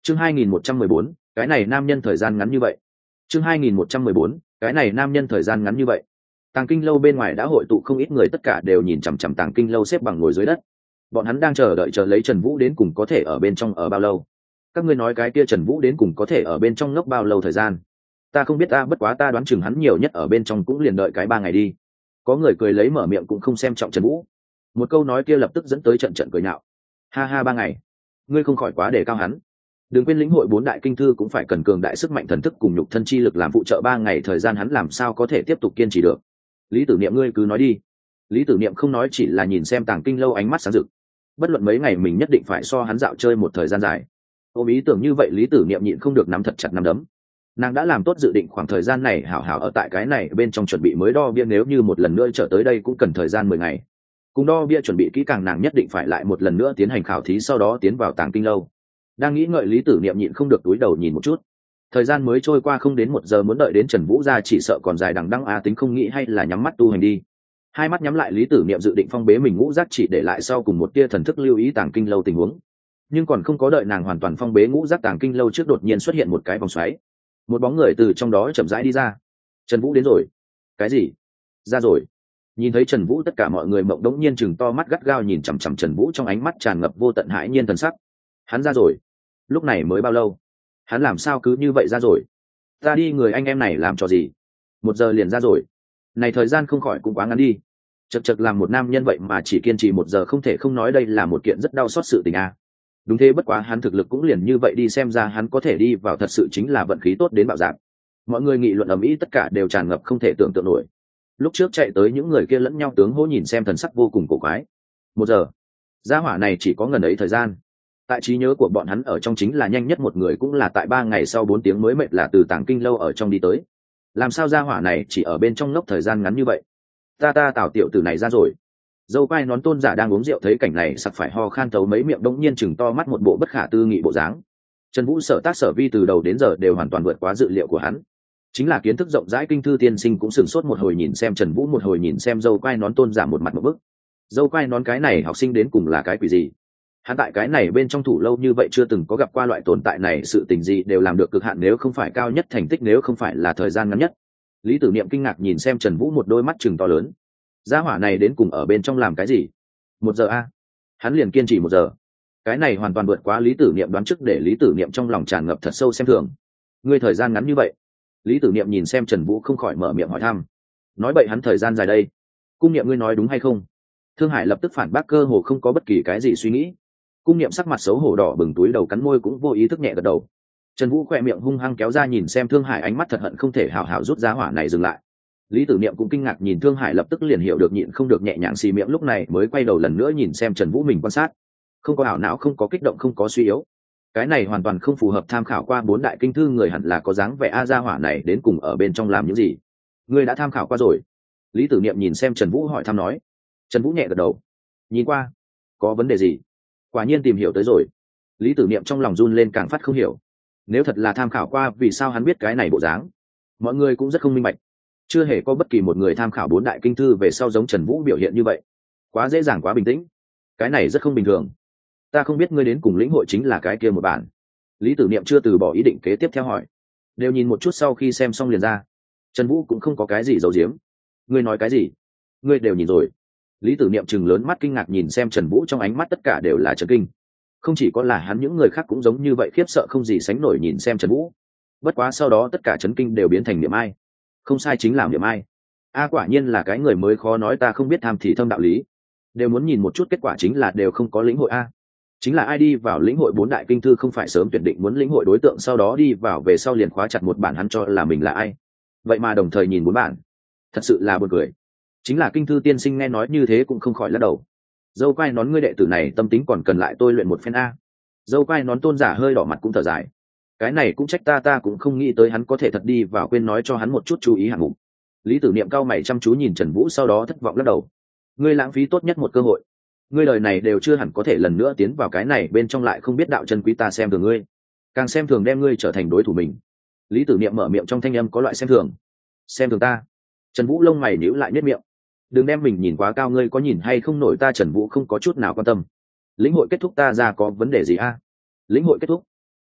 Chương 2114, cái này nam nhân thời gian ngắn như vậy. Chương 2114, cái này nam nhân thời gian ngắn như vậy. Tàng Kinh lâu bên ngoài đã hội tụ không ít người, tất cả đều nhìn chằm chằm Tàng Kinh lâu xếp bằng ngồi dưới đất. Bọn hắn đang chờ đợi lấy Trần Vũ đến cùng có thể ở bên trong ở bao lâu. Các ngươi nói cái kia Trần Vũ đến cùng có thể ở bên trong ngốc bao lâu thời gian? Ta không biết ta, bất quá ta đoán chừng hắn nhiều nhất ở bên trong cũng liền đợi cái 3 ngày đi. Có người cười lấy mở miệng cũng không xem trọng Trần Vũ. Một câu nói kia lập tức dẫn tới trận trận cười nhạo. Ha ha, 3 ngày. Ngươi không khỏi quá đề cao hắn. Đừng quên lĩnh hội 4 đại kinh thư cũng phải cần cường đại sức mạnh thần thức cùng nhục thân chi lực làm phụ trợ, 3 ngày thời gian hắn làm sao có thể tiếp tục kiên trì được. Lý Tử Niệm, ngươi cứ nói đi. Lý Tử Niệm không nói, chỉ là nhìn xem Tàng Kinh lâu, ánh mắt sáng rực. Bất luận mấy ngày mình nhất định phải so hắn dạo chơi một thời gian dài. Ôm ý tưởng như vậy, Lý Tử Niệm nhịn không được nắm thật chặt nắm đấm. Nàng đã làm tốt dự định khoảng thời gian này hảo hảo ở tại cái này bên trong chuẩn bị mới đo bia, nếu như một lần nữa trở tới đây cũng cần thời gian 10 ngày. Cùng đo bia chuẩn bị kỹ càng, nàng nhất định phải lại một lần nữa tiến hành khảo thí, sau đó tiến vào Tàng Kinh lâu. Đang nghĩ ngợi, Lý Tử Niệm nhịn không được túi đầu nhìn một chút. Thời gian mới trôi qua không đến 1 giờ, muốn đợi đến Trần Vũ ra chỉ sợ còn dài đằng đẵng a, tính không nghĩ hay là nhắm mắt tu hành đi. Hai mắt nhắm lại, Lý Tử Niệm dự định phong bế mình ngũ giác chỉ để lại sau cùng một tia thần thức lưu ý Tàng Kinh lâu tình huống. Nhưng còn không có đợi nàng hoàn toàn phong bế ngũ giác Tàng Kinh lâu trước, đột nhiên xuất hiện một cái vòng xoáy. Một bóng người từ trong đó chậm rãi đi ra. Trần Vũ đến rồi. Cái gì? Ra rồi? Nhìn thấy Trần Vũ, tất cả mọi người mộng đống nhiên chừng to mắt gắt gao nhìn chằm chằm Trần Vũ, trong ánh mắt tràn ngập vô tận hãi nhiên thần sắc. Hắn ra rồi? Lúc này mới bao lâu? Hắn làm sao cứ như vậy ra rồi? Ta đi, người anh em này làm trò gì? 1 giờ liền ra rồi? Này thời gian không khỏi cũng quá ngắn đi. Chật chật, làm một nam nhân vậy mà chỉ kiên trì 1 giờ, không thể không nói đây là một kiện rất đau xót sự tình a. Đúng thế, bất quá hắn thực lực cũng liền như vậy đi, xem ra hắn có thể đi vào thật sự chính là vận khí tốt đến bạo dạng. Mọi người nghị luận ầm ĩ, tất cả đều tràn ngập không thể tưởng tượng nổi. Lúc trước chạy tới những người kia lẫn nhau tướng hô, nhìn xem thần sắc vô cùng cổ quái. 1 giờ, gia hỏa này chỉ có ngần ấy thời gian. Tại trí nhớ của bọn hắn ở trong, chính là nhanh nhất một người cũng là tại 3 ngày sau 4 tiếng mới mệt là từ Tàng Kinh lâu ở trong đi tới. Làm sao gia hỏa này chỉ ở bên trong ngốc thời gian ngắn như vậy? Ta Tào tiểu tử này ra rồi. Dâu quai nón Tôn giả đang uống rượu thấy cảnh này sặc phải ho khan thấu mấy miệng, đống nhiên chừng to mắt, một bộ bất khả tư nghị bộ dáng. Trần Vũ sở tác sở vi từ đầu đến giờ đều hoàn toàn vượt quá dự liệu của hắn. Chính là kiến thức rộng rãi kinh thư tiên sinh cũng sửng sốt, một hồi nhìn xem Trần Vũ, một hồi nhìn xem dâu quai nón Tôn giả, một mặt một bức. Dâu quai nón cái này học sinh đến cùng là cái quỷ gì? Hắn tại cái này bên trong thủ lâu như vậy, chưa từng có gặp qua loại tồn tại này, sự tình gì đều làm được cực hạn, nếu không phải cao nhất thành tích, nếu không phải là thời gian ngắn nhất. Lý Tử Niệm kinh ngạc nhìn xem Trần Vũ, một đôi mắt trừng to lớn. Gia hỏa này đến cùng ở bên trong làm cái gì? 1 giờ a? Hắn liền kiên trì 1 giờ? Cái này hoàn toàn vượt quá Lý Tử Niệm đoán trước, để Lý Tử Niệm trong lòng tràn ngập thật sâu xem thường. Ngươi thời gian ngắn như vậy? Lý Tử Niệm nhìn xem Trần Vũ không khỏi mở miệng hỏi thăm. Nói bậy, hắn thời gian dài đây. Cung Niệm, ngươi nói đúng hay không? Thương Hải lập tức phản bác, cơ hồ không có bất kỳ cái gì suy nghĩ. Cung Niệm sắc mặt xấu hổ đỏ bừng, túi đầu cắn môi, cũng vô ý thức nhẹ gật đầu. Trần Vũ khỏe miệng hung hăng kéo ra, nhìn xem Thương Hải, ánh mắt thật hận không thể hào hào rút giá hỏa này dừng lại. Lý Tử Niệm cũng kinh ngạc nhìn Thương Hải, lập tức liền hiểu được, nhịn không được nhẹ nhàng xì miệng, lúc này mới quay đầu lần nữa nhìn xem Trần Vũ, mình quan sát. Không có ảo não, không có kích động, không có suy yếu. Cái này hoàn toàn không phù hợp tham khảo qua 4 đại kinh thư người, hẳn là có dáng vẻ a, gia hỏa này đến cùng ở bên trong làm những gì? Ngươi đã tham khảo qua rồi? Lý Tử Niệm nhìn xem Trần Vũ hỏi thăm nói. Trần Vũ nhẹ gật đầu. Nhìn qua. Có vấn đề gì? Quả nhiên tìm hiểu tới rồi. Lý Tử Niệm trong lòng run lên, càng phát không hiểu. Nếu thật là tham khảo qua, vì sao hắn biết cái này bộ dáng? Mọi người cũng rất không minh bạch. Chưa hề có bất kỳ một người tham khảo 4 đại kinh thư về sau giống Trần Vũ biểu hiện như vậy. Quá dễ dàng, quá bình tĩnh. Cái này rất không bình thường. Ta không biết ngươi đến cùng lĩnh hội chính là cái kia một bản. Lý Tử Niệm chưa từ bỏ ý định kế tiếp theo hỏi. Đều nhìn một chút, sau khi xem xong liền ra. Trần Vũ cũng không có cái gì giấu giếm. Ngươi nói cái gì? Ngươi đều nhìn rồi? Lý Tử Niệm trừng lớn mắt kinh ngạc nhìn xem Trần Vũ, trong ánh mắt tất cả đều là chấn kinh. Không chỉ có là hắn, những người khác cũng giống như vậy, khiếp sợ không gì sánh nổi nhìn xem Trần Vũ. Bất quá sau đó tất cả chấn kinh đều biến thành niệm ai. Không sai, chính là niệm ai. A, quả nhiên là cái người mới, khó nói ta không biết tham thì thâm đạo lý. Đều muốn nhìn một chút, kết quả chính là đều không có lĩnh hội a. Chính là ai đi vào lĩnh hội 4 đại kinh thư không phải sớm tuyển định muốn lĩnh hội đối tượng, sau đó đi vào về sau liền khóa chặt một bản, hắn cho là mình là ai. Vậy mà đồng thời nhìn 4 bản. Thật sự là buồn cười. Chính là kinh thư tiên sinh nghe nói như thế cũng không khỏi lắc đầu. Dâu quai nón, ngươi đệ tử này tâm tính còn cần lại tôi luyện một phen a. Dâu quai nón Tôn giả hơi đỏ mặt cũng thở dài. Cái này cũng trách ta cũng không nghĩ tới hắn có thể thật đi vào, quên nói cho hắn một chút chú ý hạng mục. Lý Tử Niệm cao mày chăm chú nhìn Trần Vũ, sau đó thất vọng lắc đầu. Ngươi lãng phí tốt nhất một cơ hội. Ngươi đời này đều chưa hẳn có thể lần nữa tiến vào cái này bên trong, lại không biết đạo chân quý, ta xem thường ngươi, càng xem thường đem ngươi trở thành đối thủ mình. Lý Tử Niệm mở miệng trong thanh âm có loại xem thường. Xem thường ta? Trần Vũ lông mày nhíu lại, nhếch miệng. Đừng đem mình nhìn quá cao, ngươi có nhìn hay không nổi ta? Trần Vũ không có chút nào quan tâm. Lĩnh hội kết thúc ta ra có vấn đề gì a? Lĩnh hội kết thúc?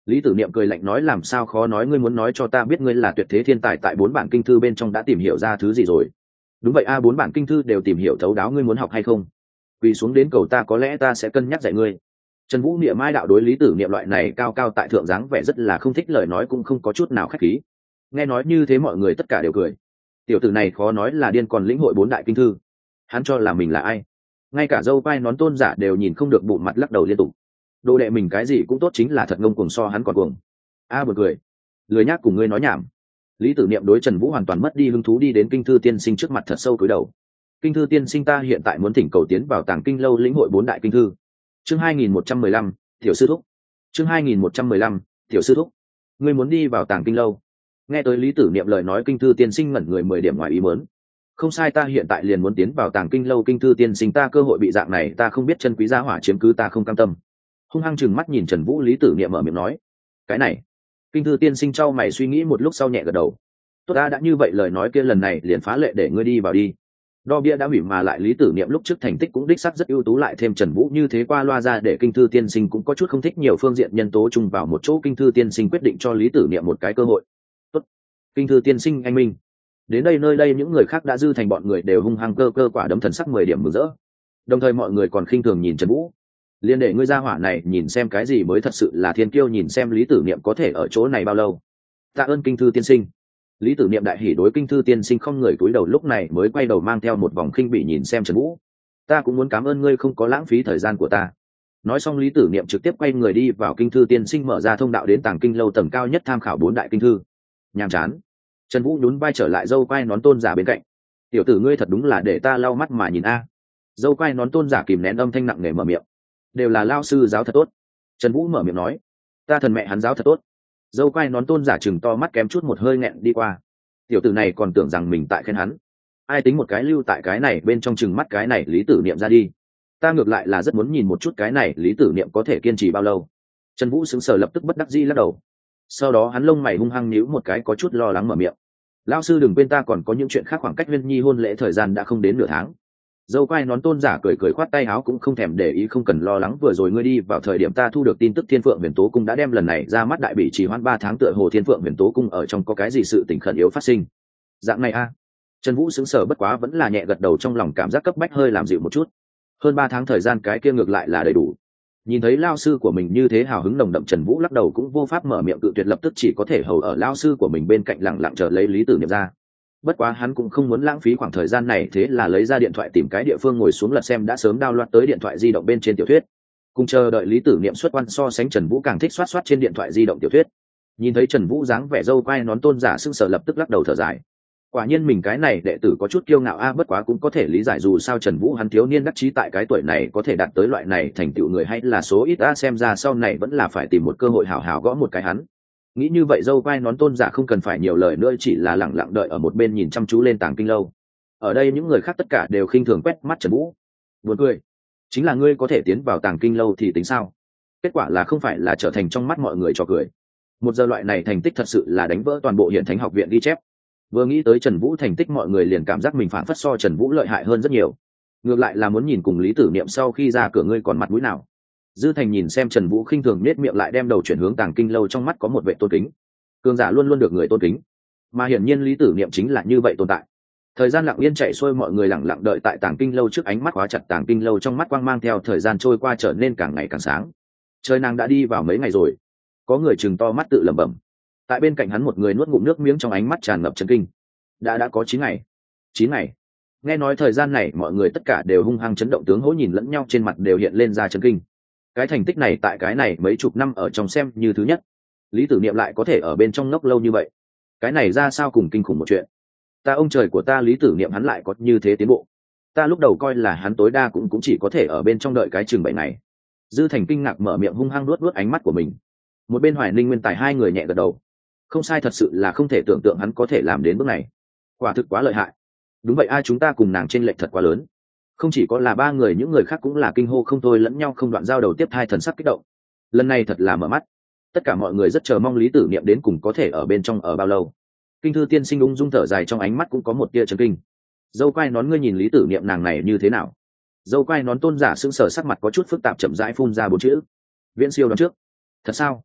Lý Tử Niệm cười lạnh nói, làm sao khó nói, ngươi muốn nói cho ta biết ngươi là tuyệt thế thiên tài tại 4 bản kinh thư bên trong đã tìm hiểu ra thứ gì rồi? Đúng vậy a, 4 bản kinh thư đều tìm hiểu thấu đáo, ngươi muốn học hay không? Quỳ xuống đến cầu ta, có lẽ ta sẽ cân nhắc dạy ngươi. Trần Vũ niệm mai đạo đối Lý Tử Niệm loại này cao cao tại thượng dáng vẻ rất là không thích, lời nói cũng không có chút nào khách khí. Nghe nói như thế mọi người tất cả đều cười. Tiểu tử này khó nói là điên, còn lĩnh hội 4 đại kinh thư. Hắn cho là mình là ai? Ngay cả dâu quai nón tôn giả đều nhìn không được, bụng mặt lắc đầu liên tục. Đồ đệ mình cái gì cũng tốt, chính là thật ngông cuồng, so hắn còn cuồng. Buồn cười. Lười nhác cùng ngươi nói nhảm. Lý Tử Niệm đối Trần Vũ hoàn toàn mất đi hứng thú, đi đến kinh thư tiên sinh trước mặt thật sâu cúi đầu. Kinh thư tiên sinh, ta hiện tại muốn thỉnh cầu tiến vào Tàng Kinh lâu lĩnh hội 4 đại kinh thư. Chương 2115, tiểu sư thúc. Chương 2115, tiểu sư thúc. Ngươi muốn đi vào Tàng Kinh lâu? Nghe tới Lý Tử Niệm lời nói, kinh thư tiên sinh ngẩn người 10 điểm ngoài ý muốn. Không sai, ta hiện tại liền muốn tiến vào Tàng Kinh lâu. Kinh thư tiên sinh, ta cơ hội bị dạng này ta không biết chân quý giá hỏa chiếm cứ, ta không cam tâm. Hung hăng chừng mắt nhìn Trần Vũ, Lý Tử Niệm mở miệng nói, cái này. Kinh thư tiên sinh trao mày suy nghĩ một lúc sau nhẹ gật đầu. Tốt, ta đã như vậy, lời nói kia lần này liền phá lệ, để ngươi đi vào đi. Đo bia đã hủy mà lại Lý Tử Niệm lúc trước thành tích cũng đích xác rất ưu tú, lại thêm Trần Vũ như thế qua loa ra, để kinh thư tiên sinh cũng có chút không thích, nhiều phương diện nhân tố chung vào một chỗ, kinh thư tiên sinh quyết định cho Lý Tử Niệm một cái cơ hội. Tốt, kinh thư tiên sinh anh minh. Đến đây, nơi đây những người khác đã dư thành, bọn người đều hung hăng cơ quả đấm, thần sắc 10 điểm mừng rỡ. Đồng thời mọi người còn khinh thường nhìn Trần Vũ. Liên để ngươi ra hỏa này nhìn xem cái gì mới thật sự là thiên kiêu, nhìn xem Lý Tử Niệm có thể ở chỗ này bao lâu. Tạ ơn kinh thư tiên sinh. Lý Tử Niệm đại hỉ đối kinh thư tiên sinh không người cúi đầu, lúc này mới quay đầu mang theo một vòng khinh bỉ nhìn xem Trần Vũ. Ta cũng muốn cảm ơn ngươi không có lãng phí thời gian của ta. Nói xong Lý Tử Niệm trực tiếp quay người đi vào kinh thư tiên sinh mở ra thông đạo đến Tàng Kinh lâu tầng cao nhất tham khảo 4 đại kinh thư. Nhàm chán. Trần Vũ nhún vai trở lại dâu quai nón tôn giả bên cạnh. Tiểu tử ngươi thật đúng là để ta lau mắt mà nhìn a. Dâu quai nón tôn giả kìm nén âm thanh nặng nề mở miệng. Đều là lao sư giáo thật tốt. Trần Vũ mở miệng nói. Ta thần mẹ hắn giáo thật tốt. Dâu quai nón tôn giả chừng to mắt kém chút một hơi nghẹn đi qua. Tiểu tử này còn tưởng rằng mình tại khen hắn. Ai tính một cái lưu tại cái này bên trong, chừng mắt cái này Lý Tử Niệm ra đi. Ta ngược lại là rất muốn nhìn một chút cái này Lý Tử Niệm có thể kiên trì bao lâu. Trần Vũ sững sờ lập tức bất đắc dĩ lắc đầu. Sau đó hắn lông mày hung hăng nhíu một cái, có chút lo lắng mở miệng. Lão sư đừng quên ta còn có những chuyện khác, khoảng cách Huyên Nhi hôn lễ thời gian đã không đến nửa tháng. Dâu quai nón tôn giả cười cười khoát tay áo, cũng không thèm để ý, không cần lo lắng, vừa rồi ngươi đi vào thời điểm ta thu được tin tức Thiên Phượng Huyền Tố Cung đã đem lần này ra mắt đại bị trì hoãn 3 tháng, tựa hồ Thiên Phượng Huyền Tố Cung ở trong có cái gì sự tình khẩn yếu phát sinh. Dạng này a. Trần Vũ sững sờ, bất quá vẫn là nhẹ gật đầu, trong lòng cảm giác cấp bách hơi làm dịu một chút. Hơn 3 tháng thời gian, cái kia ngược lại là đầy đủ. Nhìn thấy lao sư của mình như thế hào hứng nồng đậm, Trần Vũ lắc đầu cũng vô pháp mở miệng cự tuyệt, lập tức chỉ có thể hầu ở lao sư của mình bên cạnh lặng lặng chờ lấy Lý Tử Niệm ra. Bất quá hắn cũng không muốn lãng phí khoảng thời gian này, thế là lấy ra điện thoại tìm cái địa phương ngồi xuống lật xem đã sớm download tới điện thoại di động bên trên tiểu thuyết. Cùng chờ đợi Lý Tử Niệm xuất quan so sánh, Trần Vũ càng thích soát trên điện thoại di động tiểu thuyết. Nhìn thấy Trần Vũ dáng vẻ dâu quai nón tôn giả sững sờ, lập tức lắc đầu thở dài. Quả nhiên mình cái này đệ tử có chút kiêu ngạo a, bất quá cũng có thể lý giải, dù sao Trần Vũ hắn thiếu niên đắc chí tại cái tuổi này có thể đạt tới loại này thành tựu người hay là số ít a, xem ra sau này vẫn là phải tìm một cơ hội hào hào gõ một cái hắn. Nghĩ như vậy dâu quai nón tôn giả không cần phải nhiều lời nữa, chỉ là lẳng lặng đợi ở một bên nhìn chăm chú lên Tàng Kinh lâu. Ở đây những người khác tất cả đều khinh thường quét mắt Trần Vũ. Buồn cười, chính là ngươi có thể tiến vào Tàng Kinh lâu thì tính sao? Kết quả là không phải là trở thành trong mắt mọi người trò cười. Một giờ loại này thành tích thật sự là đánh vỡ toàn bộ Hiển Thánh học viện ghi chép. Vừa nghĩ tới Trần Vũ thành tích, mọi người liền cảm giác mình phản phất so Trần Vũ lợi hại hơn rất nhiều. Ngược lại là muốn nhìn cùng Lý Tử Niệm sau khi ra cửa ngươi còn mặt mũi nào. Dư Thành nhìn xem Trần Vũ khinh thường nết miệng, lại đem đầu chuyển hướng Tàng Kinh lâu, trong mắt có một vẻ tôn kính. Cường giả luôn luôn được người tôn kính, mà hiển nhiên Lý Tử Niệm chính là như vậy tồn tại. Thời gian lặng yên chạy xuôi, mọi người lặng lặng đợi tại Tàng Kinh lâu trước, ánh mắt khóa chặt Tàng Kinh lâu, trong mắt quang mang theo thời gian trôi qua trở nên càng ngày càng sáng. Trời nàng đã đi vào mấy ngày rồi. Có người chừng to mắt tự lẩm bẩm. Tại bên cạnh hắn một người nuốt ngụm nước miếng, trong ánh mắt tràn ngập chấn kinh. Đã có 9 ngày. 9 ngày. Nghe nói thời gian này mọi người tất cả đều hung hăng chấn động, tướng hỗ nhìn lẫn nhau, trên mặt đều hiện lên ra chấn kinh. Cái thành tích này tại cái này mấy chục năm ở trong xem như thứ nhất. Lý Tử Niệm lại có thể ở bên trong ngốc lâu như vậy, cái này ra sao cùng kinh khủng một chuyện. Ta ông trời của ta, Lý Tử Niệm hắn lại có như thế tiến bộ. Ta lúc đầu coi là hắn tối đa cũng chỉ có thể ở bên trong đợi cái chừng 7 ngày. Dư Thành kinh ngạc mở miệng, hung hăng nuốt ánh mắt của mình. Một bên Hoài Ninh, Nguyên Tài hai người nhẹ gật đầu. Không sai, thật sự là không thể tưởng tượng hắn có thể làm đến bước này. Quả thực quá lợi hại. Đúng vậy a, chúng ta cùng nàng chênh lệch thật quá lớn. Không chỉ có là 3 người, những người khác cũng là kinh hô không thôi, lẫn nhau không đoạn giao đầu tiếp thai, thần sắc kích động. Lần này thật là mở mắt. Tất cả mọi người rất chờ mong Lý Tử Niệm đến cùng có thể ở bên trong ở bao lâu. Kinh thư tiên sinh ung dung thở dài, trong ánh mắt cũng có một tia chấn kinh. Dâu quai nón, ngươi nhìn Lý Tử Niệm nàng này như thế nào? Dâu quai nón tôn giả sững sờ, sắc mặt có chút phức tạp, chậm rãi phun ra 4 chữ: viễn siêu đoán trước. Thật sao?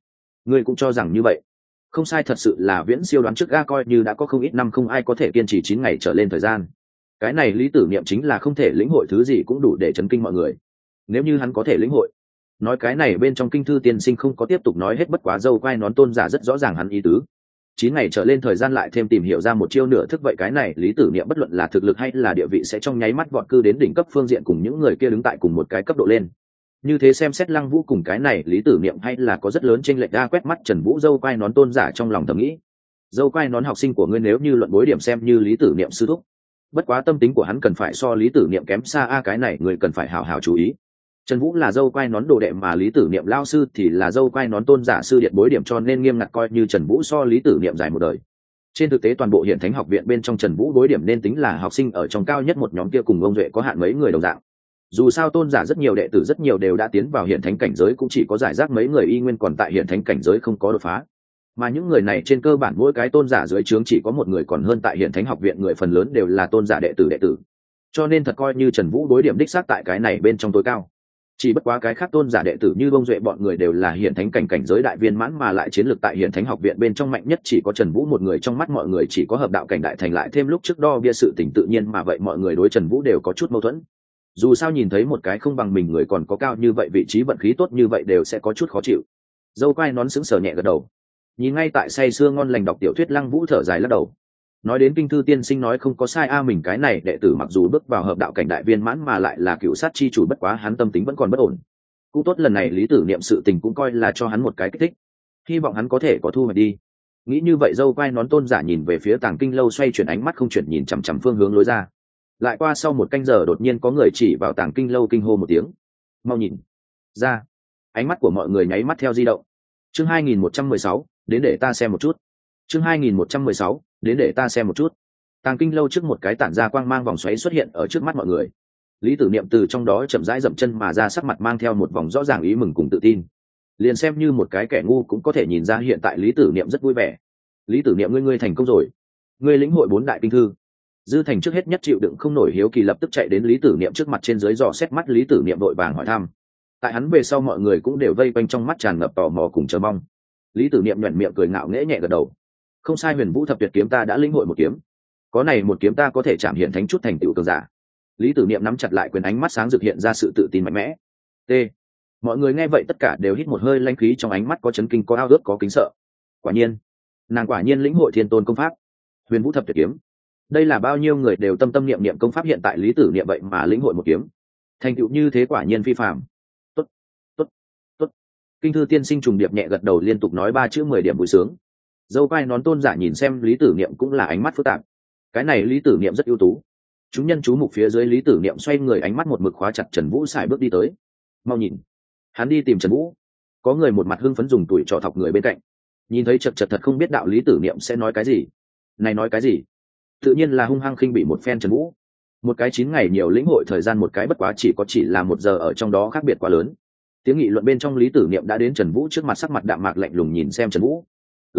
Ngươi cũng cho rằng như vậy? Không sai, thật sự là viễn siêu đoán trước ga, coi như đã có không ít năm không ai có thể kiên trì 9 ngày trở lên thời gian. Cái này Lý Tử Niệm chính là không thể lĩnh hội thứ gì cũng đủ để chấn kinh mọi người. Nếu như hắn có thể lĩnh hội, nói cái này bên trong kinh thư tiên sinh không có tiếp tục nói hết, bất quá dâu quai nón tôn giả rất rõ ràng hắn ý tứ. 9 ngày trở lên thời gian lại thêm tìm hiểu ra một chiêu nửa thức, vậy cái này Lý Tử Niệm bất luận là thực lực hay là địa vị sẽ trong nháy mắt vọt cư đến đỉnh cấp phương diện, cùng những người kia đứng tại cùng một cái cấp độ lên. Như thế xem xét Lăng Vũ cùng cái này Lý Tử Niệm hay là có rất lớn chênh lệch. Đa quét mắt Trần Vũ dâu quai nón tôn giả trong lòng thầm nghĩ, dâu quai nón học sinh của ngươi nếu như luận bối điểm xem như Lý Tử Niệm sư thúc, bất quá tâm tính của hắn cần phải so Lý Tử Niệm kém xa cái này người cần phải hào hào chú ý. Trần Vũ là dâu quai nón đồ đệ, mà Lý Tử Niệm lao sư thì là dâu quai nón tôn giả sư điện bối điểm, cho nên nghiêm ngặt coi như Trần Vũ so Lý Tử Niệm dài một đời. Trên thực tế toàn bộ Hiển Thánh học viện bên trong Trần Vũ bối điểm nên tính là học sinh ở trong cao nhất một nhóm kia, cùng ông duệ có hạn mấy người đồng dạng. Dù sao tôn giả rất nhiều, đệ tử rất nhiều đều đã tiến vào Hiển Thánh cảnh giới, cũng chỉ có giải rác mấy người y nguyên còn tại Hiển Thánh cảnh giới không có đột phá. Mà những người này trên cơ bản mỗi cái tôn giả dưới trướng chỉ có một người, còn hơn tại Hiển Thánh học viện người phần lớn đều là tôn giả đệ tử. Cho nên thật coi như Trần Vũ đối điểm đích xác tại cái này bên trong tối cao. Chỉ bất quá cái khác tôn giả đệ tử như bông duệ bọn người đều là Hiển Thánh cảnh giới đại viên mãn, mà lại chiến lược tại Hiển Thánh học viện bên trong mạnh nhất chỉ có Trần Vũ một người, trong mắt mọi người chỉ có hợp đạo cảnh đại thành, lại thêm lúc trước đo bia sự tình tự nhiên, mà vậy mọi người đối Trần Vũ đều có chút mâu thuẫn. Dù sao nhìn thấy một cái không bằng mình người còn có cao như vậy vị trí, vận khí tốt như vậy, đều sẽ có chút khó chịu. Dâu quai nón sững sờ nhẹ gật đầu, nhìn ngay tại say sưa ngon lành đọc tiểu thuyết Lăng Vũ thở dài lắc đầu, nói đến kinh thư tiên sinh nói không có sai mình cái này đệ tử mặc dù bước vào hợp đạo cảnh đại viên mãn mà lại là cựu sát chi chủ, bất quá hắn tâm tính vẫn còn bất ổn. Cũng tốt, lần này Lý Tử Niệm sự tình cũng coi là cho hắn một cái kích thích, hy vọng hắn có thể có thu hoạch đi. Nghĩ như vậy dâu quai nón tôn giả nhìn về phía Tàng Kinh lâu, xoay chuyển ánh mắt không chuyển nhìn chằm chằm phương hướng lối ra. Lại qua sau một canh giờ đột nhiên có người chỉ vào Tàng Kinh lâu kinh hô một tiếng, mau nhìn ra. Ánh mắt của mọi người nháy mắt theo di động. Chương 2116, đến để ta xem một chút. Chương 2116, đến để ta xem một chút. Tàng Kinh lâu trước một cái tản ra quang mang vòng xoáy xuất hiện ở trước mắt mọi người. Lý Tử Niệm từ trong đó chậm rãi dậm chân mà ra, sắc mặt mang theo một vòng rõ ràng ý mừng cùng tự tin. Liền xem như một cái kẻ ngu cũng có thể nhìn ra hiện tại Lý Tử Niệm rất vui vẻ. Lý Tử Niệm, ngươi thành công rồi, ngươi lĩnh hội 4 đại kinh thư. Dư Thành trước hết nhất chịu đựng không nổi hiếu kỳ, lập tức chạy đến Lý Tử Niệm trước mặt, trên dưới dò xét mắt Lý Tử Niệm, đội vàng hỏi thăm. Tại hắn về sau mọi người cũng đều vây quanh, trong mắt tràn ngập tò mò cùng chờ mong. Lý Tử Niệm nhoẻn miệng cười ngạo nghễ nhẹ gật đầu, không sai, Huyền Vũ thập tuyệt kiếm ta đã lĩnh hội một kiếm, có này một kiếm ta có thể chạm Hiển Thánh chút thành tựu cường giả. Lý Tử Niệm nắm chặt lại quyền, ánh mắt sáng rực hiện ra sự tự tin mạnh mẽ. T. Mọi người nghe vậy tất cả đều hít một hơi lãnh khí, trong ánh mắt có chấn kinh, có ao ước, có kính sợ. Quả nhiên, nàng quả nhiên lĩnh hội thiên tôn công pháp Huyền Vũ thập tuyệt kiếm. Đây là bao nhiêu người đều tâm tâm niệm niệm công pháp, hiện tại Lý Tử Niệm vậy mà lĩnh hội một kiếm, thành tựu như thế quả nhiên phi phàm. Tốt, tốt, tốt. Kinh thư tiên sinh trùng điệp nhẹ gật đầu, liên tục nói 3 chữ 10 điểm vui sướng. Dâu quai nón tôn giả nhìn xem Lý Tử Niệm cũng là ánh mắt phức tạp. Cái này Lý Tử Niệm rất ưu tú. Chúng nhân chú mục phía dưới, Lý Tử Niệm xoay người, ánh mắt một mực khóa chặt Trần Vũ, sải bước đi tới. Mau nhìn, hắn đi tìm Trần Vũ. Có người một mặt hưng phấn dùng tuổi trò thọc người bên cạnh. Nhìn thấy chật chật thật không biết đạo Lý Tử Niệm sẽ nói cái gì. Này nói cái gì? Tự nhiên là hung hăng khinh bị một phen Trần Vũ. Một cái 9 ngày nhiều lĩnh hội thời gian, một cái bất quá chỉ là 1 giờ, ở trong đó khác biệt quá lớn. Tiếng nghị luận bên trong, Lý Tử Niệm đã đến Trần Vũ trước mặt, sắc mặt đạm mạc lạnh lùng nhìn xem Trần Vũ.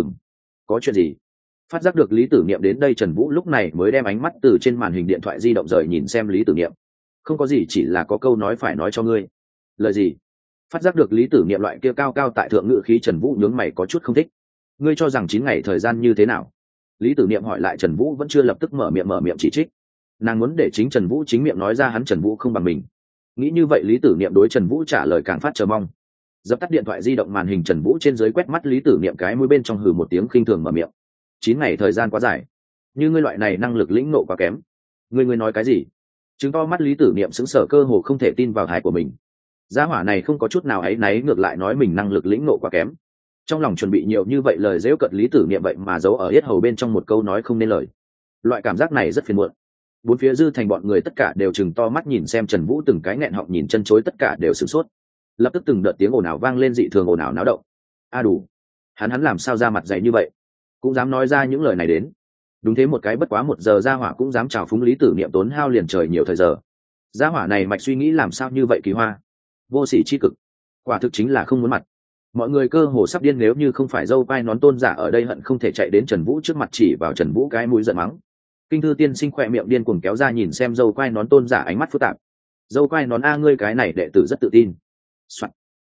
Có chuyện gì? Phát giác được Lý Tử Niệm đến đây, Trần Vũ lúc này mới đem ánh mắt từ trên màn hình điện thoại di động rời nhìn xem Lý Tử Niệm. Không có gì, chỉ là có câu nói phải nói cho ngươi. Lời gì? Phát giác được Lý Tử Niệm loại kia cao cao tại thượng ngữ khí, Trần Vũ nhướng mày có chút không thích. Ngươi cho rằng 9 ngày thời gian như thế nào? Lý Tử Niệm hỏi lại. Trần Vũ vẫn chưa lập tức mở miệng chỉ trích. Nàng muốn để chính Trần Vũ chính miệng nói ra hắn Trần Vũ không bằng mình. Nghĩ như vậy Lý Tử Niệm đối Trần Vũ trả lời càng phát chờ mong. Dập tắt điện thoại di động, màn hình Trần Vũ trên dưới quét mắt Lý Tử Niệm, cái mũi bên trong hừ một tiếng khinh thường mở miệng. 9 ngày thời gian quá dài, như ngươi loại này năng lực lĩnh nộ quá kém. Ngươi nói cái gì? Chứng to mắt Lý Tử Niệm sững sờ, cơ hồ không thể tin vào tai của mình. Gia hỏa này không có chút nào áy náy, ngược lại nói mình năng lực lĩnh nộ quá kém. Trong lòng chuẩn bị nhiều như vậy lời giễu cợt Lý Tử Niệm vậy mà giấu ở yết hầu bên trong một câu nói không nên lời. Loại cảm giác này rất phiền muộn. Bốn phía Dư Thành bọn người tất cả đều chừng to mắt nhìn xem Trần Vũ, từng cái nghẹn họng nhìn chân chối, tất cả đều sửng sốt. Lập tức từng đợt tiếng ồn ào vang lên, dị thường ồn ào náo động. Đủ, hắn làm sao ra mặt dày như vậy, cũng dám nói ra những lời này đến. Đúng thế, một cái bất quá 1 giờ gia hỏa cũng dám chào phúng Lý Tử Niệm, tốn hao liền trời nhiều thời giờ. Gia hỏa này mạch suy nghĩ làm sao như vậy kỳ hoa, vô sỉ chi cực, quả thực chính là không muốn mặt. Mọi người cơ hồ sắp điên, nếu như không phải dâu quai nón tôn giả ở đây hận không thể chạy đến Trần Vũ trước mặt chỉ vào Trần Vũ cái mũi giận mắng. Kinh thư tiên sinh khỏe miệng điên cuồng kéo ra, nhìn xem dâu quai nón tôn giả, ánh mắt phức tạp. Dâu quai nón, ngươi cái này đệ tử rất tự tin. Soạn.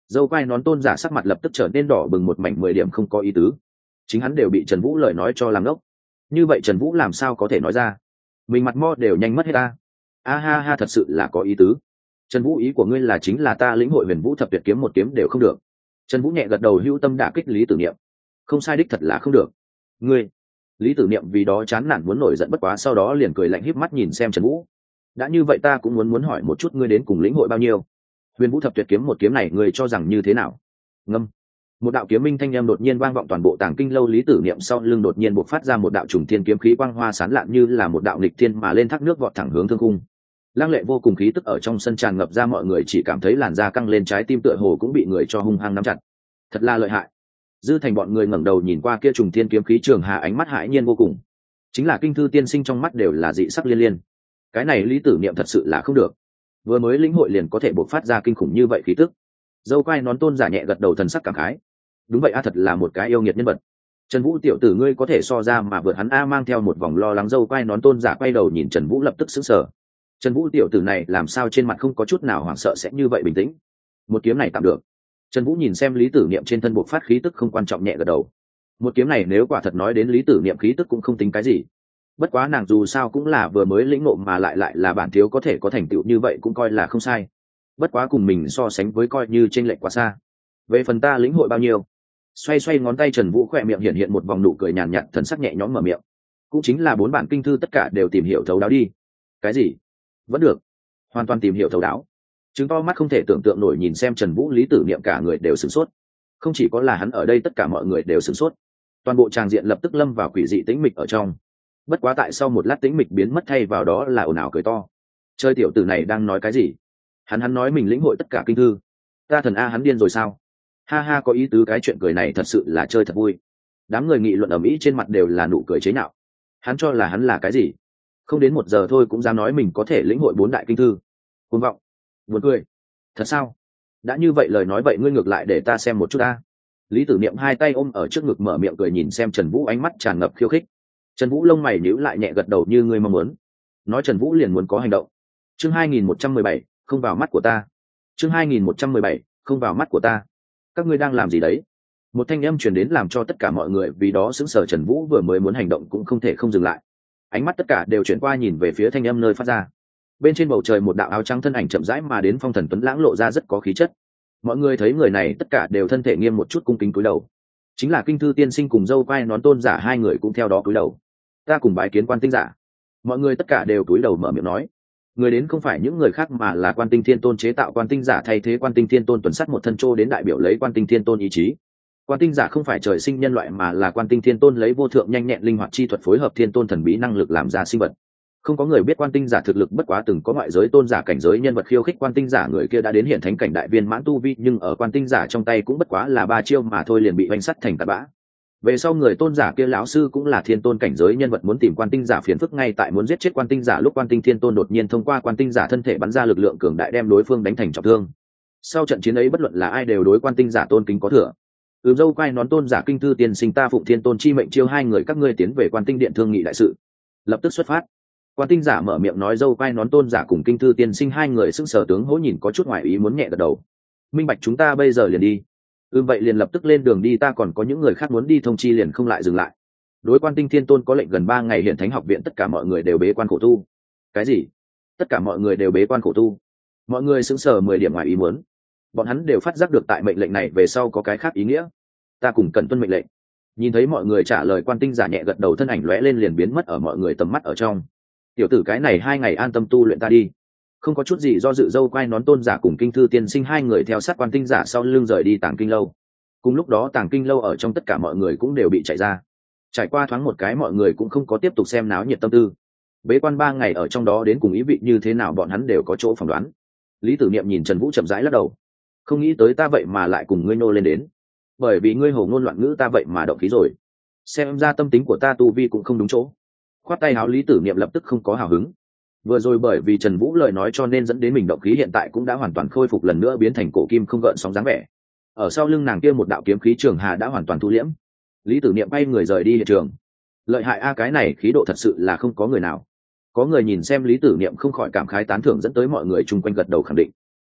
Dâu quai nón tôn giả sắc mặt lập tức trở nên đỏ bừng một mảnh 10 điểm không có ý tứ. Chính hắn đều bị Trần Vũ lời nói cho làm ngốc. Như vậy Trần Vũ làm sao có thể nói ra? Mình mặt mo đều nhanh mất hết ta. A ha ha, thật sự là có ý tứ. Trần Vũ, ý của ngươi là chính là ta lĩnh hội Huyền Vũ thập tuyệt kiếm một kiếm đều không được? Trần Vũ nhẹ gật đầu, hữu tâm đả kích Lý Tử Niệm. Không sai, đích thật là không được. Ngươi. Lý Tử Niệm vì đó chán nản muốn nổi giận, bất quá sau đó liền cười lạnh híp mắt nhìn xem Trần Vũ. Đã như vậy ta cũng muốn hỏi một chút, ngươi đến cùng lĩnh hội bao nhiêu? Huyền Vũ thập tuyệt kiếm một kiếm này ngươi cho rằng như thế nào? Ngâm. Một đạo kiếm minh thanh âm đột nhiên vang vọng toàn bộ Tàng Kinh lâu. Lý Tử Niệm sau lưng đột nhiên bộc phát ra một đạo trùng thiên kiếm khí quang hoa sáng lạn, như là một đạo nghịch thiên mà lên thác nước vọt thẳng hướng thương khung. Lăng lệ vô cùng khí tức ở trong sân tràn ngập ra, mọi người chỉ cảm thấy làn da căng lên, trái tim tựa hồ cũng bị người cho hung hăng nắm chặt. Thật là lợi hại. Dư Thành bọn người ngẩng đầu nhìn qua kia trùng thiên kiếm khí trường hà, ánh mắt hãi nhiên vô cùng. Chính là Kinh Thư tiên sinh trong mắt đều là dị sắc liên liên. Cái này Lý Tử Niệm thật sự là không được, vừa mới lĩnh hội liền có thể bộc phát ra kinh khủng như vậy khí tức. Dâu quai nón tôn giả nhẹ gật đầu, thần sắc cảm khái. Đúng vậy a, thật là một cái yêu nghiệt nhân vật. Trần Vũ tiểu tử ngươi có thể so ra mà vượt hắn a. Mang theo một vòng lo lắng, dâu quai nón tôn giả quay đầu nhìn Trần Vũ lập tức sững sờ. Trần Vũ tiểu tử này làm sao trên mặt không có chút nào hoảng sợ sẽ như vậy bình tĩnh? Một kiếm này tạm được. Trần Vũ nhìn xem Lý Tử Niệm trên thân bộc phát khí tức không quan trọng, nhẹ gật đầu. Một kiếm này nếu quả thật nói đến Lý Tử Niệm khí tức cũng không tính cái gì. Bất quá nàng dù sao cũng là vừa mới lĩnh ngộ mà lại là bản thiếu, có thể có thành tựu như vậy cũng coi là không sai. Bất quá cùng mình so sánh với coi như chênh lệch quá xa. Về phần ta lĩnh hội bao nhiêu? Xoay xoay ngón tay, Trần Vũ khỏe miệng hiện một vòng nụ cười nhàn nhạt, thần sắc nhẹ nhõm mở miệng. Cũng chính là 4 bản kinh thư tất cả đều tìm hiểu thấu đáo đi. Cái gì? Vẫn được. Hoàn toàn tìm hiểu thấu đáo. Chứng to mắt không thể tưởng tượng nổi nhìn xem Trần Vũ. Lý Tử Niệm cả người đều sửng sốt. Không chỉ có là hắn ở đây, tất cả mọi người đều sửng sốt. Toàn bộ tràng diện lập tức lâm vào quỷ dị tĩnh mịch ở trong. Bất quá tại sau một lát tĩnh mịch biến mất, thay vào đó là ồn ào cười to. Chơi tiểu tử này đang nói cái gì? Hắn nói mình lĩnh hội tất cả kinh thư. Ta thần a, hắn điên rồi sao? Ha ha, có ý tứ, cái chuyện cười này thật sự là chơi thật vui. Đám người nghị luận ầm ĩ, trên mặt đều là nụ cười chế nhạo. Hắn cho là hắn là cái gì? Không đến 1 giờ thôi cũng dám nói mình có thể lĩnh hội 4 đại kinh thư. Cuồng vọng, buồn cười. Thật sao? Đã như vậy lời nói vậy ngươi ngược lại để ta xem một chút ta. Lý Tử Niệm hai tay ôm ở trước ngực mở miệng cười nhìn xem Trần Vũ, ánh mắt tràn ngập khiêu khích. Trần Vũ lông mày nhíu lại, nhẹ gật đầu, như ngươi mong muốn. Nói Trần Vũ liền muốn có hành động. Chương 2117, không vào mắt của ta. Chương 2117, không vào mắt của ta. Các ngươi đang làm gì đấy? Một thanh âm truyền đến làm cho tất cả mọi người vì đó sững sờ. Trần Vũ vừa mới muốn hành động cũng không thể không dừng lại. Ánh mắt tất cả đều chuyển qua nhìn về phía thanh âm nơi phát ra. Bên trên bầu trời một đạo áo trắng thân ảnh chậm rãi mà đến, phong thần tuấn lãng, lộ ra rất có khí chất. Mọi người thấy người này tất cả đều thân thể nghiêm một chút, cung kính cúi đầu. Chính là Kinh Thư tiên sinh cùng dâu quai nón tôn giả, hai người cũng theo đó cúi đầu. Ta cùng bái kiến Quan Tinh giả. Mọi người tất cả đều cúi đầu mở miệng nói. Người đến không phải những người khác mà là Quan Tinh Thiên Tôn chế tạo Quan Tinh giả, thay thế Quan Tinh Thiên Tôn tuần sát một thân trô đến đại biểu lấy Quan Tinh Thiên Tôn ý chí. Quan Tinh giả không phải trời sinh nhân loại mà là Quan Tinh Thiên Tôn lấy vô thượng nhanh nhẹn linh hoạt chi thuật phối hợp Thiên Tôn thần bí năng lực làm ra sinh vật. Không có người biết Quan Tinh giả thực lực, bất quá từng có ngoại giới tôn giả cảnh giới nhân vật khiêu khích Quan Tinh giả, người kia đã đến hiện thánh cảnh đại viên mãn tu vi, nhưng ở Quan Tinh giả trong tay cũng bất quá là 3 chiêu mà thôi liền bị oanh sắt thành tạt bã. Về sau người tôn giả kia lão sư cũng là Thiên Tôn cảnh giới nhân vật, muốn tìm Quan Tinh giả phiền phức ngay tại muốn giết chết Quan Tinh giả lúc Quan Tinh Thiên Tôn đột nhiên thông qua Quan Tinh giả thân thể bắn ra lực lượng cường đại, đem đối phương đánh thành trọng thương. Sau trận chiến ấy bất luận là ai đều đối Quan Tinh giả tôn kính có thừa. Dâu quai nón tôn giả, Kinh Thư tiên sinh, ta phụng Thiên Tôn chi mệnh chiêu 2 người các ngươi tiến về Quan Tinh điện thương nghị đại sự. Lập tức xuất phát. Quan Tinh giả mở miệng nói. Dâu quai nón tôn giả cùng Kinh Thư tiên sinh hai người sững sờ, tướng hỗ nhìn có chút ngoài ý muốn, nhẹ gật đầu. Minh bạch, chúng ta bây giờ liền đi. Vậy liền lập tức lên đường đi, ta còn có những người khác muốn đi thông chi, liền không lại dừng lại. Đối Quan Tinh Thiên Tôn có lệnh gần 3 ngày hiện thánh học viện tất cả mọi người đều bế quan khổ tu. Cái gì? Tất cả mọi người đều bế quan khổ tu? Mọi người sững sờ 10 điểm ngoài ý muốn. Bọn hắn đều phát giác được tại mệnh lệnh này về sau có cái khác ý nghĩa. Ta cùng cần tuân mệnh lệnh. Nhìn thấy mọi người trả lời, Quan Tinh giả nhẹ gật đầu, thân ảnh lóe lên liền biến mất ở mọi người tầm mắt ở trong. Tiểu tử cái này 2 ngày an tâm tu luyện, ta đi. Không có chút gì do dự, dâu quai nón tôn giả cùng Kinh Thư tiên sinh hai người theo sát Quan Tinh giả sau lưng rời đi Tàng Kinh lâu. Cùng lúc đó Tàng Kinh lâu ở trong tất cả mọi người cũng đều bị chạy ra. Trải qua thoáng một cái, mọi người cũng không có tiếp tục xem náo nhiệt tâm tư. Bế quan 3 ngày ở trong đó đến cùng ý vị như thế nào bọn hắn đều có chỗ phỏng đoán. Lý Tử Niệm nhìn Trần Vũ chậm rãi lắc đầu. Không nghĩ tới ta vậy mà lại cùng ngươi nô lên đến. Bởi vì ngươi hồ ngôn loạn ngữ ta vậy mà động khí rồi. Xem ra tâm tính của ta tu vi cũng không đúng chỗ. Khoát tay áo, Lý Tử Niệm lập tức không có hào hứng. Vừa rồi bởi vì Trần Vũ lời nói cho nên dẫn đến mình động khí, hiện tại cũng đã hoàn toàn khôi phục, lần nữa biến thành cổ kim không gợn sóng dáng vẻ. Ở sau lưng nàng kia một đạo kiếm khí trường hà đã hoàn toàn thu liễm. Lý Tử Niệm bay người rời đi hiện trường. Lợi hại a, cái này khí độ thật sự là không có người nào. Có người nhìn xem Lý Tử Niệm không khỏi cảm khái tán thưởng, dẫn tới mọi người chung quanh gật đầu khẳng định.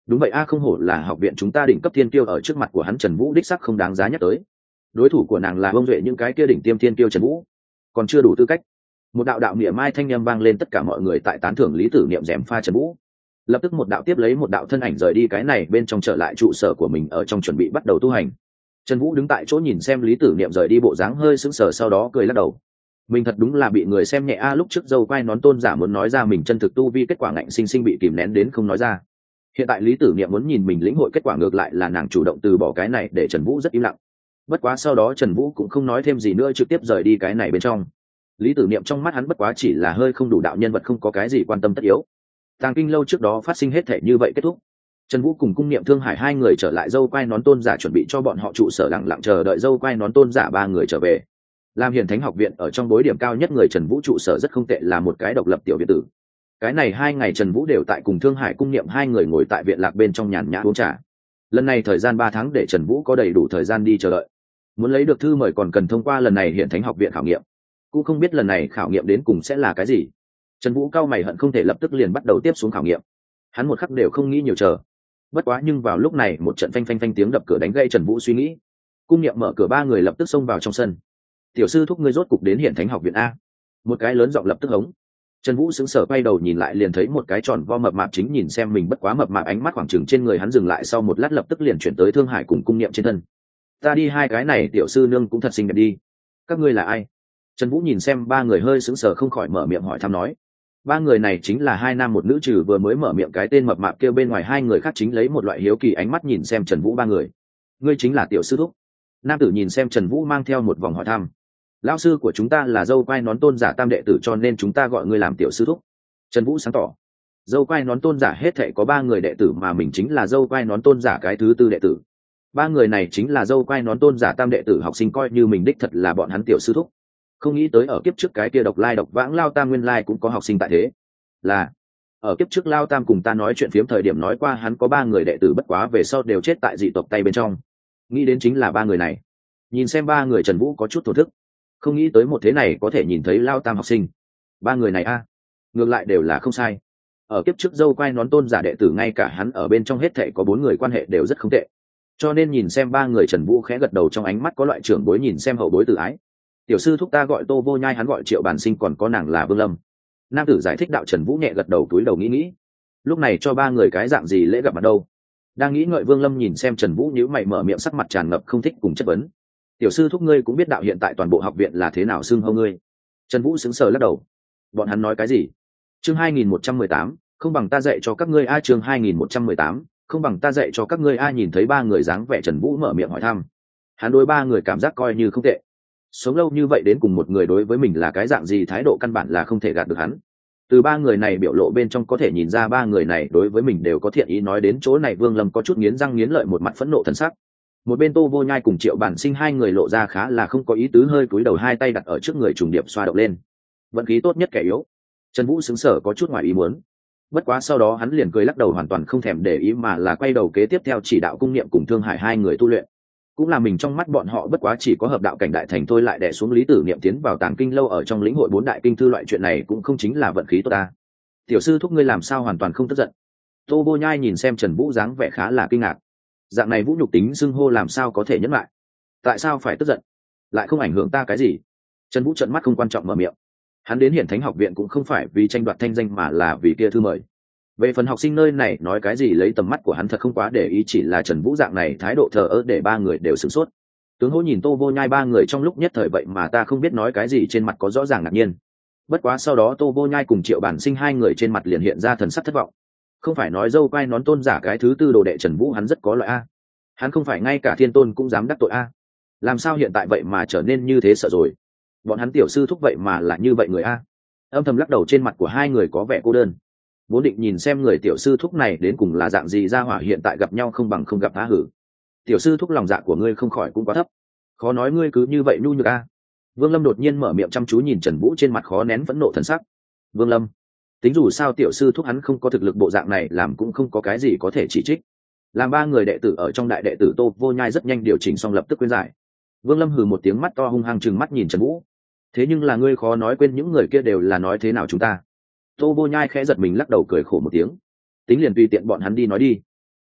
Đúng vậy a, không hổ là học viện chúng ta đỉnh cấp thiên kiêu, ở trước mặt của hắn Trần Vũ đích sắc không đáng giá nhắc tới. Đối thủ của nàng là Bông Duệ, những cái kia đỉnh tiêm thiên kiêu Trần Vũ còn chưa đủ tư cách. Một đạo đạo niệm mai thanh â m vang lên, tất cả mọi người tại tán thưởng Lý Tử Niệm dèm pha Trần Vũ. Lập tức một đạo tiếp lấy một đạo thân ảnh rời đi cái này bên trong, trở lại trụ sở của mình, ở trong chuẩn bị bắt đầu tu hành. Trần Vũ đứng tại chỗ nhìn xem Lý Tử Niệm rời đi bộ dáng hơi sững sờ, sau đó cười lắc đầu. Mình thật đúng là bị người xem nhẹ a, lúc trước dâu quai nón tôn giả muốn nói ra mình chân thực tu vi, kết quả ngạnh sinh sinh bị kìm nén đến không nói ra. Hiện tại Lý Tử Niệm muốn nhìn mình lĩnh hội kết quả, ngược lại là nàng chủ động từ bỏ cái này, để Trần Vũ rất im lặng. Bất quá sau đó Trần Vũ cũng không nói thêm gì nữa, trực tiếp rời đi cái này bên trong. Lý Tử Niệm trong mắt hắn bất quá chỉ là hơi không đủ đạo nhân vật, không có cái gì quan tâm tất yếu. Tàng Kinh lâu trước đó phát sinh hết thể như vậy kết thúc. Trần Vũ cùng Cung Niệm Thương Hải hai người trở lại dâu quai nón tôn giả, chuẩn bị cho bọn họ trụ sở lặng lặng chờ đợi dâu quai nón tôn giả ba người trở về. Làm Hiển Thánh học viện ở trong bối điểm cao nhất người, Trần Vũ trụ sở rất không tệ, là một cái độc lập tiểu viện tử. Cái này 2 ngày Trần Vũ đều tại cùng Thương Hải Cung Niệm hai người ngồi tại viện lạc bên trong nhàn nhã uống trà. Lần này thời gian 3 tháng để Trần Vũ có đầy đủ thời gian đi chờ đợi. Muốn lấy được thư mời còn cần thông qua lần này Hiển Thánh học viện khảo nghiệm. Cũng không biết lần này khảo nghiệm đến cùng sẽ là cái gì. Trần Vũ cao mày hận không thể lập tức liền bắt đầu tiếp xuống khảo nghiệm. Hắn một khắc đều không nghĩ nhiều chờ. Bất quá nhưng vào lúc này một trận phanh phanh phanh tiếng đập cửa đánh gây Trần Vũ suy nghĩ. Cung Niệm mở cửa, ba người lập tức xông vào trong sân. Tiểu sư thúc, ngươi rốt cục đến Hiển Thánh học viện a? Một cái lớn giọng lập tức hống. Trần Vũ sững sờ quay đầu nhìn lại, liền thấy một cái tròn vo mập mạp chính nhìn xem mình, bất quá mập mạp ánh mắt khoảng chừng trên người hắn dừng lại, sau một lát lập tức liền chuyển tới Thương Hải cùng Cung Niệm trên thân. Ta đi, hai cái này tiểu sư nương cũng thật xinh đẹp đi. Các ngươi là ai? Trần Vũ nhìn xem ba người hơi sững sờ, không khỏi mở miệng hỏi thăm nói. Ba người này chính là 2 nam 1 nữ, trừ vừa mới mở miệng cái tên mập mạp kêu bên ngoài, 2 người khác chính lấy một loại hiếu kỳ ánh mắt nhìn xem Trần Vũ ba người. Ngươi chính là tiểu sư thúc? Nam tử nhìn xem Trần Vũ mang theo một vòng hỏi thăm. Lão sư của chúng ta là dâu quai nón tôn giả tam đệ tử, cho nên chúng ta gọi ngươi làm tiểu sư thúc. Trần Vũ sáng tỏ. Dâu quai nón tôn giả hết thảy có 3 người đệ tử, mà mình chính là dâu quai nón tôn giả cái thứ 4 đệ tử. 3 người này chính là dâu quai nón tôn giả tam đệ tử học sinh, coi như mình đích thật là bọn hắn tiểu sư thúc. Không nghĩ tới ở kiếp trước cái kia độc lai độc vãng Lao Tam nguyên lai cũng có học sinh tại thế. Là ở kiếp trước Lao Tam cùng ta nói chuyện phiếm thời điểm nói qua hắn có 3 người đệ tử, bất quá về sau đều chết tại dị tộc tay bên trong. Nghĩ đến chính là 3 người này. Nhìn xem 3 người, Trần Vũ có chút thổ thức. Không nghĩ tới một thế này có thể nhìn thấy Lao Tam học sinh. 3 người này a, ngược lại đều là không sai. Ở kiếp trước dâu quai nón tôn giả đệ tử ngay cả hắn ở bên trong hết thảy có 4 người quan hệ đều rất không tệ. Cho nên nhìn xem 3 người, Trần Vũ khẽ gật đầu, trong ánh mắt có loại trưởng bối nhìn xem hậu bối tự ái. Tiểu sư thúc ta gọi Tô Vô Nhai, hắn gọi Triệu Bản Sinh, còn có nàng là Vương Lâm. Nam tử giải thích đạo. Trần Vũ nhẹ gật đầu, túi đầu nghĩ. Lúc này cho 3 người cái dạng gì lễ gặp mặt đâu? Đang nghĩ ngợi, Vương Lâm nhìn xem Trần Vũ nhíu mày mở miệng, sắc mặt tràn ngập không thích cùng chất vấn. Tiểu sư thúc, ngươi cũng biết đạo hiện tại toàn bộ học viện là thế nào xưng hô ngươi? Trần Vũ sững sờ lắc đầu. Bọn hắn nói cái gì? Chương 2118, không bằng ta dạy cho các ngươi a. Chương 2118, không bằng ta dạy cho các ngươi a. Nhìn thấy 3 người dáng vẻ, Trần Vũ mở miệng hỏi thăm. Hắn đối 3 người cảm giác coi như không tệ. Sống lâu như vậy đến cùng một người đối với mình là cái dạng gì thái độ, căn bản là không thể gạt được hắn. Từ 3 người này biểu lộ bên trong có thể nhìn ra 3 người này đối với mình đều có thiện ý. Nói đến chỗ này, Vương Lâm có chút nghiến răng nghiến lợi, một mặt phẫn nộ thần sắc. Một bên Tô Vô Nhai cùng Triệu Bản Sinh 2 người lộ ra khá là không có ý tứ, hơi cúi đầu, 2 tay đặt ở trước người trùng điệp xoa động lên. Vận khí tốt nhất kẻ yếu. Trần Vũ sững sờ có chút ngoài ý muốn. Bất quá sau đó hắn liền cười lắc đầu, hoàn toàn không thèm để ý, mà là quay đầu kế tiếp theo chỉ đạo Cung Niệm cùng Thương Hải 2 người tu luyện. Cũng là mình trong mắt bọn họ bất quá chỉ có hợp đạo cảnh đại thành thôi, lại đè xuống Lý Tử Niệm tiến vào Tàng Kinh lâu, ở trong lĩnh hội 4 đại kinh thư, loại chuyện này cũng không chính là vận khí tốt ta. Tiểu sư thúc, ngươi làm sao hoàn toàn không tức giận? Tô Vô Nhai nhìn xem Trần Vũ dáng vẻ khá là kinh ngạc. Dạng này vũ nhục tính xưng hô làm sao có thể nhẫn lại? Tại sao phải tức giận? Lại không ảnh hưởng ta cái gì? Trần Vũ trợn mắt không quan trọng mở miệng. Hắn đến Hiển Thánh học viện cũng không phải vì tranh đoạt thanh danh, mà là vì kia thư mời. Về phần học sinh nơi này nói cái gì, lấy tầm mắt của hắn thật không quá để ý, chỉ là Trần Vũ dạng này thái độ thờ ơ để 3 người đều sửng sốt. Tướng Hỗ nhìn Tô Vô Nhai 3 người trong lúc nhất thời, vậy mà ta không biết nói cái gì, trên mặt có rõ ràng ngạc nhiên. Bất quá sau đó Tô Vô Nhai cùng Triệu Bản Sinh 2 người trên mặt liền hiện ra thần sắc thất vọng. Không phải nói dâu quai nón tôn giả cái thứ 4 đồ đệ Trần Vũ hắn rất có loại a. Hắn không phải ngay cả thiên tôn cũng dám đắc tội a. Làm sao hiện tại vậy mà trở nên như thế sợ rồi? Bọn hắn tiểu sư thúc vậy mà là như vậy người a. Âm thầm lắc đầu, trên mặt của 2 người có vẻ cô đơn. Vốn định nhìn xem người tiểu sư thúc này đến cùng là dạng gì ra hỏa, hiện tại gặp nhau không bằng không gặp, phá hử. Tiểu sư thúc, lòng dạ của ngươi không khỏi cũng quá thấp. Khó nói ngươi cứ như vậy nhu nhược a. Vương Lâm đột nhiên mở miệng, chăm chú nhìn Trần Vũ, trên mặt khó nén phẫn nộ thần sắc. Vương Lâm, tính dù sao tiểu sư thúc hắn không có thực lực bộ dạng này làm cũng không có cái gì có thể chỉ trích. Làm 3 người đệ tử ở trong đại đệ tử, Tô Vô Nhai rất nhanh điều chỉnh xong lập tức khuyên giải. Vương Lâm hừ một tiếng, mắt to hung hăng trừng mắt nhìn Trần Vũ. Thế nhưng là ngươi khó nói quên những người kia đều là nói thế nào chúng ta? Tô Vô Nhai khẽ giật mình lắc đầu cười khổ một tiếng. Tính liền tùy tiện bọn hắn đi nói đi.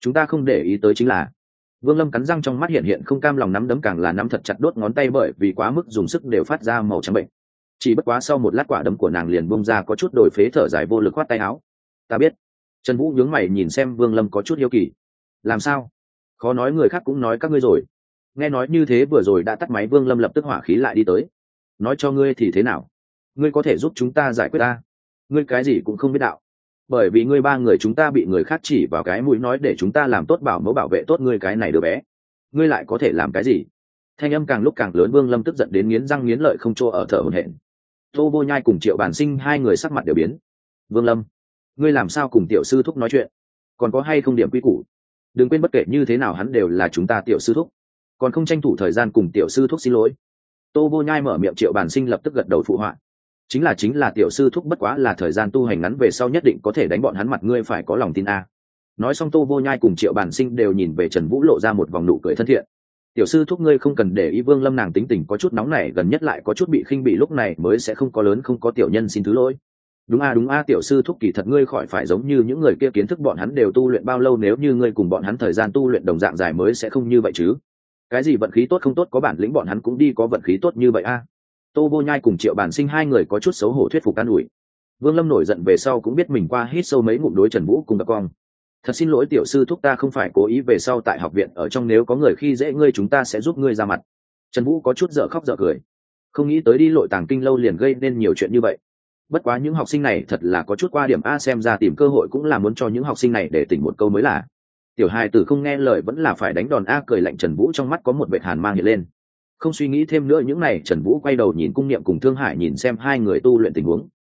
chúng ta không để ý tới chính là. Vương Lâm cắn răng, trong mắt hiện hiện không cam lòng, nắm đấm càng là nắm thật chặt, đốt ngón tay bởi vì quá mức dùng sức đều phát ra màu trắng bệnh. Chỉ bất quá sau một lát quả đấm của nàng liền bung ra, có chút đổi phế thở dài vô lực khoát tay áo. Ta biết. Trần Vũ nhướng mày nhìn xem Vương Lâm có chút hiếu kỳ. Làm sao? Khó nói, người khác cũng nói các ngươi rồi. Nghe nói như thế vừa rồi đã tắt máy, Vương Lâm lập tức hỏa khí lại đi tới. Nói cho ngươi thì thế nào? Ngươi có thể giúp chúng ta giải quyết ta? Ngươi cái gì cũng không biết đạo. Bởi vì ngươi ba người chúng ta bị người khác chỉ vào cái mũi nói để chúng ta làm tốt bảo mẫu bảo vệ tốt ngươi cái này đứa bé. Ngươi lại có thể làm cái gì? Thanh âm càng lúc càng lớn, Vương Lâm tức giận đến nghiến răng nghiến lợi không chỗ ở, thở hổn hển. Tô Vô Nhai cùng Triệu Bản Sinh hai người sắc mặt đều biến. Vương Lâm, ngươi làm sao cùng tiểu sư thúc nói chuyện? Còn có hay không điểm quy củ? Đừng quên bất kể như thế nào hắn đều là chúng ta tiểu sư thúc, còn không tranh thủ thời gian cùng tiểu sư thúc xin lỗi. Tô Vô Nhai mở miệng, Triệu Bản Sinh lập tức gật đầu phụ họa. Chính là tiểu sư thúc, bất quá là thời gian tu hành ngắn, về sau nhất định có thể đánh bọn hắn mặt, ngươi phải có lòng tin a. Nói xong, Tô Vô Nhai cùng Triệu Bản Sinh đều nhìn về Trần Vũ, lộ ra một vòng nụ cười thân thiện. Tiểu sư thúc, ngươi không cần để ý. Vương Lâm nàng tính tình có chút nóng nảy, gần nhất lại có chút bị khinh bị, lúc này mới sẽ không có lớn không có tiểu nhân xin thứ lỗi. Đúng a, tiểu sư thúc, kỳ thật ngươi khỏi phải giống như những người kia, kiến thức bọn hắn đều tu luyện bao lâu, nếu như ngươi cùng bọn hắn thời gian tu luyện đồng dạng dài mới sẽ không như vậy chứ. Cái gì vận khí tốt không tốt, có bản lĩnh bọn hắn cũng đi có vận khí tốt như vậy a. Tô Vô Nhai cùng Triệu Bản Sinh hai người có chút xấu hổ thuyết phục an ủi. Vương Lâm nổi giận về sau cũng biết mình qua, hít sâu mấy ngụm đối Trần Vũ cùng các con. Thật xin lỗi tiểu sư thúc, ta không phải cố ý, về sau tại học viện ở trong nếu có người khi dễ ngươi chúng ta sẽ giúp ngươi ra mặt. Trần Vũ có chút dở khóc dở cười, không nghĩ tới đi Lội Tàng Kinh lâu liền gây nên nhiều chuyện như vậy. Bất quá những học sinh này thật là có chút qua điểm a, xem ra tìm cơ hội cũng là muốn cho những học sinh này để tỉnh một câu mới là. Tiểu hài tử không nghe lời vẫn là phải đánh đòn a, cười lạnh. Trần Vũ trong mắt có một vệt hàn mang hiện lên. Không suy nghĩ thêm nữa những này, Trần Vũ quay đầu nhìn Cung Niệm cùng Thương Hải nhìn xem hai người tu luyện tình huống.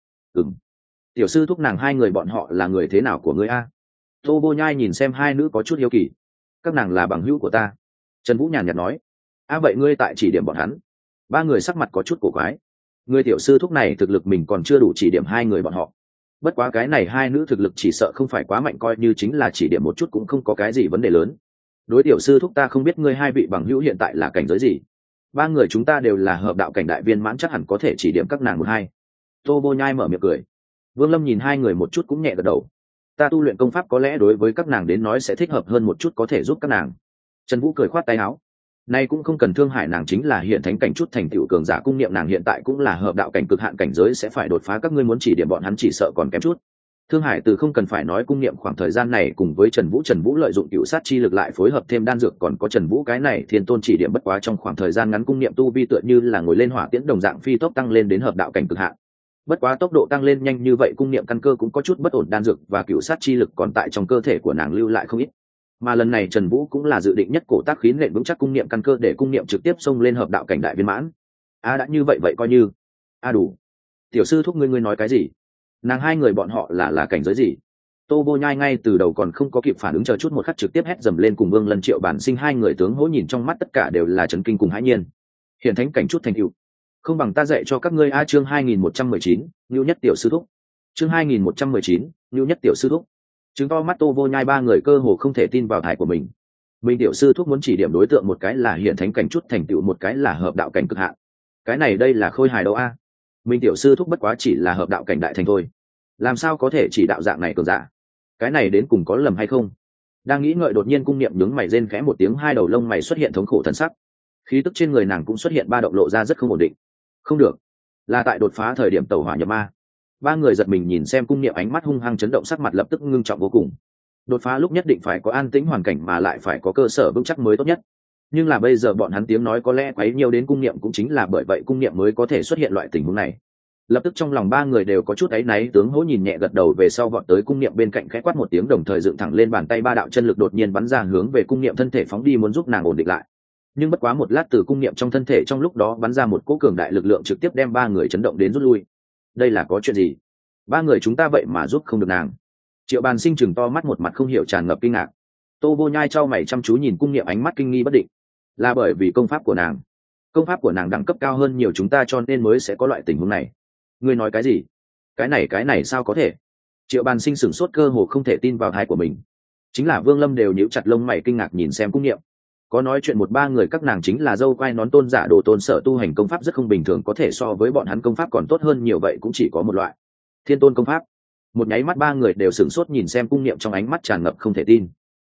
Tiểu sư thúc, nàng hai người bọn họ là người thế nào của ngươi a? Tô Vô Nhai nhìn xem hai nữ có chút hiếu kỳ. Các nàng là bằng hữu của ta. Trần Vũ nhàn nhạt nói. Vậy ngươi tại chỉ điểm bọn hắn? Ba người sắc mặt có chút cổ quái. Người tiểu sư thúc này thực lực mình còn chưa đủ chỉ điểm hai người bọn họ. Bất quá cái này hai nữ thực lực chỉ sợ không phải quá mạnh, coi như chính là chỉ điểm một chút cũng không có cái gì vấn đề lớn. Đối tiểu sư thúc, ta không biết ngươi hai vị bằng hữu hiện tại là cảnh giới gì. Ba người chúng ta đều là hợp đạo cảnh đại viên mãn, chắc hẳn có thể chỉ điểm các nàng một hai. Tô Vô Nhai mở miệng cười. Vương Lâm nhìn hai người một chút cũng nhẹ gật đầu. Ta tu luyện công pháp có lẽ đối với các nàng đến nói sẽ thích hợp hơn một chút, có thể giúp các nàng. Trần Vũ cười khoát tay áo. Nay cũng không cần, Thương Hải nàng chính là hiện thánh cảnh chút thành tựu cường giả, Cung Niệm nàng hiện tại cũng là hợp đạo cảnh cực hạn cảnh giới, sẽ phải đột phá, các ngươi muốn chỉ điểm bọn hắn chỉ sợ còn kém chút. Thương Hải từ không cần phải nói, Cung Niệm khoảng thời gian này cùng với Trần Vũ lợi dụng cựu sát chi lực lại phối hợp thêm đan dược, còn có Trần Vũ cái này thiên tôn chỉ điểm, bất quá trong khoảng thời gian ngắn Cung Niệm tu vi tựa như là ngồi lên hỏa tiễn đồng dạng phi tốc tăng lên đến hợp đạo cảnh cực hạn. Bất quá tốc độ tăng lên nhanh như vậy, Cung Niệm căn cơ cũng có chút bất ổn, đan dược và cựu sát chi lực còn tại trong cơ thể của nàng lưu lại không ít. Mà lần này Trần Vũ cũng là dự định nhất cổ tác khí nện vững chắc Cung Niệm căn cơ, để Cung Niệm trực tiếp xông lên hợp đạo cảnh đại viên mãn. Đã như vậy vậy coi như đủ. Tiểu sư thúc, ngươi nói cái gì? Nàng hai người bọn họ là cảnh giới gì? Tô Vô Nhai ngay từ đầu còn không có kịp phản ứng, chờ chút một khắc trực tiếp hét dầm lên, cùng Vương Lân Triệu Bản Sinh hai người tướng hỗ nhìn trong mắt tất cả đều là chấn kinh cùng hãi nhiên. Hiện thánh cảnh chút thành tựu, không bằng ta dạy cho các ngươi a. Chương 2119, Nưu Nhất tiểu sư thúc. Chương 2119, Nưu Nhất tiểu sư thúc. Chứng to mắt Tô Vô Nhai ba người cơ hồ không thể tin vào thải của mình. Mình tiểu sư thúc muốn chỉ điểm đối tượng một cái là hiện thánh cảnh chút thành tựu, một cái là hợp đạo cảnh cực hạn. Cái này đây là khôi hài đâu a? Mình tiểu sư thúc bất quá chỉ là hợp đạo cảnh đại thành thôi, làm sao có thể chỉ đạo dạng này cường giả? Cái này đến cùng có lầm hay không? Đang nghĩ ngợi, đột nhiên Cung Niệm nhướng mày rên khẽ một tiếng, hai đầu lông mày xuất hiện thống khổ thần sắc, khí tức trên người nàng cũng xuất hiện ba động, lộ ra rất không ổn định. Không được, là tại đột phá thời điểm tẩu hỏa nhập ma. Ba người giật mình nhìn xem Cung Niệm, ánh mắt hung hăng chấn động, sắc mặt lập tức ngưng trọng vô cùng. Đột phá lúc nhất định phải có an tĩnh hoàn cảnh, mà lại phải có cơ sở vững chắc mới tốt nhất. Nhưng là bây giờ bọn hắn tiếng nói có lẽ quấy nhiều đến Cung Niệm, cũng chính là bởi vậy Cung Niệm mới có thể xuất hiện loại tình huống này. Lập tức trong lòng ba người đều có chút áy náy, tướng hỗ nhìn nhẹ gật đầu, về sau vọt tới Cung Niệm bên cạnh khẽ quát một tiếng, đồng thời dựng thẳng lên bàn tay, ba đạo chân lực đột nhiên bắn ra hướng về Cung Niệm thân thể phóng đi, muốn giúp nàng ổn định lại. Nhưng bất quá một lát, từ Cung Niệm trong thân thể trong lúc đó bắn ra một cỗ cường đại lực lượng, trực tiếp đem ba người chấn động đến rút lui. Đây là có chuyện gì? Ba người chúng ta vậy mà giúp không được nàng? Triệu Bàn Sinh chừng to mắt, một mặt không hiểu, tràn ngập kinh ngạc. Tô Vô Nhai trao mày chăm chú nhìn Cung Niệm, ánh mắt kinh nghi bất định. Là bởi vì công pháp của nàng đẳng cấp cao hơn nhiều chúng ta, cho nên mới sẽ có loại tình huống này. Ngươi nói cái gì? Cái này sao có thể? Triệu Bàn Sinh sửng sốt, cơ hồ không thể tin vào tai của mình. Chính là Vương Lâm đều nhíu chặt lông mày kinh ngạc nhìn xem Cung Niệm. Có nói chuyện một ba người các nàng chính là dâu quai nón tôn giả Đồ Tôn Sở, tu hành công pháp rất không bình thường, có thể so với bọn hắn công pháp còn tốt hơn nhiều, vậy cũng chỉ có một loại, Thiên Tôn công pháp. Một nháy mắt ba người đều sửng sốt nhìn xem Cung Niệm, trong ánh mắt tràn ngập không thể tin.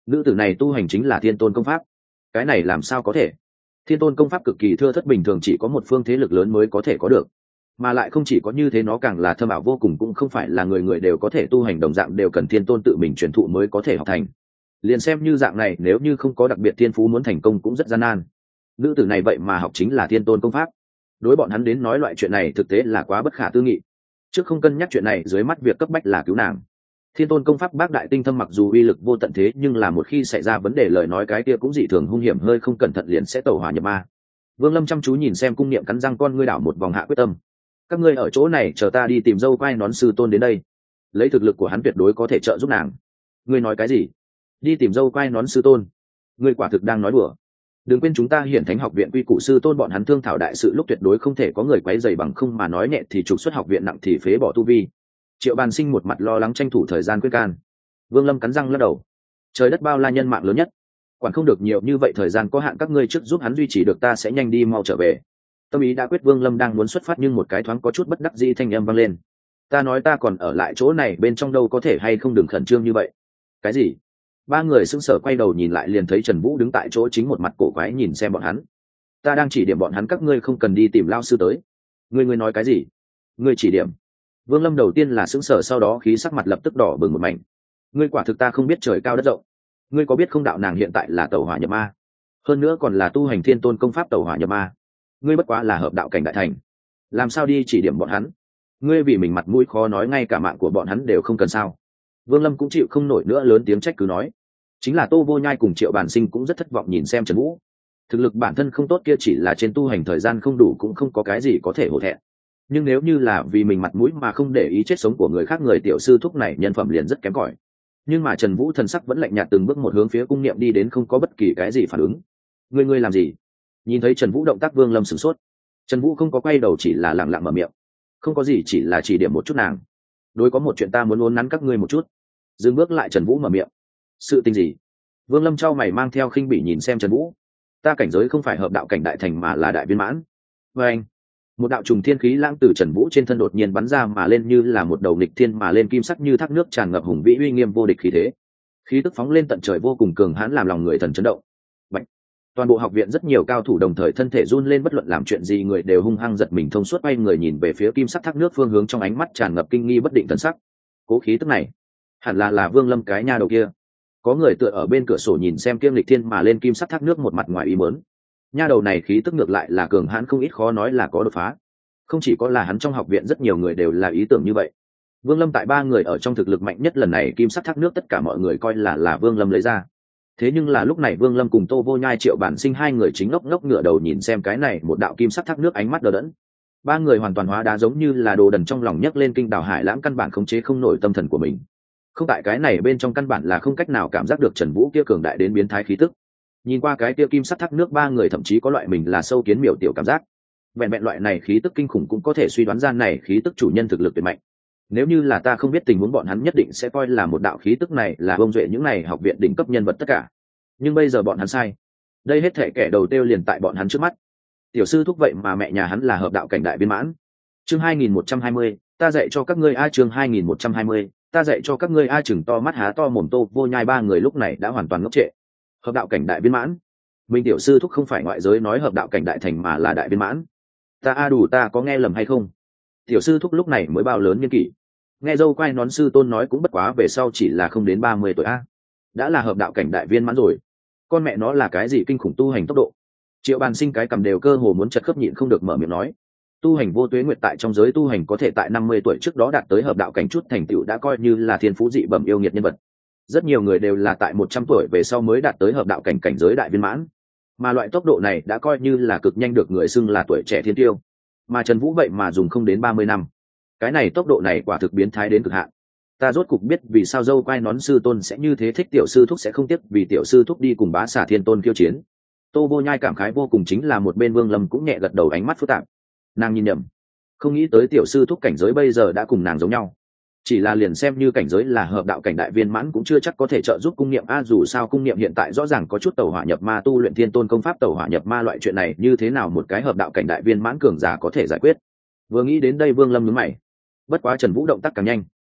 nữ tử này tu hành chính là thiên tôn công pháp. Cái này làm sao có thể? Thiên tôn công pháp cực kỳ thưa thất, bình thường chỉ có một phương thế lực lớn mới có thể có được, mà lại không chỉ có như thế, nó càng là thâm ảo vô cùng, cũng không phải là người người đều có thể tu hành, đồng dạng đều cần thiên tôn tự mình truyền thụ mới có thể học thành. Liền xem như dạng này, nếu như không có đặc biệt thiên phú, muốn thành công cũng rất gian nan. Nữ tử này vậy mà học chính là thiên tôn công pháp, đối bọn hắn đến nói loại chuyện này thực tế là quá bất khả tư nghị. Trước không cân nhắc chuyện này, dưới mắt việc cấp bách là cứu nàng. Thiên tôn công pháp bác đại tinh thâm, mặc dù uy lực vô tận, thế nhưng là một khi xảy ra vấn đề lời nói, cái kia cũng dị thường hung hiểm, hơi không cẩn thận liền sẽ tẩu hỏa nhập ma. Vương Lâm chăm chú nhìn xem cung niệm, cắn răng, con ngươi đảo một vòng, hạ quyết tâm. Các ngươi ở chỗ này chờ ta đi tìm dâu quai nón sư tôn đến đây, lấy thực lực của hắn tuyệt đối có thể trợ giúp nàng. Ngươi nói cái gì? Đi tìm dâu quai nón sư tôn? Ngươi quả thực đang nói đùa. Đừng quên chúng ta Hiển Thánh học viện quy củ, sư tôn bọn hắn thương thảo đại sự lúc tuyệt đối không thể có người quấy rầy, bằng không mà nói nhẹ thì trục xuất học viện, nặng thì phế bỏ tu vi. Triệu Bàn Sinh một mặt lo lắng tranh thủ thời gian khuyên can. Vương Lâm cắn răng lắc đầu. Trời đất bao la, nhân mạng lớn nhất, quản không được nhiều như vậy, thời gian có hạn, các ngươi trước giúp hắn duy trì được, ta sẽ nhanh đi mau trở về. Tâm ý đã quyết, Vương Lâm đang muốn xuất phát, nhưng một cái thoáng có chút bất đắc dĩ thanh âm vang lên. Ta nói ta còn ở lại chỗ này bên trong đâu, có thể hay không đừng khẩn trương như vậy. Cái gì? Ba người sững sờ quay đầu nhìn lại, liền thấy Trần Vũ đứng tại chỗ, chính một mặt cổ quái nhìn xem bọn hắn. Ta đang chỉ điểm bọn hắn, các ngươi không cần đi tìm lao sư tới. Ngươi nói cái gì? Ngươi chỉ điểm? Vương Lâm đầu tiên là sững sờ, sau đó khí sắc mặt lập tức đỏ bừng một mảnh. Ngươi quả thực ta không biết trời cao đất rộng. Ngươi có biết không, đạo nàng hiện tại là tẩu hỏa nhập ma, hơn nữa còn là tu hành thiên tôn công pháp tẩu hỏa nhập ma. Ngươi bất quá là hợp đạo cảnh đại thành, làm sao đi chỉ điểm bọn hắn? Ngươi vì mình mặt mũi khó nói, ngay cả mạng của bọn hắn đều không cần sao? Vương Lâm cũng chịu không nổi nữa, lớn tiếng trách cứ nói. Chính là Tô Vô Nhai cùng Triệu Bản Sinh cũng rất thất vọng nhìn xem Trần Vũ. Thực lực bản thân không tốt kia chỉ là trên tu hành thời gian không đủ, cũng không có cái gì có thể hổ thẹn. Nhưng nếu như là vì mình mặt mũi mà không để ý chết sống của người khác, người tiểu sư thúc này nhân phẩm liền rất kém cỏi. Nhưng mà Trần Vũ thần sắc vẫn lạnh nhạt, từng bước một hướng phía cung niệm đi đến, không có bất kỳ cái gì phản ứng. Ngươi làm gì? Nhìn thấy Trần Vũ động tác, Vương Lâm sửng sốt. Trần Vũ không có quay đầu, chỉ là lặng lặng mở miệng. Không có gì, chỉ là chỉ điểm một chút nàng. Đối, có một chuyện ta muốn uốn nắn các ngươi một chút. Dừng bước lại, Trần Vũ mở miệng. Sự tình gì? Vương Lâm trao mày mang theo khinh bỉ nhìn xem Trần Vũ. Ta cảnh giới không phải hợp đạo cảnh đại thành mà là đại viên mãn. Và anh, một đạo trùng thiên khí lãng từ Trần Vũ trên thân đột nhiên bắn ra mà lên, như là một đầu nghịch thiên mà lên kim sắc như thác nước, tràn ngập hùng vĩ uy nghiêm vô địch khí thế. Khí tức phóng lên tận trời, vô cùng cường hãn, làm lòng người thần chấn động. Bạch. Toàn bộ học viện rất nhiều cao thủ đồng thời thân thể run lên, bất luận làm chuyện gì người đều hung hăng giật mình, thông suốt bay người nhìn về phía kim sắc thác nước phương hướng, trong ánh mắt tràn ngập kinh nghi bất định thần sắc. Cố khí tức này, hẳn là Vương Lâm cái nha đầu kia. Có người tựa ở bên cửa sổ nhìn xem kiêm lịch thiên mà lên kim sắc thác nước, một mặt ngoài ý muốn. Nha đầu này khí tức ngược lại là cường hãn không ít, khó nói là có đột phá. Không chỉ có là hắn, trong học viện rất nhiều người đều là ý tưởng như vậy. Vương Lâm tại ba người ở trong thực lực mạnh nhất, lần này kim sắc thác nước tất cả mọi người coi là Vương Lâm lấy ra. Thế nhưng là lúc này Vương Lâm cùng Tô Vô Nhai, Triệu Bản Sinh hai người chính ngốc ngốc ngửa đầu nhìn xem cái này một đạo kim sắc thác nước, ánh mắt đờ đẫn. Ba người hoàn toàn hóa đá, giống như là đồ đần trong lòng nhấc lên kinh đảo hải lãng, căn bản khống chế không nổi tâm thần của mình. Không, tại cái này bên trong căn bản là không cách nào cảm giác được Trần Vũ kia cường đại đến biến thái khí tức. Nhìn qua cái kia kim sắc thác nước, ba người thậm chí có loại mình là sâu kiến miểu tiểu cảm giác. Vẹn vẹn loại này khí tức kinh khủng cũng có thể suy đoán ra này khí tức chủ nhân thực lực tuyệt mạnh. Nếu như là ta không biết tình huống, bọn hắn nhất định sẽ coi là một đạo khí tức này là bông duệ những này học viện đỉnh cấp nhân vật tất cả. Nhưng bây giờ bọn hắn sai. Đây hết thể kẻ đầu tiêu liền tại bọn hắn trước mắt. Tiểu sư thúc vậy mà mẹ nhà hắn là hợp đạo cảnh đại viên mãn. Chương 2120, ta dạy cho các ngươi chương 2120, ta dạy cho các ngươi chừng to mắt há to mồm Tô Vô Nhai ba người lúc này đã hoàn toàn ngốc trệ. Hợp đạo cảnh đại viên mãn? Mình tiểu sư thúc không phải ngoại giới nói hợp đạo cảnh đại thành mà là đại viên mãn. Ta đủ, ta có nghe lầm hay không? Tiểu sư thúc lúc này mới bao lớn niên kỷ. Nghe dâu quai nón sư tôn nói cũng bất quá về sau chỉ là không đến 30 tuổi a. Đã là hợp đạo cảnh đại viên mãn rồi. Con mẹ nó là cái gì kinh khủng tu hành tốc độ. Triệu Bàn Sinh cái cầm đều cơ hồ muốn chật khớp, nhịn không được mở miệng nói. Tu hành vô tuế nguyệt, tại trong giới tu hành có thể tại 50 tuổi trước đó đạt tới hợp đạo cảnh chút thành tựu đã coi như là thiên phú dị bẩm yêu nghiệt nhân vật. Rất nhiều người đều là tại 100 tuổi về sau mới đạt tới hợp đạo cảnh cảnh giới đại viên mãn. Mà loại tốc độ này đã coi như là cực nhanh, được người xưng là tuổi trẻ thiên tiêu. Mà Trần Vũ vậy mà dùng không đến 30 năm. Cái này tốc độ này quả thực biến thái đến cực hạn. Ta rốt cục biết vì sao dâu quai nón sư tôn sẽ như thế thích tiểu sư thúc, sẽ không tiếc vì tiểu sư thúc đi cùng bá xả thiên tôn khiêu chiến. Tô Vô Nhai cảm khái vô cùng, chính là một bên Vương Lâm cũng nhẹ gật đầu, ánh mắt phức tạp. Nàng nhìn nhầm, không nghĩ tới tiểu sư thúc cảnh giới bây giờ đã cùng nàng giống nhau. Chỉ là liền xem như cảnh giới là hợp đạo cảnh đại viên mãn cũng chưa chắc có thể trợ giúp cung niệm dù sao cung niệm hiện tại rõ ràng có chút tẩu hỏa nhập ma, tu luyện thiên tôn công pháp tẩu hỏa nhập ma, loại chuyện này như thế nào một cái hợp đạo cảnh đại viên mãn cường giả có thể giải quyết. Vừa nghĩ đến đây Vương Lâm nhướng mày. Bất quá Trần Vũ động tác càng nhanh,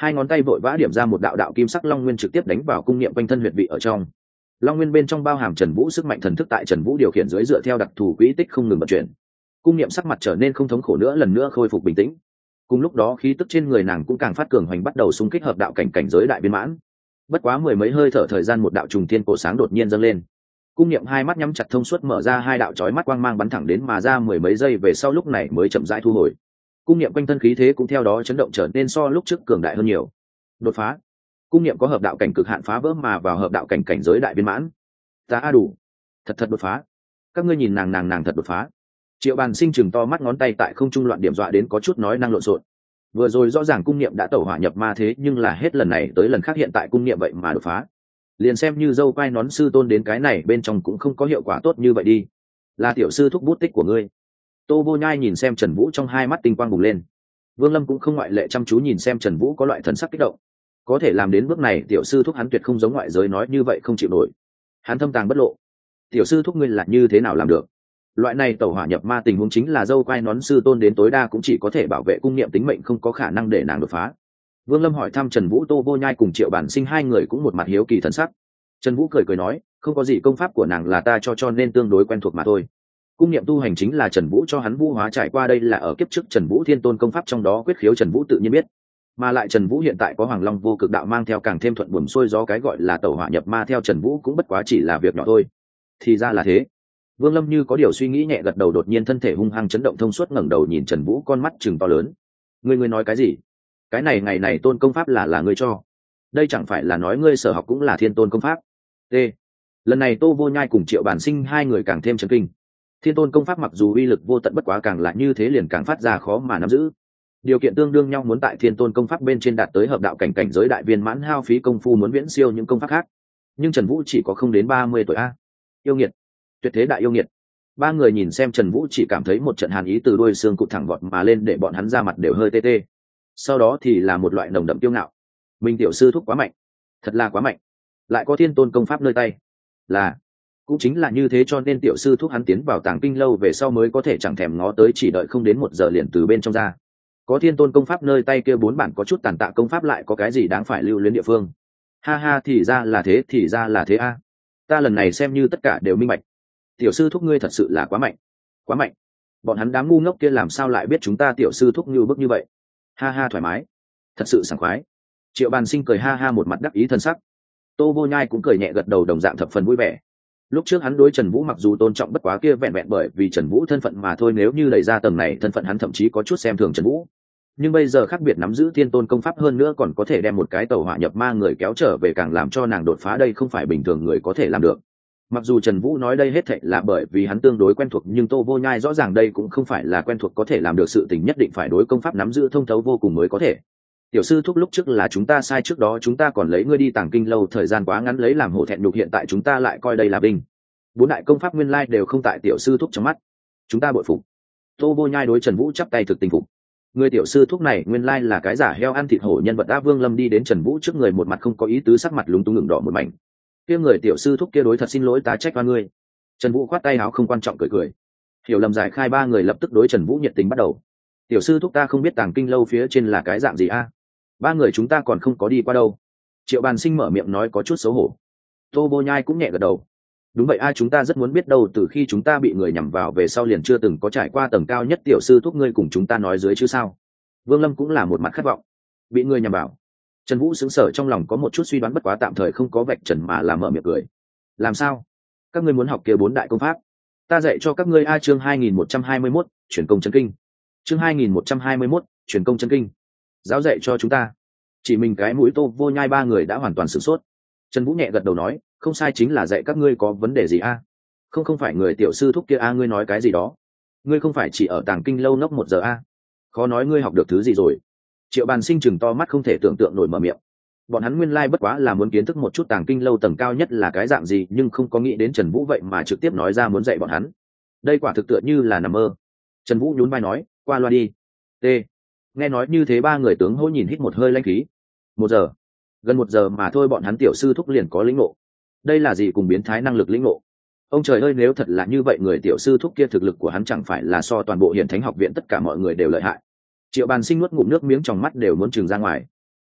Hai ngón tay vội vã điểm ra một đạo đạo kim sắc long nguyên trực tiếp đánh vào cung niệm quanh thân huyệt vị ở trong. Long nguyên bên trong bao hàm Trần Vũ sức mạnh thần thức tại Trần Vũ điều khiển dưới dựa theo đặc thù quỹ tích không ngừng vận chuyển. Cung niệm sắc mặt trở nên không thống khổ nữa, lần nữa khôi phục bình tĩnh. Cùng lúc đó khí tức trên người nàng cũng càng phát cường hoành, bắt đầu xung kích hợp đạo cảnh giới đại viên mãn. Bất quá mười mấy hơi thở thời gian, một đạo trùng thiên cổ sáng đột nhiên dâng lên. Cung niệm hai mắt nhắm chặt thông suốt, mở ra hai đạo chói mắt quang mang bắn thẳng đến mà ra, mười mấy giây về sau lúc này mới chậm rãi thu hồi. Cung niệm quanh thân khí thế cũng theo đó chấn động, trở nên so lúc trước cường đại hơn nhiều. Đột phá. Cung niệm có hợp đạo cảnh cực hạn phá vỡ mà vào hợp đạo cảnh giới đại viên mãn. Ta đủ. Thật đột phá. Các ngươi nhìn nàng thật đột phá. Triệu Bàn Sinh chừng to mắt, ngón tay tại không trung loạn điểm, dọa đến có chút nói năng lộn xộn. Vừa rồi rõ ràng cung niệm đã tẩu hỏa nhập ma, thế nhưng là hết lần này tới lần khác hiện tại cung niệm vậy mà đột phá. Liền xem như dâu quai nón sư tôn đến cái này bên trong cũng không có hiệu quả tốt như vậy đi. Là tiểu sư thúc bút tích của ngươi. Tô Vô Nhai nhìn xem Trần Vũ, trong hai mắt tinh quang bùng lên. Vương Lâm cũng không ngoại lệ, chăm chú nhìn xem Trần Vũ, có loại thần sắc kích động. Có thể làm đến bước này, tiểu sư thúc hắn tuyệt không giống ngoại giới nói như vậy không chịu nổi. Hắn thâm tàng bất lộ. Tiểu sư thúc ngươi là như thế nào làm được? Loại này tẩu hỏa nhập ma tình huống chính là dâu quai nón sư tôn đến tối đa cũng chỉ có thể bảo vệ cung niệm tính mệnh, không có khả năng để nàng đột phá. Vương Lâm hỏi thăm Trần Vũ. Tô Vô Nhai cùng Triệu Bản Sinh hai người cũng một mặt hiếu kỳ thần sắc. Trần Vũ cười nói, không có gì, công pháp của nàng là ta cho nên tương đối quen thuộc mà thôi. Cung niệm tu hành chính là Trần Vũ cho hắn vũ hóa trải qua, đây là ở kiếp trước Trần Vũ Thiên Tôn công pháp, trong đó quyết khiếu Trần Vũ tự nhiên biết. Mà lại Trần Vũ hiện tại có Hoàng Long vô cực đạo mang theo, càng thêm thuận buồm xuôi gió, cái gọi là tẩu hỏa nhập ma theo Trần Vũ cũng bất quá chỉ là việc nhỏ thôi. Thì ra là thế. Vương Lâm như có điều suy nghĩ nhẹ gật đầu, đột nhiên thân thể hung hăng chấn động, thông suốt ngẩng đầu nhìn Trần Vũ, con mắt trừng to lớn. Ngươi nói cái gì? Cái này ngày này tôn công pháp là ngươi cho? Đây chẳng phải là nói ngươi sở học cũng là Thiên Tôn công pháp? T. Lần này Tô Vô Nhai cùng Triệu Bản Sinh hai người càng thêm chấn kinh. Thiên Tôn công pháp mặc dù uy lực vô tận, bất quá càng là như thế liền càng phát ra khó mà nắm giữ. Điều kiện tương đương nhau, muốn tại Thiên Tôn công pháp bên trên đạt tới hợp đạo cảnh giới đại viên mãn, hao phí công phu muốn viễn siêu những công pháp khác. Nhưng Trần Vũ chỉ có không đến 30 tuổi a. Yêu nghiệt, tuyệt thế đại yêu nghiệt. Ba người nhìn xem Trần Vũ chỉ cảm thấy một trận hàn ý từ đuôi xương cụt thẳng vọt mà lên, để bọn hắn ra mặt đều hơi tê tê. Sau đó thì là một loại nồng đậm kiêu ngạo. Mình tiểu sư thúc quá mạnh, thật là quá mạnh, lại có Thiên Tôn công pháp nơi tay. Là cũng chính là như thế, cho nên tiểu sư thúc hắn tiến vào Tàng Kinh lâu về sau mới có thể chẳng thèm ngó tới, chỉ đợi không đến 1 giờ liền từ bên trong ra. Có Thiên Tôn công pháp nơi tay kia 4 bản có chút tàn tạ công pháp, lại có cái gì đáng phải lưu luyến địa phương? Ha ha, thì ra là thế, a. Ta lần này xem như tất cả đều minh bạch. Tiểu sư thúc ngươi thật sự là quá mạnh, quá mạnh. Bọn hắn đám ngu ngốc kia làm sao lại biết chúng ta tiểu sư thúc như bức như vậy? Ha ha, thoải mái, thật sự sảng khoái. Triệu Bàn Sinh cười ha ha, một mặt đắc ý thân sắc. Tô Vô Nhai cũng cười nhẹ gật đầu, đồng dạng thập phần vui vẻ. Lúc trước hắn đối Trần Vũ mặc dù tôn trọng, bất quá kia vẹn vẹn bởi vì Trần Vũ thân phận mà thôi, nếu như đẩy ra tầng này thân phận, hắn thậm chí có chút xem thường Trần Vũ. Nhưng bây giờ khác biệt, nắm giữ Thiên Tôn công pháp, hơn nữa còn có thể đem một cái tẩu hỏa nhập ma người kéo trở về, càng làm cho nàng đột phá, đây không phải bình thường người có thể làm được. Mặc dù Trần Vũ nói đây hết thảy là bởi vì hắn tương đối quen thuộc, nhưng Tô Vô Nhai rõ ràng đây cũng không phải là quen thuộc có thể làm được sự tình, nhất định phải đối công pháp nắm giữ thông thấu vô cùng mới có thể. Tiểu sư thúc, lúc trước là chúng ta sai, trước đó chúng ta còn lấy ngươi đi Tàng Kinh lâu thời gian quá ngắn lấy làm hổ thẹn nhục, hiện tại chúng ta lại coi đây là vinh. 4 đại công pháp nguyên lai đều không tại tiểu sư thúc trong mắt, chúng ta bội phục. Tô Vô Nhai đối Trần Vũ chắp tay thực tình phục. Người tiểu sư thúc này nguyên lai là cái giả heo ăn thịt hổ nhân vật đã. Vương Lâm đi đến Trần Vũ trước người, một mặt không có ý tứ, sắc mặt lúng túng ngẩng đỏ một mảnh. Kia người tiểu sư thúc kia đối thật xin lỗi, tá trách oan ngươi. Trần Vũ khoát tay áo không quan trọng, cười. Hiểu lầm giải khai, ba người lập tức đối Trần Vũ nhiệt tình bắt đầu. Tiểu sư thúc, ta không biết Tàng Kinh lâu phía trên là cái dạng gì a? Ba người chúng ta còn không có đi qua đâu. Triệu Bàn Sinh mở miệng nói có chút xấu hổ. Tô Vô Nhai cũng nhẹ gật đầu. Đúng vậy a, chúng ta rất muốn biết đâu, từ khi chúng ta bị người nhằm vào về sau liền chưa từng có trải qua tầng cao nhất, tiểu sư thúc ngươi cùng chúng ta nói dưới chứ sao? Vương Lâm cũng là một mặt khát vọng. Bị người nhằm vào. Trần Vũ sững sờ, trong lòng có một chút suy đoán, bất quá tạm thời không có vạch trần mà là mở miệng cười. Làm sao? Các ngươi muốn học kia 4 đại công pháp? Ta dạy cho các ngươi a. Chương 2121, truyền công chân kinh. Chương 2121, truyền công chân kinh. Giáo dạy cho chúng ta? Chỉ mình cái mũi Tô Vô Nhai ba người đã hoàn toàn sửng sốt. Trần Vũ nhẹ gật đầu nói, không sai, chính là dạy các ngươi, có vấn đề gì a? Không phải người tiểu sư thúc kia a, ngươi nói cái gì đó? Ngươi không phải chỉ ở Tàng Kinh lâu nốc 1 giờ a? Khó nói ngươi học được thứ gì rồi? Triệu Bàn Sinh chừng to mắt không thể tưởng tượng nổi mở miệng. Bọn hắn nguyên lai bất quá là muốn kiến thức một chút Tàng Kinh lâu tầng cao nhất là cái dạng gì, nhưng không có nghĩ đến Trần Vũ vậy mà trực tiếp nói ra muốn dạy bọn hắn. Đây quả thực tựa như là nằm mơ. Trần Vũ nhún vai nói, qua loa đi. T. Nghe nói như thế, ba người tướng hô nhìn hít một hơi lãnh khí. 1 giờ, gần 1 giờ mà thôi, bọn hắn tiểu sư thúc liền có lĩnh ngộ. Đây là gì cùng biến thái năng lực lĩnh ngộ? Ông trời ơi, nếu thật là như vậy, người tiểu sư thúc kia thực lực của hắn chẳng phải là so toàn bộ Hiển Thánh học viện tất cả mọi người đều lợi hại. Triệu Bàn Sinh nuốt ngụm nước miếng, trong mắt đều muốn trừng ra ngoài.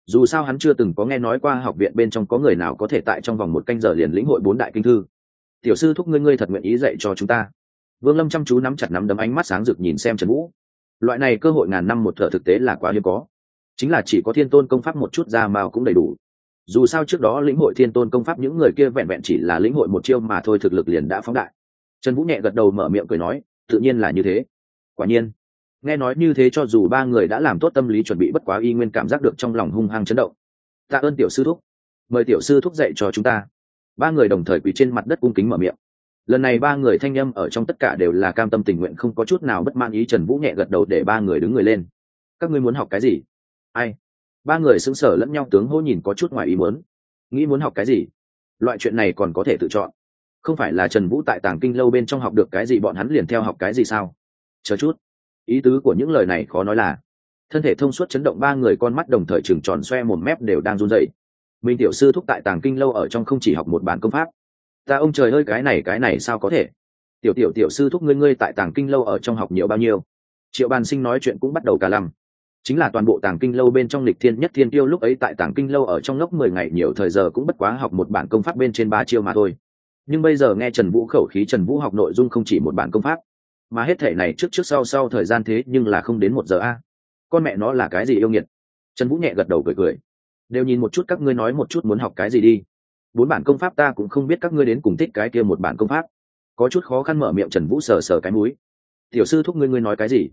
dù sao hắn chưa từng có nghe nói qua học viện bên trong có người nào có thể tại trong vòng 1 canh giờ liền lĩnh hội 4 đại kinh thư. Tiểu sư thúc ngươi thật nguyện ý dạy cho chúng ta? Vương Lâm chăm chú nắm chặt nắm đấm, ánh mắt sáng rực nhìn xem Trần Vũ. Loại này cơ hội ngàn năm một thở thực tế là quá hiếm có, chính là chỉ có thiên tôn công pháp một chút ra mao cũng đầy đủ. Dù sao trước đó lĩnh hội thiên tôn công pháp những người kia vẹn vẹn chỉ là lĩnh hội một chiêu mà thôi, thực lực liền đã phóng đại. Trần Vũ nhẹ gật đầu mở miệng cười nói, tự nhiên là như thế. Quả nhiên. Nghe nói như thế, cho dù ba người đã làm tốt tâm lý chuẩn bị, bất quá y nguyên cảm giác được trong lòng hung hăng chấn động. Tạ ơn tiểu sư thúc, mời tiểu sư thúc dạy cho chúng ta. Ba người đồng thời quỳ trên mặt đất cung kính mở miệng. Lần này ba người thanh âm ở trong tất cả đều là cam tâm tình nguyện, không có chút nào bất mãn ý. Trần Vũ nhẹ gật đầu để ba người đứng người lên. Các ngươi muốn học cái gì? Ai? Ba người sững sờ lẫn nhau, tướng hô nhìn có chút ngoài ý muốn. Nghĩ muốn học cái gì? Loại chuyện này còn có thể tự chọn. Không phải là Trần Vũ tại Tàng Kinh lâu bên trong học được cái gì bọn hắn liền theo học cái gì sao? Chờ chút, ý tứ của những lời này khó nói là. Thân thể thông suốt chấn động, ba người con mắt đồng thời trừng tròn xoe, mồm mép đều đang run rẩy. Minh tiểu sư thúc tại Tàng Kinh lâu ở trong không chỉ học một bản công pháp. Ta ông trời ơi, cái này sao có thể? Tiểu sư thúc ngươi tại Tàng Kinh lâu ở trong học nhiều bao nhiêu? Triệu Bàn Sinh nói chuyện cũng bắt đầu cả lăm. Chính là toàn bộ Tàng Kinh lâu bên trong lịch thiên nhất thiên tiêu, lúc ấy tại Tàng Kinh lâu ở trong ngốc 10 ngày nhiều thời giờ cũng bất quá học một bản công pháp bên trên 3 chiêu mà thôi. Nhưng bây giờ nghe Trần Vũ khẩu khí, Trần Vũ học nội dung không chỉ một bản công pháp, mà hết thể này trước sau thời gian thế nhưng là không đến 1 giờ a. Con mẹ nó là cái gì yêu nghiệt. Trần Vũ nhẹ gật đầu cười. Đều nhìn một chút các ngươi nói một chút muốn học cái gì đi. 4 bản công pháp ta cũng không biết các ngươi đến cùng thích cái kia một bản công pháp. Có chút khó khăn mở miệng Trần Vũ sờ cái mũi. Tiểu sư thúc ngươi nói cái gì?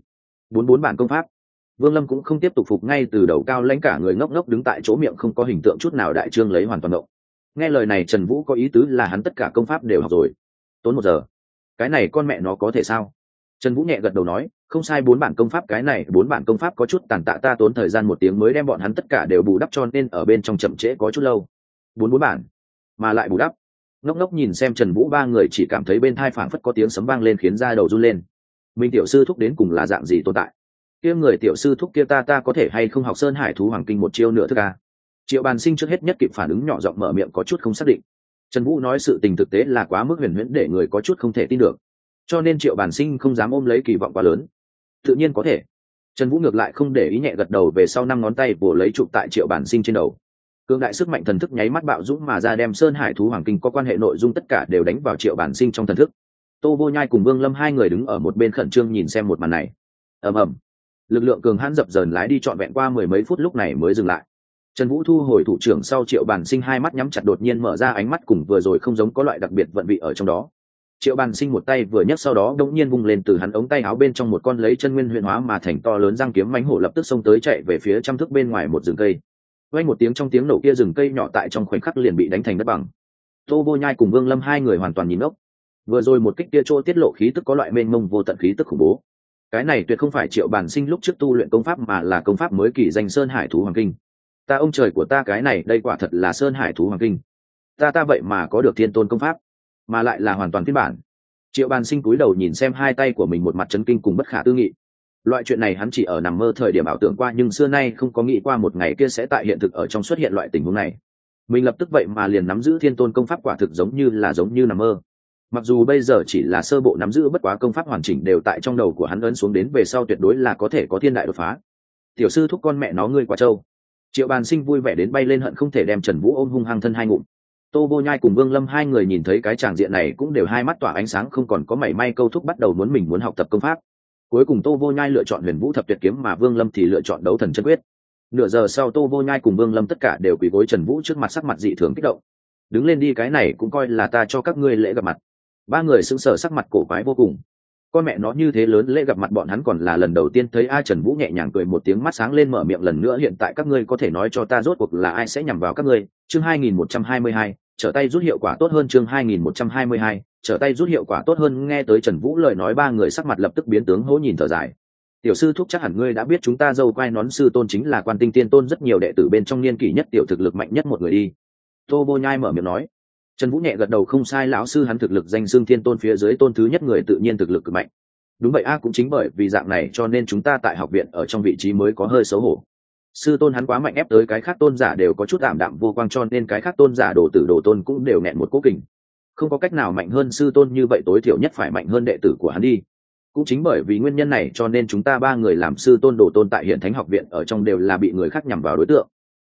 4 bản công pháp. Vương Lâm cũng không tiếp tục phục, ngay từ đầu cao lãnh cả người ngốc ngốc đứng tại chỗ, miệng không có hình tượng chút nào, đại trương lấy hoàn toàn ngộng. Nghe lời này Trần Vũ có ý tứ là hắn tất cả công pháp đều học rồi. Tốn 1 giờ. Cái này con mẹ nó có thể sao? Trần Vũ nhẹ gật đầu nói, không sai, 4 bản công pháp, cái này 4 bản công pháp có chút tàn tạ, ta tốn thời gian 1 tiếng mới đem bọn hắn tất cả đều bù đắp, cho nên ở bên trong chậm trễ có chút lâu. 4 bản mà lại bù đắp. Ngốc ngốc nhìn xem Trần Vũ, ba người chỉ cảm thấy bên tai phảng phất có tiếng sấm vang lên khiến da đầu run lên. Minh tiểu sư thúc đến cùng là dạng gì tồn tại? Kia người tiểu sư thúc kia ta có thể hay không học Sơn Hải thú hoàng kinh một chiêu nữa thức à? Triệu Bàn Sinh trước hết nhất kịp phản ứng, nhỏ giọng mở miệng có chút không xác định. Trần Vũ nói sự tình thực tế là quá mức huyền huyễn để người có chút không thể tin được, cho nên Triệu Bàn Sinh không dám ôm lấy kỳ vọng quá lớn. Tự nhiên có thể. Trần Vũ ngược lại không để ý, nhẹ gật đầu về sau 5 ngón tay vồ lấy chụp tại Triệu Bàn Sinh trên đầu. Cường đại sức mạnh thần thức nháy mắt bạo dũng mà ra, đem Sơn Hải thú hoàng kinh có quan hệ nội dung tất cả đều đánh vào Triệu Bàn Sinh trong thần thức. Tô Vô Nhai cùng Vương Lâm hai người đứng ở một bên khẩn trương nhìn xem một màn này. Ầm ầm. Lực lượng cường hãn dập dờn lái đi trọn vẹn qua 10 mấy phút lúc này mới dừng lại. Trần Vũ thu hồi thủ trưởng sau, Triệu Bàn Sinh hai mắt nhắm chặt, đột nhiên mở ra, ánh mắt cùng vừa rồi không giống, có loại đặc biệt vận vị ở trong đó. Triệu Bàn Sinh một tay vừa nhấc, sau đó đột nhiên vung lên, từ hắn ống tay áo bên trong một con lấy chân nguyên huyền hóa mà thành to lớn răng kiếm mãnh hổ lập tức xông tới, chạy về phía trăm thước bên ngoài một rừng cây. Vang một tiếng, trong tiếng nổ kia rừng cây nhỏ tại trong khoảnh khắc liền bị đánh thành đất bằng. Tô Vô Nhai cùng Vương Lâm hai người hoàn toàn nhìn ngốc. Vừa rồi một kích kia chỗ tiết lộ khí tức có loại mênh mông vô tận khí tức khủng bố. Cái này tuyệt không phải Triệu Bàn Sinh lúc trước tu luyện công pháp, mà là công pháp mới kỳ danh Sơn Hải thú hoàng kinh. Ta ông trời của ta, cái này đây quả thật là Sơn Hải thú hoàng kinh. Ta vậy mà có được thiên tôn công pháp, mà lại là hoàn toàn phiên bản. Triệu Bàn Sinh cúi đầu nhìn xem hai tay của mình, một mặt chấn kinh cùng bất khả tư nghị. Loại chuyện này hắn chỉ ở nằm mơ thời điểm ảo tưởng qua, nhưng xưa nay không có nghĩ qua một ngày kia sẽ tại hiện thực ở trong xuất hiện loại tình huống này. Mình lập tức vậy mà liền nắm giữ thiên tôn công pháp, quả thực giống như nằm mơ. Mặc dù bây giờ chỉ là sơ bộ nắm giữ, bất quá công pháp hoàn chỉnh đều tại trong đầu của hắn ấn xuống, đến về sau tuyệt đối là có thể có thiên đại đột phá. Tiểu sư thúc con mẹ nó ngươi quá trâu. Triệu Bàn Sinh vui vẻ đến bay lên, hận không thể đem Trần Vũ ôm hung hăng thân hai ngụm. Tô Vô Nhai cùng Vương Lâm hai người nhìn thấy cái tràng diện này cũng đều hai mắt tỏa ánh sáng, không còn có mảy may câu thúc, bắt đầu muốn học tập công pháp. Cuối cùng Tô Vô Nhai lựa chọn Huyền Vũ Thập Tuyệt Kiếm, mà Vương Lâm thì lựa chọn Đấu Thần Chân Quyết. Nửa giờ sau, Tô Vô Nhai cùng Vương Lâm tất cả đều quỳ gối Trần Vũ trước mặt, sắc mặt dị thường kích động. Đứng lên đi, cái này cũng coi là ta cho các ngươi lễ gặp mặt. Ba người sững sờ, sắc mặt cổ quái vô cùng. Con mẹ nó, như thế lớn lễ gặp mặt bọn hắn còn là lần đầu tiên thấy. Trần Vũ nhẹ nhàng cười một tiếng, mắt sáng lên mở miệng lần nữa, hiện tại các ngươi có thể nói cho ta rốt cuộc là ai sẽ nhằm vào các ngươi. Chương 2122, trở tay rút hiệu quả tốt hơn. Chương 2122, trở tay rút hiệu quả tốt hơn. Nghe tới Trần Vũ lời nói, ba người sắc mặt lập tức biến tướng, hố nhìn thở dài. Tiểu sư thúc, chắc hẳn ngươi đã biết chúng ta dâu quai nón sư tôn chính là Quan Tinh Tiên Tôn rất nhiều đệ tử bên trong niên kỷ nhất tiểu, thực lực mạnh nhất một người đi. Tô Vô Nhai mở miệng nói. Trần Vũ nhẹ gật đầu, không sai, lão sư hắn thực lực danh xưng Thiên Tôn phía dưới tôn thứ nhất người, tự nhiên thực lực cực mạnh. Đúng vậy cũng chính bởi vì dạng này cho nên chúng ta tại học viện ở trong vị trí mới có hơi xấu hổ. Sư tôn hắn quá mạnh, ép tới cái khác tôn giả đều có chút ảm đạm vô quang, cho nên cái khác tôn giả đồ tử đồ tôn cũng đều nghẹn một cố kình. Không có cách nào mạnh hơn sư tôn như vậy, tối thiểu nhất phải mạnh hơn đệ tử của hắn đi. Cũng chính bởi vì nguyên nhân này cho nên chúng ta ba người làm sư tôn đồ tôn tại Hiện Thánh học viện ở trong đều là bị người khác nhằm vào đối tượng.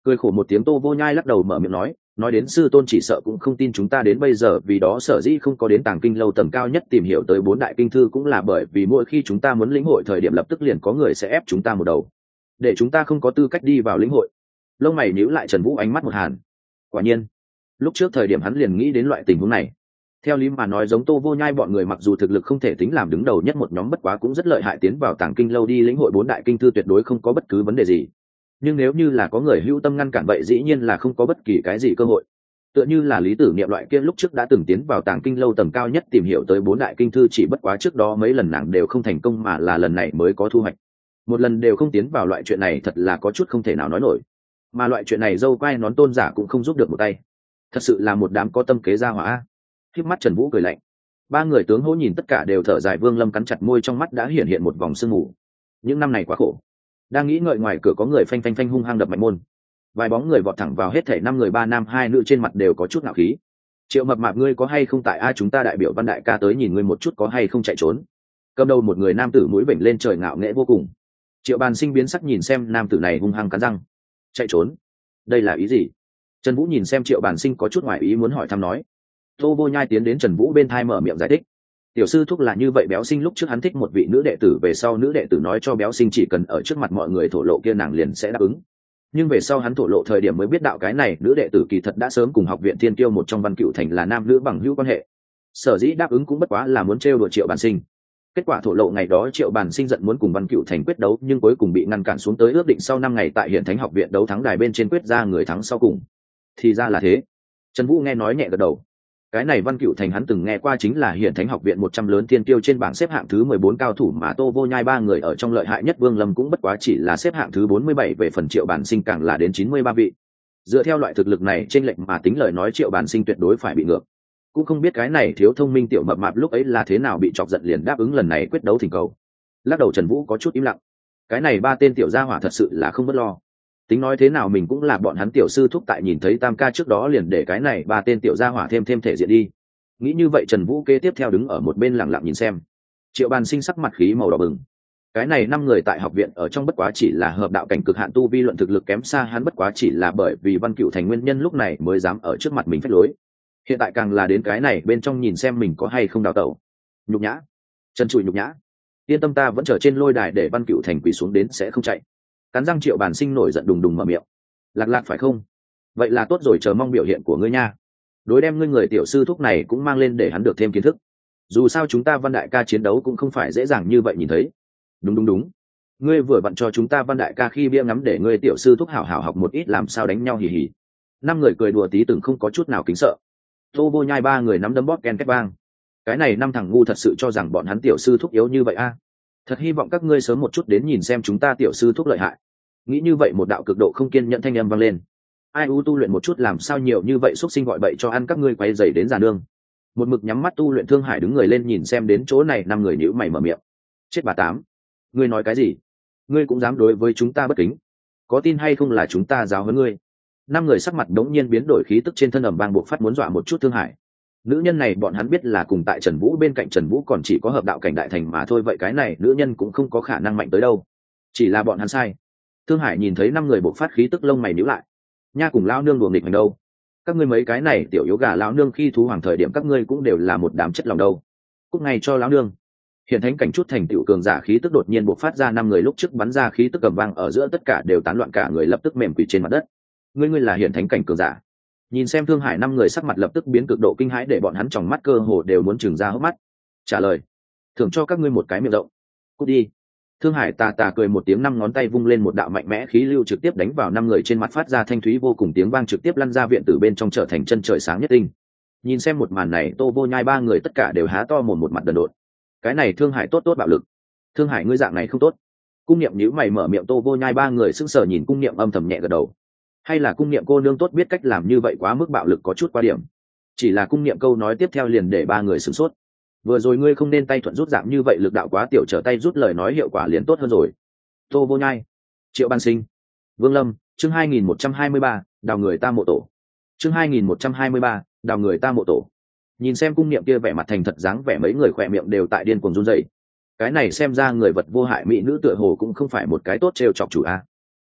Cười khổ một tiếng, Tô Vô Nhai lắc đầu mở miệng nói đến sư tôn chỉ sợ cũng không tin chúng ta đến bây giờ, vì đó sở dĩ không có đến Tàng Kinh lâu tầm cao nhất tìm hiểu tới 4 đại kinh thư cũng là bởi vì mỗi khi chúng ta muốn lĩnh hội thời điểm lập tức liền có người sẽ ép chúng ta một đầu, để chúng ta không có tư cách đi vào lĩnh hội. Lông mày nhíu lại, Trần Vũ ánh mắt một hàn. Quả nhiên, lúc trước thời điểm hắn liền nghĩ đến loại tình huống này. Theo lý mà nói, giống Tô Vô Nhai bọn người mặc dù thực lực không thể tính làm đứng đầu nhất một nhóm, bất quá cũng rất lợi hại, tiến vào Tàng Kinh lâu đi lĩnh hội 4 đại kinh thư tuyệt đối không có bất cứ vấn đề gì. Nhưng nếu như là có người hữu tâm ngăn cản vậy dĩ nhiên là không có bất kỳ cái gì cơ hội. Tựa như là Lý Tử Niệm loại kia lúc trước đã từng tiến vào Tàng Kinh lâu tầm cao nhất tìm hiểu tới 4 đại kinh thư, chỉ bất quá trước đó mấy lần nàng đều không thành công, mà là lần này mới có thu hoạch. Một lần đều không tiến vào loại chuyện này thật là có chút không thể nào nói nổi. Mà loại chuyện này dâu quai nón tôn giả cũng không giúp được một tay. Thật sự là một đám có tâm kế gia hỏa. Khiếp mắt Trần Vũ cười lạnh. Ba người tướng hỗ nhìn tất cả đều thở dài, Vương Lâm cắn chặt môi, trong mắt đã hiện một vòng sương mù. Những năm này quá khổ. Đang nghĩ ngợi, ngoài cửa có người phanh phanh phanh hung hăng đập mạnh môn. Vài bóng người vọt thẳng vào, hết thảy 5 người 3 nam 2 nữ, trên mặt đều có chút ngạo khí. Triệu Mập Mạp, ngươi có hay không tại? Chúng ta đại biểu Văn đại ca tới nhìn ngươi một chút, có hay không chạy trốn? Cầm đầu một người nam tử mũi vểnh lên trời, ngạo nghễ vô cùng. Triệu Bàn Sinh biến sắc nhìn xem nam tử này hung hăng cắn răng. Chạy trốn? Đây là ý gì? Trần Vũ nhìn xem Triệu Bàn Sinh có chút ngoài ý muốn hỏi thăm nói. Tô Vô Nhai tiến đến Trần Vũ bên thai mở miệng giải thích. Tiểu sư thúc là như vậy, Béo Sinh lúc trước hắn thích một vị nữ đệ tử, về sau nữ đệ tử nói cho Béo Sinh chỉ cần ở trước mặt mọi người thổ lộ kia nàng liền sẽ đáp ứng. Nhưng về sau hắn thổ lộ thời điểm mới biết đạo cái này nữ đệ tử kỳ thật đã sớm cùng học viện Thiên Kiêu một trong Văn Cựu Thành là nam nữ bằng hữu quan hệ. Sở dĩ đáp ứng cũng bất quá là muốn trêu đùa Triệu Bàn Sinh. Kết quả thổ lộ ngày đó Triệu Bàn Sinh giận muốn cùng Văn Cựu Thành quyết đấu, nhưng cuối cùng bị ngăn cản xuống tới ước định sau 5 ngày tại Hiển Thánh học viện đấu thắng đài bên trên quyết ra người thắng sau cùng. Thì ra là thế. Trần Vũ nghe nói nhẹ gật đầu. Cái này Văn Cựu Thành hắn từng nghe qua, chính là Hiển Thánh học viện 100 lớn thiên kiêu trên bảng xếp hạng thứ 14 cao thủ, mà Tô Vô Nhai 3 người ở trong lợi hại nhất, Vương Lâm cũng bất quá chỉ là xếp hạng thứ 47, về phần Triệu Bàn Sinh càng là đến 93 vị. Dựa theo loại thực lực này trên lệnh mà tính lời nói, Triệu Bàn Sinh tuyệt đối phải bị ngược. Cũng không biết cái này thiếu thông minh tiểu mập mạp lúc ấy là thế nào bị chọc giận liền đáp ứng lần này quyết đấu thỉnh cầu. Lắc đầu, Trần Vũ có chút im lặng. Cái này 3 tên tiểu gia hỏa thật sự là không bất lo. Tính nói thế nào mình cũng là bọn hắn tiểu sư thúc, tại nhìn thấy Tam ca trước đó liền để cái này 3 tên tiểu gia hỏa thêm thể diện đi. Nghĩ như vậy, Trần Vũ kế tiếp theo đứng ở một bên lặng lặng nhìn xem. Triệu Bàn Sinh sắc mặt khí màu đỏ bừng. Cái này 5 người tại học viện ở trong bất quá chỉ là hợp đạo cảnh cực hạn tu vi, luận thực lực kém xa hắn, bất quá chỉ là bởi vì Văn Cựu Thành nguyên nhân lúc này mới dám ở trước mặt mình phách lối. Hiện tại càng là đến cái này bên trong nhìn xem mình có hay không đào tẩu. Nhục nhã, chân trụi nhục nhã. Yên tâm, ta vẫn chờ trên lôi đài để Văn Cựu Thành quỳ xuống đến sẽ không chạy. Cắn răng Triệu Bàn Sinh nổi giận đùng đùng mở miệng. Lạc phải không? Vậy là tốt rồi, chờ mong biểu hiện của ngươi nha. Đối đem ngươi người tiểu sư thúc này cũng mang lên để hắn được thêm kiến thức. Dù sao chúng ta Văn đại ca chiến đấu cũng không phải dễ dàng như vậy nhìn thấy. Đúng. Ngươi vừa vặn cho chúng ta Văn đại ca khi bia ngắm để ngươi tiểu sư thúc hảo hảo học một ít làm sao đánh nhau, hì hì. 5 người cười đùa tí từng không có chút nào kính sợ. Tô Vô Nhai 3 người nắm đấm bóp ken két vang. Cái này 5 thằng ngu thật sự cho rằng bọn hắn tiểu sư thúc yếu như vậy a? Thật hy vọng các ngươi sớm một chút đến nhìn xem chúng ta tiểu sư thúc lợi hại. Nghĩ như vậy, một đạo cực độ không kiên nhẫn thanh âm vang lên. Ai tu luyện một chút làm sao nhiều như vậy, xúc sinh gọi bậy cho ăn, các ngươi quay dày đến già nương. Một mực nhắm mắt tu luyện Thương Hải đứng người lên nhìn xem đến chỗ này, 5 người nhíu mày mở miệng. Chết bà tám, ngươi nói cái gì? Ngươi cũng dám đối với chúng ta bất kính? Có tin hay không là chúng ta giáo huấn ngươi? 5 người sắc mặt đống nhiên biến đổi, khí tức trên thân ầm vang bộc phát, muốn dọa một chút Thương Hải. Nữ nhân này bọn hắn biết là cùng tại Trần Vũ bên cạnh, Trần Vũ còn chỉ có hợp đạo cảnh đại thành mà thôi, vậy cái này nữ nhân cũng không có khả năng mạnh tới đâu. Chỉ là bọn hắn sai. Thương Hải nhìn thấy 5 người bộc phát khí tức, lông mày nhíu lại. Nha, cùng lão nương đùa nghịch hành đâu? Các ngươi mấy cái này tiểu yếu gà lão nương khi thú hoàng thời điểm các ngươi cũng đều là một đám chất lòng đâu. Cúc ngay cho lão nương. Hiện Thánh cảnh chút thành tựu cường giả khí tức đột nhiên bộc phát ra, 5 người lúc trước bắn ra khí tức cầm vang ở giữa, tất cả đều tán loạn, cả người lập tức mềm quỳ trên mặt đất. Ngươi là Hiện Thánh cảnh cường giả? Nhìn xem Thương Hải, 5 người sắc mặt lập tức biến cực độ kinh hãi, để bọn hắn tròng mắt cơ hồ đều muốn trừng ra hốc mắt. Trả lời, thưởng cho các ngươi một cái miệng rộng. Cút đi. Thương Hải tà cười một tiếng, 5 ngón tay vung lên, một đạo mạnh mẽ khí lưu trực tiếp đánh vào 5 người trên mặt, phát ra thanh thúy vô cùng tiếng vang, trực tiếp lăn ra viện tử bên trong, trở thành chân trời sáng nhất tinh. Nhìn xem một màn này, Tô Vô Nhai 3 người tất cả đều há to mồm, một mặt đần độn. Cái này Thương Hải tốt bạo lực. Thương Hải, ngươi dạng này không tốt. Cung Niệm nhíu mày mở miệng. Tô Vô Nhai 3 người sững sờ nhìn Cung Niệm, âm thầm nhẹ gật đầu. Hay là Cung Niệm cô nương tốt, biết cách làm như vậy quá mức bạo lực, có chút quá điểm. Chỉ là Cung Niệm câu nói tiếp theo liền để 3 người sửng sốt. Vừa rồi ngươi không nên tay thuận rút giảm như vậy, lực đạo quá tiểu, trở tay rút lời nói hiệu quả liền tốt hơn rồi. Tô Vô Nhai, Triệu Ban Sinh, Vương Lâm. Chương 2123, đào người ta mộ tổ. Chương 2123, đào người ta mộ tổ. Nhìn xem Cung Niệm kia vẻ mặt thành thật dáng vẻ, mấy người khỏe miệng đều tại điên cuồng run rẩy. Cái này xem ra người vật vô hại mỹ nữ tựa hồ cũng không phải một cái tốt trêu chọc chủ a.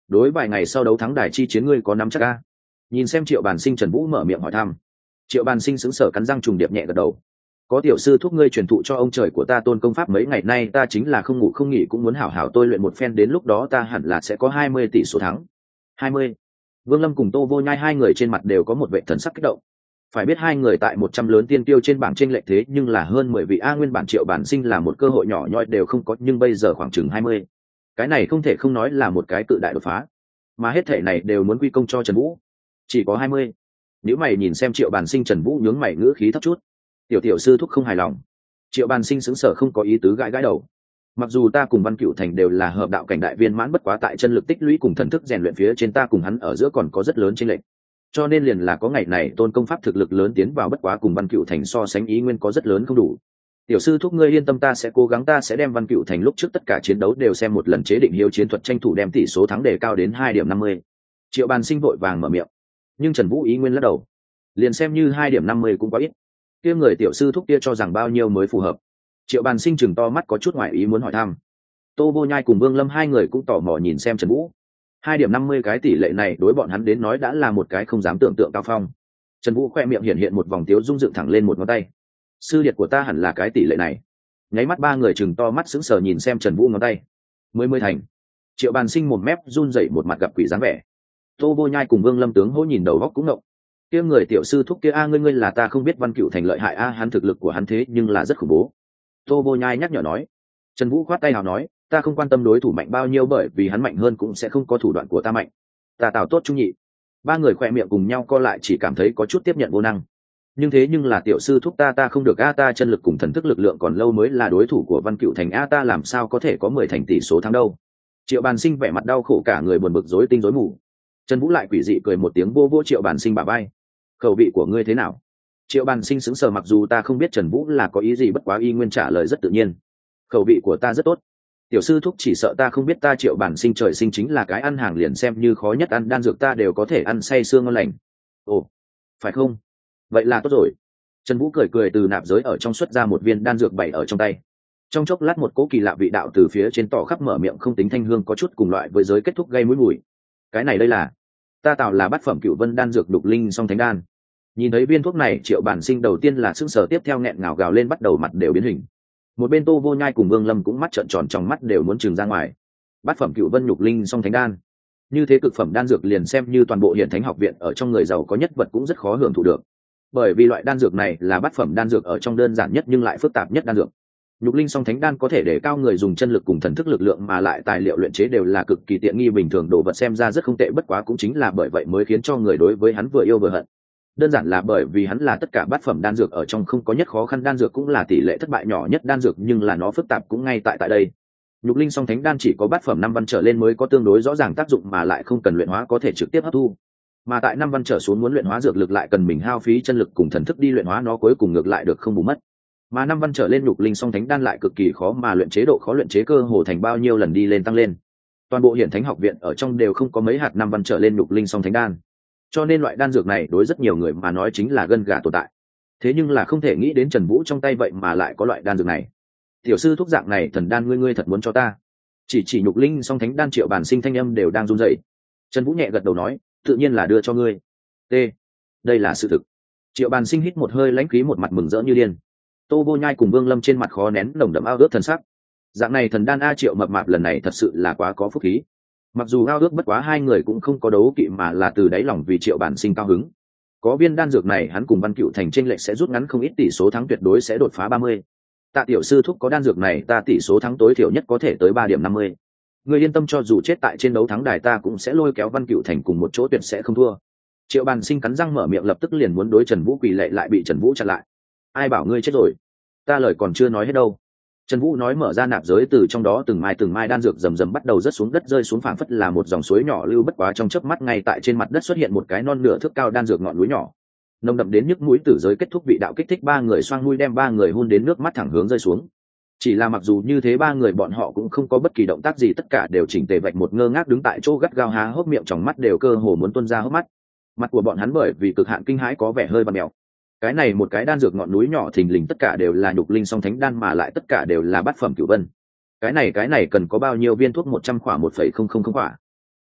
đối vài ngày sau đấu thắng đài chi chiến ngươi có nắm chắc a? Nhìn xem Triệu Bàn Sinh, Trần Vũ mở miệng hỏi thăm. Triệu Bàn Sinh sững sờ cắn răng trùng điệp nhẹ gật đầu. Có tiểu sư thúc ngươi truyền thụ cho ông trời của ta tôn công pháp mấy ngày nay, ta chính là không ngủ không nghỉ cũng muốn hảo hảo tôi luyện một phen, đến lúc đó ta hẳn là sẽ có 20 tỷ số thắng. 20. Vương Lâm cùng Tô Vô Nhai hai người trên mặt đều có một vẻ thần sắc kích động. Phải biết hai người tại 100 lớn tiên tiêu trên bảng chênh lệch thế nhưng là hơn 10 vị a, nguyên bản Triệu Bàn Sinh là một cơ hội nhỏ nhoi đều không có, nhưng bây giờ khoảng chừng 20. Cái này không thể không nói là một cái cự đại đột phá. Mà hết thể này đều muốn quy công cho Trần Vũ. Chỉ có 20. Nếu mày nhìn xem Triệu Bàn Sinh, Trần Vũ nhướng mày ngữ khí thấp chút. Tiểu sư thúc không hài lòng. Triệu Bàn Sinh sững sờ không có ý tứ gãi gãi đầu. Mặc dù ta cùng Văn Cựu Thành đều là hợp đạo cảnh đại viên mãn, bất quá tại chân lực tích lũy cùng thần thức rèn luyện phía trên ta cùng hắn ở giữa còn có rất lớn chênh lệch. Cho nên liền là có ngày này tôn công pháp thực lực lớn tiến vào, bất quá cùng Văn Cựu Thành so sánh ý nguyên có rất lớn không đủ. Tiểu sư thúc ngươi yên tâm, ta sẽ cố gắng, ta sẽ đem Văn Cựu Thành lúc trước tất cả chiến đấu đều xem một lần, chế định hiếu chiến thuật, tranh thủ đem tỷ số thắng đề cao đến 2.50. Triệu Bàn Sinh vội vàng mở miệng, nhưng Trần Vũ ý nguyên lắc đầu. Liền xem như 2.50 cũng quá ít. Kia người tiểu sư thúc kia cho rằng bao nhiêu mới phù hợp? Triệu Bàn Sinh chừng to mắt có chút ngoại ý muốn hỏi thăm. Tô Vô Nhai cùng Vương Lâm hai người cũng tò mò nhìn xem Trần Vũ. 2.50 cái tỷ lệ này đối bọn hắn đến nói đã là một cái không dám tưởng tượng cao phong. Trần Vũ khoe miệng hiện một vòng tiếu dung, dựng thẳng lên một ngón tay. Sư điệt của ta hẳn là cái tỷ lệ này. Nháy mắt ba người chừng to mắt sững sờ nhìn xem Trần Vũ ngón tay. Mới thành. Triệu Bàn Sinh một mép run rẩy, một mặt gặp quỷ dáng vẻ. Tô Vô Nhai cùng Vương Lâm tướng hỗ nhìn đầu góc cũng ngộng. Kia người tiểu sư thúc kia a, ngươi là ta không biết Văn Cựu Thành lợi hại a, hắn thực lực của hắn thế nhưng là rất khủng bố. Tô Vô Nhai nhắc nhở nói. Trần Vũ khoát tay nào nói, ta không quan tâm đối thủ mạnh bao nhiêu, bởi vì hắn mạnh hơn cũng sẽ không có thủ đoạn của ta mạnh. Ta Tào tốt trung nhị. Ba người khoe miệng cùng nhau co lại, chỉ cảm thấy có chút tiếp nhận vô năng. Nhưng là tiểu sư thúc ta không được a, ta chân lực cùng thần thức lực lượng còn lâu mới là đối thủ của Văn Cựu Thành a, ta làm sao có thể có 10 thành tỷ số thắng đâu. Triệu Bàn Sinh vẻ mặt đau khổ, cả người buồn bực rối tinh rối mù. Trần Vũ lại quỷ dị cười một tiếng, vô Triệu Bàn Sinh bả vai. Khẩu vị của ngươi thế nào? Triệu Bàn Sinh sững sờ, mặc dù ta không biết Trần Vũ là có ý gì, bất quá y nguyên trả lời rất tự nhiên. Khẩu vị của ta rất tốt. Tiểu sư thúc chỉ sợ ta không biết, ta Triệu Bàn Sinh trời sinh chính là cái ăn hàng, liền xem như khó nhất ăn đan dược ta đều có thể ăn say sương ngon lành. Ồ, phải không? Vậy là tốt rồi. Trần Vũ cười từ nạp giới ở trong xuất ra một viên đan dược bày ở trong tay. Trong chốc lát một cỗ kỳ lạ vị đạo từ phía trên tỏ khắp, mở miệng không tính thanh hương, có chút cùng loại với giới kết thúc gây mũi mùi. Cái này đây là ta tạo là bát phẩm Cửu Vân đan dược đục linh song thánh đan. Nhìn thấy viên thuốc này, Triệu Bàn Sinh đầu tiên là sững sờ, tiếp theo nghẹn ngào gào lên, bắt đầu mặt đều biến hình. Một bên Tô Vô Nhai cùng Vương Lâm cũng mắt trợn tròn, trong mắt đều muốn trừng ra ngoài. Bát phẩm Cửu Vân nhục linh song thánh đan, như thế cực phẩm đan dược liền xem như toàn bộ Hiển Thánh học viện ở trong người giàu có nhất vật cũng rất khó hưởng thụ được, bởi vì loại đan dược này là bát phẩm đan dược ở trong đơn giản nhất nhưng lại phức tạp nhất đan dược. Nhục linh song thánh đan có thể để cao người dùng chân lực cùng thần thức lực lượng, mà lại tài liệu luyện chế đều là cực kỳ tiện nghi, bình thường đồ vật xem ra rất không tệ, bất quá cũng chính là bởi vậy mới khiến cho người đối với hắn vừa yêu vừa hận. Đơn giản là bởi vì hắn là tất cả bát phẩm đan dược ở trong không có nhất khó khăn đan dược, cũng là tỷ lệ thất bại nhỏ nhất đan dược, nhưng là nó phức tạp cũng ngay tại đây. Nhục linh song thánh đan chỉ có bát phẩm 5 văn trở lên mới có tương đối rõ ràng tác dụng, mà lại không cần luyện hóa có thể trực tiếp hấp thu. Mà tại 5 văn trở xuống muốn luyện hóa dược lực lại cần mình hao phí chân lực cùng thần thức đi luyện hóa nó, cuối cùng ngược lại được không bù mất. Mà 5 văn trở lên nhục linh song thánh đan lại cực kỳ khó mà luyện chế, độ khó luyện chế cơ hồ thành bao nhiêu lần đi lên tăng lên. Toàn bộ Hiển Thánh học viện ở trong đều không có mấy hạt 5 văn trở lên nhục linh song thánh đan. Cho nên loại đan dược này đối rất nhiều người mà nói chính là gân gà tồn tại. Thế nhưng là không thể nghĩ đến Trần Vũ trong tay vậy mà lại có loại đan dược này. Tiểu sư thúc dạng này thần đan ngươi thật muốn cho ta? Chỉ nhục linh song thánh đan, Triệu Bàn Sinh thanh âm đều đang run rẩy. Trần Vũ nhẹ gật đầu nói, tự nhiên là đưa cho ngươi. T. Đây là sự thực. Triệu Bàn Sinh hít một hơi lãnh khí, một mặt mừng rỡ như điên. Tô Vô Nhai cùng Vương Lâm trên mặt khó nén nồng đậm ao ước thần sắc. Dạng này thần đan a, Triệu mập mạp lần này thật sự là quá có phúc khí. Mặc dù ao ước, bất quá hai người cũng không có đấu kỵ, mà là từ đáy lòng vì Triệu Bàn Sinh cao hứng. Có viên đan dược này, hắn cùng Văn Cựu Thành chênh lệch sẽ rút ngắn không ít, tỷ số thắng tuyệt đối sẽ đột phá 30. Tạ tiểu sư thúc có đan dược này, ta tỷ số thắng tối thiểu nhất có thể tới 3.50. Người yên tâm, cho dù chết tại trên đấu thắng đài ta cũng sẽ lôi kéo Văn Cựu Thành cùng một chỗ, tuyệt sẽ không thua. Triệu Bàn Sinh cắn răng mở miệng, lập tức liền muốn đối Trần Vũ quỳ lạy, lại bị Trần Vũ chặn lại. Ai bảo ngươi chết rồi? Ta lời còn chưa nói hết đâu. Trần Vũ nói mở ra nạp giới, từ trong đó từng mai đan dược rầm rầm bắt đầu rớt xuống đất, rơi xuống phảng phất là một dòng suối nhỏ lưu, bất quá trong chớp mắt ngay tại trên mặt đất xuất hiện một cái non nửa thước cao đan dược ngọn núi nhỏ. Nồng đậm đến nhức mũi tử giới kết thúc vị đạo kích thích ba người xoang mũi, đem ba người hun đến nước mắt thẳng hướng rơi xuống. Chỉ là mặc dù như thế, ba người bọn họ cũng không có bất kỳ động tác gì, tất cả đều chỉnh tề vạch một ngơ ngác đứng tại chỗ, gắt gao há hốc miệng, tròng mắt đều cơ hồ muốn tuôn ra hốc mắt. Mặt của bọn hắn bởi vì cực hạn kinh hãi có vẻ hơi bặm mèo. Cái này một cái đan dược ngọn núi nhỏ thình lình tất cả đều là nhục linh song thánh đan, mà lại tất cả đều là bát phẩm Cửu Vân. Cái này cần có bao nhiêu viên thuốc? 100 khỏa, 1,000 khỏa.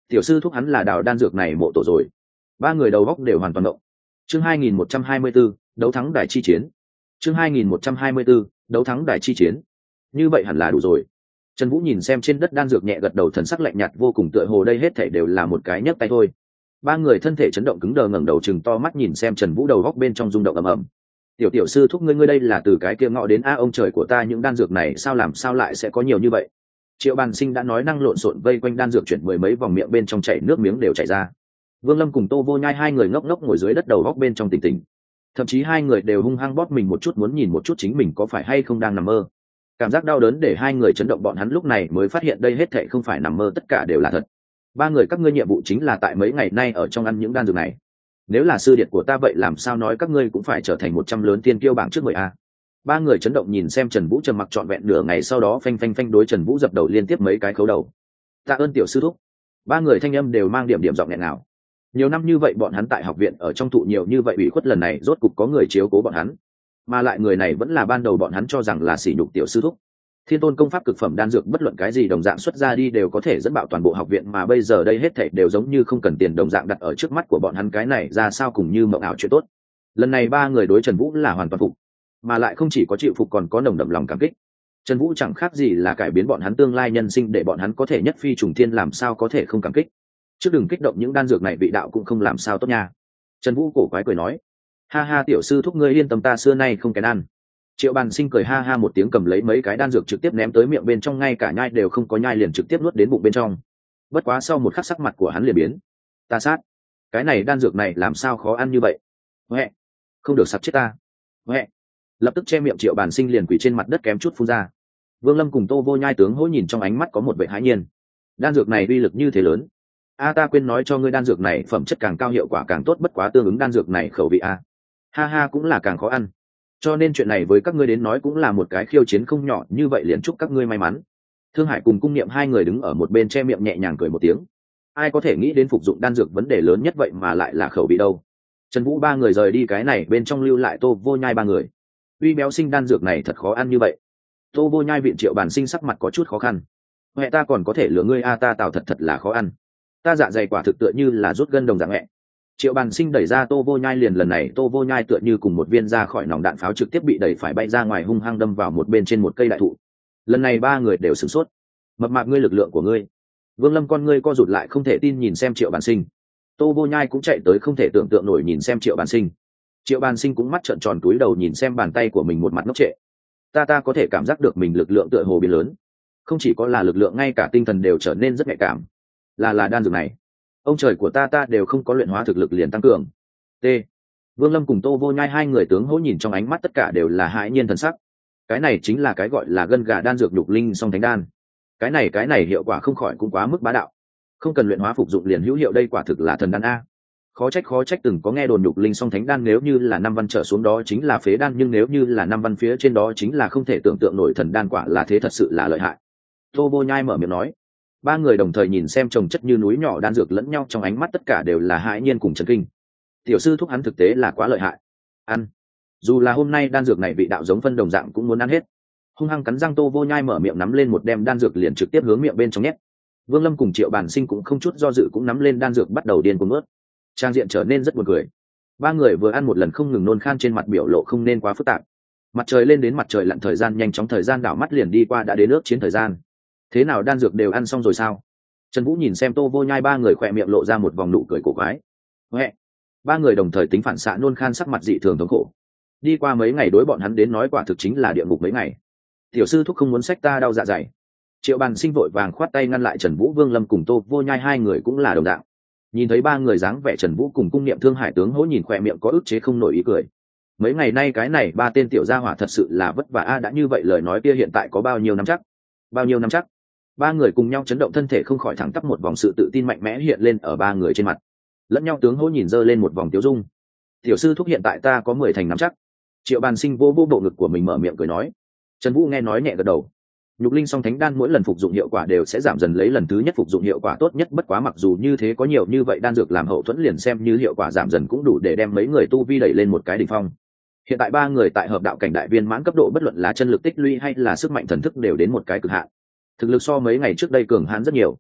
Tiểu sư thúc hắn là đào đan dược này mộ tổ rồi. Ba người đầu góc đều hoàn toàn động. Chương 2124, đấu thắng đài chi chiến. Chương 2124, đấu thắng đài chi chiến. Như vậy hẳn là đủ rồi. Trần Vũ nhìn xem trên đất đan dược nhẹ gật đầu, thần sắc lạnh nhạt vô cùng, tựa hồ đây hết thảy đều là một cái nhấc tay thôi. Ba người thân thể chấn động cứng đờ, ngẩng đầu chừng to mắt nhìn xem Trần Vũ, đầu góc bên trong rung động ầm ầm. Tiểu sư thúc ngươi đây là từ cái kia ngọ đến a ông trời của ta, những đan dược này sao làm sao lại sẽ có nhiều như vậy? Triệu Bàn Sinh đã nói năng lộn xộn vây quanh đan dược chuyển mười mấy vòng, miệng bên trong chảy nước miếng đều chảy ra. Vương Lâm cùng Tô Vô Nhai hai người ngốc ngốc ngồi dưới đất, đầu góc bên trong tỉnh tỉnh. Thậm chí hai người đều hung hăng bóp mình một chút, muốn nhìn một chút chính mình có phải hay không đang nằm mơ. Cảm giác đau đớn để hai người chấn động, bọn hắn lúc này mới phát hiện đây hết thảy không phải nằm mơ, tất cả đều là thật. Ba người các ngươi nhiệm vụ chính là tại mấy ngày nay ở trong ăn những đan dược này. Nếu là sư điệt của ta vậy làm sao nói các ngươi cũng phải trở thành 100 lớn tiên kiêu bảng trước 10 a. Ba người chấn động nhìn xem Trần Vũ, trầm mặc trọn vẹn nửa ngày, sau đó phanh phanh phanh đối Trần Vũ dập đầu liên tiếp mấy cái khấu đầu. Tạ ơn tiểu sư thúc. Ba người thanh âm đều mang điểm giọng nghẹn nào. Nhiều năm như vậy bọn hắn tại học viện ở trong thụ nhiều như vậy ủy khuất, lần này rốt cục có người chiếu cố bọn hắn, mà lại người này vẫn là ban đầu bọn hắn cho rằng là sỉ nhục tiểu sư thúc. Thiên tôn công pháp cực phẩm đan dược bất luận cái gì đồng dạng xuất ra đi đều có thể dẫn bạo toàn bộ học viện, mà bây giờ đây hết thảy đều giống như không cần tiền đồng dạng đặt ở trước mắt của bọn hắn, cái này ra sao cùng như mộng ảo chuyện tốt. Lần này ba người đối Trần Vũ là hoàn toàn phục, mà lại không chỉ có chịu phục còn có nồng đậm lòng cảm kích. Trần Vũ chẳng khác gì là cải biến bọn hắn tương lai nhân sinh, để bọn hắn có thể nhất phi trùng thiên, làm sao có thể không cảm kích. Trước đừng kích động, những đan dược này vị đạo cũng không làm sao tốt nha. Trần Vũ cổ quái cười nói, ha ha tiểu sư thúc ngươi yên tâm, ta xưa nay không kén ăn. Triệu Bàn Sinh cười ha ha một tiếng, cầm lấy mấy cái đan dược trực tiếp ném tới miệng bên trong, ngay cả nhai đều không có nhai liền trực tiếp nuốt đến bụng bên trong. Bất quá sau một khắc sắc mặt của hắn liền biến. Ta sát, cái này đan dược này làm sao khó ăn như vậy? Huệ, không được sắp chết ta. Huệ, lập tức che miệng Triệu Bàn Sinh liền quỳ trên mặt đất kém chút phun ra. Vương Lâm cùng Tô Vô Nhai tướng hỗ nhìn trong ánh mắt có một vẻ hãi nhiên. Đan dược này uy lực như thế lớn. A ta quên nói cho ngươi, đan dược này phẩm chất càng cao hiệu quả càng tốt, bất quá tương ứng đan dược này khẩu vị a. Ha ha cũng là càng khó ăn. Cho nên chuyện này với các ngươi đến nói cũng là một cái khiêu chiến không nhỏ, như vậy liền chúc các ngươi may mắn. Thương Hải cùng Cung Niệm hai người đứng ở một bên che miệng nhẹ nhàng cười một tiếng. Ai có thể nghĩ đến phục dụng đan dược vấn đề lớn nhất vậy mà lại là khẩu vị đâu. Trần Vũ ba người rời đi, cái này bên trong lưu lại Tô Vô Nhai ba người. Uy béo sinh đan dược này thật khó ăn như vậy. Tô Vô Nhai viện Triệu Bàn Sinh sắc mặt có chút khó khăn. Mẹ ta còn có thể lừa ngươi a, ta tào thật là khó ăn. Ta dạ dày quả thực tựa như là rút gân đồng dạng mẹ. Triệu Bàn Sinh đẩy ra Tô Vô Nhai liền, lần này Tô Vô Nhai tựa như cùng một viên ra khỏi nòng đạn pháo, trực tiếp bị đẩy phải bay ra ngoài, hung hăng đâm vào một bên trên một cây đại thụ. Lần này ba người đều sửng sốt. Mập mạp ngươi, lực lượng của ngươi. Vương Lâm con ngươi co rụt lại không thể tin nhìn xem Triệu Bàn Sinh. Tô Vô Nhai cũng chạy tới không thể tưởng tượng nổi nhìn xem Triệu Bàn Sinh. Triệu Bàn Sinh cũng mắt trợn tròn túi đầu nhìn xem bàn tay của mình, một mặt ngốc trệ. Ta có thể cảm giác được mình lực lượng tựa hồ biến lớn, không chỉ có là lực lượng, ngay cả tinh thần đều trở nên rất nhạy cảm. Là đan dược này, ông trời của ta đều không có luyện hóa thực lực liền tăng cường. T. Vương Lâm cùng Tô Vô Nhai hai người tướng hỗ nhìn trong ánh mắt tất cả đều là hãi nhiên thần sắc. Cái này chính là cái gọi là gân gà đan dược nhục linh song thánh đan. Cái này hiệu quả không khỏi cũng quá mức bá đạo, không cần luyện hóa phục dụng liền hữu hiệu, đây quả thực là thần đan a. Khó trách từng có nghe đồn nhục linh song thánh đan nếu như là 5 văn trở xuống đó chính là phế đan, nhưng nếu như là 5 văn phía trên đó chính là không thể tưởng tượng nổi, thần đan quả là thế, thật sự là lợi hại. Tô Vô Nhai mở miệng nói. Ba người đồng thời nhìn xem chồng chất như núi nhỏ đan dược lẫn nhau, trong ánh mắt tất cả đều là hãi nhiên cùng chấn kinh. Tiểu sư thúc hắn thực tế là quá lợi hại. Ăn, dù là hôm nay đan dược này vị đạo giống phân đồng dạng cũng muốn ăn hết. Hung hăng cắn răng Tô Vô Nhai mở miệng nắm lên một đem đan dược liền trực tiếp hướng miệng bên trong nhét. Vương Lâm cùng Triệu Bàn Sinh cũng không chút do dự cũng nắm lên đan dược bắt đầu điên cuồng nuốt. Trang diện trở nên rất buồn cười. Ba người vừa ăn một lần không ngừng nôn khan, trên mặt biểu lộ không nên quá phức tạp. Mặt trời lên đến mặt trời lặn, thời gian nhanh chóng, thời gian đảo mắt liền đi qua, đã đến ước chiến thời gian. Thế nào, đan dược đều ăn xong rồi sao? Trần Vũ nhìn xem Tô Vô Nhai ba người, khỏe miệng lộ ra một vòng nụ cười cổ quái. Huệ. Ba người đồng thời tính phản xạ nôn khan, sắc mặt dị thường thống khổ. Đi qua mấy ngày đối bọn hắn đến nói quả thực chính là địa ngục mấy ngày. Tiểu sư thúc không muốn xách ta đau dạ dày. Triệu Bàn Sinh vội vàng khoát tay ngăn lại Trần Vũ. Vương Lâm cùng Tô Vô Nhai hai người cũng là đồng dạng. Nhìn thấy ba người dáng vẻ, Trần Vũ cùng Cung Niệm Thương Hải tướng hỗ nhìn khỏe miệng có ức chế không nổi ý cười. Mấy ngày nay cái này ba tên tiểu gia hỏa thật sự là vất vả a, đã như vậy lời nói kia hiện tại có bao nhiêu năm chắc? Bao nhiêu năm chắc? Ba người cùng nhau chấn động thân thể, không khỏi thẳng tắp, một vòng sự tự tin mạnh mẽ hiện lên ở ba người trên mặt. Lẫn nhau tướng hỗ nhìn giơ lên một vòng tiêu dung. Tiểu sư thúc hiện tại ta có 10 thành nắm chắc. Triệu Bàn Sinh vô bộ ngực của mình mở miệng cười nói. Trần Vũ nghe nói nhẹ gật đầu. Nhục linh song thánh đan mỗi lần phục dụng hiệu quả đều sẽ giảm dần, lấy lần thứ nhất phục dụng hiệu quả tốt nhất, bất quá mặc dù như thế có nhiều như vậy đan dược làm hậu thuẫn, liền xem như hiệu quả giảm dần cũng đủ để đem mấy người tu vi đẩy lên một cái đỉnh phong. Hiện tại ba người tại hợp đạo cảnh đại viên mãn cấp độ, bất luận là chân lực tích lũy hay là sức mạnh thần thức đều đến một cái cực hạn. Thực lực so mấy ngày trước đây cường hãn rất nhiều.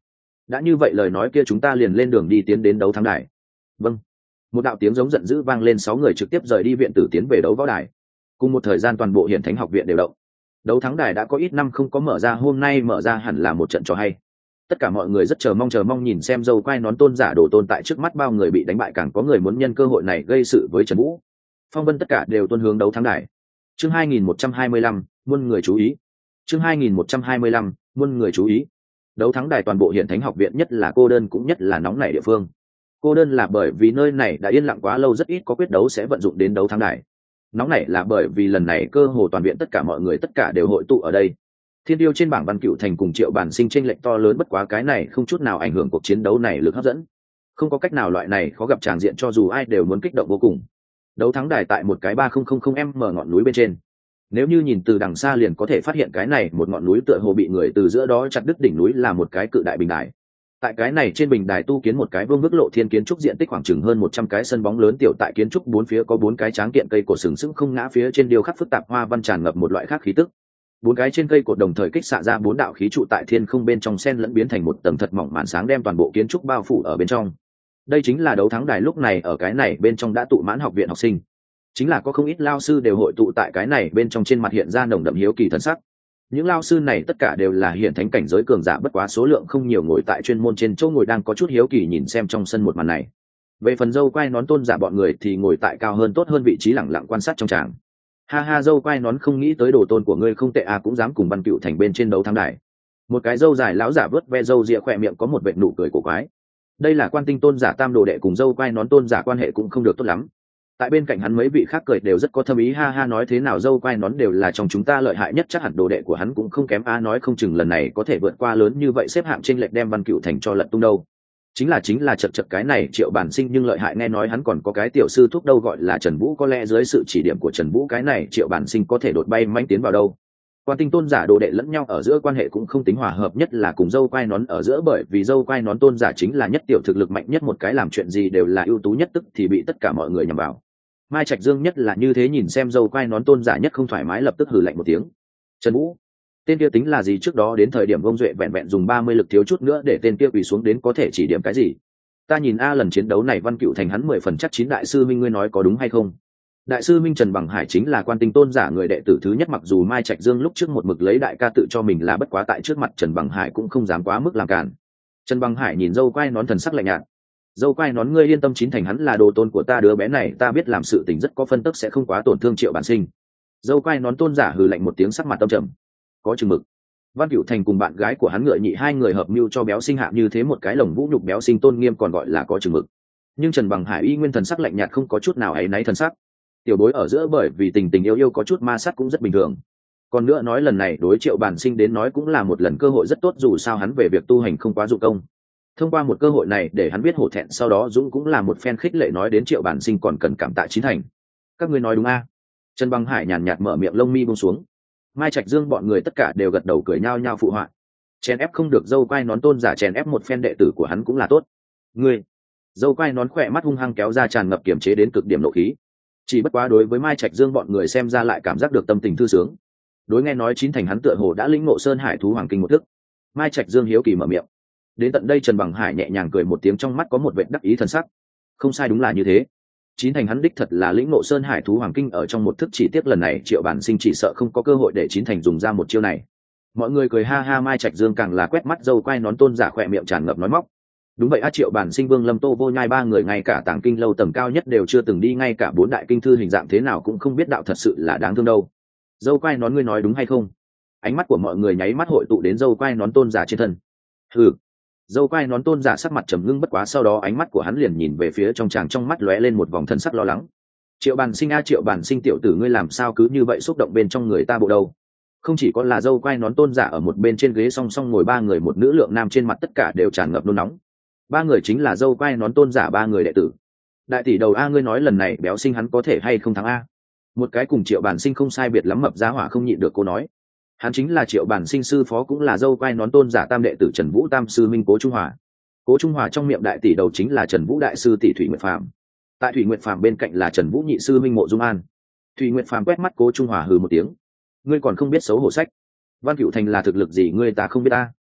đã như vậy lời nói kia chúng ta liền lên đường đi tiến đến đấu thắng đài. Vâng. Một đạo tiếng giống giận dữ vang lên, 6 người trực tiếp rời đi viện tử tiến về đấu võ đài. Cùng một thời gian toàn bộ Hiển Thánh học viện đều động. Đấu thắng đài đã có ít năm không có mở ra, hôm nay mở ra hẳn là một trận trò hay. Tất cả mọi người rất chờ mong nhìn xem dâu quai nón tôn giả Đồ Tôn tại trước mắt bao người bị đánh bại, càng có người muốn nhân cơ hội này gây sự với Trần Vũ. Phong vân tất cả đều tuôn hướng đấu thắng đài. Chương 2125, muôn người chú ý. Chương 2125, muôn người chú ý. Đấu thắng đài toàn bộ Hiển Thánh học viện, nhất là Cô Đơn cũng nhất là nóng nảy địa phương. Cô Đơn là bởi vì nơi này đã yên lặng quá lâu, rất ít có quyết đấu sẽ vận dụng đến đấu thắng đài. Nóng nảy là bởi vì lần này cơ hồ toàn viện tất cả mọi người tất cả đều hội tụ ở đây. Thiên tiêu trên bảng Văn Cựu Thành cùng Triệu Bản Sinh chênh lệch to lớn, bất quá cái này không chút nào ảnh hưởng cuộc chiến đấu này lực hấp dẫn. Không có cách nào, loại này khó gặp tràng diện cho dù ai đều muốn kích động vô cùng. Đấu thắng đài tại một cái 3000m ngọn núi bên trên. Nếu như nhìn từ đằng xa liền có thể phát hiện cái này một ngọn núi tựa hồ bị người từ giữa đó chặt đứt, đỉnh núi là một cái cự đại bình đài. Tại cái này trên bình đài tu kiến một cái vương vức lộ thiên kiến trúc, diện tích khoảng chừng hơn 100 cái sân bóng lớn tiểu, tại kiến trúc bốn phía có 4 cái tráng kiện cây cột sừng sững không ngã, phía trên điêu khắc phức tạp hoa văn tràn ngập một loại khác khí tức. 4 cái trên cây cột đồng thời kích xạ ra 4 đạo khí trụ tại thiên không bên trong xen lẫn biến thành một tầng thật mỏng màn sáng, đem toàn bộ kiến trúc bao phủ ở bên trong. Đây chính là đấu thắng đài. Lúc này ở cái này bên trong đã tụ mãn học viện học sinh, chính là có không ít lao sư đều hội tụ tại cái này bên trong, trên mặt hiện ra nồng đậm hiếu kỳ thần sắc. Những lao sư này tất cả đều là Hiển Thánh cảnh giới cường giả, bất quá số lượng không nhiều, ngồi tại chuyên môn trên chỗ ngồi đang có chút hiếu kỳ nhìn xem trong sân một màn này. Về phần dâu quai nón tôn giả bọn người thì ngồi tại cao hơn tốt hơn vị trí, lẳng lặng quan sát trong tràng. Ha ha, dâu quai nón, không nghĩ tới Đồ Tôn của ngươi không tệ à, cũng dám cùng Văn Cựu Thành bên trên đấu thắng đài. Một cái dâu dài lão giả vớt ve dâu rịa, khỏe miệng có một vệt nụ cười cổ quái. Đây là Quan Tinh tôn giả tam đồ đệ, cùng dâu quai nón tôn giả quan hệ cũng không được tốt lắm. Tại bên cạnh hắn mấy vị khác cười đều rất có thâm ý. Ha ha, nói thế nào dâu quai nón đều là trong chúng ta lợi hại nhất, chắc hẳn đồ đệ của hắn cũng không kém a, nói không chừng lần này có thể vượt qua lớn như vậy, xếp hạng chênh lệch đem Văn Cựu Thành cho lật tung đâu. Chính là chật cái này Triệu Bản Sinh nhưng lợi hại, nghe nói hắn còn có cái tiểu sư thúc đâu, gọi là Trần Vũ, có lẽ dưới sự chỉ điểm của Trần Vũ cái này Triệu Bản Sinh có thể đột bay manh tiến vào đâu. Quan Tinh tôn giả đồ đệ lẫn nhau ở giữa quan hệ cũng không tính hòa hợp, nhất là cùng dâu quai nón ở giữa, bởi vì dâu quai nón tôn giả chính là nhất tiểu thực lực mạnh nhất một cái, làm chuyện gì đều là ưu tú nhất, tức thì bị tất cả mọi người nhằm vào. Mai Trạch Dương nhất là như thế, nhìn xem dâu quai nón tôn giả nhất không thoải mái, lập tức hừ lạnh một tiếng. Trần Vũ, tên kia tính là gì? Trước đó đến thời điểm Vông Duệ vẹn vẹn dùng 30 lực thiếu chút nữa để tên kia quỳ xuống, đến có thể chỉ điểm cái gì? Ta nhìn a, lần chiến đấu này Văn Cựu Thành hắn 10 phần chắc chín. Đại sư minh, ngươi nói có đúng hay không? Đại sư minh Trần Bằng Hải chính là Quan Tinh tôn giả người đệ tử thứ nhất, mặc dù Mai Trạch Dương lúc trước một mực lấy đại ca tự cho mình là, bất quá tại trước mặt Trần Bằng Hải cũng không dám quá mức làm cản. Trần Bằng Hải nhìn dâu quai nón thần sắc lạnh nhạt. Dâu quai nón, ngươi yên tâm, chín thành hắn là đồ tôn của ta, đứa bé này ta biết làm sự tình rất có phân tức, sẽ không quá tổn thương Triệu Bản Sinh. Dâu quai nón tôn giả hừ lạnh một tiếng, sắc mặt tâm trầm. Có chừng mực. Văn Cựu Thành cùng bạn gái của hắn Ngựa Nhị hai người hợp mưu cho béo sinh hạ như thế một cái lồng vũ nhục béo sinh, tôn nghiêm còn gọi là có chừng mực. Nhưng Trần Bằng Hải y nguyên thần sắc lạnh nhạt, không có chút nào áy náy thần sắc. Tiểu bối ở giữa bởi vì tình tình yêu yêu có chút ma sát cũng rất bình thường. Còn nữa nói lần này đối Triệu Bản Sinh đến nói cũng là một lần cơ hội rất tốt, dù sao hắn về việc tu hành không quá dụng công. Thông qua một cơ hội này để hắn biết hổ thẹn, sau đó Dũng cũng là một phen khích lệ, nói đến Triệu Bản Sinh còn cần cảm tạ chín thành. Các ngươi nói đúng a? Trần Bằng Hải nhàn nhạt mở miệng, lông mi buông xuống. Mai Trạch Dương bọn người tất cả đều gật đầu cười nhao nhao phụ họa. Chèn ép không được dâu quai nón tôn giả, chèn ép một phen đệ tử của hắn cũng là tốt. Ngươi, dâu quai nón khỏe mắt hung hăng kéo ra, tràn ngập kiềm chế đến cực điểm nộ khí. Chỉ bất quá đối với Mai Trạch Dương bọn người xem ra lại cảm giác được tâm tình thư sướng. Đối nghe nói chín thành hắn tựa hồ đã lĩnh ngộ Sơn Hải thú hoàng kinh một thức. Mai Trạch Dương hiếu kỳ mở miệng. Đến tận đây Trần Bằng Hải nhẹ nhàng cười một tiếng, trong mắt có một vệt đắc ý thần sắc. Không sai, đúng là như thế. Chín thành hắn đích thật là lĩnh ngộ Sơn Hải thú hoàng kinh ở trong một thức, chỉ tiếc lần này Triệu Bản Sinh chỉ sợ không có cơ hội để chín thành dùng ra một chiêu này. Mọi người cười ha ha, Mai Trạch Dương càng là quét mắt dâu quai nón tôn giả, khỏe miệng tràn ngập nói móc. Đúng vậy a, Triệu Bản Sinh, Vương Lâm, Tô Vô Nhai ba người ngay cả Tàng Kinh lâu tầng cao nhất đều chưa từng đi, ngay cả 4 đại kinh thư hình dạng thế nào cũng không biết, đạo thật sự là đáng thương đâu. Dâu quai nón, ngươi nói đúng hay không? Ánh mắt của mọi người nháy mắt hội tụ đến dâu quai nón tôn giả trên thân. Hừ. Dâu quai nón tôn giả sắc mặt trầm ngưng, bất quá sau đó ánh mắt của hắn liền nhìn về phía trong tràng, trong mắt lóe lên một vòng thần sắc lo lắng. Triệu Bản Sinh a, Triệu Bản Sinh tiểu tử, ngươi làm sao cứ như vậy xúc động bên trong người ta bộ đâu? Không chỉ có là dâu quai nón tôn giả ở một bên trên ghế song song ngồi 3 người một nữ lượng nam, trên mặt tất cả đều tràn ngập nôn nóng. 3 người chính là dâu quai nón tôn giả 3 người đệ tử. Đại tỷ đầu a, ngươi nói lần này béo sinh hắn có thể hay không thắng a? Một cái cùng Triệu Bản Sinh không sai biệt lắm mập giá hỏa không nhịn được cô nói. Hắn chính là Triệu Bản Sinh sư phó, cũng là dâu quai nón tôn giả tam đệ tử Trần Vũ tam sư minh Cố Trung Hòa. Cố Trung Hòa trong miệng đại tỷ đầu chính là Trần Vũ đại sư tỷ Thủy Nguyệt Phàm. Tại Thủy Nguyệt Phàm bên cạnh là Trần Vũ nhị sư minh Mộ Dung An. Thủy Nguyệt Phàm quét mắt Cố Trung Hòa hừ một tiếng. Ngươi còn không biết xấu hổ sách. Văn Cựu Thành là thực lực gì ngươi ta không biết ta.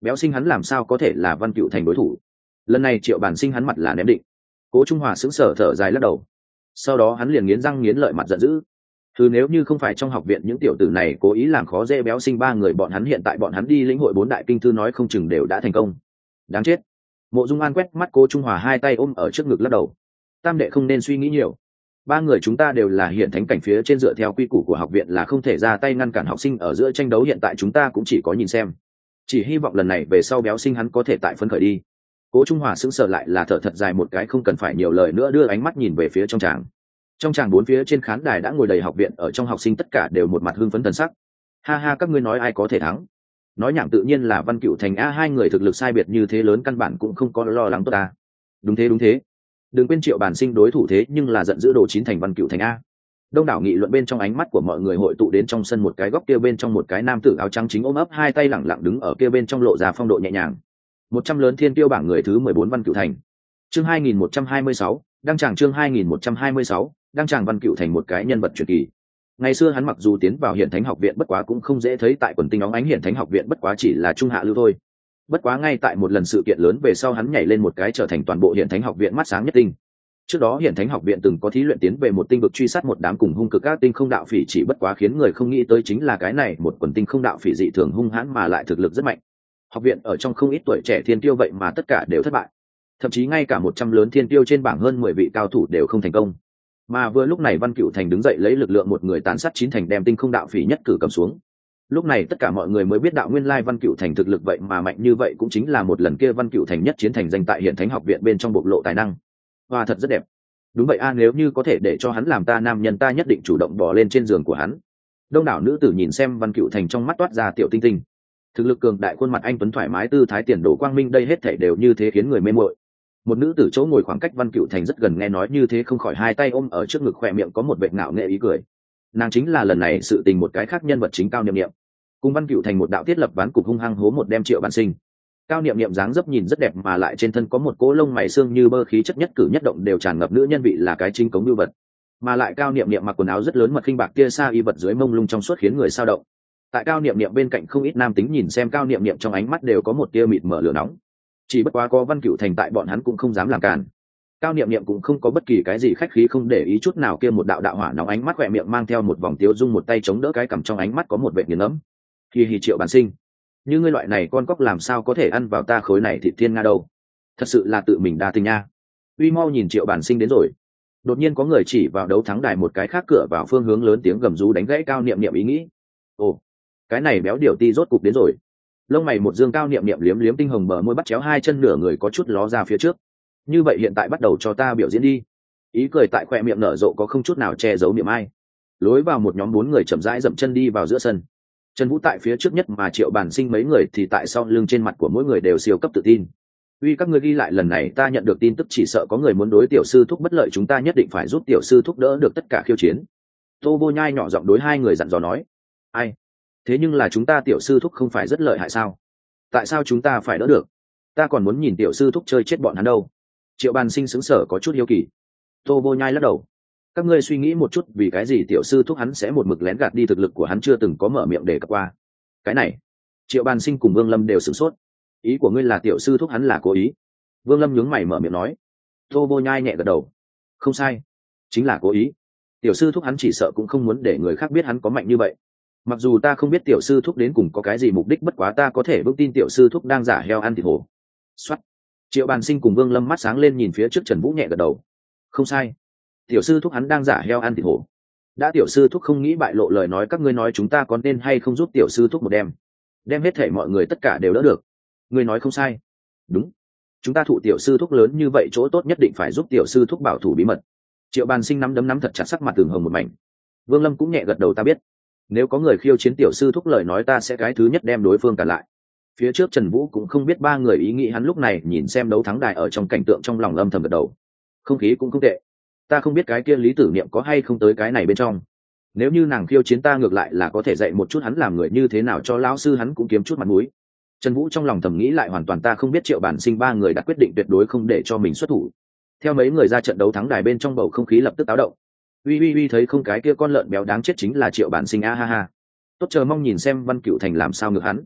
Béo Sinh hắn làm sao có thể là Văn Cựu Thành đối thủ. Lần này Triệu Bản Sinh hắn mặt là ném định. Cố Trung Hòa sững sờ thở dài lắc đầu, sau đó hắn liền nghiến răng nghiến lợi mặt giận dữ. Nếu như không phải trong học viện những tiểu tử này cố ý làm khó dễ Béo Sinh ba người, bọn hắn hiện tại bọn hắn đi lĩnh hội 4 đại kinh thư nói không chừng đều đã thành công. Đáng chết. Mộ Dung An quét mắt Cố Trung Hòa, hai tay ôm ở trước ngực lắc đầu. Tam đệ không nên suy nghĩ nhiều, ba người chúng ta đều là hiện thánh cảnh phía trên, dựa theo quy củ của học viện là không thể ra tay ngăn cản học sinh ở giữa tranh đấu, hiện tại chúng ta cũng chỉ có nhìn xem, chỉ hy vọng lần này về sau Béo Sinh hắn có thể tại phấn khởi đi. Cố Trung Hòa sững sờ lại là thở thật dài một cái, không cần phải nhiều lời nữa, đưa ánh mắt nhìn về phía trong tràng bốn phía trên khán đài đã ngồi đầy học viện ở trong học sinh, tất cả đều một mặt hưng phấn thần sắc. Ha ha, các ngươi nói ai có thể thắng? Nói nhảm tự nhiên là Văn Cựu Thành a, hai người thực lực sai biệt như thế lớn, căn bản cũng không có lo lắng tốt ta. Đúng thế, đừng quên Triệu Bản Sinh đối thủ thế nhưng là giận dữ đồ 9 thành Văn Cựu Thành a. Đông đảo nghị luận bên trong, ánh mắt của mọi người hội tụ đến trong sân một cái góc kia, bên trong một cái nam tử áo trắng chính ôm ấp hai tay lẳng lặng đứng ở kia bên trong, lộ ra phong độ nhẹ nhàng. 100 lớn thiên tiêu bảng người thứ 14 Văn Cựu Thành. Chương 2126, đăng tràng. Chương 2126, đăng tràng. Văn Cựu Thành một cái nhân vật truyền kỳ. Ngày xưa hắn mặc dù tiến vào Hiển Thánh học viện, bất quá cũng không dễ thấy, tại quần tinh óng ánh Hiển Thánh học viện bất quá chỉ là trung hạ lưu thôi. Bất quá ngay tại một lần sự kiện lớn về sau, hắn nhảy lên một cái trở thành toàn bộ Hiển Thánh học viện mắt sáng nhất tinh. Trước đó Hiển Thánh học viện từng có thí luyện tiến về một tinh vực truy sát một đám cùng hung cực các tinh không đạo phỉ, chỉ bất quá khiến người không nghĩ tới chính là cái này một quần tinh không đạo phỉ dị thường hung hãn mà lại thực lực rất mạnh. Học viện ở trong không ít tuổi trẻ thiên tiêu vậy mà tất cả đều thất bại, thậm chí ngay cả 100 lớn thiên tiêu trên bảng hơn 10 vị cao thủ đều không thành công. Mà vừa lúc này Văn Cựu Thành đứng dậy lấy lực lượng một người tàn sát 9 thành, đem tinh không đạo phỉ nhất cử cầm xuống. Lúc này tất cả mọi người mới biết đạo nguyên lai Văn Cựu Thành thực lực vậy mà mạnh như vậy, cũng chính là một lần kia Văn Cựu Thành nhất chiến thành danh tại Hiển Thánh học viện bên trong bộc lộ tài năng. Hoa thật rất đẹp. Đúng vậy a, nếu như có thể để cho hắn làm ta nam nhân, ta nhất định chủ động bò lên trên giường của hắn. Đông đảo nữ tử nhìn xem Văn Cựu Thành, trong mắt toát ra tiểu tinh tinh. Thực lực cường đại, khuôn mặt anh tuấn thoải mái, tư thái tiền đồ quang minh, đây hết thảy đều như thế khiến người mê muội. Một nữ tử chỗ ngồi khoảng cách Văn Cựu Thành rất gần, nghe nói như thế không khỏi hai tay ôm ở trước ngực, khỏe miệng có một vệt ngạo nghệ ý cười. Nàng chính là lần này sự tình một cái khác nhân vật chính Cao Niệm Niệm. Cùng Văn Cựu Thành một đạo thiết lập ván cục hung hăng hố một đem Triệu Bản Sinh. Cao Niệm Niệm dáng dấp nhìn rất đẹp, mà lại trên thân có một cỗ lông mày xương như bơ, khí chất nhất cử nhất động đều tràn ngập nữ nhân vị, là cái chính cống lưu vật. Mà lại Cao Niệm Niệm mặc quần áo rất lớn, mật khinh bạc kia sa y vật dưới mông lung trong suốt khiến người sao động. Tại Cao Niệm Niệm bên cạnh không ít nam tính nhìn xem Cao Niệm Niệm, trong ánh mắt đều có một tia mịt mở lửa nóng. Chỉ bất quá có Văn Cựu Thành tại, bọn hắn cũng không dám làm cản. Cao Niệm Niệm cũng không có bất kỳ cái gì khách khí, không để ý chút nào kia một đạo đạo hỏa nóng, ánh mắt khỏe miệng mang theo một vòng tiếu dung, một tay chống đỡ cái cằm, trong ánh mắt có một vẻ nghiền ngẫm. Hì Triệu Bản Sinh, như ngươi loại này con cóc làm sao có thể ăn vào ta khối này thịt thiên nga đâu, thật sự là tự mình đa tình nha. Uy mau nhìn, Triệu Bản Sinh đến rồi. Đột nhiên có người chỉ vào đấu thắng đài một cái khác cửa vào phương hướng, lớn tiếng gầm rú đánh gãy Cao Niệm Niệm ý nghĩ. Ồ, cái này béo điều ti rốt cục đến rồi. Lông mày một dương, Cao Niệm Niệm liếm liếm tinh hồng bờ môi, bắt chéo hai chân, nửa người có chút ló ra phía trước. Như vậy hiện tại bắt đầu cho ta biểu diễn đi. Ý cười tại khoe miệng nở rộ, có không chút nào che giấu niệm ai. Lối vào một nhóm 4 người chậm rãi dậm chân đi vào giữa sân. Trần Vũ tại phía trước nhất, mà Triệu Bản Sinh mấy người thì tại sau lưng, trên mặt của mỗi người đều siêu cấp tự tin. Uy, các ngươi ghi lại, lần này ta nhận được tin tức chỉ sợ có người muốn đối tiểu sư thúc bất lợi, chúng ta nhất định phải giúp tiểu sư thúc đỡ được tất cả khiêu chiến. Tô Vô Nhai nhỏ giọng đối hai người dặn dò nói. Ai? Thế nhưng là chúng ta tiểu sư thúc không phải rất lợi hại sao? Tại sao chúng ta phải đỡ được? Ta còn muốn nhìn tiểu sư thúc chơi chết bọn hắn đâu. Triệu Bản Sinh sững sờ có chút hiếu kỳ. Tô Vô Nhai lắc đầu. Các ngươi suy nghĩ một chút, vì cái gì tiểu sư thúc hắn sẽ một mực lén gạt đi thực lực của hắn, chưa từng có mở miệng đề cập qua. Cái này, Triệu Bản Sinh cùng Vương Lâm đều sửng sốt. Ý của ngươi là tiểu sư thúc hắn là cố ý? Vương Lâm nhướng mày mở miệng nói. Tô Vô Nhai nhẹ gật đầu. Không sai, chính là cố ý. Tiểu sư thúc hắn chỉ sợ cũng không muốn để người khác biết hắn có mạnh như vậy. Mặc dù ta không biết tiểu sư thúc đến cùng có cái gì mục đích, bất quá ta có thể vững tin tiểu sư thúc đang giả heo ăn thịt hổ. Soát. Triệu Bản Sinh cùng Vương Lâm mắt sáng lên nhìn phía trước Trần Vũ, nhẹ gật đầu. Không sai, tiểu sư thúc hắn đang giả heo ăn thịt hổ. Đã tiểu sư thúc không nghĩ bại lộ lời nói, các ngươi nói chúng ta có nên hay không giúp tiểu sư thúc một đem hết thể mọi người tất cả đều đỡ được. Ngươi nói không sai. Đúng, chúng ta thụ tiểu sư thúc lớn như vậy chỗ tốt, nhất định phải giúp tiểu sư thúc bảo thủ bí mật. Triệu Bản Sinh nắm thật chặt, sắc mặt tường hồng một mảnh. Vương Lâm cũng nhẹ gật đầu, ta biết. Nếu có người khiêu chiến tiểu sư thúc lời nói, ta sẽ cái thứ nhất đem đối phương cản lại. Phía trước Trần Vũ cũng không biết ba người ý nghĩ, hắn lúc này nhìn xem đấu thắng đài ở trong cảnh tượng, trong lòng âm thầm gật đầu. Không khí cũng không tệ. Ta không biết cái kia Lý Tử Niệm có hay không tới cái này bên trong. Nếu như nàng khiêu chiến ta, ngược lại là có thể dạy một chút hắn làm người như thế nào, cho lão sư hắn cũng kiếm chút mặt mũi. Trần Vũ trong lòng thầm nghĩ lại, hoàn toàn ta không biết. Triệu Bản Sinh ba người đã quyết định tuyệt đối không để cho mình xuất thủ. Theo mấy người ra trận đấu thắng đài bên trong, bầu không khí lập tức táo động. Uy, thấy không, cái kia con lợn béo đáng chết chính là Triệu Bản Sinh a, ha ha. Tốt chờ mong nhìn xem Văn Cựu Thành làm sao ngược hắn.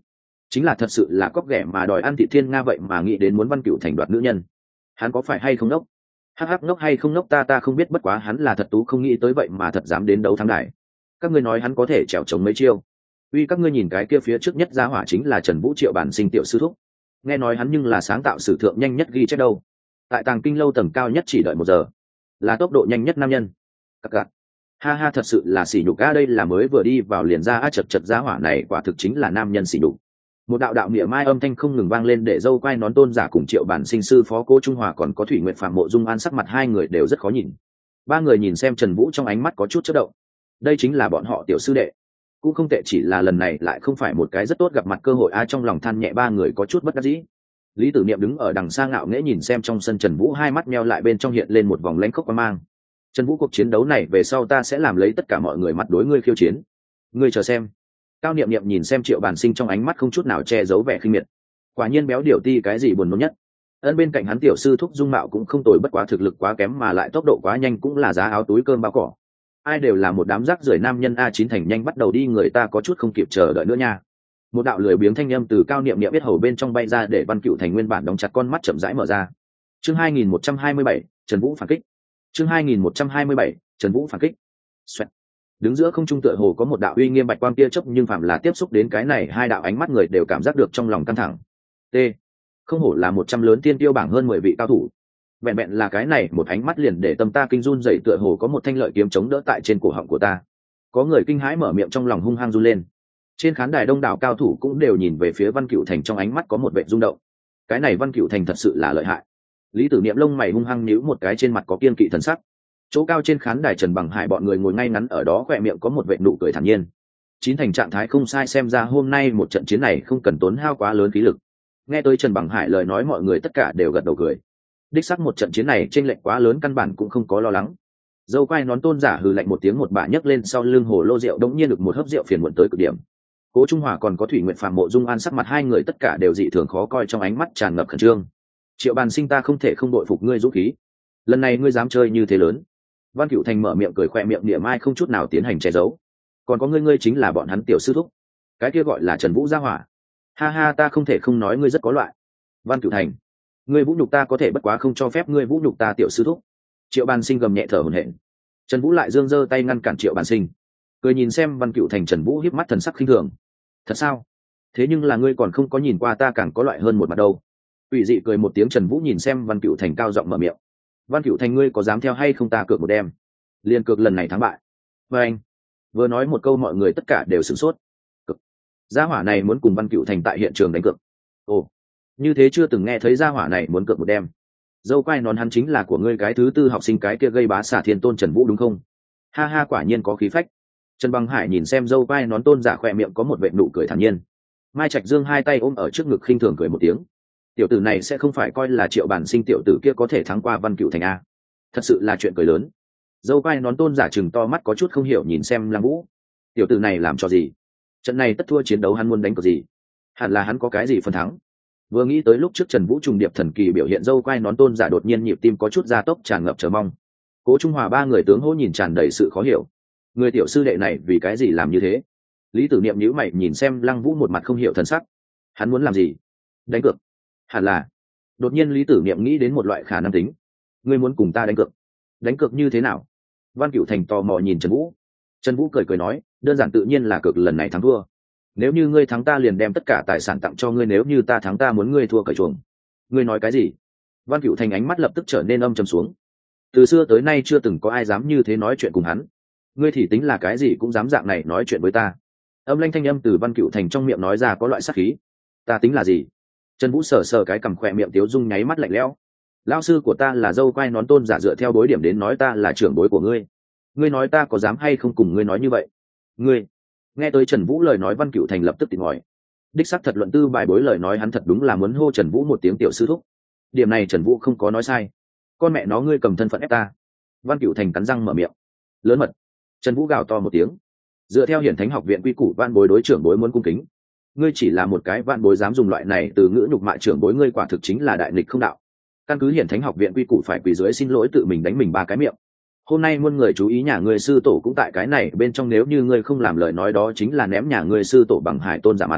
chính là thật sự là cóc ghẻ mà đòi ăn thị thiên nga vậy mà nghĩ đến muốn Văn Cửu Thành đoạt nữ nhân. Hắn có phải hay không ngốc? Hắc hắc, ngốc hay không ngốc ta không biết, bất quá hắn là thật tú không nghĩ tới vậy mà thật dám đến đấu thắng đài. Các ngươi nói hắn có thể trèo chống mấy chiêu? Uy, các ngươi nhìn cái kia phía trước nhất ra hỏa chính là Trần Vũ Triệu bản sinh tiểu sư thúc. Nghe nói hắn nhưng là sáng tạo sử thượng nhanh nhất ghi chép đâu. Tại Tàng Kinh lâu tầng cao nhất chỉ đợi 1 giờ, là tốc độ nhanh nhất nam nhân. Cặc cặc. Ha ha, thật sự là sỉ nhục a, đây là mới vừa đi vào liền ra a, chật chật, ra hỏa này quả thực chính là nam nhân sỉ nhục. Một đạo đạo mỉa mai âm thanh không ngừng vang lên, để dâu quai nón tôn giả cùng Triệu bản sinh sư phó Cố Trung Hòa còn có Thủy Nguyệt Phạm Mộ Dung An sắc mặt hai người đều rất khó nhìn. Ba người nhìn xem Trần Vũ trong ánh mắt có chút chớp động. Đây chính là bọn họ tiểu sư đệ, cũng không tệ, chỉ là lần này lại không phải một cái rất tốt gặp mặt cơ hội a. Trong lòng than nhẹ, ba người có chút bất đắc dĩ. Lý Tử Niệm đứng ở đằng xa ngạo nghễ nhìn xem trong sân Trần Vũ, hai mắt meo lại, bên trong hiện lên một vòng lãnh khốc quan mang. Trần Vũ, cuộc chiến đấu này về sau ta sẽ làm lấy tất cả mọi người mặt đối ngươi khiêu chiến, ngươi chờ xem. Cao Niệm Niệm nhìn xem Triệu bản sinh trong ánh mắt không chút nào che giấu vẻ khinh miệt. Quả nhiên béo điều ti cái gì buồn nôn nhất. Ân, bên cạnh hắn tiểu sư thúc dung mạo cũng không tồi, bất quá thực lực quá kém mà lại tốc độ quá nhanh, cũng là giá áo túi cơm bao cỏ. Ai đều là một đám rác rưởi nam nhân a. Chín thành nhanh bắt đầu đi, người ta có chút không kịp chờ đợi nữa nha. Một đạo lười biếng thanh âm từ Cao Niệm Niệm biết hầu bên trong bay ra, để Văn Cửu Thành nguyên bản đóng chặt con mắt chậm rãi mở ra. Chương 2127, Trần Vũ phản kích. Chương 2127, Trần Vũ phản kích. Xoẹt. Đứng giữa không trung tựa hồ có một đạo uy nghiêm bạch quang tia chớp, nhưng phạm là tiếp xúc đến cái này hai đạo ánh mắt, người đều cảm giác được trong lòng căng thẳng. T. Không hổ là 100 lớn tiên tiêu bảng hơn 10 vị cao thủ. Vẹn vẹn là cái này một ánh mắt liền để tâm ta kinh run dậy, tựa hồ có một thanh lợi kiếm chống đỡ tại trên cổ họng của ta. Có người kinh hãi mở miệng, trong lòng hung hăng run lên. Trên khán đài đông đảo cao thủ cũng đều nhìn về phía Văn Cửu Thành, trong ánh mắt có một vẻ rung động. Cái này Văn Cửu Thành thật sự là lợi hại. Lý Tử Niệm lông mày hung hăng nhíu một cái, trên mặt có kiên kỵ thần sắc. Chỗ cao trên khán đài Trần Bằng Hải bọn người ngồi ngay ngắn ở đó, khỏe miệng có một vẻ nụ cười thản nhiên. Chín thành trạng thái không sai, xem ra hôm nay một trận chiến này không cần tốn hao quá lớn khí lực. Nghe tới Trần Bằng Hải lời nói, mọi người tất cả đều gật đầu cười. Đích xác một trận chiến này chênh lệch quá lớn, căn bản cũng không có lo lắng. Dâu quai nón tôn giả hừ lạnh một tiếng, một bả nhấc lên sau lưng hồ lô rượu, đống nhiên được một hớp rượu phiền muộn tới cực điểm. Cố Trung Hòa còn có Thủy Nguyệt Phạm Mộ Dung An sắc mặt hai người tất cả đều dị thường khó coi, trong ánh mắt tràn ngập khẩn trương. Triệu bản sinh, ta không thể không đội phục ngươi dũng khí. Lần này ngươi dám chơi như thế lớn. Văn Cửu Thành mở miệng cười, khoe miệng niệm ai không chút nào tiến hành che giấu. Còn có ngươi chính là bọn hắn tiểu sư thúc, cái kia gọi là Trần Vũ gia hỏa. Ha ha, ta không thể không nói ngươi rất có loại. Văn Cửu Thành, ngươi vũ nhục ta có thể, bất quá không cho phép ngươi vũ nhục ta tiểu sư thúc. Triệu bản sinh gầm nhẹ thở hổn hển. Trần Vũ lại giương giơ tay ngăn cản Triệu bản sinh, cười nhìn xem Văn Cửu Thành. Trần Vũ híp mắt thần sắc khinh thường. Thật sao? Thế nhưng là ngươi còn không có nhìn qua ta càng có loại hơn một mặt đâu. Ủy dị cười một tiếng, Trần Vũ nhìn xem Văn Cửu Thành cao giọng mở miệng. Văn Cửu Thành, ngươi có dám theo hay không ta cược một đêm? Liên cược lần này thắng bại. Và anh vừa nói một câu, mọi người tất cả đều sửng sốt. Cực. Gia hỏa này muốn cùng Văn Cửu Thành tại hiện trường đánh cược. Ồ, như thế chưa từng nghe thấy gia hỏa này muốn cược một đêm. Dâu quai nón, hắn chính là của ngươi cái thứ tư học sinh cái kia gây bá xả thiên tôn Trần Vũ đúng không? Ha ha, quả nhiên có khí phách. Trần Bằng Hải nhìn xem dâu quai nón tôn giả, khỏe miệng có một vệt nụ cười thản nhiên. Mai Trạch Dương hai tay ôm ở trước ngực, khinh thường cười một tiếng. Tiểu tử này sẽ không phải coi là Triệu bản sinh tiểu tử kia có thể thắng qua Văn Cửu Thành a? Thật sự là chuyện cười lớn. Dâu quai nón tôn giả chừng to mắt có chút không hiểu nhìn xem Lăng Vũ. Tiểu tử này làm cho gì? Trận này tất thua chiến đấu hắn muốn đánh cược gì? Hẳn là hắn có cái gì phần thắng. Vừa nghĩ tới lúc trước Trần Vũ trùng điệp thần kỳ biểu hiện, dâu quai nón tôn giả đột nhiên nhịp tim có chút gia tốc, tràn ngập chờ mong. Cố Trung Hòa ba người tướng hỗ nhìn tràn đầy sự khó hiểu. Người tiểu sư đệ này vì cái gì làm như thế? Lý Tử Niệm nhíu mày nhìn xem Lăng Vũ, một mặt không hiểu thần sắc. Hắn muốn làm gì? Đánh cược? Hẳn là. Đột nhiên Lý Tử Niệm nghĩ đến một loại khả năng tính. Ngươi muốn cùng ta đánh cược? Đánh cược như thế nào? Văn Cửu Thành tò mò nhìn Trần Vũ. Trần Vũ cười nói, đơn giản tự nhiên là cược lần này thắng thua. Nếu như ngươi thắng ta liền đem tất cả tài sản tặng cho ngươi, nếu như ta thắng ta muốn ngươi thua cởi chuồng. Ngươi nói cái gì? Văn Cửu Thành ánh mắt lập tức trở nên âm trầm xuống. Từ xưa tới nay chưa từng có ai dám như thế nói chuyện cùng hắn. Ngươi thì tính là cái gì cũng dám dạng này nói chuyện với ta. Âm lanh thanh âm từ Văn Cửu Thành trong miệng nói ra có loại sát khí. Ta tính là gì? Trần Vũ sờ sờ cái cằm, khỏe miệng tiếu dung nháy mắt lạnh lẽo. Lão sư của ta là dâu quai nón tôn giả, dựa theo đối điểm đến nói ta là trưởng bối của ngươi. Ngươi nói ta có dám hay không cùng ngươi nói như vậy? Ngươi. Nghe tới Trần Vũ lời nói, Văn Cửu Thành lập tức tỉnh ngòi. Đích xác thật luận tư bài bối lời nói, hắn thật đúng là muốn hô Trần Vũ một tiếng tiểu sư thúc. Điểm này Trần Vũ không có nói sai. Con mẹ nó, ngươi cầm thân phận ép ta. Văn Cửu Thành cắn răng mở miệng. Lớn mật. Trần Vũ gào to một tiếng. Dựa theo Hiển Thánh học viện quy củ, vạn bối đối trưởng bối muốn cung kính. Ngươi chỉ là một cái vạn bối dám dùng loại này từ ngữ nhục mạ trưởng bối, ngươi quả thực chính là đại nghịch không đạo. Căn cứ Hiển Thánh học viện quy củ phải quỳ dưới xin lỗi, tự mình đánh mình 3 cái miệng. Hôm nay muôn người chú ý, nhà ngươi sư tổ cũng tại cái này bên trong, nếu như ngươi không làm lời nói đó chính là ném nhà ngươi sư tổ Bằng Hải tôn giả mặt.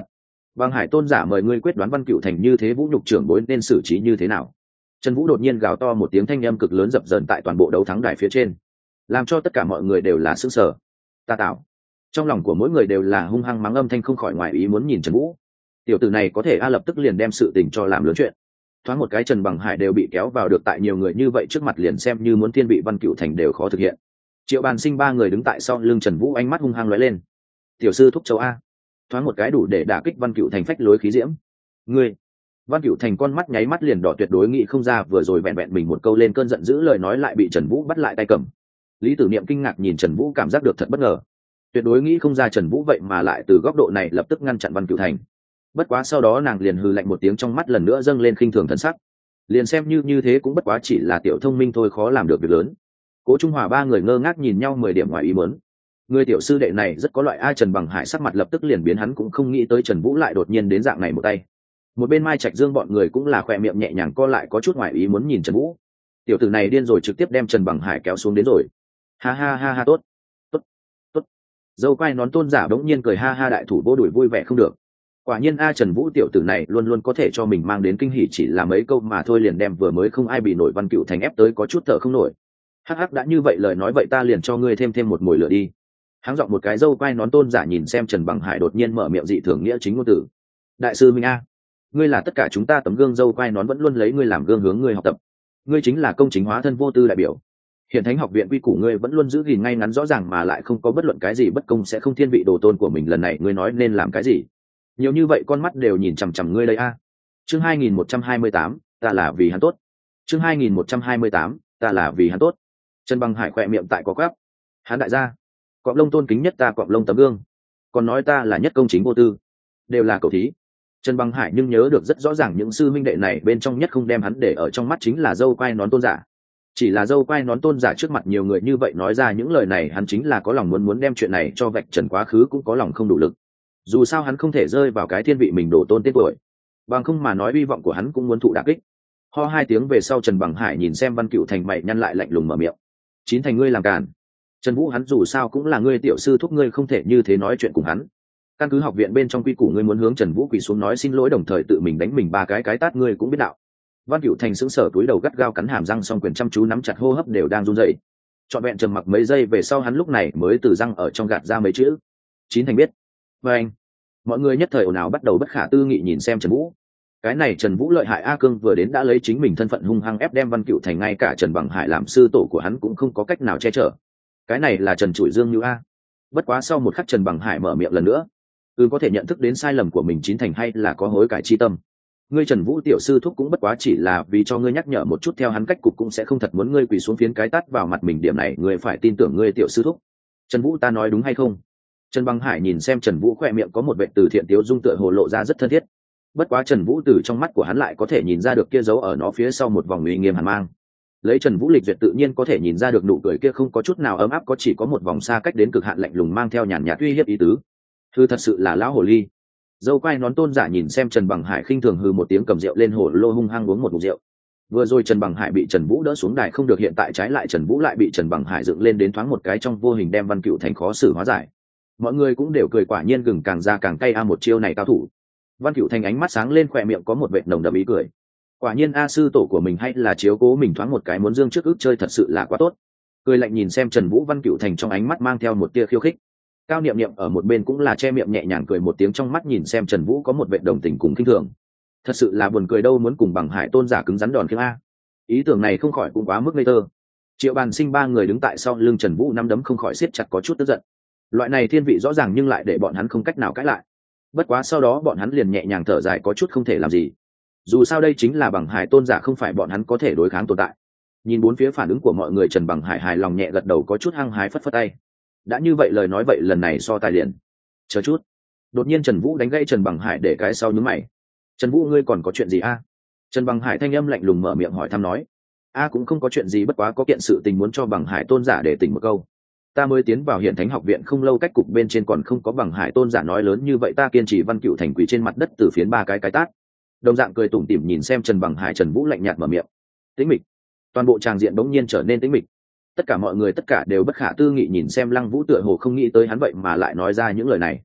Bằng Hải tôn giả mời ngươi quyết đoán Văn Cựu Thành như thế vũ nhục trưởng bối nên xử trí như thế nào. Trần Vũ đột nhiên gào to một tiếng, thanh âm cực lớn dập dờn tại toàn bộ đấu thắng đài phía trên, làm cho tất cả mọi người đều là sững sờ. Ta tạo. Trong lòng của mỗi người đều là hung hăng mắng, âm thanh không khỏi ngoài ý muốn nhìn Trần Vũ. Tiểu tử này có thể lập tức liền đem sự tình cho làm lớn chuyện. Thoáng một cái Trần Bằng Hải đều bị kéo vào được tại nhiều người như vậy trước mặt, liền xem như muốn thiên vị Văn Cựu Thành đều khó thực hiện. Triệu Bàn Sinh ba người đứng tại sau lưng Trần Vũ, ánh mắt hung hăng lóe lên. Tiểu sư thúc châu a. Thoáng một cái đủ để đả kích Văn Cựu Thành phách lối khí diễm. Ngươi. Văn Cựu Thành con mắt nháy mắt liền đỏ, tuyệt đối nghĩ không ra vừa rồi vẹn vẹn mình một câu lên cơn giận dữ lời nói lại bị Trần Vũ bắt lại tay cầm. Lý Tử Niệm kinh ngạc nhìn Trần Vũ, cảm giác được thật bất ngờ, tuyệt đối nghĩ không ra Trần Vũ vậy mà lại từ góc độ này lập tức ngăn chặn Văn Cựu Thành. Bất quá sau đó nàng liền hừ lạnh một tiếng, trong mắt lần nữa dâng lên khinh thường thần sắc. Liền xem như thế cũng bất quá chỉ là tiểu thông minh thôi, khó làm được việc lớn. Cố Trung Hòa ba người ngơ ngác nhìn nhau 10 điểm ngoài ý muốn. Người tiểu sư đệ này rất có loại ai. Trần Bằng Hải sắc mặt lập tức liền biến, hắn cũng không nghĩ tới Trần Vũ lại đột nhiên đến dạng này một tay. Một bên Mai Trạch Dương bọn người cũng là khỏe miệng nhẹ nhàng co lại, có chút ngoài ý muốn nhìn Trần Vũ. Tiểu tử này điên rồi, trực tiếp đem Trần Bằng Hải kéo xuống đến rồi. Ha ha ha ha, tốt tốt tốt. Dâu quai nón tôn giả đống nhiên cười ha ha, đại thủ vô đuổi vui vẻ không được. Quả nhiên Trần Vũ tiểu tử này luôn luôn có thể cho mình mang đến kinh hỉ, chỉ là mấy câu mà thôi liền đem vừa mới không ai bị nổi Văn Cựu Thành ép tới có chút thở không nổi. Hắc hắc, đã như vậy lời nói vậy ta liền cho ngươi thêm một mồi lửa đi. Háng giọng một cái dâu quai nón tôn giả nhìn xem Trần Bằng Hải đột nhiên mở miệng dị thường nghĩa chính ngôn tử. Đại sư Minh a, ngươi là tất cả chúng ta tấm gương, dâu quai nón vẫn luôn lấy ngươi làm gương hướng ngươi học tập. Ngươi chính là công chính hóa thân vô tư đại biểu. Hiện Thánh học viện quy củ ngươi vẫn luôn giữ gìn ngay ngắn rõ ràng, mà lại không có bất luận cái gì bất công, sẽ không thiên vị đồ tôn của mình. Lần này ngươi nói nên làm cái gì? Nhiều như vậy con mắt đều nhìn chằm chằm ngươi đây a. Chương 2128, ta là vì hắn tốt. Chương 2128, ta là vì hắn tốt. Trần Bằng Hải khỏe miệng tại có quắp. Hắn đại gia, cọp lông tôn kính nhất ta, cọp lông tấm gương. Còn nói ta là nhất công chính vô tư, đều là cầu thí. Trần Bằng Hải nhưng nhớ được rất rõ ràng những sư minh đệ này bên trong nhất không đem hắn để ở trong mắt chính là dâu quai nón tôn giả. Chỉ là dâu quai nón tôn giả trước mặt nhiều người như vậy nói ra những lời này, hắn chính là có lòng muốn đem chuyện này cho vạch trần, quá khứ cũng có lòng không đủ lực. Dù sao hắn không thể rơi vào cái thiên vị mình đổ tôn tên tuổi, bằng không mà nói hy vọng của hắn cũng muốn thụ đả kích. Ho hai tiếng về sau, Trần Bằng Hải nhìn xem Văn Cựu Thành, mày nhăn lại, lạnh lùng mở miệng. Chín Thành, ngươi làm càn. Trần Vũ hắn dù sao cũng là ngươi tiểu sư thúc, ngươi không thể như thế nói chuyện cùng hắn. Căn cứ học viện bên trong quy củ, ngươi muốn hướng Trần Vũ quỳ xuống nói xin lỗi, đồng thời tự mình đánh mình 3 cái tát, ngươi cũng biết đạo. Văn Cựu Thành sững sờ túi đầu gắt gao cắn hàm răng, song quyền chăm chú nắm chặt, hô hấp đều đang run rẩy. Trọn vẹn trầm mặc mấy giây về sau, hắn lúc này mới từ răng ở trong gạt ra mấy chữ. Chín Thành biết. Và anh. Mọi người nhất thời ồn ào, bắt đầu bất khả tư nghị nhìn xem Trần Vũ. Cái này Trần Vũ lợi hại a, cương vừa đến đã lấy chính mình thân phận hung hăng ép đem Văn Cựu Thành, ngay cả Trần Bằng Hải làm sư tổ của hắn cũng không có cách nào che chở. Cái này là Trần Trụi Dương như a. Bất quá sau một khắc Trần Bằng Hải mở miệng lần nữa. Có thể nhận thức đến sai lầm của mình, Chín Thành hay là có hối cải chi tâm. Ngươi Trần Vũ tiểu sư thúc cũng bất quá chỉ là vì cho ngươi nhắc nhở một chút, theo hắn cách cục cũng sẽ không thật muốn ngươi quỳ xuống phiến cái tát vào mặt mình, điểm này ngươi phải tin tưởng ngươi tiểu sư thúc. Trần Vũ, ta nói đúng hay không? Trần Bằng Hải nhìn xem Trần Vũ, khoe miệng có một vệt từ thiện tiếu dung, tựa hồ lộ ra rất thân thiết. Bất quá Trần Vũ từ trong mắt của hắn lại có thể nhìn ra được kia giấu ở nó phía sau một vòng uy nghiêm hàn mang. Lấy Trần Vũ lịch duyệt tự nhiên có thể nhìn ra được nụ cười kia không có chút nào ấm áp, có chỉ có một vòng xa cách đến cực hạn lạnh lùng, mang theo nhàn nhạt uy hiếp ý tứ. Thư thật sự là lão hồ ly. Dâu quai nón tôn giả nhìn xem Trần Bằng Hải khinh thường hừ một tiếng, cầm rượu lên hồ lô hung hăng uống một ngụm rượu. Vừa rồi Trần Bằng Hải bị Trần Vũ đỡ xuống đài không được, hiện tại trái lại Trần Vũ lại bị Trần Bằng Hải dựng lên đến, thoáng một cái trong vô hình đem Văn Cựu Thành khó xử hóa giải. Mọi người cũng đều cười, quả nhiên gừng càng ra càng cay a, một chiêu này cao thủ. Văn Cựu Thành ánh mắt sáng lên, khỏe miệng có một vệt nồng đậm ý cười. Quả nhiên a, sư tổ của mình hay là chiếu cố mình, thoáng một cái muốn dương trước ước chơi, thật sự là quá tốt. Cười lạnh nhìn xem Trần Vũ, Văn Cựu Thành trong ánh mắt mang theo một tia khiêu khích. Cao Niệm Niệm ở một bên cũng là che miệng nhẹ nhàng cười một tiếng, trong mắt nhìn xem Trần Vũ có một vệt đồng tình cùng khinh thường. Thật sự là buồn cười đâu, muốn cùng Bằng Hải tôn giả cứng rắn đòn khiêng a. Ý tưởng này không khỏi cũng quá mức ngây thơ. Triệu Bàn Sinh ba người đứng tại sau lưng Trần Vũ, nắm đấm không khỏi siết chặt, có chút tức giận. Loại này thiên vị rõ ràng nhưng lại để bọn hắn không cách nào cãi lại. Bất quá sau đó bọn hắn liền nhẹ nhàng thở dài, có chút không thể làm gì. Dù sao đây chính là Bằng Hải tôn giả, không phải bọn hắn có thể đối kháng tồn tại. Nhìn bốn phía phản ứng của mọi người, Trần Bằng Hải hài lòng nhẹ gật đầu, có chút hăng hái phất phất tay. Đã như vậy lời nói vậy lần này so tài liền. Chờ chút. Đột nhiên Trần Vũ đánh gãy Trần Bằng Hải, để cái sau nhướng mày. Trần Vũ, ngươi còn có chuyện gì a? Trần Bằng Hải thanh âm lạnh lùng mở miệng hỏi thăm nói. A cũng không có chuyện gì, bất quá có kiện sự tình muốn cho Bằng Hải tôn giả để tỉnh một câu. Ta mới tiến vào Hiện Thánh học viện không lâu, cách cục bên trên còn không có Bằng Hải tôn giả nói lớn như vậy, ta kiên trì Văn Cựu Thành quỳ trên mặt đất từ phiến 3 cái tát. Đồng dạng cười tủm tỉm nhìn xem Trần Bằng Hải, Trần Vũ lạnh nhạt mở miệng. Tĩnh mịch. Toàn bộ tràng diện bỗng nhiên trở nên tĩnh mịch. Tất cả mọi người tất cả đều bất khả tư nghị nhìn xem Lăng Vũ, tựa hồ không nghĩ tới hắn vậy mà lại nói ra những lời này.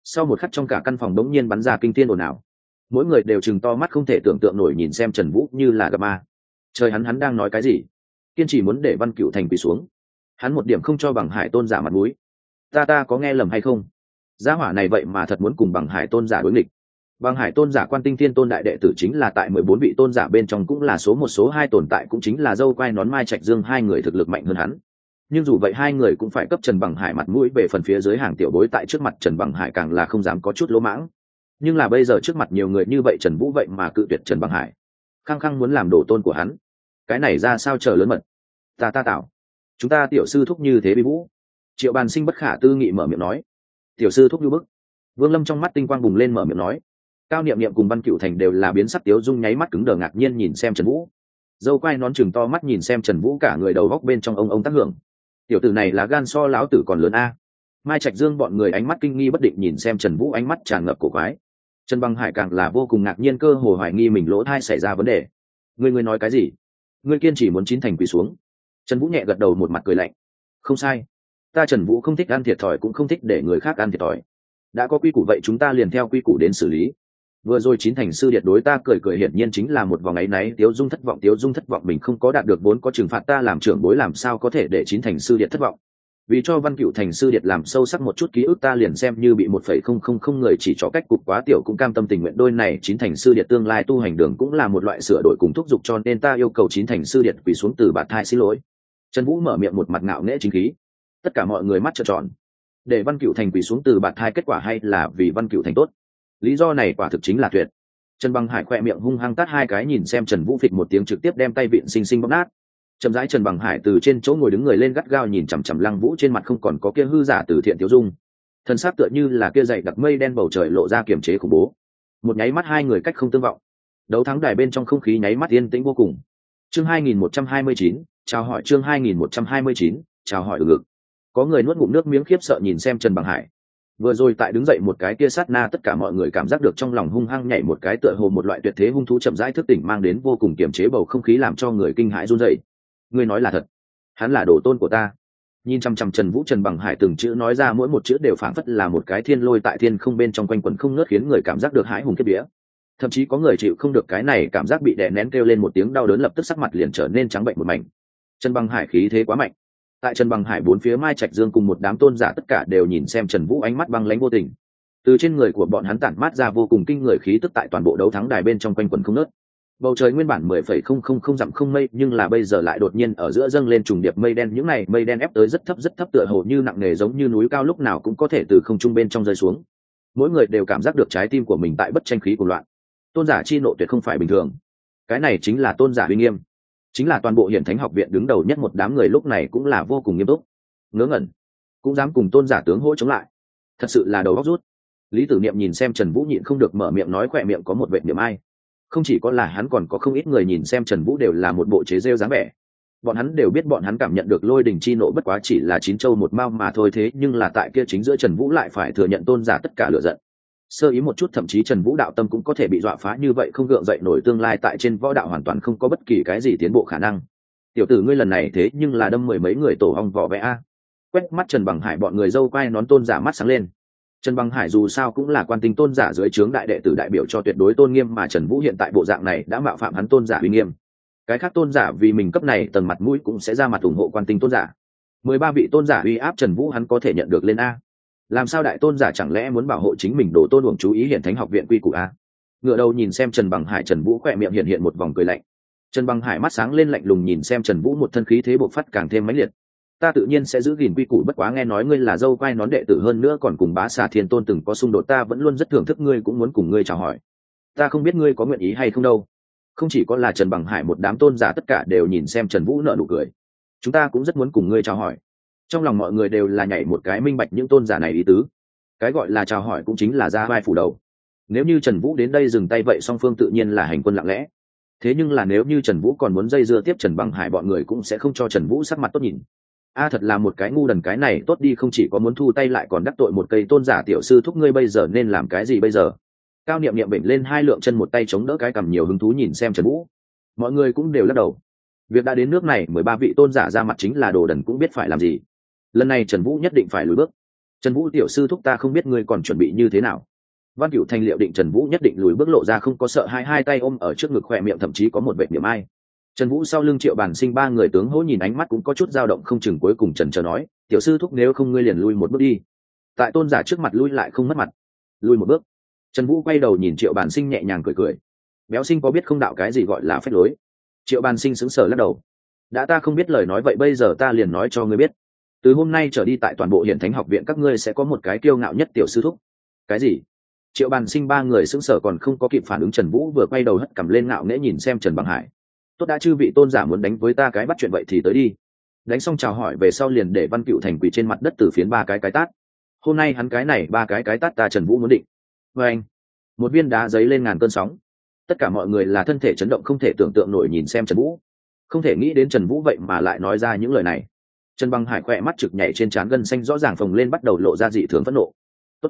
Sau một khắc trong cả căn phòng đống nhiên bắn ra kinh thiên ồn ào, mỗi người đều chừng to mắt không thể tưởng tượng nổi nhìn xem Trần Vũ như là gặp ma. Trời, hắn đang nói cái gì? Kiên trì muốn để Văn Cửu Thành quỳ xuống, hắn một điểm không cho Bằng Hải tôn giả mặt mũi. Ta có nghe lầm hay không? Gia hỏa này vậy mà thật muốn cùng Bằng Hải tôn giả đối nghịch. Bằng Hải tôn giả Quan Tinh Thiên tôn đại đệ tử chính là tại 14 vị tôn giả bên trong cũng là số một số hai tồn tại, cũng chính là dâu quai nón Mai Trạch Dương hai người thực lực mạnh hơn hắn. Nhưng dù vậy hai người cũng phải cấp Trần Bằng Hải mặt mũi, về phần phía dưới hàng tiểu bối tại trước mặt Trần Bằng Hải càng là không dám có chút lỗ mãng. Nhưng là bây giờ trước mặt nhiều người như vậy Trần Vũ vậy mà cự tuyệt Trần Bằng Hải, khăng khăng muốn làm đồ tôn của hắn. Cái này ra sao chờ lớn mật. Ta tạo chúng ta tiểu sư thúc như thế bị Vũ. Triệu Bàn Sinh bất khả tư nghị mở miệng nói. Tiểu sư thúc như bức. Vương Lâm trong mắt tinh quang bùng lên mở miệng nói. Cao Niệm Niệm cùng Văn Cửu Thành đều là biến sắc tiếu dung, nháy mắt cứng đờ ngạc nhiên nhìn xem Trần Vũ. Dâu quai nón chừng to mắt nhìn xem Trần Vũ, cả người đầu góc bên trong ông tác hưởng. Tiểu tử này là gan so láo tử còn lớn a. Mai Trạch Dương bọn người ánh mắt kinh nghi bất định nhìn xem Trần Vũ, ánh mắt tràn ngập cổ quái. Trần Bằng Hải càng là vô cùng ngạc nhiên, cơ hồ hoài nghi mình lỗ tai xảy ra vấn đề. Ngươi nói cái gì? Ngươi kiên trì muốn chín thành quỳ xuống? Trần Vũ nhẹ gật đầu, một mặt cười lạnh. Không sai, ta Trần Vũ không thích ăn thiệt thòi, cũng không thích để người khác ăn thiệt thòi. Đã có quy củ vậy chúng ta liền theo quy củ đến xử lý. Vừa rồi chín thành sư điệt đối ta cười hiển nhiên chính là một vòng áy náy, Tiếu Dung thất vọng mình không có đạt được vốn có trừng phạt, ta làm trưởng bối làm sao có thể để chín thành sư điệt thất vọng. Vì cho Văn Cửu Thành sư điệt làm sâu sắc một chút ký ức, ta liền xem như bị 1,000 người chỉ cho cách cục quá tiểu cũng cam tâm tình nguyện. Đôi này chín thành sư điệt tương lai tu hành đường cũng là một loại sửa đổi cùng thúc giục, cho nên ta yêu cầu chín thành sư điệt quỳ xuống từ bạt thai xin lỗi. Trần Vũ mở miệng một mặt ngạo nghễ chính khí. Tất cả mọi người mắt trợn tròn. Để Văn Cửu Thành quỳ xuống từ bạt thai kết quả hay là vì Văn Cửu Thành tốt? Lý do này quả thực chính là tuyệt. Trần Bằng Hải khỏe miệng hung hăng tát hai cái, nhìn xem Trần Vũ phịch một tiếng trực tiếp đem tay vịn xinh xinh bóp nát. Chậm rãi Trần Bằng Hải từ trên chỗ ngồi đứng người lên, gắt gao nhìn chằm chằm Lăng Vũ, trên mặt không còn có kia hư giả từ thiện tiêu dung, thân xác tựa như là kia dày đặc mây đen bầu trời lộ ra kiềm chế khủng bố. Một nháy mắt hai người cách không tương vọng, đấu thắng đài bên trong không khí nháy mắt yên tĩnh vô cùng. Chương 2129, chào hỏi. Chương 2129, chào hỏi ngực. Có người nuốt ngụm nước miếng khiếp sợ nhìn xem Trần Bằng Hải. Vừa rồi tại đứng dậy một cái kia sát na, tất cả mọi người cảm giác được trong lòng hung hăng nhảy một cái, tựa hồ một loại tuyệt thế hung thú chậm rãi thức tỉnh, mang đến vô cùng kiềm chế bầu không khí, làm cho người kinh hãi run rẩy. Ngươi nói là thật? Hắn là đồ tôn của ta. Nhìn chăm chăm Trần Vũ, Trần Bằng Hải từng chữ nói ra, mỗi một chữ đều phảng phất là một cái thiên lôi tại thiên không bên trong quanh quẩn không ngớt, khiến người cảm giác được hãi hùng kiếp vía. Thậm chí có người chịu không được cái này cảm giác, bị đè nén kêu lên một tiếng đau đớn, lập tức sắc mặt liền trở nên trắng bệnh một mảnh. Trần Bằng Hải khí thế quá mạnh. Tại Trần Bằng Hải bốn phía Mai Trạch Dương cùng một đám tôn giả tất cả đều nhìn xem Trần Vũ, ánh mắt băng lãnh vô tình. Từ trên người của bọn hắn tản mát ra vô cùng kinh người khí tức, tại toàn bộ đấu thắng đài bên trong quanh quẩn không ngớt. Bầu trời nguyên bản 10,000 dặm không mây, nhưng là bây giờ lại đột nhiên ở giữa dâng lên trùng điệp mây đen, những này mây đen ép tới rất thấp, tựa hồ như nặng nề, giống như núi cao lúc nào cũng có thể từ không trung bên trong rơi xuống. Mỗi người đều cảm giác được trái tim của mình tại bất tranh khí cuồng loạn. Tôn giả chi nộ tuyệt không phải bình thường. Cái này chính là tôn giả uy nghiêm, chính là toàn bộ Hiển Thánh học viện đứng đầu nhất một đám người lúc này cũng là vô cùng nghiêm túc. Ngớ ngẩn, cũng dám cùng tôn giả tướng hỗ chống lại, thật sự là đầu óc rút. Lý Tử Niệm nhìn xem Trần Vũ nhịn không được mở miệng nói, khỏe miệng có một vệt niệm ai. Không chỉ có là hắn, còn có không ít người nhìn xem Trần Vũ đều là một bộ chế rêu dáng vẻ. Bọn hắn đều biết bọn hắn cảm nhận được lôi đình chi nộ bất quá chỉ là chín châu một mao mà thôi, thế nhưng là tại kia chính giữa Trần Vũ lại phải thừa nhận tôn giả tất cả lửa giận. Sơ ý một chút thậm chí Trần Vũ đạo tâm cũng có thể bị dọa phá, như vậy không gượng dậy nổi, tương lai tại trên võ đạo hoàn toàn không có bất kỳ cái gì tiến bộ khả năng. Tiểu tử ngươi lần này thế nhưng là đâm mười mấy người tổ ong vỏ vẽ a. Quét mắt Trần Bằng Hải bọn người dâu quai nón tôn giả mắt sáng lên. Trần Bằng Hải dù sao cũng là Quan Tinh tôn giả dưới trướng đại đệ tử, đại biểu cho tuyệt đối tôn nghiêm, mà Trần Vũ hiện tại bộ dạng này đã mạo phạm hắn tôn giả uy nghiêm. Cái khác tôn giả vì mình cấp này tầng mặt mũi cũng sẽ ra mặt ủng hộ Quan Tinh tôn giả. 13 vị tôn giả uy áp Trần Vũ hắn có thể nhận được lên a. Làm sao đại tôn giả chẳng lẽ muốn bảo hộ chính mình đồ tôn uổng chú ý Hiển Thánh học viện quy củ a? Ngựa đầu nhìn xem Trần Bằng Hải, Trần Vũ khỏe miệng hiện một vòng cười lạnh. Trần Bằng Hải mắt sáng lên lạnh lùng nhìn xem Trần Vũ, một thân khí thế bộc phát càng thêm mãnh liệt. Ta tự nhiên sẽ giữ gìn quy củ, bất quá nghe nói ngươi là dâu quai nón đệ tử, hơn nữa còn cùng Bá Xà Thiên Tôn từng có xung đột, ta vẫn luôn rất thưởng thức ngươi, cũng muốn cùng ngươi chào hỏi. Ta không biết ngươi có nguyện ý hay không đâu. Không chỉ có là Trần Bằng Hải, một đám tôn giả tất cả đều nhìn xem Trần Vũ nở nụ cười. Chúng ta cũng rất muốn cùng ngươi chào hỏi. Trong lòng mọi người đều là nhảy một cái minh bạch những tôn giả này ý tứ. Cái gọi là chào hỏi cũng chính là ra vai phủ đầu. Nếu như Trần Vũ đến đây dừng tay, vậy song phương tự nhiên là hành quân lặng lẽ. Thế nhưng là nếu như Trần Vũ còn muốn dây dưa tiếp, Trần Bằng Hải bọn người cũng sẽ không cho Trần Vũ sắc mặt tốt nhìn. Thật là một cái ngu đần, cái này tốt đi, không chỉ có muốn thu tay lại còn đắc tội một cây tôn giả. Tiểu sư thúc ngươi bây giờ nên làm cái gì bây giờ? Cao Niệm Niệm bệnh lên hai lượng chân, một tay chống đỡ cái cằm, nhiều hứng thú nhìn xem Trần Vũ. Mọi người cũng đều lắc đầu. Việc đã đến nước này, 13 vị tôn giả ra mặt chính là đồ đần cũng biết phải làm gì. Lần này Trần Vũ nhất định phải lùi bước. Trần Vũ tiểu sư thúc, ta không biết ngươi còn chuẩn bị như thế nào. Văn Cửu Thành liệu định Trần Vũ nhất định lùi bước, lộ ra không có sợ hãi, hai tay ôm ở trước ngực, khỏe miệng thậm chí có một vệt niệm ai. Trần Vũ sau lưng Triệu Bàn Sinh ba người tướng hỗ nhìn ánh mắt cũng có chút dao động không chừng, cuối cùng Trần chờ nói, tiểu sư thúc, nếu không ngươi liền lui một bước đi. Tại tôn giả trước mặt lui lại không mất mặt. Lui một bước. Trần Vũ quay đầu nhìn Triệu Bàn Sinh nhẹ nhàng cười cười. Béo Sinh có biết không đạo cái gì gọi là phép lối? Triệu Bàn Sinh sững sờ lắc đầu. Đã ta không biết lời nói, vậy bây giờ ta liền nói cho ngươi biết. Từ hôm nay trở đi tại toàn bộ Hiển Thánh học viện các ngươi sẽ có một cái kiêu ngạo nhất tiểu sư thúc. Cái gì? Triệu Bàn Sinh ba người sững sờ còn không có kịp phản ứng, Trần Vũ vừa quay đầu hất cằm lên ngạo nghễ nhìn xem Trần Bằng Hải. Tốt, đã chư vị tôn giả muốn đánh với ta cái bắt chuyện vậy thì tới đi. Đánh xong chào hỏi về sau liền để Văn Cửu Thành quỳ trên mặt đất từ phiến ba cái tát. Hôm nay hắn cái này ba cái tát ta Trần Vũ muốn định. Và anh, một viên đá giấy lên ngàn cơn sóng. Tất cả mọi người là thân thể chấn động không thể tưởng tượng nổi nhìn xem Trần Vũ. Không thể nghĩ đến Trần Vũ vậy mà lại nói ra những lời này. Trần Bằng Hải khỏe mắt trực nhảy trên trán, gân xanh rõ ràng phồng lên, bắt đầu lộ ra dị thường phẫn nộ.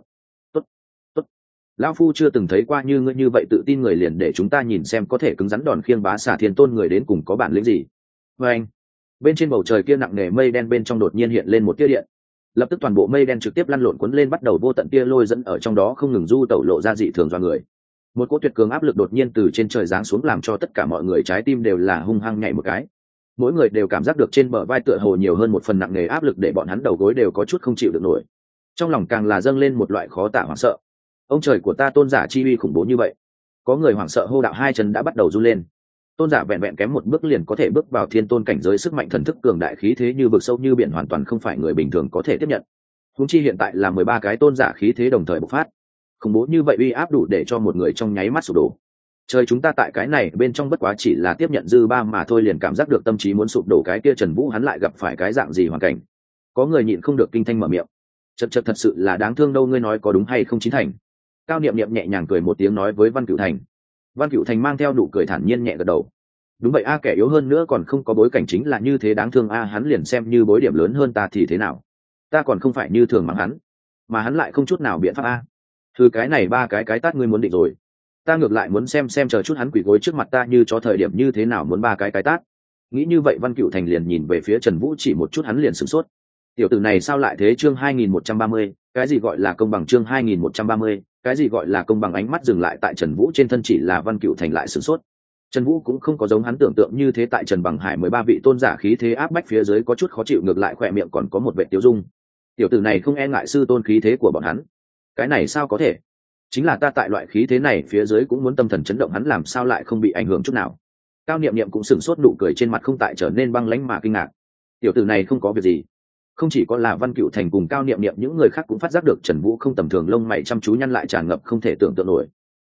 Tốt. Lão phu chưa từng thấy qua như ngươi như vậy tự tin người, liền để chúng ta nhìn xem có thể cứng rắn đòn khiêng bá xà thiên tôn người đến cùng có bản lĩnh gì. Và anh, bên trên bầu trời kia nặng nề mây đen bên trong đột nhiên hiện lên một tia điện, lập tức toàn bộ mây đen trực tiếp lăn lộn cuốn lên, bắt đầu vô tận tia lôi dẫn ở trong đó không ngừng du tẩu, lộ ra dị thường do người. Một cỗ tuyệt cường áp lực đột nhiên từ trên trời giáng xuống, làm cho tất cả mọi người trái tim đều là hung hăng nhảy một cái. Mỗi người đều cảm giác được trên bờ vai tựa hồ nhiều hơn một phần nặng nề áp lực, để bọn hắn đầu gối đều có chút không chịu được nổi. Trong lòng càng là dâng lên một loại khó tả hoảng sợ. Ông trời của ta, tôn giả chi uy khủng bố như vậy! Có người hoảng sợ hô đạo, hai chân đã bắt đầu run lên. Tôn giả vẹn vẹn kém một bước liền có thể bước vào thiên tôn cảnh giới, sức mạnh thần thức cường đại, khí thế như vực sâu như biển, hoàn toàn không phải người bình thường có thể tiếp nhận. Huống chi hiện tại là 13 cái tôn giả khí thế đồng thời bộc phát, khủng bố như vậy uy áp đủ để cho một người trong nháy mắt sụp đổ. Trời, chúng ta tại cái này bên trong bất quá chỉ là tiếp nhận dư ba mà thôi, liền cảm giác được tâm trí muốn sụp đổ. Cái kia Trần Vũ hắn lại gặp phải cái dạng gì hoàn cảnh? Có người nhịn không được kinh thanh mở miệng. Chật, thật sự là đáng thương đâu, ngươi nói có đúng hay không Chín Thành? Cao Niệm Niệm nhẹ nhàng cười một tiếng nói với Văn Cửu Thành. Văn Cửu Thành mang theo nụ cười thản nhiên nhẹ gật đầu. Đúng vậy a, kẻ yếu hơn nữa còn không có bối cảnh chính là như thế đáng thương a, hắn liền xem như bối điểm lớn hơn ta thì thế nào? Ta còn không phải như thường mắng hắn, mà hắn lại không chút nào biện pháp a. Thứ cái này ba cái tát ngươi muốn định rồi, ta ngược lại muốn xem chờ chút hắn quỳ gối trước mặt ta như cho thời điểm như thế nào, muốn ba cái tát. Nghĩ như vậy Văn Cửu Thành liền nhìn về phía Trần Vũ, chỉ một chút hắn liền sửng sốt. Tiểu tử này sao lại thế? Chương 2130, cái gì gọi là công bằng? Chương 2130, cái gì gọi là công bằng? Ánh mắt dừng lại tại Trần Vũ trên thân, chỉ là Văn Cửu Thành lại sửng sốt. Trần Vũ cũng không có giống hắn tưởng tượng như thế, tại Trần Bằng Hải 13 vị tôn giả khí thế áp bách phía dưới có chút khó chịu, ngược lại khỏe miệng còn có một vệt tiêu dung. Tiểu tử này không e ngại sư tôn khí thế của bọn hắn. Cái này sao có thể? Chính là ta tại loại khí thế này phía dưới cũng muốn tâm thần chấn động, hắn làm sao lại không bị ảnh hưởng chút nào? Cao Niệm Niệm cũng sửng sốt, nụ cười trên mặt không tại trở nên băng lãnh mà kinh ngạc. Tiểu tử này không có việc gì. Không chỉ có là Văn Cửu Thành cùng Cao Niệm Niệm, những người khác cũng phát giác được Trần Vũ không tầm thường, lông mày chăm chú nhăn lại, tràn ngập không thể tưởng tượng nổi.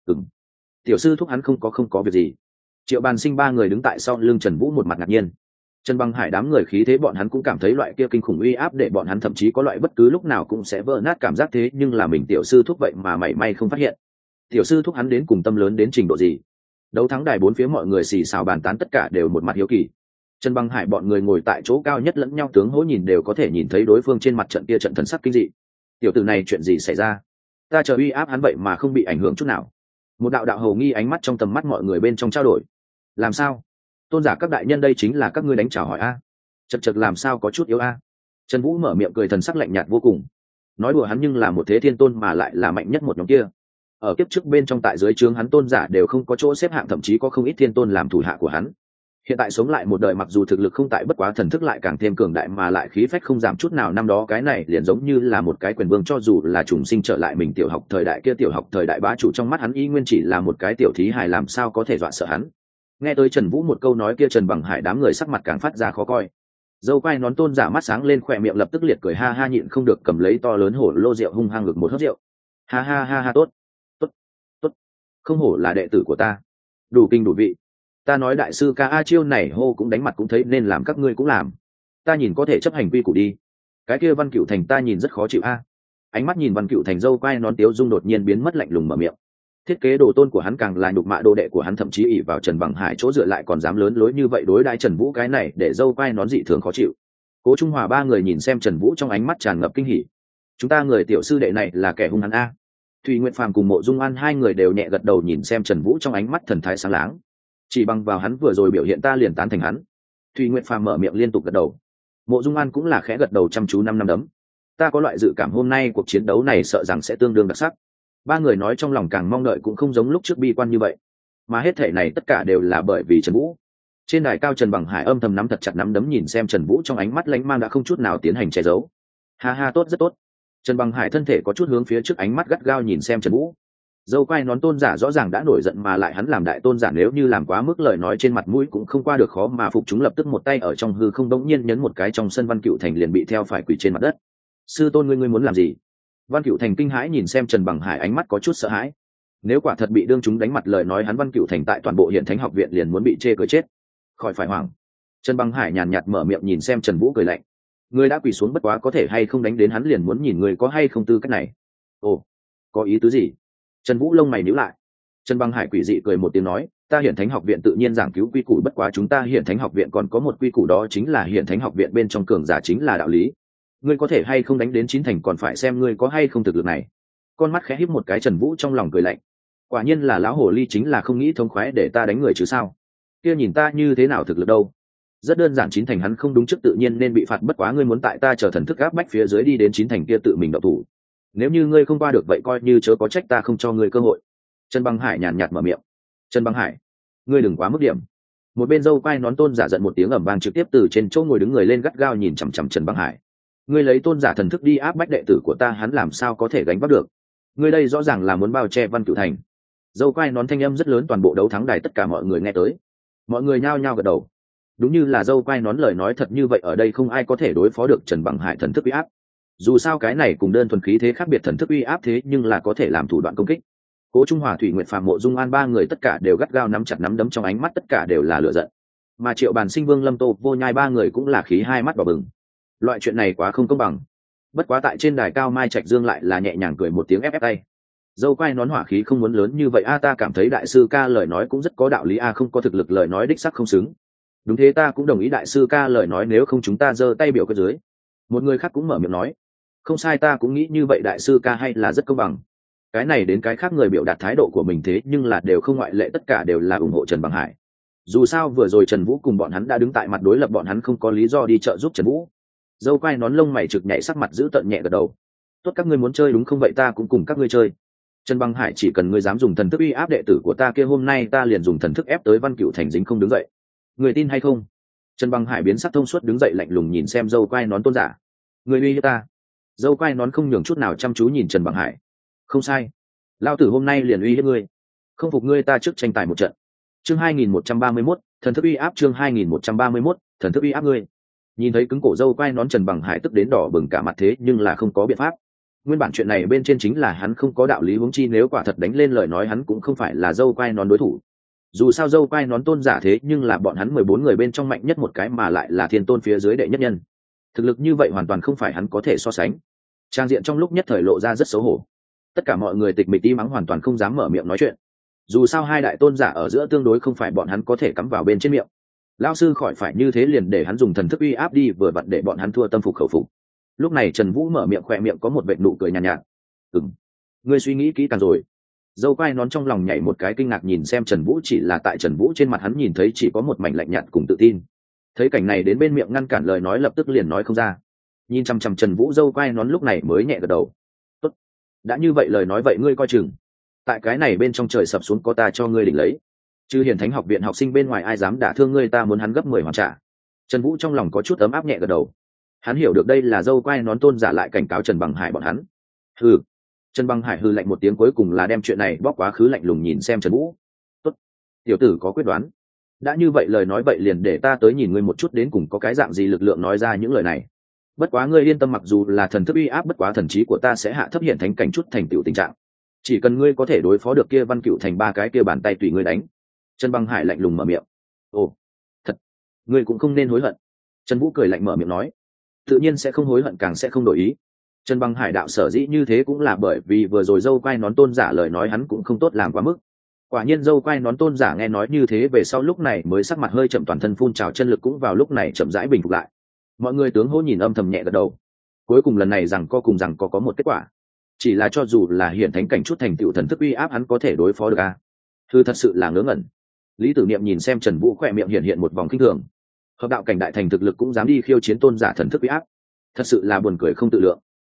Tiểu sư thúc hắn không có việc gì. Triệu Bàn Sinh ba người đứng tại sau lưng Trần Vũ một mặt ngạc nhiên. Trần Bằng Hải đám người khí thế bọn hắn cũng cảm thấy loại kia kinh khủng uy áp, để bọn hắn thậm chí có loại bất cứ lúc nào cũng sẽ vỡ nát cảm giác, thế nhưng là mình tiểu sư thúc vậy mà mảy may không phát hiện. Tiểu sư thúc hắn đến cùng tâm lớn đến trình độ gì? Đấu thắng đài bốn phía mọi người xì xào bàn tán, tất cả đều một mặt hiếu kỳ. Trần Bằng Hải bọn người ngồi tại chỗ cao nhất lẫn nhau tướng hỗ nhìn đều có thể nhìn thấy đối phương trên mặt trận kia trận thần sắc kinh dị. Tiểu tử này chuyện gì xảy ra? Ta chờ uy áp hắn vậy mà không bị ảnh hưởng chút nào. Một đạo hầu nghi ánh mắt trong tầm mắt mọi người bên trong trao đổi. Làm sao? Tôn giả các đại nhân, đây chính là các ngươi đánh chào hỏi a? Chật làm sao có chút yếu a? Trần Vũ mở miệng cười, thần sắc lạnh nhạt vô cùng. Nói đùa hắn nhưng là một thế thiên tôn mà lại là mạnh nhất một nhóm kia. Ở kiếp trước bên trong tại dưới trướng hắn tôn giả đều không có chỗ xếp hạng, thậm chí có không ít thiên tôn làm thủ hạ của hắn. Hiện tại sống lại một đời, mặc dù thực lực không tại, bất quá thần thức lại càng thêm cường đại, mà lại khí phách không giảm chút nào. Năm đó cái này liền giống như là một cái quyền vương, cho dù là trùng sinh trở lại mình tiểu học thời đại kia, tiểu học thời đại bá chủ trong mắt hắn y nguyên chỉ là một cái tiểu thí hài, làm sao có thể dọa sợ hắn. Nghe tới Trần Vũ một câu nói kia, Trần Bằng Hải đám người sắc mặt càng phát ra khó coi. Dâu quai nón tôn giả mắt sáng lên, khỏe miệng lập tức liệt cười ha ha, nhịn không được cầm lấy to lớn hổ lô rượu hung hăng ngực một hớp rượu. Ha ha ha ha, tốt không hổ là đệ tử của ta, đủ kinh đủ vị. Ta nói đại sư ca a, chiêu này hô cũng đánh mặt cũng thấy, nên làm các ngươi cũng làm. Ta nhìn có thể chấp hành quy củ đi. Cái kia Văn Cửu Thành ta nhìn rất khó chịu a. Ánh mắt nhìn Văn Cửu Thành, dâu quai nón tiếu dung đột nhiên biến mất, lạnh lùng mở miệng. Thiết kế đồ tôn của hắn càng là nhục mạ đồ đệ của hắn, thậm chí ỷ vào Trần Bằng Hải chỗ dựa lại còn dám lớn lối như vậy đối đãi Trần Vũ, cái này để dâu quai nón dị thường khó chịu. Cố Trung Hòa ba người nhìn xem Trần Vũ trong ánh mắt tràn ngập kinh hỉ. Chúng ta người tiểu sư đệ này là kẻ hung hăng a. Thùy Nguyệt Phàm cùng Mộ Dung An hai người đều nhẹ gật đầu, nhìn xem Trần Vũ trong ánh mắt thần thái sáng láng. Chỉ bằng vào hắn vừa rồi biểu hiện, ta liền tán thành hắn. Thùy Nguyệt Phàm mở miệng liên tục gật đầu. Mộ Dung An cũng là khẽ gật đầu chăm chú, năm năm đấm. Ta có loại dự cảm hôm nay cuộc chiến đấu này sợ rằng sẽ tương đương đặc sắc. Ba người nói trong lòng càng mong đợi cũng không giống lúc trước bi quan như vậy, mà hết thể này tất cả đều là bởi vì Trần Vũ. Trên đài cao Trần Bằng Hải âm thầm nắm thật chặt nắm đấm nhìn xem Trần Vũ, trong ánh mắt lãnh mang đã không chút nào tiến hành che giấu. Ha ha, tốt, rất tốt. Trần Bằng Hải thân thể có chút hướng phía trước, ánh mắt gắt gao nhìn xem Trần Vũ. Dâu quai nón tôn giả rõ ràng đã nổi giận, mà lại hắn làm đại tôn giả nếu như làm quá mức lời nói trên mặt mũi cũng không qua được, khó mà phục chúng. Lập tức một tay ở trong hư không đống nhiên nhấn một cái, trong sân Văn Cựu Thành liền bị theo phải quỳ trên mặt đất. Sư tôn, ngươi muốn làm gì? Văn Cựu Thành kinh hãi nhìn xem Trần Bằng Hải, ánh mắt có chút sợ hãi. Nếu quả thật bị đương chúng đánh mặt lời nói, hắn Văn Cựu Thành tại toàn bộ Hiển Thánh học viện liền muốn bị chê cười chết. Khỏi phải hoảng. Trần Bằng Hải nhàn nhạt mở miệng nhìn xem Trần Vũ cười lạnh. Ngươi đã quỳ xuống, bất quá có thể hay không đánh đến hắn liền muốn nhìn ngươi có hay không tư cách này. Ồ, có ý tứ gì? Trần Vũ lông mày nhíu lại. Trần Bằng Hải quỷ dị cười một tiếng nói, ta Hiển Thánh học viện tự nhiên giảng cứu quy củ, bất quá chúng ta Hiển Thánh học viện còn có một quy củ, đó chính là Hiển Thánh học viện bên trong cường giả chính là đạo lý. Ngươi có thể hay không đánh đến chín thành còn phải xem ngươi có hay không thực lực này. Con mắt khẽ híp một cái, Trần Vũ trong lòng cười lạnh. Quả nhiên là lão hồ ly, chính là không nghĩ thông khoái để ta đánh người chứ sao? Kia nhìn ta như thế nào thực lực đâu? Rất đơn giản, chín thành hắn không đúng trước tự nhiên nên bị phạt, bất quá ngươi muốn tại ta chờ thần thức áp bách phía dưới đi đến chín thành kia tự mình động thủ. Nếu như ngươi không qua được vậy coi như chớ có trách ta không cho ngươi cơ hội. Trần Bằng Hải nhàn nhạt mở miệng. Trần Bằng Hải, ngươi đừng quá mức điểm. Một bên dâu quai nón tôn giả giận một tiếng ầm vang, trực tiếp từ trên chỗ ngồi đứng người lên, gắt gao nhìn chằm chằm Trần Bằng Hải. Ngươi lấy tôn giả thần thức đi áp bách đệ tử của ta, hắn làm sao có thể gánh vác được? Ngươi đây rõ ràng là muốn bao che Văn Cựu Thành. Dâu quai nón thanh âm rất lớn, toàn bộ đấu thắng đài tất cả mọi người nghe tới. Mọi người nhao nhao gật đầu. Đúng như là dâu quai nón lời nói thật như vậy, ở đây không ai có thể đối phó được Trần Bằng Hải thần thức uy áp. Dù sao cái này cùng đơn thuần khí thế khác biệt, thần thức uy áp thế nhưng là có thể làm thủ đoạn công kích. Cố Trung Hòa, Thủy Nguyệt, Phạm Mộ Dung An ba người tất cả đều gắt gao nắm chặt nắm đấm, trong ánh mắt tất cả đều là lửa giận. Mà Triệu Bàn Sinh, Vương Lâm, Tô Vô Nhai ba người cũng là khí hai mắt đỏ bừng. Loại chuyện này quá không công bằng. Bất quá tại trên đài cao Mai Trạch Dương lại là nhẹ nhàng cười một tiếng, ép tay. Dâu quai nón hỏa khí không muốn lớn như vậy a, ta cảm thấy đại sư ca lời nói cũng rất có đạo lý a, không có thực lực lời nói đích sắc không xứng. Đúng thế, ta cũng đồng ý đại sư ca lời nói, nếu không chúng ta giơ tay biểu cái dưới. Một người khác cũng mở miệng nói. Không sai, ta cũng nghĩ như vậy, đại sư ca hay là rất công bằng. Cái này đến cái khác người biểu đạt thái độ của mình, thế nhưng là đều không ngoại lệ, tất cả đều là ủng hộ Trần Bằng Hải. Dù sao vừa rồi Trần Vũ cùng bọn hắn đã đứng tại mặt đối lập, bọn hắn không có lý do đi trợ giúp Trần Vũ. Dâu quai nón lông mày trực nhảy, sắc mặt giữ tợn nhẹ gật đầu. Tốt, các ngươi muốn chơi đúng không, vậy ta cũng cùng các ngươi chơi. Trần Bằng Hải, chỉ cần ngươi dám dùng thần thức uy áp đệ tử của ta kia, hôm nay ta liền dùng thần thức ép tới Văn Cựu Thành dính không đứng dậy. Người tin hay không? Trần Bằng Hải biến sắc thông suốt đứng dậy, lạnh lùng nhìn xem dâu quai nón tôn giả. Người uy hiếp ta? Dâu quai nón không nhường chút nào chăm chú nhìn Trần Bằng Hải. Không sai, lao tử hôm nay liền uy hiếp ngươi. Không phục ngươi, ta trước tranh tài một trận. Chương 2131, thần thức uy áp. Chương 2131, thần thức uy áp ngươi. Nhìn thấy cứng cổ dâu quai nón, Trần Bằng Hải tức đến đỏ bừng cả mặt, thế nhưng là không có biện pháp. Nguyên bản chuyện này bên trên chính là hắn không có đạo lý, huống chi nếu quả thật đánh lên lời nói hắn cũng không phải là dâu quai nón đối thủ. Dù sao dâu quai nón tôn giả thế nhưng là bọn hắn 14 người bên trong mạnh nhất một cái, mà lại là thiên tôn phía dưới đệ nhất nhân. Thực lực như vậy hoàn toàn không phải hắn có thể so sánh. Trang diện trong lúc nhất thời lộ ra rất xấu hổ. Tất cả mọi người tịch mịch đi mắng, hoàn toàn không dám mở miệng nói chuyện. Dù sao hai đại tôn giả ở giữa tương đối không phải bọn hắn có thể cắm vào bên trên miệng. Lão sư khỏi phải như thế, liền để hắn dùng thần thức uy áp đi, vừa vặn để bọn hắn thua tâm phục khẩu phục. Lúc này Trần Vũ mở miệng, khỏe miệng có một vệt nụ cười nhàn nhạt. Ngươi suy nghĩ kỹ càng rồi. Dâu quai nón trong lòng nhảy một cái, kinh ngạc nhìn xem Trần Vũ, chỉ là tại Trần Vũ trên mặt hắn nhìn thấy chỉ có một mảnh lạnh nhạt cùng tự tin. Thấy cảnh này đến bên miệng ngăn cản lời nói lập tức liền nói không ra. Nhìn chăm chăm Trần Vũ, dâu quai nón lúc này mới nhẹ gật đầu. Tốt, đã như vậy lời nói vậy ngươi coi chừng. Tại cái này bên trong trời sập xuống có ta cho ngươi đỉnh lấy. Chứ Hiển Thánh học viện học sinh bên ngoài ai dám đả thương ngươi, ta muốn hắn gấp 10 hoàn trả. Trần Vũ trong lòng có chút ấm áp, nhẹ gật đầu. Hắn hiểu được đây là dâu quai nón tôn giả lại cảnh cáo Trần Bằng Hải bọn hắn. Hừ. Trần Bằng Hải hừ lạnh một tiếng, cuối cùng là đem chuyện này bóc quá khứ, lạnh lùng nhìn xem Trần Vũ. Tốt, tiểu tử có quyết đoán. Đã như vậy lời nói vậy liền để ta tới nhìn ngươi một chút đến cùng có cái dạng gì lực lượng nói ra những lời này. Bất quá ngươi yên tâm, mặc dù là thần thức uy áp, bất quá thần trí của ta sẽ hạ thấp Hiển Thánh cảnh chút thành tựu tình trạng. Chỉ cần ngươi có thể đối phó được kia Văn Cựu Thành ba cái kia bàn tay tùy ngươi đánh. Trần Bằng Hải lạnh lùng mở miệng. Ồ, thật, ngươi cũng không nên hối hận. Trần Vũ cười lạnh mở miệng nói. Tự nhiên sẽ không hối hận, càng sẽ không đổi ý. Trần Bằng Hải đạo sở dĩ như thế cũng là bởi vì vừa rồi dâu quai nón tôn giả lời nói hắn cũng không tốt làm quá mức. Quả nhiên dâu quai nón tôn giả nghe nói như thế về sau lúc này mới sắc mặt hơi chậm, toàn thân phun trào chân lực cũng vào lúc này chậm rãi bình phục lại. Mọi người tướng hô nhìn âm thầm nhẹ gật đầu. Cuối cùng lần này rằng có một kết quả. Chỉ là cho dù là Hiển Thánh cảnh chút thành tựu thần thức uy áp hắn có thể đối phó được à? Thư thật sự là ngớ ngẩn. Lý Tử Niệm nhìn xem Trần Vũ, khỏe miệng hiện một vòng khinh thường. Hợp đạo cảnh đại thành thực lực cũng dám đi khiêu chiến tôn giả thần thức uy áp, thật sự là buồn cười không tự lượng.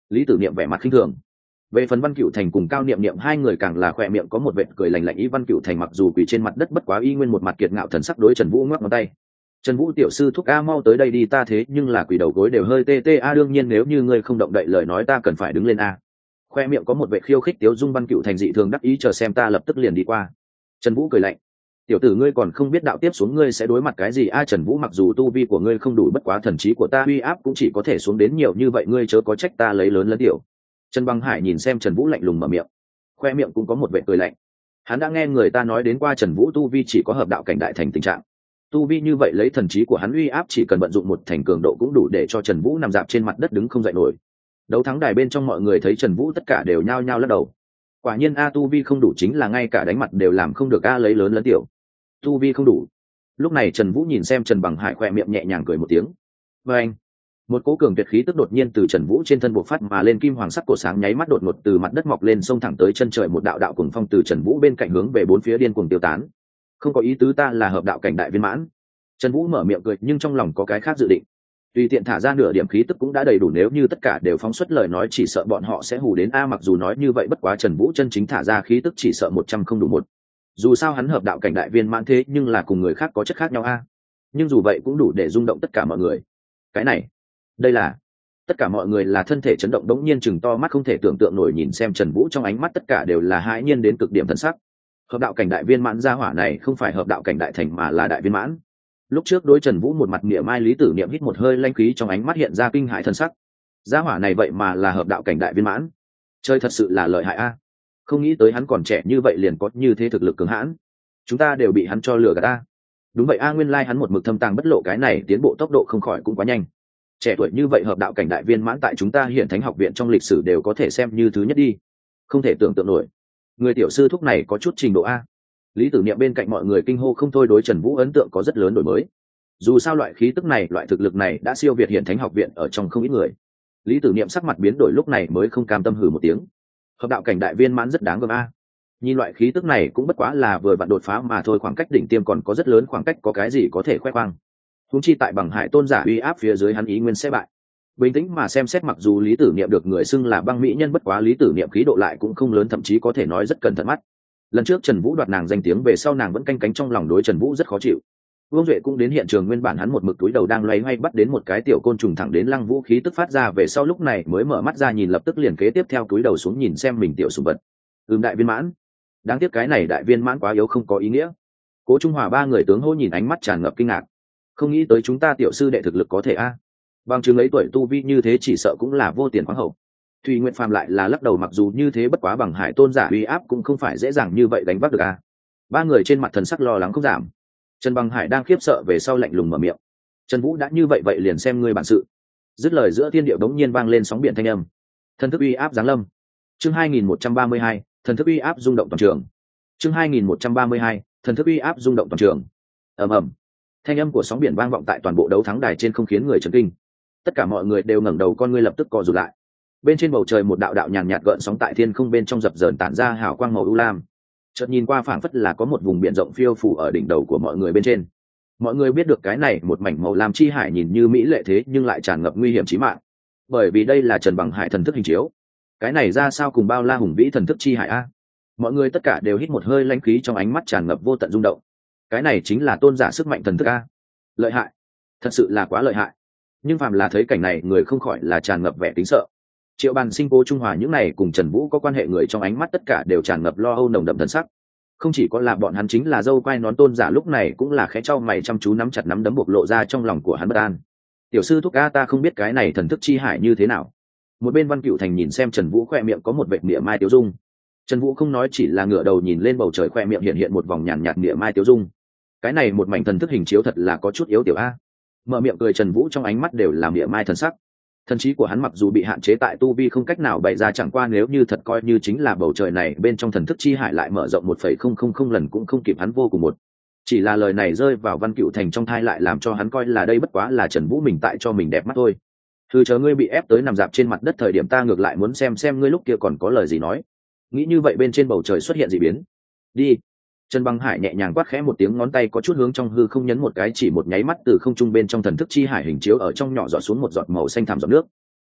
Lý Tử Niệm vẻ mặt khinh thường. Về phần Văn Cửu Thành cùng Cao Niệm Niệm hai người càng là khỏe miệng có một vệt cười lạnh lạnh. Ý Văn Cửu Thành mặc dù quỳ trên mặt đất bất quá y nguyên một mặt kiệt ngạo thần sắc đối Trần Vũ ngoắc ngón tay. Trần Vũ tiểu sư thúc a, mau tới đây đi, ta thế nhưng là quỳ đầu gối đều hơi tê tê a, đương nhiên nếu như ngươi không động đậy lời nói ta cần phải đứng lên a. Khoe miệng có một vệt khiêu khích tiếu dung. Văn Cửu Thành dị thường đắc ý, chờ xem ta lập tức liền đi qua. Trần Vũ cười lạnh, tiểu tử ngươi còn không biết đạo tiếp xuống ngươi sẽ đối mặt cái gì a. Trần Vũ mặc dù tu vi của ngươi không đủ, bất quá thần trí của ta uy áp cũng chỉ có thể xuống đến nhiều như vậy, ngươi chớ có trách ta lấy lớn lẫn tiểu. Trần Băng Hải nhìn xem Trần Vũ lạnh lùng mở miệng, khoe miệng cũng có một vệt cười lạnh. Hắn đã nghe người ta nói đến qua Trần Vũ tu vi chỉ có hợp đạo cảnh đại thành tình trạng. Tu vi như vậy lấy thần trí của hắn uy áp chỉ cần vận dụng một thành cường độ cũng đủ để cho Trần Vũ nằm dạp trên mặt đất đứng không dậy nổi. Đấu thắng đài bên trong mọi người thấy Trần Vũ tất cả đều nhao nhao lắc đầu. Quả nhiên a, tu vi không đủ chính là ngay cả đánh mặt đều làm không được a, lấy lớn lẫn tiểu. Tu vi không đủ. Lúc này Trần Vũ nhìn xem Trần Bằng Hải khoe miệng nhẹ nhàng cười một tiếng. Và anh, một cỗ cường tuyệt khí tức đột nhiên từ Trần Vũ trên thân bộc phát mà lên, kim hoàng sắc cổ sáng nháy mắt đột ngột từ mặt đất mọc lên, xông thẳng tới chân trời, một đạo đạo cuồng phong từ Trần Vũ bên cạnh hướng về bốn phía điên cuồng tiêu tán. Không có ý tứ, ta là hợp đạo cảnh đại viên mãn. Trần Vũ mở miệng cười nhưng trong lòng có cái khác dự định. Tùy tiện thả ra nửa điểm khí tức cũng đã đầy đủ, nếu như tất cả đều phóng xuất lời nói chỉ sợ bọn họ sẽ hù đến a. Mặc dù nói như vậy bất quá Trần Vũ chân chính thả ra khí tức chỉ sợ 100 không đủ một. Dù sao hắn hợp đạo cảnh đại viên mãn thế nhưng là cùng người khác có chất khác nhau a. Nhưng dù vậy cũng đủ để rung động tất cả mọi người. Cái này, đây là, tất cả mọi người là thân thể chấn động, đống nhiên chừng to mắt không thể tưởng tượng nổi nhìn xem Trần Vũ, trong ánh mắt tất cả đều là hãi nhiên đến cực điểm thần sắc. Hợp đạo cảnh đại viên mãn gia hỏa này không phải hợp đạo cảnh đại thành mà là đại viên mãn. Lúc trước đối Trần Vũ một mặt niệm mai, Lý Tử Niệm hít một hơi lanh khí, trong ánh mắt hiện ra kinh hãi thần sắc. Gia hỏa này vậy mà là hợp đạo cảnh đại viên mãn, chơi thật sự là lợi hại a. Không nghĩ tới hắn còn trẻ như vậy liền có như thế thực lực cường hãn, chúng ta đều bị hắn cho lừa gạt ta. Đúng vậy a, nguyên lai hắn một mực thâm tàng bất lộ, cái này tiến bộ tốc độ không khỏi cũng quá nhanh. Trẻ tuổi như vậy hợp đạo cảnh đại viên mãn tại chúng ta Hiển Thánh học viện trong lịch sử đều có thể xem như thứ nhất đi. Không thể tưởng tượng nổi, người tiểu sư thúc này có chút trình độ a. Lý Tử Niệm bên cạnh mọi người kinh hô không thôi, đối Trần Vũ ấn tượng có rất lớn đổi mới. Dù sao loại khí tức này, loại thực lực này đã siêu việt Hiển Thánh học viện ở trong không ít người. Lý Tử Niệm sắc mặt biến đổi, lúc này mới không cam tâm hừ một tiếng. Hợp đạo cảnh đại viên mãn rất đáng gờm a. Nhìn loại khí tức này cũng bất quá là vừa vặn đột phá mà thôi, khoảng cách đỉnh tiêm còn có rất lớn khoảng cách, có cái gì có thể khoe khoang. Huống chi tại Bằng Hải tôn giả uy áp phía dưới hắn ý nguyên sẽ bại. Bình tĩnh mà xem xét, mặc dù Lý Tử Niệm được người xưng là băng mỹ nhân, bất quá Lý Tử Niệm khí độ lại cũng không lớn, thậm chí có thể nói rất cẩn thận mắt. Lần trước Trần Vũ đoạt nàng danh tiếng về sau, nàng vẫn canh cánh trong lòng, đối Trần Vũ rất khó chịu. Vương Duệ cũng đến hiện trường, nguyên bản hắn một mực túi đầu đang loay hoay bắt đến một cái tiểu côn trùng thẳng đến Lăng Vũ khí tức phát ra về sau, lúc này mới mở mắt ra nhìn, lập tức liền kế tiếp theo túi đầu xuống nhìn xem mình tiểu sủng vật. Đại viên mãn. Đáng tiếc cái này đại viên mãn quá yếu, không có ý nghĩa. Cố Trung Hòa ba người tướng hô nhìn ánh mắt tràn ngập kinh ngạc. Không nghĩ tới chúng ta tiểu sư đệ thực lực có thể a. Bằng chứng ấy tuổi tu vi như thế chỉ sợ cũng là vô tiền khoáng hậu. Thùy Nguyện Phàm lại là lắc đầu, mặc dù như thế bất quá Bằng Hải tôn giả uy áp cũng không phải dễ dàng như vậy đánh vác được a. Ba người trên mặt thần sắc lo lắng không giảm. Trần Bằng Hải đang khiếp sợ về sau lạnh lùng mở miệng. Trần Vũ đã như vậy, vậy liền xem ngươi bản sự. Dứt lời giữa thiên địa đống nhiên vang lên sóng biển thanh âm. Thần thức uy áp giáng lâm. Chương 2132, thần thức uy áp rung động toàn trường. Chương 2132, thần thức uy áp rung động toàn trường. Ầm ầm. Thanh âm của sóng biển vang vọng tại toàn bộ đấu thắng đài trên, không khiến người chấn kinh. Tất cả mọi người đều ngẩng đầu, con ngươi lập tức co rụt lại. Bên trên bầu trời một đạo đạo nhàn nhạt gợn sóng tại thiên không bên trong dập dờn tản ra hào quang màu u lam. Chợt nhìn qua phảng phất là có một vùng biển rộng phiêu phủ ở đỉnh đầu của mọi người bên trên. Mọi người biết được cái này một mảnh màu lam chi hải nhìn như mỹ lệ thế nhưng lại tràn ngập nguy hiểm chí mạng. Bởi vì đây là Trần Bằng Hải thần thức hình chiếu. Cái này ra sao cùng bao la hùng vĩ thần thức chi hải a? Mọi người tất cả đều hít một hơi lãnh khí, trong ánh mắt tràn ngập vô tận rung động. Cái này chính là tôn giả sức mạnh thần thức a. Lợi hại, thật sự là quá lợi hại. Nhưng phàm là thấy cảnh này người không khỏi là tràn ngập vẻ kính sợ. Triệu Bàn Sinh, Cố Trung Hòa những này cùng Trần Vũ có quan hệ người, trong ánh mắt tất cả đều tràn ngập lo âu nồng đậm thần sắc. Không chỉ có là bọn hắn, chính là dâu quai nón tôn giả lúc này cũng là khẽ chau mày chăm chú nắm chặt nắm đấm, bộc lộ ra trong lòng của hắn bất an. Tiểu sư thúc a, ta không biết cái này thần thức chi hải như thế nào. Một bên Văn Cửu Thành nhìn xem Trần Vũ, khoe miệng có một vệt mỉa mai tiêu dung. Trần Vũ không nói, chỉ là ngửa đầu nhìn lên bầu trời, khoe miệng hiện hiện một vòng nhàn nhạt mỉa mai tiêu dung. Cái này một mảnh thần thức hình chiếu thật là có chút yếu tiểu a. Mở miệng cười, Trần Vũ trong ánh mắt đều là mỉa mai thần sắc. Thần trí của hắn mặc dù bị hạn chế tại tu vi không cách nào bày ra, chẳng qua nếu như thật coi như chính là bầu trời này bên trong thần thức chi hải lại mở rộng 1,000 lần cũng không kịp hắn vô cùng một. Chỉ là lời này rơi vào Văn Cửu Thành trong thai lại làm cho hắn coi là đây bất quá là Trần Vũ mình tại cho mình đẹp mắt thôi. Thư chờ ngươi bị ép tới nằm dạp trên mặt đất thời điểm, ta ngược lại muốn xem ngươi lúc kia còn có lời gì nói. Nghĩ như vậy, bên trên bầu trời xuất hiện dị biến. Đi. Trần Băng Hải nhẹ nhàng quát khẽ một tiếng, ngón tay có chút hướng trong hư không nhấn một cái, chỉ một nháy mắt từ không trung bên trong thần thức chi hải hình chiếu ở trong nhỏ giọt xuống một giọt màu xanh thẳm giọt nước.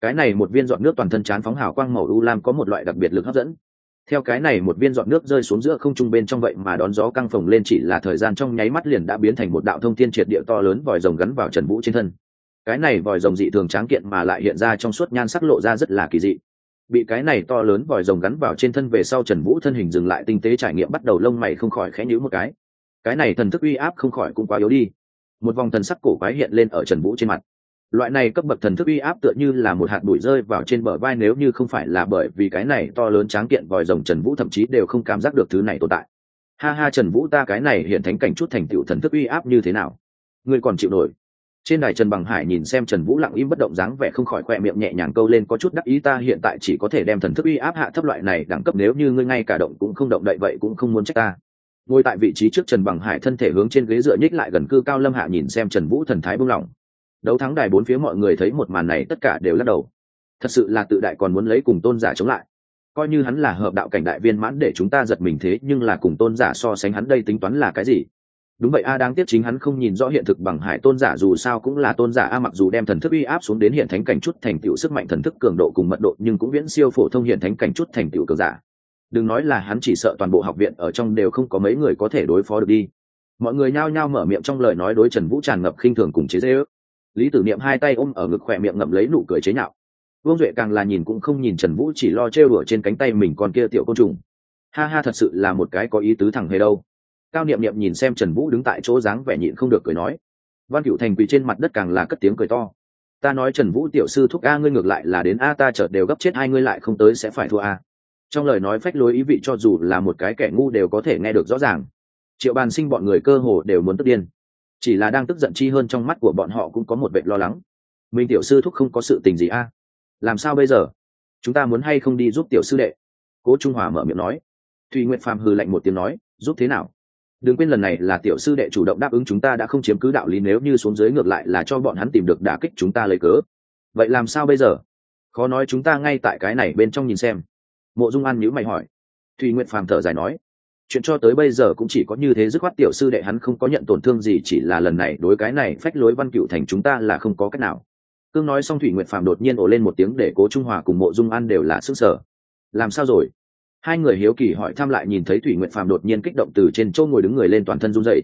cái này một viên giọt nước toàn thân chán phóng hào quang màu u lam có một loại đặc biệt lực hấp dẫn. Theo cái này một viên giọt nước rơi xuống giữa không trung bên trong vậy mà đón gió căng phồng lên, chỉ là thời gian trong nháy mắt liền đã biến thành một đạo thông thiên triệt địa to lớn vòi rồng gắn vào Trần Vũ trên thân. Cái này vòi rồng dị thường tráng kiện mà lại hiện ra trong suốt nhan sắc lộ ra rất là kỳ dị. Bị cái này to lớn vòi rồng gắn vào trên thân về sau, Trần Vũ thân hình dừng lại tinh tế trải nghiệm, bắt đầu lông mày không khỏi khẽ nhíu một cái này thần thức uy áp không khỏi cũng quá yếu đi. Một vòng thần sắc cổ quái hiện lên ở Trần Vũ trên mặt. Loại này cấp bậc thần thức uy áp tựa như là một hạt bụi rơi vào trên bờ vai, nếu như không phải là bởi vì cái này to lớn tráng kiện vòi rồng, Trần Vũ thậm chí đều không cảm giác được thứ này tồn tại. Ha ha, Trần Vũ, ta cái này hiện thánh cảnh chút thành tựu thần thức uy áp như thế nào, ngươi còn chịu nổi? Trên đài Trần Bằng Hải nhìn xem Trần Vũ lặng im bất động dáng vẻ, không khỏi khỏe miệng nhẹ nhàng câu lên, có chút đắc ý, ta hiện tại chỉ có thể đem thần thức uy áp hạ thấp loại này đẳng cấp, nếu như ngươi ngay cả động cũng không động đậy vậy cũng không muốn trách ta. Ngồi tại vị trí trước Trần Bằng Hải thân thể hướng trên ghế dựa nhích lại gần, cư cao lâm hạ nhìn xem Trần Vũ thần thái buông lỏng. Đấu thắng đài bốn phía mọi người thấy một màn này tất cả đều lắc đầu. Thật sự là tự đại còn muốn lấy cùng tôn giả chống lại. Coi như hắn là hợp đạo cảnh đại viên mãn để chúng ta giật mình, thế nhưng là cùng tôn giả so sánh hắn đây tính toán là cái gì? Đúng vậy a, đáng tiếc chính hắn không nhìn rõ hiện thực. Bằng Hải tôn giả dù sao cũng là tôn giả a, mặc dù đem thần thức uy áp xuống đến hiện thánh cảnh chút thành tựu sức mạnh thần thức cường độ cùng mật độ, nhưng cũng viễn siêu phổ thông hiện thánh cảnh chút thành tựu cường giả. Đừng nói là hắn, chỉ sợ toàn bộ học viện ở trong đều không có mấy người có thể đối phó được đi. Mọi người nhao nhao mở miệng trong lời nói đối Trần Vũ tràn ngập khinh thường cùng chế giễu. Lý Tử Niệm hai tay ôm ở ngực, khỏe miệng ngậm lấy nụ cười chế nhạo. Vương Duệ càng là nhìn cũng không nhìn Trần Vũ, chỉ lo trêu đùa trên cánh tay mình con kia tiểu côn trùng. Ha ha, thật sự là một cái có ý tứ thằng hề đâu. Cao Niệm Niệm nhìn xem Trần Vũ đứng tại chỗ dáng vẻ nhịn không được cười nói. Văn Cửu Thành quỳ trên mặt đất càng là cất tiếng cười to. Ta nói Trần Vũ tiểu sư thúc a, ngươi ngược lại là đến a, ta chợt đều gấp chết, hai ngươi lại không tới sẽ phải thua a. Trong lời nói phách lối ý vị cho dù là một cái kẻ ngu đều có thể nghe được rõ ràng. Triệu Bàn Sinh bọn người cơ hồ đều muốn tức điên. Chỉ là đang tức giận chi hơn, trong mắt của bọn họ cũng có một vẻ lo lắng. Mình tiểu sư thúc không có sự tình gì a? Làm sao bây giờ? Chúng ta muốn hay không đi giúp tiểu sư đệ? Cố Trung Hòa mở miệng nói. Thùy Nguyệt Phàm hừ lạnh một tiếng nói, giúp thế nào? Đừng quên lần này là tiểu sư đệ chủ động đáp ứng chúng ta, đã không chiếm cứ đạo lý, nếu như xuống dưới ngược lại là cho bọn hắn tìm được đả kích chúng ta lấy cớ. Vậy làm sao bây giờ? Khó nói, chúng ta ngay tại cái này bên trong nhìn xem. Mộ Dung An nhíu mày hỏi. Thùy Nguyệt Phàm thở dài nói, chuyện cho tới bây giờ cũng chỉ có như thế, dứt khoát tiểu sư đệ hắn không có nhận tổn thương gì, chỉ là lần này đối cái này phách lối Văn Cửu Thành chúng ta là không có cách nào. Cương nói xong, Thủy Nguyệt Phàm đột nhiên ồ lên một tiếng, để Cố Trung Hòa cùng Mộ Dung An đều là sững sờ. Làm sao rồi? Hai người hiếu kỳ hỏi thăm, lại nhìn thấy Thủy Nguyệt Phàm đột nhiên kích động từ trên chỗ ngồi đứng người lên, toàn thân run rẩy.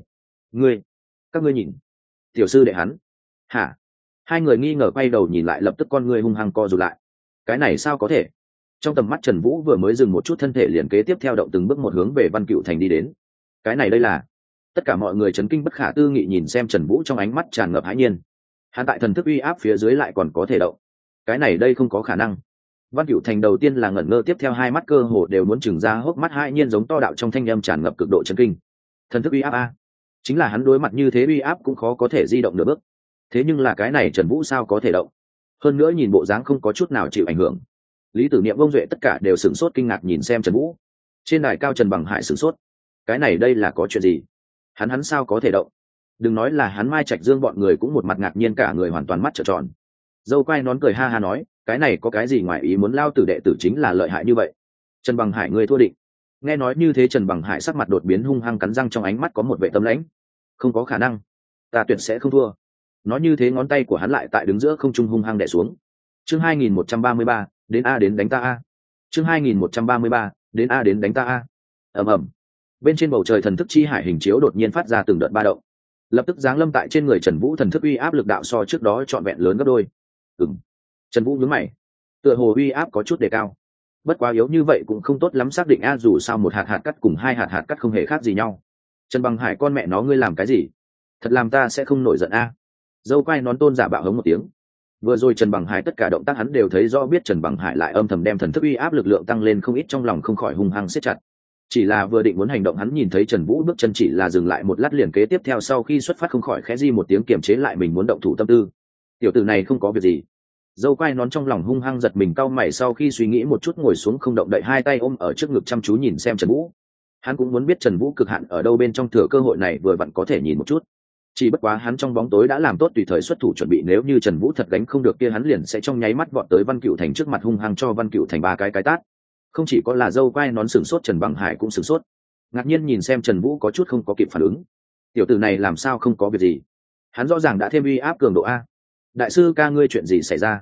Các ngươi nhìn, tiểu sư đệ hắn. Hả? Hai người nghi ngờ quay đầu nhìn lại, lập tức con người hung hăng co rụt lại. Cái này sao có thể? Trong tầm mắt Trần Vũ vừa mới dừng một chút, thân thể liền kế tiếp theo động từng bước một hướng về Văn Cửu Thành đi đến. Cái này đây là? Tất cả mọi người chấn kinh bất khả tư nghị nhìn xem Trần Vũ, trong ánh mắt tràn ngập hãi nhiên. Hắn tại thần thức uy áp phía dưới lại còn có thể động. Cái này đây không có khả năng. Văn Cửu Thành đầu tiên là ngẩn ngơ, tiếp theo hai mắt cơ hồ đều muốn trừng ra, hốc mắt hãi nhiên giống to đạo, trong thanh âm tràn ngập cực độ chấn kinh. Thần thức uy áp a? Chính là hắn đối mặt như thế uy áp cũng khó có thể di động nửa bước. Thế nhưng là cái này Trần Vũ sao có thể động? Hơn nữa nhìn bộ dáng không có chút nào chịu ảnh hưởng. Lý Tử Niệm, Vương Duệ tất cả đều sửng sốt kinh ngạc nhìn xem Trần Vũ. Trên đài cao Trần Bằng Hải sửng sốt. Cái này đây là có chuyện gì? Hắn sao có thể động? Đừng nói là hắn, Mai Trạch Dương bọn người cũng một mặt ngạc nhiên, cả người hoàn toàn mắt trợn tròn. Dâu quay nón cười ha ha nói, cái này có cái gì ngoài ý muốn, lao tử đệ tử chính là lợi hại như vậy. Trần Bằng Hải, ngươi thua định. Nghe nói như thế Trần Bằng Hải sắc mặt đột biến, hung hăng cắn răng, trong ánh mắt có một vẻ tâm lãnh. Không có khả năng, ta tuyệt sẽ không thua. Nói như thế ngón tay của hắn lại tại đứng giữa không trung hung hăng đè xuống. Chương 2133, đến a, đến đánh ta a. Chương 2133, đến a, đến đánh ta a. Ầm ầm. Bên trên bầu trời thần thức chi hải hình chiếu đột nhiên phát ra từng đợt ba động, lập tức giáng lâm tại trên người Trần Vũ, thần thức uy áp lực đạo so trước đó trọn vẹn lớn gấp đôi. Trần Vũ nhướng mày, tựa hồ uy áp có chút đề cao. Bất quá yếu như vậy cũng không tốt lắm xác định a, dù sao một hạt hạt cắt cùng hai hạt hạt cắt không hề khác gì nhau. Trần Bằng Hải, con mẹ nó ngươi làm cái gì? Thật làm ta sẽ không nổi giận a. Dâu quai nón tôn giả bạo hống một tiếng. Vừa rồi Trần Bằng Hải tất cả động tác hắn đều thấy rõ, biết Trần Bằng Hải lại âm thầm đem thần thức uy áp lực lượng tăng lên không ít, trong lòng không khỏi hung hăng siết chặt. Chỉ là vừa định muốn hành động, hắn nhìn thấy Trần Vũ bước chân chỉ là dừng lại một lát, liền kế tiếp theo sau khi xuất phát không khỏi khẽ di một tiếng, kiềm chế lại mình muốn động thủ tâm tư. Tiểu tử này không có việc gì. Dâu quai nón trong lòng hung hăng giật mình, cau mày, sau khi suy nghĩ một chút ngồi xuống không động đậy, hai tay ôm ở trước ngực chăm chú nhìn xem Trần Vũ. Hắn cũng muốn biết Trần Vũ cực hạn ở đâu, bên trong thừa cơ hội này vừa vặn có thể nhìn một chút. Chỉ bất quá hắn trong bóng tối đã làm tốt tùy thời xuất thủ chuẩn bị, nếu như Trần Vũ thật gánh không được kia hắn liền sẽ trong nháy mắt vọt tới Văn Cửu Thành trước mặt hung hăng cho Văn Cửu Thành ba cái tát. Không chỉ có là dâu quai nón sửng sốt, Trần Bằng Hải cũng sửng sốt, ngạc nhiên nhìn xem Trần Vũ có chút không có kịp phản ứng. Tiểu tử này làm sao không có việc gì? Hắn rõ ràng đã thêm uy áp cường độ a. Đại sư ca, ngươi chuyện gì xảy ra?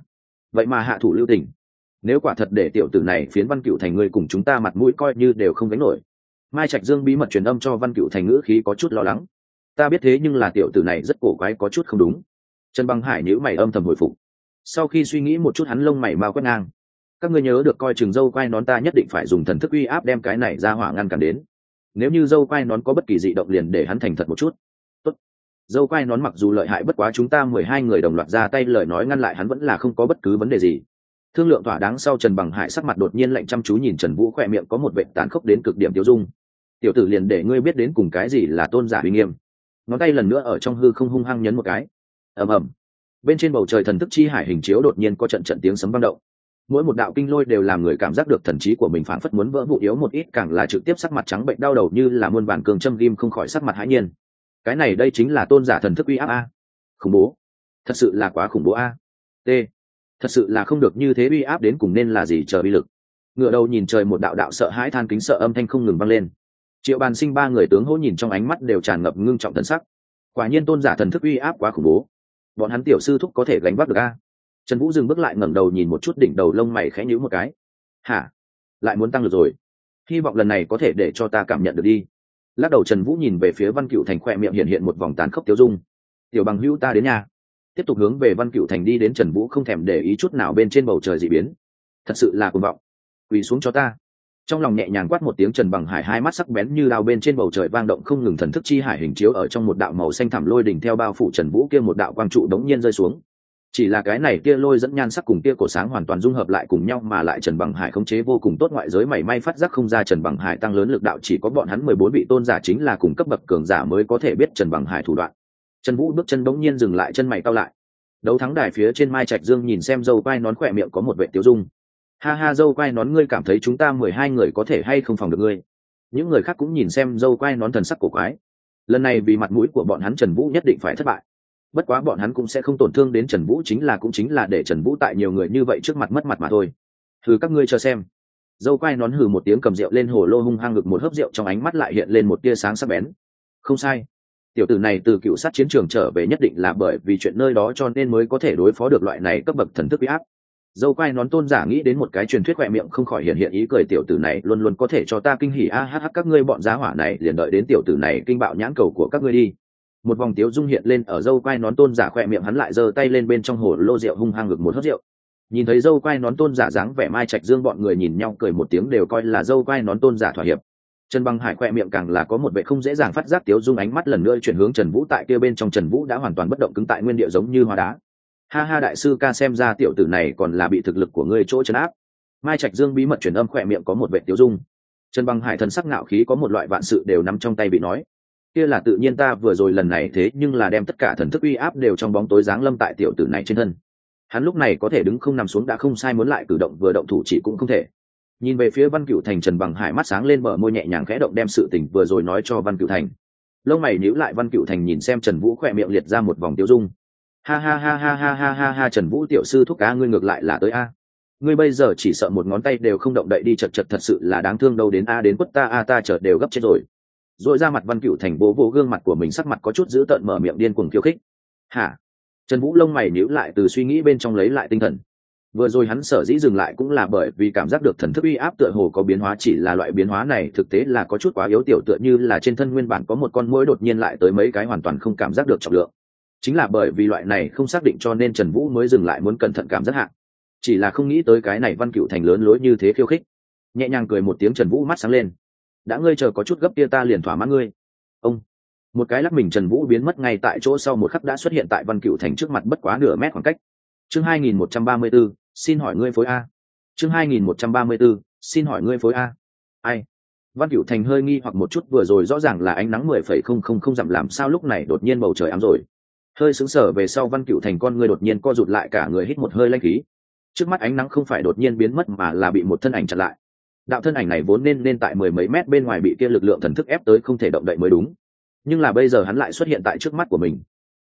vậy mà hạ thủ lưu tình. Nếu quả thật để tiểu tử này phiến Văn Cựu Thành ngươi cùng chúng ta mặt mũi coi như đều không gánh nổi. Mai Trạch Dương bí mật truyền âm cho Văn Cựu Thành, ngữ khí có chút lo lắng. Ta biết thế nhưng là tiểu tử này rất cổ quái, có chút không đúng. Trần Băng Hải nhíu mày âm thầm hồi phục. Sau khi suy nghĩ một chút, hắn lông mày mau quét ngang. Các ngươi nhớ được coi chừng dâu quai nón, ta nhất định phải dùng thần thức uy áp đem cái này ra hỏa ngăn cản đến. Nếu như dâu quai nón có bất kỳ dị động liền để hắn thành thật một chút. Tốt. Dâu quai nón mặc dù lợi hại, bất quá chúng ta 12 người đồng loạt ra tay, lời nói ngăn lại hắn vẫn là không có bất cứ vấn đề gì. Thương lượng thỏa đáng sau, Trần Bằng Hải sắc mặt đột nhiên lạnh, chăm chú nhìn Trần Vũ, khỏe miệng có một vệt tàn khốc đến cực điểm tiêu dung. Tiểu tử, liền để ngươi biết đến cùng cái gì là tôn giả uy nghiêm. Ngón tay lần nữa ở trong hư không hung hăng nhấn một cái. Ầm ầm. Bên trên bầu trời thần thức chi hải hình chiếu đột nhiên có trận trận tiếng sấm vang động. Mỗi một đạo kinh lôi đều làm người cảm giác được thần trí của mình phảng phất muốn vỡ vụn, yếu một ít càng là trực tiếp sắc mặt trắng bệnh đau đầu như là muôn vàn cường châm ghim, không khỏi sắc mặt hãi nhiên. Cái này đây chính là tôn giả thần thức uy áp a. Khủng bố, thật sự là quá khủng bố a. T, thật sự là không được, như thế uy áp đến cùng nên là gì chờ uy lực. Ngựa đầu nhìn trời, một đạo đạo sợ hãi than kính sợ âm thanh không ngừng vang lên. Triệu Bàn Sinh ba người tướng hỗ nhìn trong ánh mắt đều tràn ngập ngưng trọng thần sắc. Quả nhiên tôn giả thần thức uy áp quá khủng bố, bọn hắn tiểu sư thúc có thể gánh vác được a. Trần Vũ dừng bước lại, ngẩng đầu nhìn một chút đỉnh đầu, lông mày khẽ nhíu một cái. Hả? Lại muốn tăng được rồi? Hy vọng lần này có thể để cho ta cảm nhận được đi. Lắc đầu, Trần Vũ nhìn về phía Văn Cựu Thành, khoe miệng hiện hiện một vòng tàn khốc tiêu dung. Tiểu bằng hữu, ta đến nhà. Tiếp tục hướng về Văn Cựu Thành đi đến, Trần Vũ không thèm để ý chút nào bên trên bầu trời dị biến. Thật sự là cuồng vọng. Quỳ xuống cho ta. Trong lòng nhẹ nhàng quát một tiếng, Trần Bằng Hải hai mắt sắc bén như đao, bên trên bầu trời vang động không ngừng, thần thức chi hải hình chiếu ở trong một đạo màu xanh thẳm lôi đỉnh theo bao phủ Trần Vũ kia một đạo quang trụ đống nhiên rơi xuống. Chỉ là cái này kia lôi dẫn nhan sắc cùng kia cổ sáng hoàn toàn dung hợp lại cùng nhau, mà lại Trần Bằng Hải khống chế vô cùng tốt, ngoại giới mảy may phát giác không ra Trần Bằng Hải tăng lớn lực đạo, chỉ có bọn hắn 14 vị tôn giả chính là cùng cấp bậc cường giả mới có thể biết Trần Bằng Hải thủ đoạn. Trần Vũ bước chân bỗng nhiên dừng lại, chân mày cau lại. Đấu thắng đài phía trên, Mai Trạch Dương nhìn xem dâu quai nón, khỏe miệng có một vệt tiêu dung. Ha ha, dâu quai nón, ngươi cảm thấy chúng ta 12 người có thể hay không phòng được ngươi? Những người khác cũng nhìn xem dâu quai nón, thần sắc cổ quái. Lần này vì mặt mũi của bọn hắn, Trần Vũ nhất định phải thất bại. Bất quá bọn hắn cũng sẽ không tổn thương đến Trần Vũ, cũng chính là để Trần Vũ tại nhiều người như vậy trước mặt mất mặt mà thôi. Thử các ngươi chờ xem. Dâu quai nón hừ một tiếng, cầm rượu lên hồ lô hung hăng ngực một hớp rượu, trong ánh mắt lại hiện lên một tia sáng sắc bén. Không sai, tiểu tử này từ cựu sát chiến trường trở về nhất định là bởi vì chuyện nơi đó cho nên mới có thể đối phó được loại này cấp bậc thần thức uy áp. Dâu quai nón tôn giả nghĩ đến một cái truyền thuyết, khoe miệng không khỏi hiện ý cười, tiểu tử này luôn luôn có thể cho ta kinh hỉ a hh, các ngươi bọn giá hỏa này liền đợi đến tiểu tử này kinh bạo nhãn cầu của các ngươi đi. Một vòng tiếu dung hiện lên ở dâu quai nón tôn giả khoe miệng, hắn lại giơ tay lên bên trong hồ lô rượu hung hăng ngực một hớp rượu. Nhìn thấy dâu quai nón tôn giả dáng vẻ, Mai Trạch Dương bọn người nhìn nhau cười một tiếng, đều coi là dâu quai nón tôn giả thỏa hiệp. Trần Bằng Hải khoe miệng càng là có một vẻ không dễ dàng phát giác tiếu dung, ánh mắt lần nữa chuyển hướng Trần Vũ, tại kia bên trong Trần Vũ đã hoàn toàn bất động, cứng tại nguyên địa giống như hóa đá. Ha ha, đại sư ca, xem ra tiểu tử này còn là bị thực lực của ngươi chỗ trấn áp. Mai Trạch Dương bí mật truyền âm, khoe miệng có một vẻ tiếu dung. Trần Bằng Hải thần sắc ngạo khí, có một loại vạn sự đều nắm trong tay bị nói. Kia là tự nhiên, ta vừa rồi lần này thế nhưng là đem tất cả thần thức uy áp đều trong bóng tối giáng lâm tại tiểu tử này trên thân. Hắn lúc này có thể đứng không nằm xuống đã không sai, muốn lại cử động vừa động thủ chỉ cũng không thể. Nhìn về phía Văn Cựu Thành, Trần Bằng Hải mắt sáng lên, bờ môi nhẹ nhàng khẽ động, đem sự tình vừa rồi nói cho Văn Cựu Thành. Lông mày nhíu lại, Văn Cựu Thành nhìn xem Trần Vũ, khỏe miệng liệt ra một vòng tiêu dung. Ha ha ha ha ha ha ha ha, Trần Vũ tiểu sư thúc cá, ngươi ngược lại là tới a. Ngươi bây giờ chỉ sợ một ngón tay đều không động đậy đi, chật chật, thật sự là đáng thương đâu, đến a đến quất ta a, ta chợt đều gấp chết rồi. Rồi ra mặt Văn Cựu Thành vỗ vỗ gương mặt của mình, sắc mặt có chút dữ tợn, mở miệng điên cuồng khiêu khích. Hả? Trần Vũ lông mày nhíu lại, từ suy nghĩ bên trong lấy lại tinh thần. Vừa rồi hắn sở dĩ dừng lại cũng là bởi vì cảm giác được thần thức uy áp tựa hồ có biến hóa, chỉ là loại biến hóa này thực tế là có chút quá yếu tiểu, tựa như là trên thân nguyên bản có một con muỗi đột nhiên lại tới mấy cái, hoàn toàn không cảm giác được trọng lượng. Chính là bởi vì loại này không xác định cho nên Trần Vũ mới dừng lại, muốn cẩn thận cảm giác hạ. Chỉ là không nghĩ tới cái này Văn Cựu Thành lớn lối như thế khiêu khích. Nhẹ nhàng cười một tiếng, Trần Vũ mắt sáng lên. Đã ngươi chờ có chút gấp kia, ta liền thỏa mãn ngươi. Ông một cái lắc mình, Trần Vũ biến mất ngay tại chỗ, sau một khắc đã xuất hiện tại Văn Cựu Thành trước mặt, bất quá nửa mét khoảng cách. Chương 2134, xin hỏi ngươi phối a. Chương 2134, xin hỏi ngươi phối a. Ai? Văn Cựu Thành hơi nghi hoặc một chút, vừa rồi rõ ràng là ánh nắng 10,000 dặm, làm sao lúc này đột nhiên bầu trời ám rồi. Hơi sững sờ về sau, Văn Cựu Thành con ngươi đột nhiên co rụt lại, cả người hít một hơi lãnh khí. Trước mắt ánh nắng không phải đột nhiên biến mất mà là bị một thân ảnh chặn lại. Đạo thân ảnh này vốn nên tại mười mấy mét bên ngoài, bị kia lực lượng thần thức ép tới không thể động đậy mới đúng. Nhưng là bây giờ hắn lại xuất hiện tại trước mắt của mình.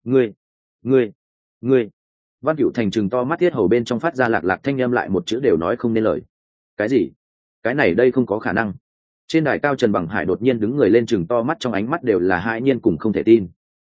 Ngươi. Văn Cựu Thành trừng to mắt, thiết hầu bên trong phát ra lạc lạc thanh âm, lại một chữ đều nói không nên lời. Cái gì? Cái này đây không có khả năng. Trên đài cao, Trần Bằng Hải đột nhiên đứng người lên, trừng to mắt, trong ánh mắt đều là hãi nhiên cùng không thể tin.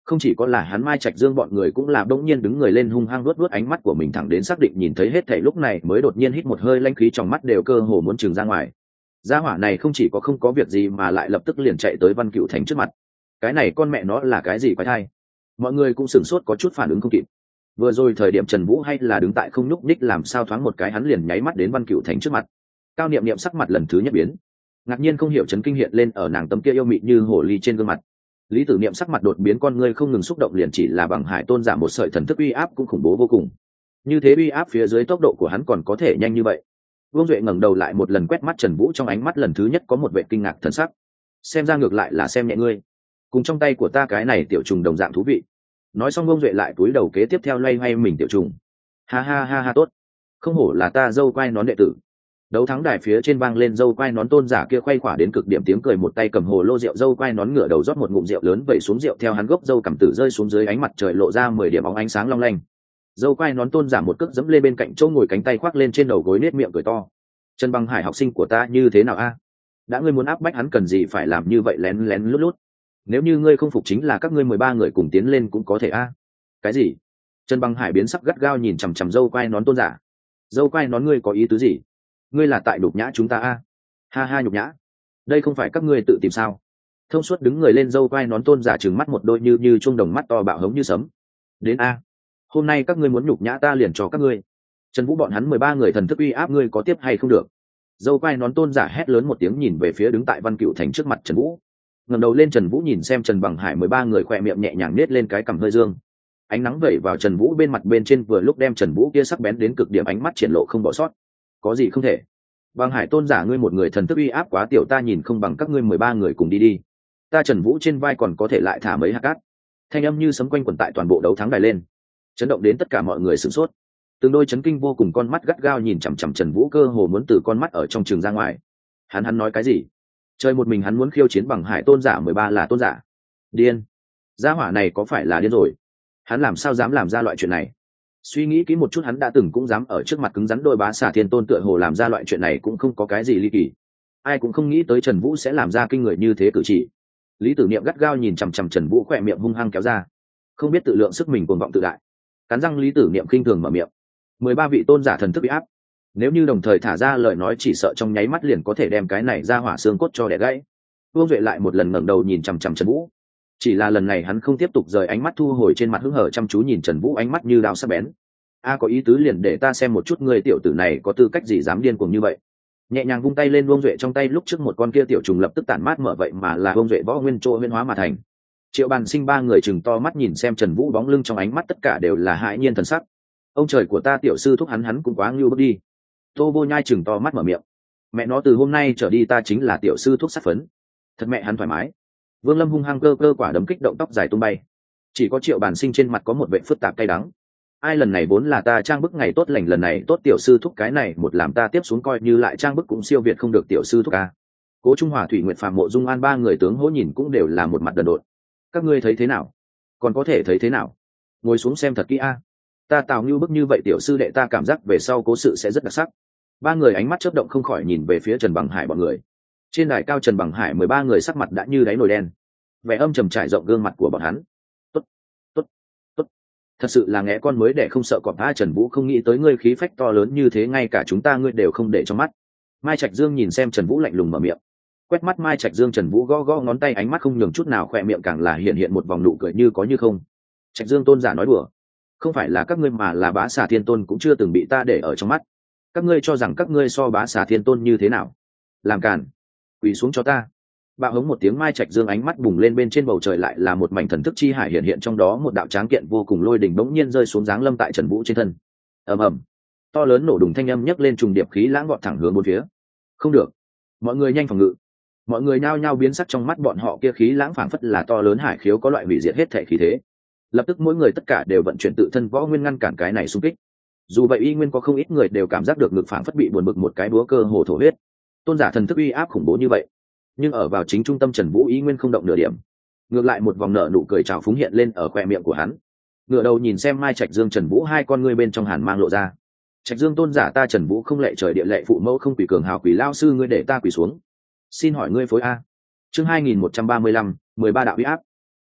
Không chỉ có là hắn, Mai Trạch Dương bọn người cũng là bỗng nhiên đứng người lên, hung hăng luốt ánh mắt của mình thẳng đến xác định nhìn thấy hết thảy lúc này mới đột nhiên hít một hơi lãnh khí, trong mắt đều cơ hồ muốn trừng ra ngoài. Gia hỏa này không chỉ có không có việc gì mà lại lập tức liền chạy tới Văn Cựu Thành trước mặt. Cái này con mẹ nó là cái gì quái thai? Mọi người cũng sửng sốt có chút phản ứng không kịp. Vừa rồi thời điểm Trần Vũ hay là đứng tại không nhúc nhích, làm sao thoáng một cái hắn liền nháy mắt đến Văn Cựu Thành trước mặt. Cao Niệm Niệm sắc mặt lần thứ nhất biến, ngạc nhiên không hiểu chấn kinh hiện lên ở nàng tấm kia yêu mị như hồ ly trên gương mặt. Lý Tử Niệm sắc mặt đột biến, con ngươi không ngừng xúc động, liền chỉ là Bằng Hải Tôn giả một sợi thần thức uy áp cũng khủng bố vô cùng. Như thế uy áp phía dưới tốc độ của hắn còn có thể nhanh như vậy. Vương Duệ ngẩng đầu lại một lần quét mắt Trần Vũ, trong ánh mắt lần thứ nhất có một vẻ kinh ngạc thần sắc. Xem ra ngược lại là xem nhẹ ngươi, cùng trong tay của ta cái này tiểu trùng đồng dạng thú vị. Nói xong Vương Duệ lại cúi đầu kế tiếp theo loay hoay mình tiểu trùng. Ha ha ha ha, tốt, không hổ là ta dâu quai nón đệ tử. Đấu thắng đài phía trên vang lên dâu quai nón tôn giả kia khoe khỏa đến cực điểm tiếng cười, một tay cầm hồ lô rượu, dâu quai nón ngửa đầu rót một ngụm rượu lớn vẩy xuống, rượu theo hắn gốc dâu cằm tử rơi xuống dưới ánh mặt trời lộ ra 10 điểm óng ánh sáng long lanh. Dâu quai nón tôn giả một cước dẫm lên bên cạnh chỗ ngồi, cánh tay khoác lên trên đầu gối, nết miệng cười to. Trần Băng Hải học sinh của ta như thế nào a? Đã ngươi muốn áp bách hắn cần gì phải làm như vậy lén lén lút lút? Nếu như ngươi không phục chính là các ngươi 13 người cùng tiến lên cũng có thể a. Cái gì? Trần Băng Hải biến sắc gắt gao nhìn chằm chằm dâu quai nón tôn giả. Dâu quai nón, ngươi có ý tứ gì? Ngươi là tại nhục nhã chúng ta a? Ha ha, nhục nhã? Đây không phải các ngươi tự tìm sao? Thông suốt đứng người lên, dâu quai nón tôn giả trừng mắt một đôi như chuông đồng mắt to bạo hống như sấm. Đến a, hôm nay các ngươi muốn nhục nhã ta liền cho các ngươi. Trần Vũ bọn hắn 13 người thần thức uy áp ngươi có tiếp hay không được? Dâu quai nón tôn giả hét lớn một tiếng, nhìn về phía đứng tại Văn Cựu Thành trước mặt Trần Vũ. Ngẩng đầu lên, Trần Vũ nhìn xem Trần Bằng Hải 13 người, khỏe miệng nhẹ nhàng nết lên cái cằm hơi dương. Ánh nắng vẩy vào Trần Vũ bên mặt bên trên, vừa lúc đem Trần Vũ kia sắc bén đến cực điểm ánh mắt triển lộ không bỏ sót. Có gì không thể? Bằng Hải tôn giả, ngươi một người thần thức uy áp quá tiểu, ta nhìn không bằng các ngươi 13 người cùng đi đi. Ta Trần Vũ trên vai còn có thể lại thả mấy hạt cát. Thanh âm như sấm quanh quẩn tại toàn bộ đấu thắng đài lên, chấn động đến tất cả mọi người sửng sốt. Từng đôi chấn kinh vô cùng con mắt gắt gao nhìn chằm chằm Trần Vũ, cơ hồ muốn từ con mắt ở trong trường ra ngoài. Hắn nói cái gì? Chơi một mình hắn muốn khiêu chiến Bằng Hải tôn giả 13 là tôn giả? Điên! Gia hỏa này có phải là điên rồi? Hắn làm sao dám làm ra loại chuyện này? Suy nghĩ kỹ một chút, hắn đã từng cũng dám ở trước mặt cứng rắn đôi Bá Xà Thiên Tôn tựa hồ làm ra loại chuyện này cũng không có cái gì ly kỳ. Ai cũng không nghĩ tới Trần Vũ sẽ làm ra kinh người như thế cử chỉ. Lý Tử Niệm gắt gao nhìn chằm chằm Trần Vũ, khỏe miệng hung hăng kéo ra, không biết tự lượng sức mình, cuồng vọng tự đại. Cắn răng Lý Tử Niệm khinh thường mở miệng. 13 vị tôn giả thần thức bị áp, nếu như đồng thời thả ra lời nói chỉ sợ trong nháy mắt liền có thể đem cái này ra hỏa xương cốt cho đẻ gãy. Vương Duệ lại một lần ngẩng đầu nhìn chằm chằm Trần Vũ, chỉ là lần này hắn không tiếp tục rời ánh mắt, thu hồi trên mặt hứng hở chăm chú nhìn Trần Vũ, ánh mắt như đao sắc bén. A, có ý tứ liền để ta xem một chút ngươi tiểu tử này có tư cách gì dám điên cuồng như vậy. Nhẹ nhàng vung tay lên, Vương Duệ trong tay lúc trước một con kia tiểu trùng lập tức tản mát mở, vậy mà là Vương Duệ võ nguyên chỗ huyễn hóa mà thành. Triệu Bàn Sinh ba người chừng to mắt nhìn xem Trần Vũ bóng lưng, trong ánh mắt tất cả đều là hãi nhiên thần sắc. Ông trời của ta, tiểu sư thúc hắn cũng quá ngưu bức đi. Tô Vô Nhai chừng to mắt mở miệng. Mẹ nó, từ hôm nay trở đi ta chính là tiểu sư thúc sát phấn. Thật mẹ hắn thoải mái. Vương Lâm hung hăng cơ quả đấm, kích động tóc dài tung bay. Chỉ có Triệu Bàn Sinh trên mặt có một vẻ phức tạp cay đắng. Ai, lần này vốn là ta trang bức ngày tốt lành, lần này tốt tiểu sư thúc cái này một làm ta tiếp xuống coi như lại trang bức cũng siêu việt không được tiểu sư thúc a. Cố Trung Hòa, Thủy Nguyệt Phàm, Mộ Dung An ba người tướng hỗ nhìn cũng đều là một mặt đần độn. Các ngươi thấy thế nào? Còn có thể thấy thế nào? Ngồi xuống xem thật kỹ a. Ta Tào Ngưu bức như vậy tiểu sư đệ, ta cảm giác về sau cố sự sẽ rất đặc sắc. Ba người ánh mắt chớp động không khỏi nhìn về phía Trần Bằng Hải bọn người. Trên đài cao Trần Bằng Hải 13 người sắc mặt đã như đáy nồi đen, vẻ âm trầm trải rộng gương mặt của bọn hắn. Tốt, tốt, tốt. Thật sự là ngẽ con mới để không sợ cọp. A, Trần Vũ không nghĩ tới ngươi khí phách to lớn như thế, ngay cả chúng ta ngươi đều không để trong mắt. Mai Trạch Dương nhìn xem Trần Vũ lạnh lùng mở miệng. Quét mắt Mai Trạch Dương, Trần Vũ gõ gõ ngón tay, ánh mắt không nhường chút nào, khỏe miệng càng là hiện một vòng nụ cười như có như không. Trạch Dương tôn giả nói đùa, không phải là các ngươi mà là Bá Xà Thiên Tôn cũng chưa từng bị ta để ở trong mắt. Các ngươi cho rằng các ngươi so Bá Xà Thiên Tôn như thế nào? Làm càn, quỳ xuống cho ta. Bạo hống một tiếng, Mai Trạch Dương ánh mắt bùng lên, bên trên bầu trời lại là một mảnh thần thức chi hải hiện trong đó một đạo tráng kiện vô cùng lôi đỉnh bỗng nhiên rơi xuống, giáng lâm tại Trần Vũ trên thân. Ầm ầm, to lớn nổ đùng thanh âm nhấc lên trùng điệp khí lãng vọt thẳng hướng bốn phía. Không được, mọi người nhanh phòng ngự. Mọi người nhao nhao biến sắc, trong mắt bọn họ kia khí lãng phảng phất là to lớn hải khiếu, có loại hủy diệt hết thể khí thế. Lập tức mỗi người tất cả đều vận chuyển tự thân võ nguyên ngăn cản cái này xung kích. Dù vậy y nguyên có không ít người đều cảm giác được ngực phảng phất bị buồn bực một cái búa cơ hồ thổ huyết. Tôn giả thần thức uy áp khủng bố như vậy, nhưng ở vào chính trung tâm Trần Vũ y nguyên không động nửa điểm. Ngược lại một vòng nợ nụ cười trào phúng hiện lên ở khoe miệng của hắn. Ngửa đầu nhìn xem Mai Trạch Dương, Trần Vũ hai con ngươi bên trong hàn mang lộ ra. Trạch Dương tôn giả, ta Trần Vũ không lệ trời địa lệ phụ mẫu, không quỷ cường hào quỷ lao sư, ngươi để ta quỳ xuống. Xin hỏi ngươi phối a. Chương 2135, 13 đạo uy áp.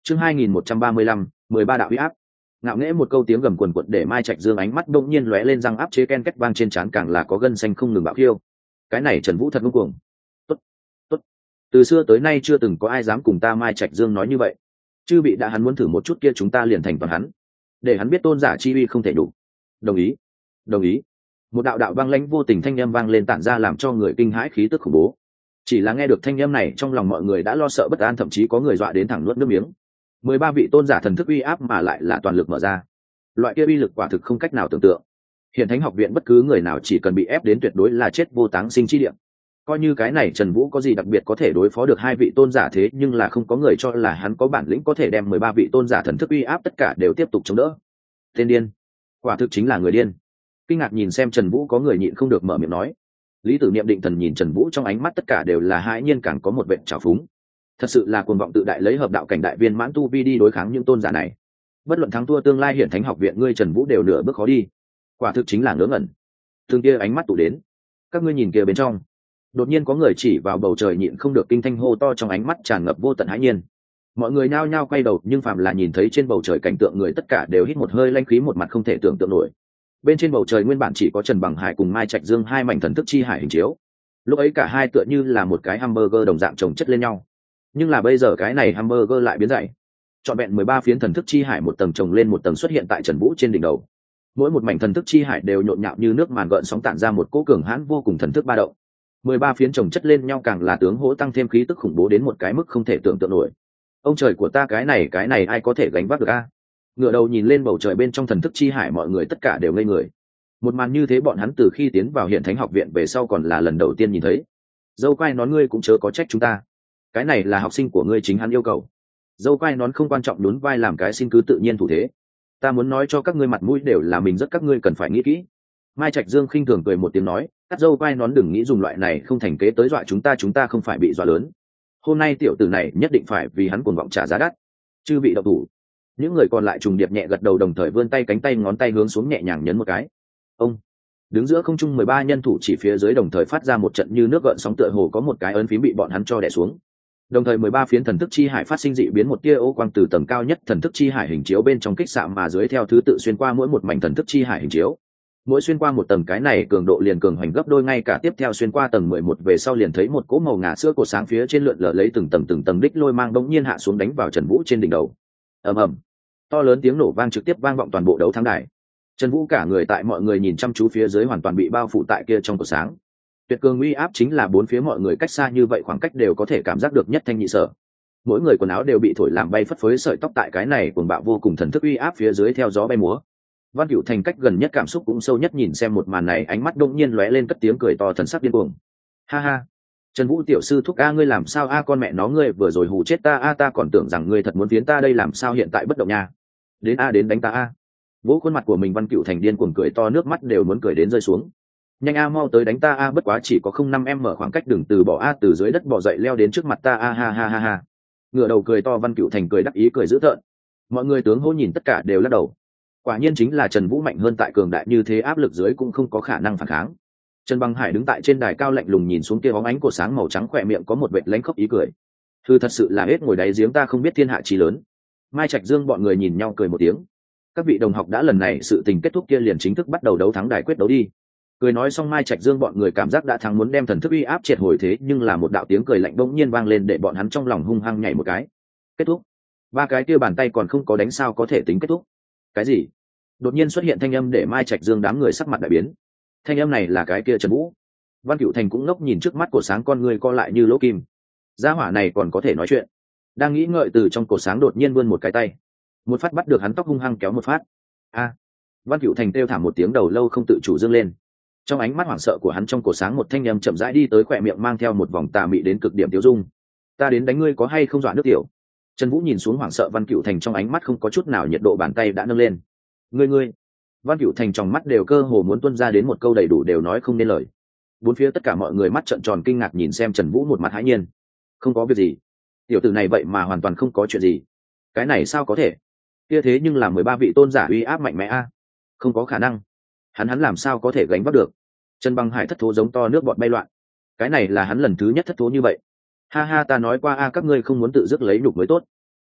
Chương 2135, 13 đạo uy áp. Ngạo nghễ một câu tiếng gầm quần quật để Mai Trạch Dương ánh mắt đột nhiên lóe lên, răng áp chế ken két vang trên trán càng là có gân xanh không ngừng bạo khiêu. Cái này Trần Vũ thật ngông cuồng. Tốt, tốt. Từ xưa tới nay chưa từng có ai dám cùng ta Mai Trạch Dương nói như vậy. Chư vị đã hắn muốn thử một chút kia, chúng ta liền thành toàn hắn, để hắn biết tôn giả chi uy không thể đủ. Đồng ý, đồng ý. Một đạo đạo băng lãnh vô tình thanh âm vang lên, tản ra làm cho người kinh hãi khí tức khủng bố. Chỉ là nghe được thanh âm này, trong lòng mọi người đã lo sợ bất an, thậm chí có người dọa đến thẳng nuốt nước miếng. 13 vị tôn giả thần thức uy áp mà lại là toàn lực mở ra, loại kia uy lực quả thực không cách nào tưởng tượng. Hiện Thánh học viện bất cứ người nào chỉ cần bị ép đến tuyệt đối là chết vô táng sinh chi địa. Coi như cái này Trần Vũ có gì đặc biệt có thể đối phó được 2 vị tôn giả, thế nhưng là không có người cho là hắn có bản lĩnh có thể đem 13 vị tôn giả thần thức uy áp tất cả đều tiếp tục chống đỡ. Tên điên, quả thực chính là người điên. Kinh ngạc nhìn xem Trần Vũ, có người nhịn không được mở miệng nói. Lý Tử Niệm định thần nhìn Trần Vũ, trong ánh mắt tất cả đều là hãi nhiên, càng có một vẻ trào phúng. Thật sự là cuồng vọng tự đại, lấy hợp đạo cảnh đại viên mãn tu vi đi đối kháng những tôn giả này. Bất luận thắng thua, tương lai Hiển Thánh học viện ngươi Trần Vũ đều nửa bước khó đi. Quả thực chính là ngớ ngẩn. Thương kia ánh mắt tụ đến, các ngươi nhìn kia bên trong. Đột nhiên có người chỉ vào bầu trời, nhịn không được kinh thanh hô to, trong ánh mắt tràn ngập vô tận hãi nhiên. Mọi người nhao nhao quay đầu, nhưng phàm là nhìn thấy trên bầu trời cảnh tượng người tất cả đều hít một hơi lanh khí, một mặt không thể tưởng tượng nổi. Bên trên bầu trời nguyên bản chỉ có Trần Bằng Hải cùng Mai Trạch Dương 2 mảnh thần thức chi hải hình chiếu. Lúc ấy cả hai tựa như là một cái hamburger đồng dạng chồng chất lên nhau. Nhưng là bây giờ cái này hamburger lại biến dày. Trọn vẹn 13 phiến thần thức chi hải một tầng chồng lên một tầng xuất hiện tại Trần Vũ trên đỉnh đầu. Mỗi một mảnh thần thức chi hải đều nhộn nhạo như nước màn gợn sóng, tản ra một cỗ cường hãn vô cùng thần thức ba động. 13 phiến chồng chất lên nhau càng là tướng hỗ tăng thêm khí tức khủng bố đến một cái mức không thể tưởng tượng nổi. Ông trời của ta, cái này ai có thể gánh vác được a? Ngửa đầu nhìn lên bầu trời bên trong thần thức chi hải, mọi người tất cả đều ngây người. Một màn như thế bọn hắn từ khi tiến vào Hiện Thánh học viện về sau còn là lần đầu tiên nhìn thấy. Dâu quai nón, ngươi cũng chớ có trách chúng ta, cái này là học sinh của ngươi chính hắn yêu cầu. Dâu quai nón không quan trọng, nhún vai làm cái xin cứ tự nhiên thủ thế. Ta muốn nói cho các ngươi, mặt mũi đều là mình rất, các ngươi cần phải nghĩ kỹ. Mai Trạch Dương khinh thường cười một tiếng nói, cắt dâu quai nón, đừng nghĩ dùng loại này không thành kế tới dọa chúng ta không phải bị dọa lớn. Hôm nay tiểu tử này nhất định phải vì hắn cuồng vọng trả giá đắt. Chư vị động thủ. Những người còn lại trùng điệp nhẹ gật đầu, đồng thời vươn tay, cánh tay ngón tay hướng xuống nhẹ nhàng nhấn một cái. Ông đứng giữa không trung 13 nhân thủ chỉ phía dưới đồng thời phát ra một trận như nước gợn sóng, tựa hồ có một cái ấn phím bị bọn hắn cho đè xuống. Đồng thời 13 phiến thần thức chi hải phát sinh dị biến, một tia ô quang từ tầng cao nhất thần thức chi hải hình chiếu bên trong kích xạ mà dưới theo thứ tự xuyên qua mỗi một mảnh thần thức chi hải hình chiếu. Mỗi xuyên qua một tầng, cái này cường độ liền cường hoành gấp đôi, ngay cả tiếp theo xuyên qua tầng 11 về sau liền thấy một cỗ màu ngà sữa cột sáng phía trên lượn lờ lấy từng tầng đích lôi mang bỗng nhiên hạ xuống, đánh vào Trần Vũ trên đỉnh đầu. Ầm ầm, to lớn tiếng nổ vang trực tiếp vang vọng toàn bộ đấu thắng đài. Trần Vũ cả người tại mọi người nhìn chăm chú phía dưới hoàn toàn bị bao phủ tại kia trong cột sáng. Tuyệt cường uy áp chính là bốn phía mọi người cách xa như vậy khoảng cách đều có thể cảm giác được nhất thanh nhị sở. Mỗi người quần áo đều bị thổi làm bay phất phới, sợi tóc tại cái này cuồng bạo vô cùng thần thức uy áp phía dưới theo gió bay múa. Văn Cửu Thành cách gần nhất, cảm xúc cũng sâu nhất, nhìn xem một màn này, ánh mắt đột nhiên lóe lên, cất tiếng cười to, thần sắc điên cuồng. Ha ha, Trần Vũ tiểu sư thúc a, ngươi làm sao a? Con mẹ nó, ngươi vừa rồi hù chết ta a, ta còn tưởng rằng ngươi thật muốn phiến ta đây, làm sao hiện tại bất động nha? Đến a, đến đánh ta a. Vỗ khuôn mặt của mình, Văn Cửu Thành điên cuồng cười to, nước mắt đều muốn cười đến rơi xuống. Nhanh a, mau tới đánh ta a, bất quá chỉ có 0.5m khoảng cách, đừng từ bỏ a, từ dưới đất bò dậy leo đến trước mặt ta a, ha ha ha ha. Ngửa đầu cười to, Văn Cửu Thành cười đắc ý, cười dữ tợn. Mọi người tướng hô nhìn tất cả đều lắc đầu. Quả nhiên chính là Trần Vũ mạnh hơn, tại cường đại như thế áp lực dưới cũng không có khả năng phản kháng. Trần Bằng Hải đứng tại trên đài cao lạnh lùng nhìn xuống kia bóng ánh cột sáng màu trắng, khỏe miệng có một vệt lánh khóc ý cười. Thư thật sự là hết ngồi đáy giếng, ta không biết thiên hạ chí lớn. Mai Trạch Dương bọn người nhìn nhau cười một tiếng. Các vị đồng học, đã lần này sự tình kết thúc, kia liền chính thức bắt đầu đấu thắng đài quyết đấu đi. Cười nói xong, Mai Trạch Dương bọn người cảm giác đã thắng, muốn đem thần thức uy áp triệt hồi, thế nhưng là một đạo tiếng cười lạnh bỗng nhiên vang lên, để bọn hắn trong lòng hung hăng nhảy một cái. Kết thúc? Ba cái kia bàn tay còn không có đánh sao có thể tính kết thúc? Cái gì? Đột nhiên xuất hiện thanh âm để Mai Trạch Dương đám người sắc mặt đại biến. Thanh âm này là cái kia Trần Vũ. Văn Cửu Thành cũng ngốc nhìn trước mắt cột sáng, con người co lại như lỗ kim. Gia hỏa này còn có thể nói chuyện. Đang nghĩ ngợi, từ trong cột sáng đột nhiên vươn một cái tay, một phát bắt được hắn tóc, hung hăng kéo một phát. A! Văn Cửu Thành kêu thảm một tiếng, đầu lâu không tự chủ dương lên. Trong ánh mắt hoảng sợ của hắn, trong cột sáng một thanh âm chậm rãi đi tới, khỏe miệng mang theo một vòng tà mị đến cực điểm tiêu dung. Ta đến đánh ngươi có hay không, dọa nước tiểu? Trần Vũ nhìn xuống hoảng sợ Văn Cửu Thành, trong ánh mắt không có chút nào nhiệt độ, bàn tay đã nâng lên. Ngươi! Văn Cửu Thành trong mắt đều cơ hồ muốn tuôn ra đến một câu đầy đủ, đều nói không nên lời. Bốn phía tất cả mọi người mắt trợn tròn kinh ngạc nhìn xem Trần Vũ, một mặt hãi nhiên. Không có việc gì. Tiểu tử này vậy mà hoàn toàn không có chuyện gì. Cái này sao có thể? Kia thế nhưng là 13 vị tôn giả uy áp mạnh mẽ a. Không có khả năng. Hắn làm sao có thể gánh vác được? Trần Bằng Hải thất thố giống to, nước bọt bay loạn. Cái này là hắn lần thứ nhất thất thố như vậy. Ha ha, ta nói qua a, các ngươi không muốn tự dứt lấy nhục mới tốt.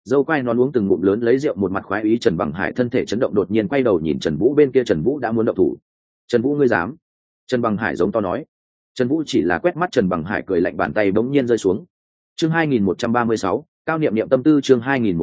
Dâu quai nón uống từng ngụm lớn lấy rượu, một mặt khoái ý. Trần Bằng Hải thân thể chấn động, đột nhiên quay đầu nhìn Trần Vũ bên kia. Trần Vũ đã muốn động thủ. Trần Vũ, ngươi dám? Trần Bằng Hải giống to nói. Trần Vũ chỉ là quét mắt Trần Bằng Hải cười lạnh, bàn tay bỗng nhiên rơi xuống. Chương 2136, cao niệm niệm tâm tư. Chương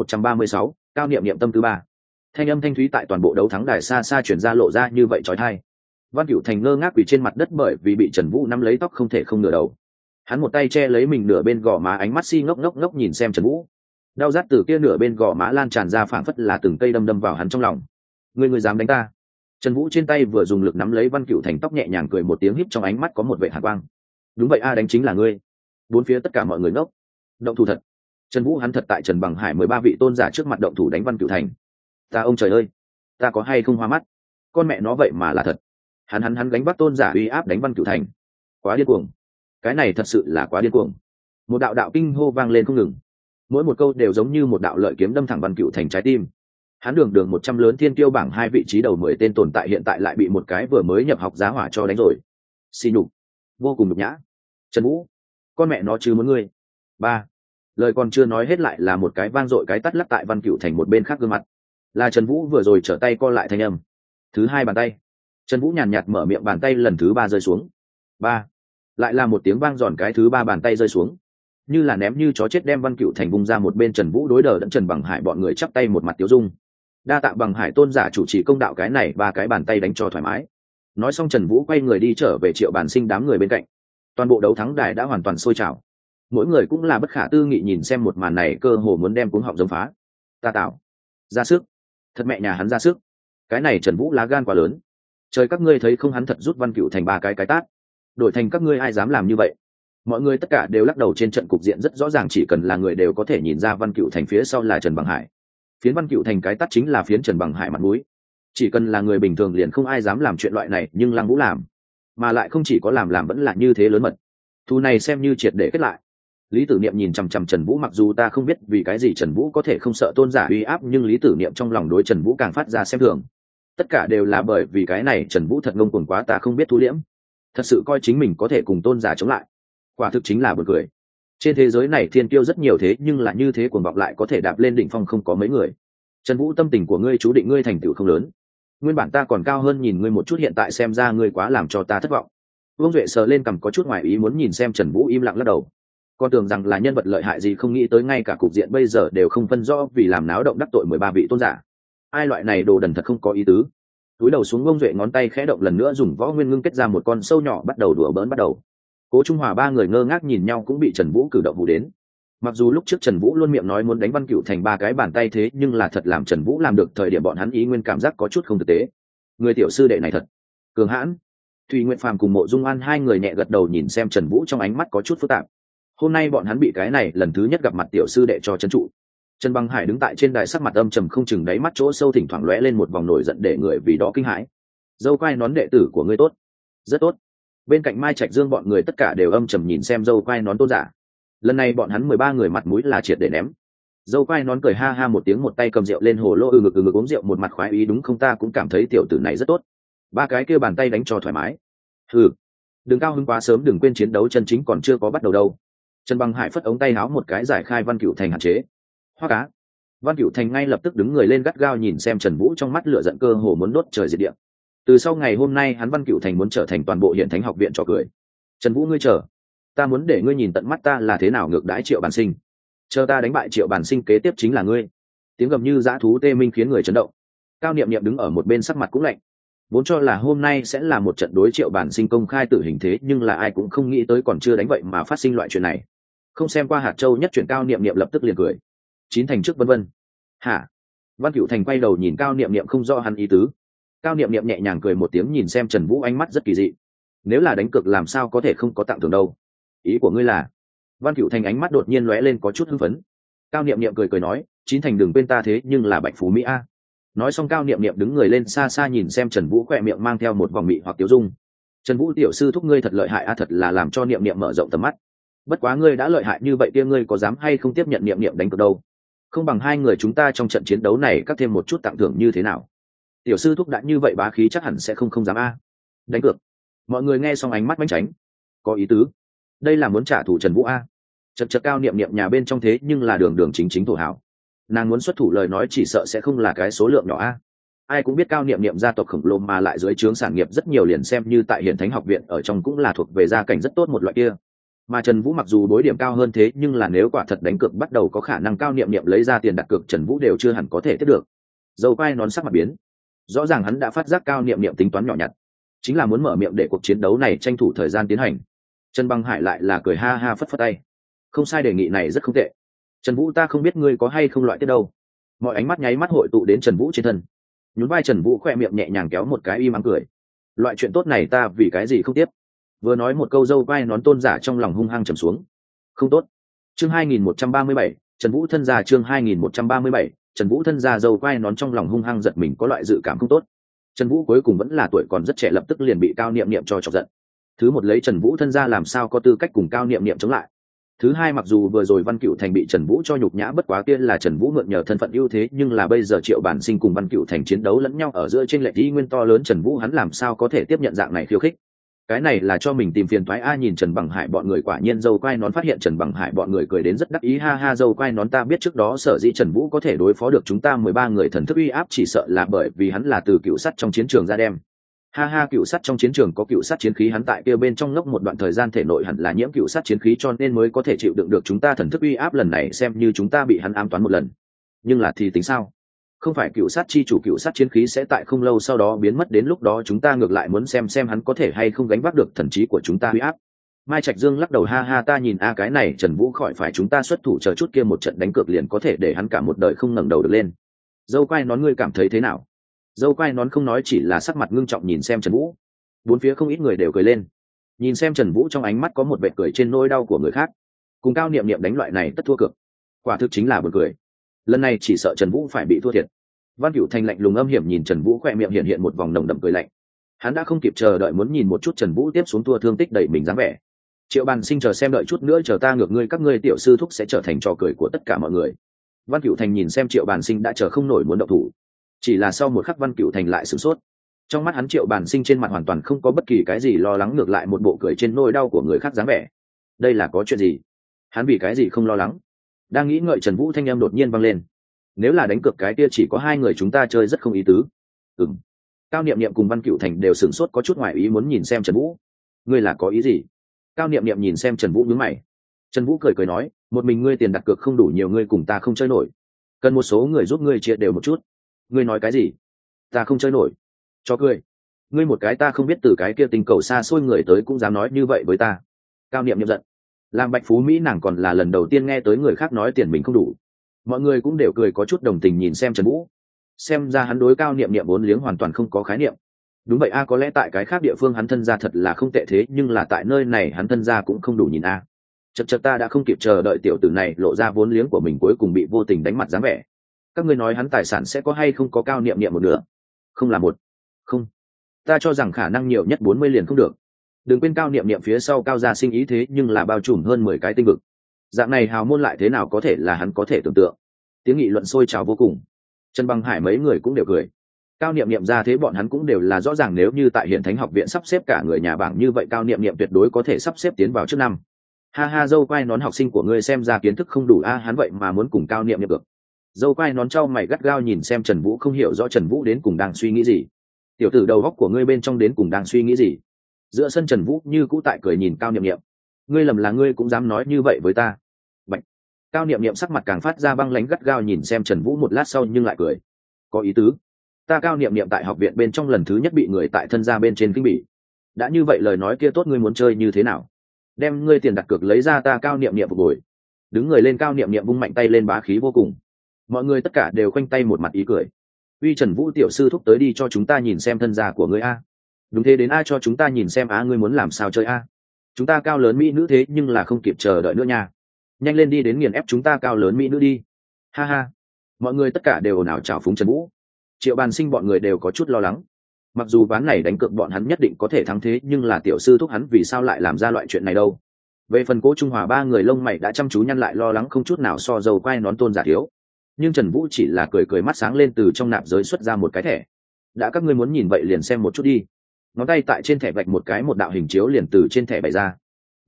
2136, cao niệm niệm tâm tư 3. Thanh âm thanh thúy tại toàn bộ đấu thắng đài xa xa chuyển ra, lộ ra như vậy chói tai. Văn Cửu Thành ngơ ngác quỳ trên mặt đất, bởi vì bị Trần Vũ nắm lấy tóc không thể không ngửa đầu. Hắn một tay che lấy mình nửa bên gò má, ánh mắt si ngốc ngốc ngốc nhìn xem Trần Vũ. Đau rát từ kia nửa bên gò má lan tràn ra, phảng phất là từng cây đâm đâm vào hắn trong lòng. Ngươi dám đánh ta? Trần Vũ trên tay vừa dùng lực nắm lấy Văn Cửu Thành tóc, nhẹ nhàng cười một tiếng, híp trong ánh mắt có một vẻ hàn quang. Đúng vậy a, đánh chính là ngươi. Bốn phía tất cả mọi người ngốc. Động thủ thật. Trần Vũ hắn thật tại Trần Bằng Hải 13 vị tôn giả trước mặt động thủ đánh Văn Cửu Thành. Ta ông trời ơi, ta có hay không hoa mắt? Con mẹ nó vậy mà là thật. Hắn gánh vác tôn giả uy áp đánh Văn Cửu Thành. Quá điên cuồng. Cái này thật sự là quá điên cuồng. Một đạo đạo kinh hô vang lên không ngừng. Mỗi một câu đều giống như một đạo lợi kiếm đâm thẳng Văn Cửu Thành trái tim. Hắn đường 100 lớn thiên kiêu bảng 2 vị trí đầu 10 tên tồn tại, hiện tại lại bị một cái vừa mới nhập học giá hỏa cho đánh rồi. Xỉ nhục, vô cùng nhục nhã. Trần Vũ, con mẹ nó chứ muốn ngươi. Ba. Lời còn chưa nói hết lại là một cái vang dội cái tát lắc tại Văn Cửu Thành một bên khác gương mặt. Là Trần Vũ vừa rồi trở tay co lại thanh âm. Thứ hai bàn tay. Trần Vũ nhàn nhạt mở miệng, bàn tay lần thứ 3 rơi xuống. Ba. Lại là một tiếng vang giòn, cái thứ 3 bàn tay rơi xuống. Như là ném như chó chết, đem Văn Cửu Thành vung ra một bên. Trần Vũ đối đỡ đẫn Trần Bằng Hải bọn người chắp tay một mặt tiêu dung. Đa tạ Bằng Hải tôn giả chủ trì công đạo, cái này 3 cái bàn tay đánh cho thoải mái. Nói xong Trần Vũ quay người đi trở về Triệu Bản Sinh đám người bên cạnh. Toàn bộ đấu thắng đài đã hoàn toàn sôi trào. Mỗi người cũng là bất khả tư nghị nhìn xem một màn này, cơ hồ muốn đem cuống họng giống phá. Ta tạo ra sức, thật mẹ nhà hắn ra sức. Cái này Trần Vũ lá gan quá lớn. Trời, các ngươi thấy không, hắn thật rút Văn Cửu Thành 3 cái tát. Đổi thành các ngươi ai dám làm như vậy? Mọi người tất cả đều lắc đầu. Trên trận cục diện rất rõ ràng, chỉ cần là người đều có thể nhìn ra Văn Cửu Thành phía sau là Trần Bằng Hải. Phiến Văn Cửu Thành cái tát chính là phiến Trần Bằng Hải mặt mũi. Chỉ cần là người bình thường liền không ai dám làm chuyện loại này, nhưng Lăng Vũ làm, mà lại không chỉ có làm vẫn là như thế lớn mật. Thu này xem như triệt để kết lại. Lý Tử Niệm nhìn chằm chằm Trần Vũ, mặc dù ta không biết vì cái gì Trần Vũ có thể không sợ tôn giả uy áp, nhưng Lý Tử Niệm trong lòng đối Trần Vũ càng phát ra xem thường. Tất cả đều là bởi vì cái này Trần Vũ thật ngông cuồng quá, ta không biết thu liễm, thật sự coi chính mình có thể cùng tôn giả chống lại. Quả thực chính là buồn cười. Trên thế giới này thiên kiêu rất nhiều, thế nhưng là như thế cuồng vọng lại có thể đạp lên đỉnh phong không có mấy người. Trần Vũ, tâm tình của ngươi chú định ngươi thành tựu không lớn. Nguyên bản ta còn cao hơn nhìn ngươi một chút, hiện tại xem ra ngươi quá làm cho ta thất vọng. Vương Duệ sờ lên cằm có chút ngoài ý muốn nhìn xem Trần Vũ, im lặng lắc đầu. Con tưởng rằng là nhân vật lợi hại gì, không nghĩ tới ngay cả cục diện bây giờ đều không phân rõ, vì làm náo động đắc tội 13 vị tôn giả. Ai loại này đồ đần thật không có ý tứ. Túi đầu xuống, Vương Duệ ngón tay khẽ động, lần nữa dùng võ nguyên ngưng kết ra một con sâu nhỏ, bắt đầu đùa bỡn bắt đầu. Cố Trung Hòa ba người ngơ ngác nhìn nhau, cũng bị Trần Vũ cử động hù đến. Mặc dù lúc trước Trần Vũ luôn miệng nói muốn đánh Văn Cửu Thành 3 cái bàn tay, thế nhưng là thật làm Trần Vũ làm được thời điểm bọn hắn ý nguyên cảm giác có chút không thực tế. Người tiểu sư đệ này thật cường hãn. Thùy Nguyệt Phàm cùng Mộ Dung An hai người nhẹ gật đầu nhìn xem Trần Vũ, trong ánh mắt có chút phức tạp. Hôm nay bọn hắn bị cái này lần thứ nhất gặp mặt tiểu sư đệ cho trấn trụ. Trần Bằng Hải đứng tại trên đài, sắc mặt âm trầm không chừng, đáy mắt chỗ sâu thỉnh thoảng lóe lên một vòng nổi giận, để người vì đó kinh hãi. Dâu quai nón, đệ tử của ngươi tốt, rất tốt. Bên cạnh Mai Trạch Dương bọn người tất cả đều âm trầm nhìn xem dâu quai nón tôn giả. Lần này bọn hắn 13 người mặt mũi là triệt để ném. Dâu quai nón cười ha ha một tiếng, một tay cầm rượu lên hồ lô, ngực uống rượu, một mặt khoái ý. Đúng không, ta cũng cảm thấy tiểu tử này rất tốt. 3 cái kia bàn tay đánh cho thoải mái. Đừng cao hứng quá sớm, đừng quên chiến đấu chân chính còn chưa có bắt đầu đâu. Trần Bằng Hải phất ống tay áo một cái, giải khai Văn Cửu Thành hạn chế. Hoa cá. Văn Cửu Thành ngay lập tức đứng người lên, gắt gao nhìn xem Trần Vũ, trong mắt lửa giận cơ hồ muốn đốt trời diệt địa. Từ sau ngày hôm nay, hắn Văn Cửu Thành muốn trở thành toàn bộ Hiển Thánh học viện trò cười. Trần Vũ, ngươi chờ, ta muốn để ngươi nhìn tận mắt ta là thế nào ngược đãi Triệu Bản Sinh. Chờ ta đánh bại Triệu Bản Sinh, kế tiếp chính là ngươi. Tiếng gầm như dã thú tê minh khiến người chấn động. Cao Niệm Niệm đứng ở một bên, sắc mặt cũng lạnh. Vốn cho là hôm nay sẽ là một trận đối Triệu Bản Sinh công khai tử hình, thế nhưng là ai cũng không nghĩ tới còn chưa đánh vậy mà phát sinh loại chuyện này. Không xem qua hạt châu nhất chuyện, Cao Niệm Niệm lập tức liền cười. 9 thành trước vân vân. Hả? Văn Cửu Thành quay đầu nhìn Cao Niệm Niệm, không rõ hắn ý tứ. Cao Niệm Niệm nhẹ nhàng cười một tiếng nhìn xem Trần Vũ, ánh mắt rất kỳ dị. Nếu là đánh cược làm sao có thể không có tặng thưởng đâu. Ý của ngươi là? Văn Cửu Thành ánh mắt đột nhiên lóe lên có chút hưng phấn. Cao Niệm Niệm cười nói, 9 thành đừng quên ta thế nhưng là Bạch Phú Mỹ a. Nói xong Cao Niệm Niệm đứng người lên, xa xa nhìn xem Trần Vũ, khỏe miệng mang theo một vòng mị hoặc tiêu dung. Trần Vũ tiểu sư thúc ngươi thật lợi hại a, thật là làm cho Niệm Niệm mở rộng tầm mắt. Bất quá ngươi đã lợi hại như vậy kia, ngươi có dám hay không tiếp nhận Niệm Niệm đánh cược đâu? Không bằng hai người chúng ta trong trận chiến đấu này cắt thêm một chút tặng thưởng như thế nào? Tiểu sư thúc đã như vậy bá khí, chắc hẳn sẽ không dám a. Đánh cược. Mọi người nghe xong ánh mắt mánh tránh. Có ý tứ. Đây là muốn trả thù Trần Vũ a. Chật Cao Niệm Niệm nhà bên trong thế nhưng là đường chính thổ hảo. nàng muốn xuất thủ lời nói chỉ sợ sẽ không là cái số lượng nhỏ a. Ai cũng biết cao niệm niệm gia tộc khổng lồ mà lại dưới trướng sản nghiệp rất nhiều, liền xem như tại Hiển Thánh học viện ở trong cũng là thuộc về gia cảnh rất tốt một loại kia. Mà Trần Vũ mặc dù đối điểm cao hơn thế nhưng là nếu quả thật đánh cược bắt đầu có khả năng cao niệm niệm lấy ra tiền đặt cược, Trần Vũ đều chưa hẳn có thể tiếp được. Dâu quai nón sắc mặt biến, rõ ràng hắn đã phát giác cao niệm niệm tính toán nhỏ nhặt, chính là muốn mở miệng để cuộc chiến đấu này tranh thủ thời gian tiến hành. Trần Băng Hải lại là cười ha ha phất phất tay, không sai, đề nghị này rất không tệ. Trần Vũ, ta không biết ngươi có hay không loại tiết đâu. Mọi ánh mắt nháy mắt hội tụ đến Trần Vũ trên thân. Nhún vai Trần Vũ khoe miệng nhẹ nhàng kéo một cái im ắng cười. Loại chuyện tốt này ta vì cái gì không tiếp? Vừa nói một câu dâu quai nón tôn giả trong lòng hung hăng trầm xuống. Không tốt. Chương 2137, Trần Vũ thân gia. Chương 2137, Trần Vũ thân gia. Dâu quai nón trong lòng hung hăng giật mình, có loại dự cảm không tốt. Trần Vũ cuối cùng vẫn là tuổi còn rất trẻ, lập tức liền bị cao niệm niệm cho chọc giận. Thứ một, lấy Trần Vũ thân gia làm sao có tư cách cùng cao niệm niệm chống lại. Thứ hai, mặc dù vừa rồi Văn Cựu Thành bị Trần Vũ cho nhục nhã, bất quá kia là Trần Vũ mượn nhờ thân phận ưu thế, nhưng là bây giờ Triệu Bản Sinh cùng Văn Cựu Thành chiến đấu lẫn nhau ở giữa trên lệch ý nguyên to lớn, Trần Vũ hắn làm sao có thể tiếp nhận dạng này khiêu khích. Cái này là cho mình tìm phiền toái a. Nhìn Trần Bằng Hải bọn người, quả nhiên dâu quai nón phát hiện Trần Bằng Hải bọn người cười đến rất đắc ý, ha ha. Dâu quai nón, ta biết trước đó sở dĩ Trần Vũ có thể đối phó được chúng ta 13 người thần thức uy áp, chỉ sợ là bởi vì hắn là từ cựu sắt trong chiến trường ra đem. Ha ha, cựu sắt trong chiến trường có cựu sắt chiến khí, hắn tại kia bên trong ngốc một đoạn thời gian thể nội hẳn là nhiễm cựu sắt chiến khí, cho nên mới có thể chịu đựng được chúng ta thần thức uy áp. Lần này xem như chúng ta bị hắn ám toán một lần, nhưng là thì tính sao? Không phải cựu sát chi chủ cựu sát chiến khí sẽ tại không lâu sau đó biến mất, đến lúc đó chúng ta ngược lại muốn xem hắn có thể hay không gánh vác được thần trí của chúng ta uy áp. Mai Trạch Dương lắc đầu, ha ha, ta nhìn a cái này Trần Vũ khỏi phải chúng ta xuất thủ, chờ chút kia một trận đánh cược liền có thể để hắn cả một đời không ngẩng đầu được lên. Dâu quai nón, ngươi cảm thấy thế nào? Dâu quai nón không nói, chỉ là sắc mặt ngưng trọng nhìn xem Trần Vũ. Bốn phía không ít người đều cười lên, nhìn xem Trần Vũ trong ánh mắt có một vệt cười trên nỗi đau của người khác. Cùng cao niệm niệm đánh loại này tất thua cược, quả thực chính là buồn cười. Lần này chỉ sợ Trần Vũ phải bị thua thiệt. Văn Cựu Thành lạnh lùng âm hiểm nhìn Trần Vũ, khoe miệng hiện một vòng nồng đậm cười lạnh. Hắn đã không kịp chờ đợi muốn nhìn một chút Trần Vũ tiếp xuống thua thương tích đẩy mình dáng vẻ. Triệu Bàn Sinh, chờ xem, đợi chút nữa chờ ta ngược ngươi, các ngươi tiểu sư thúc sẽ trở thành trò cười của tất cả mọi người. Văn Cựu Thành nhìn xem Triệu Bàn Sinh đã chờ không nổi muốn động thủ, chỉ là sau một khắc Văn Cựu Thành lại sửng sốt. Trong mắt hắn Triệu Bàn Sinh trên mặt hoàn toàn không có bất kỳ cái gì lo lắng, ngược lại một bộ cười trên nỗi đau của người khác dáng vẻ. Đây là có chuyện gì? Hắn vì cái gì không lo lắng? Đang nghĩ ngợi, Trần Vũ thanh âm đột nhiên vang lên. Nếu là đánh cược cái kia chỉ có hai người chúng ta chơi rất không ý tứ. Cao niệm niệm cùng Văn Cựu Thành đều sửng sốt, có chút ngoài ý muốn nhìn xem Trần Vũ. Ngươi là có ý gì? Cao niệm niệm nhìn xem Trần Vũ nhướng mày. Trần Vũ cười nói, một mình ngươi tiền đặt cược không đủ nhiều, ngươi cùng ta không chơi nổi, cần một số người giúp ngươi chia đều một chút. Ngươi nói cái gì? Ta không chơi nổi? Cho cười. Ngươi một cái ta không biết từ cái kia tình cầu xa xôi người tới cũng dám nói như vậy với ta. Cao niệm niệm giận. Làm Bạch Phú Mỹ nàng còn là lần đầu tiên nghe tới người khác nói tiền mình không đủ. Mọi người cũng đều cười, có chút đồng tình nhìn xem Trần Vũ. Xem ra hắn đối cao niệm niệm vốn liếng hoàn toàn không có khái niệm. Đúng vậy a, có lẽ tại cái khác địa phương hắn thân gia thật là không tệ, thế nhưng là tại nơi này hắn thân gia cũng không đủ nhìn a. Chật ta đã không kịp chờ đợi tiểu tử này lộ ra vốn liếng của mình, cuối cùng bị vô tình đánh mặt dáng vẻ. Các ngươi nói hắn tài sản sẽ có hay không có cao niệm niệm một nửa? Không là một. Không. Ta cho rằng khả năng nhiều nhất 40 liền không được. Đừng quên cao niệm niệm phía sau cao gia sinh ý thế nhưng là bao trùm hơn 10 cái tinh vực. Dạng này hào môn lại thế nào có thể là hắn có thể tưởng tượng. Tiếng nghị luận sôi trào vô cùng. Trần Băng Hải mấy người cũng đều cười. Cao niệm niệm ra thế bọn hắn cũng đều là rõ ràng, nếu như tại Hiển Thánh học viện sắp xếp cả người nhà bảng như vậy, cao niệm niệm tuyệt đối có thể sắp xếp tiến vào trước năm. Ha ha, dâu quai nón, học sinh của ngươi xem ra kiến thức không đủ a, hắn vậy mà muốn cùng cao niệm niệm được. Dâu quai nón trao mày gắt gao nhìn xem Trần Vũ, không hiểu rõ Trần Vũ đến cùng đang suy nghĩ gì. Tiểu tử đầu óc của ngươi bên trong đến cùng đang suy nghĩ gì? Giữa sân Trần Vũ như cũ tại cười nhìn cao niệm niệm. Ngươi lầm là ngươi cũng dám nói như vậy với ta? Bạch. Cao niệm niệm sắc mặt càng phát ra băng lãnh, gắt gao nhìn xem Trần Vũ một lát sau nhưng lại cười. Có ý tứ. Ta cao niệm niệm tại học viện bên trong lần thứ nhất bị người tại thân gia bên trên kinh bỉ. Đã như vậy lời nói kia tốt, ngươi muốn chơi như thế nào? Đem ngươi tiền đặt cược lấy ra, ta cao niệm niệm phục hồi. Đứng người lên, cao niệm niệm vung mạnh tay lên, bá khí vô cùng. Mọi người tất cả đều khoanh tay một mặt ý cười. Uy, Trần Vũ tiểu sư thúc tới đi, cho chúng ta nhìn xem thân gia của ngươi a. Đúng thế, đến a, cho chúng ta nhìn xem a, ngươi muốn làm sao chơi a? Chúng ta cao lớn mỹ nữ thế nhưng là không kịp chờ đợi nữa nha. Nhanh lên đi, đến nghiền ép chúng ta cao lớn mỹ nữ đi. Ha ha. Mọi người tất cả đều ồn ào chào phúng Trần Vũ. Triệu Bàn Sinh bọn người đều có chút lo lắng. Mặc dù ván này đánh cược bọn hắn nhất định có thể thắng, thế nhưng là tiểu sư thúc hắn vì sao lại làm ra loại chuyện này đâu? Về phần Cố Trung Hòa, ba người lông mày đã chăm chú nhăn lại, lo lắng không chút nào so dầu quai nón tôn giả thiếu. Nhưng Trần Vũ chỉ là cười cười, mắt sáng lên, từ trong nạp giới xuất ra một cái thẻ. Đã các ngươi muốn nhìn vậy liền xem một chút đi. Ngón tay tại trên thẻ vạch một cái, một đạo hình chiếu liền từ trên thẻ bày ra.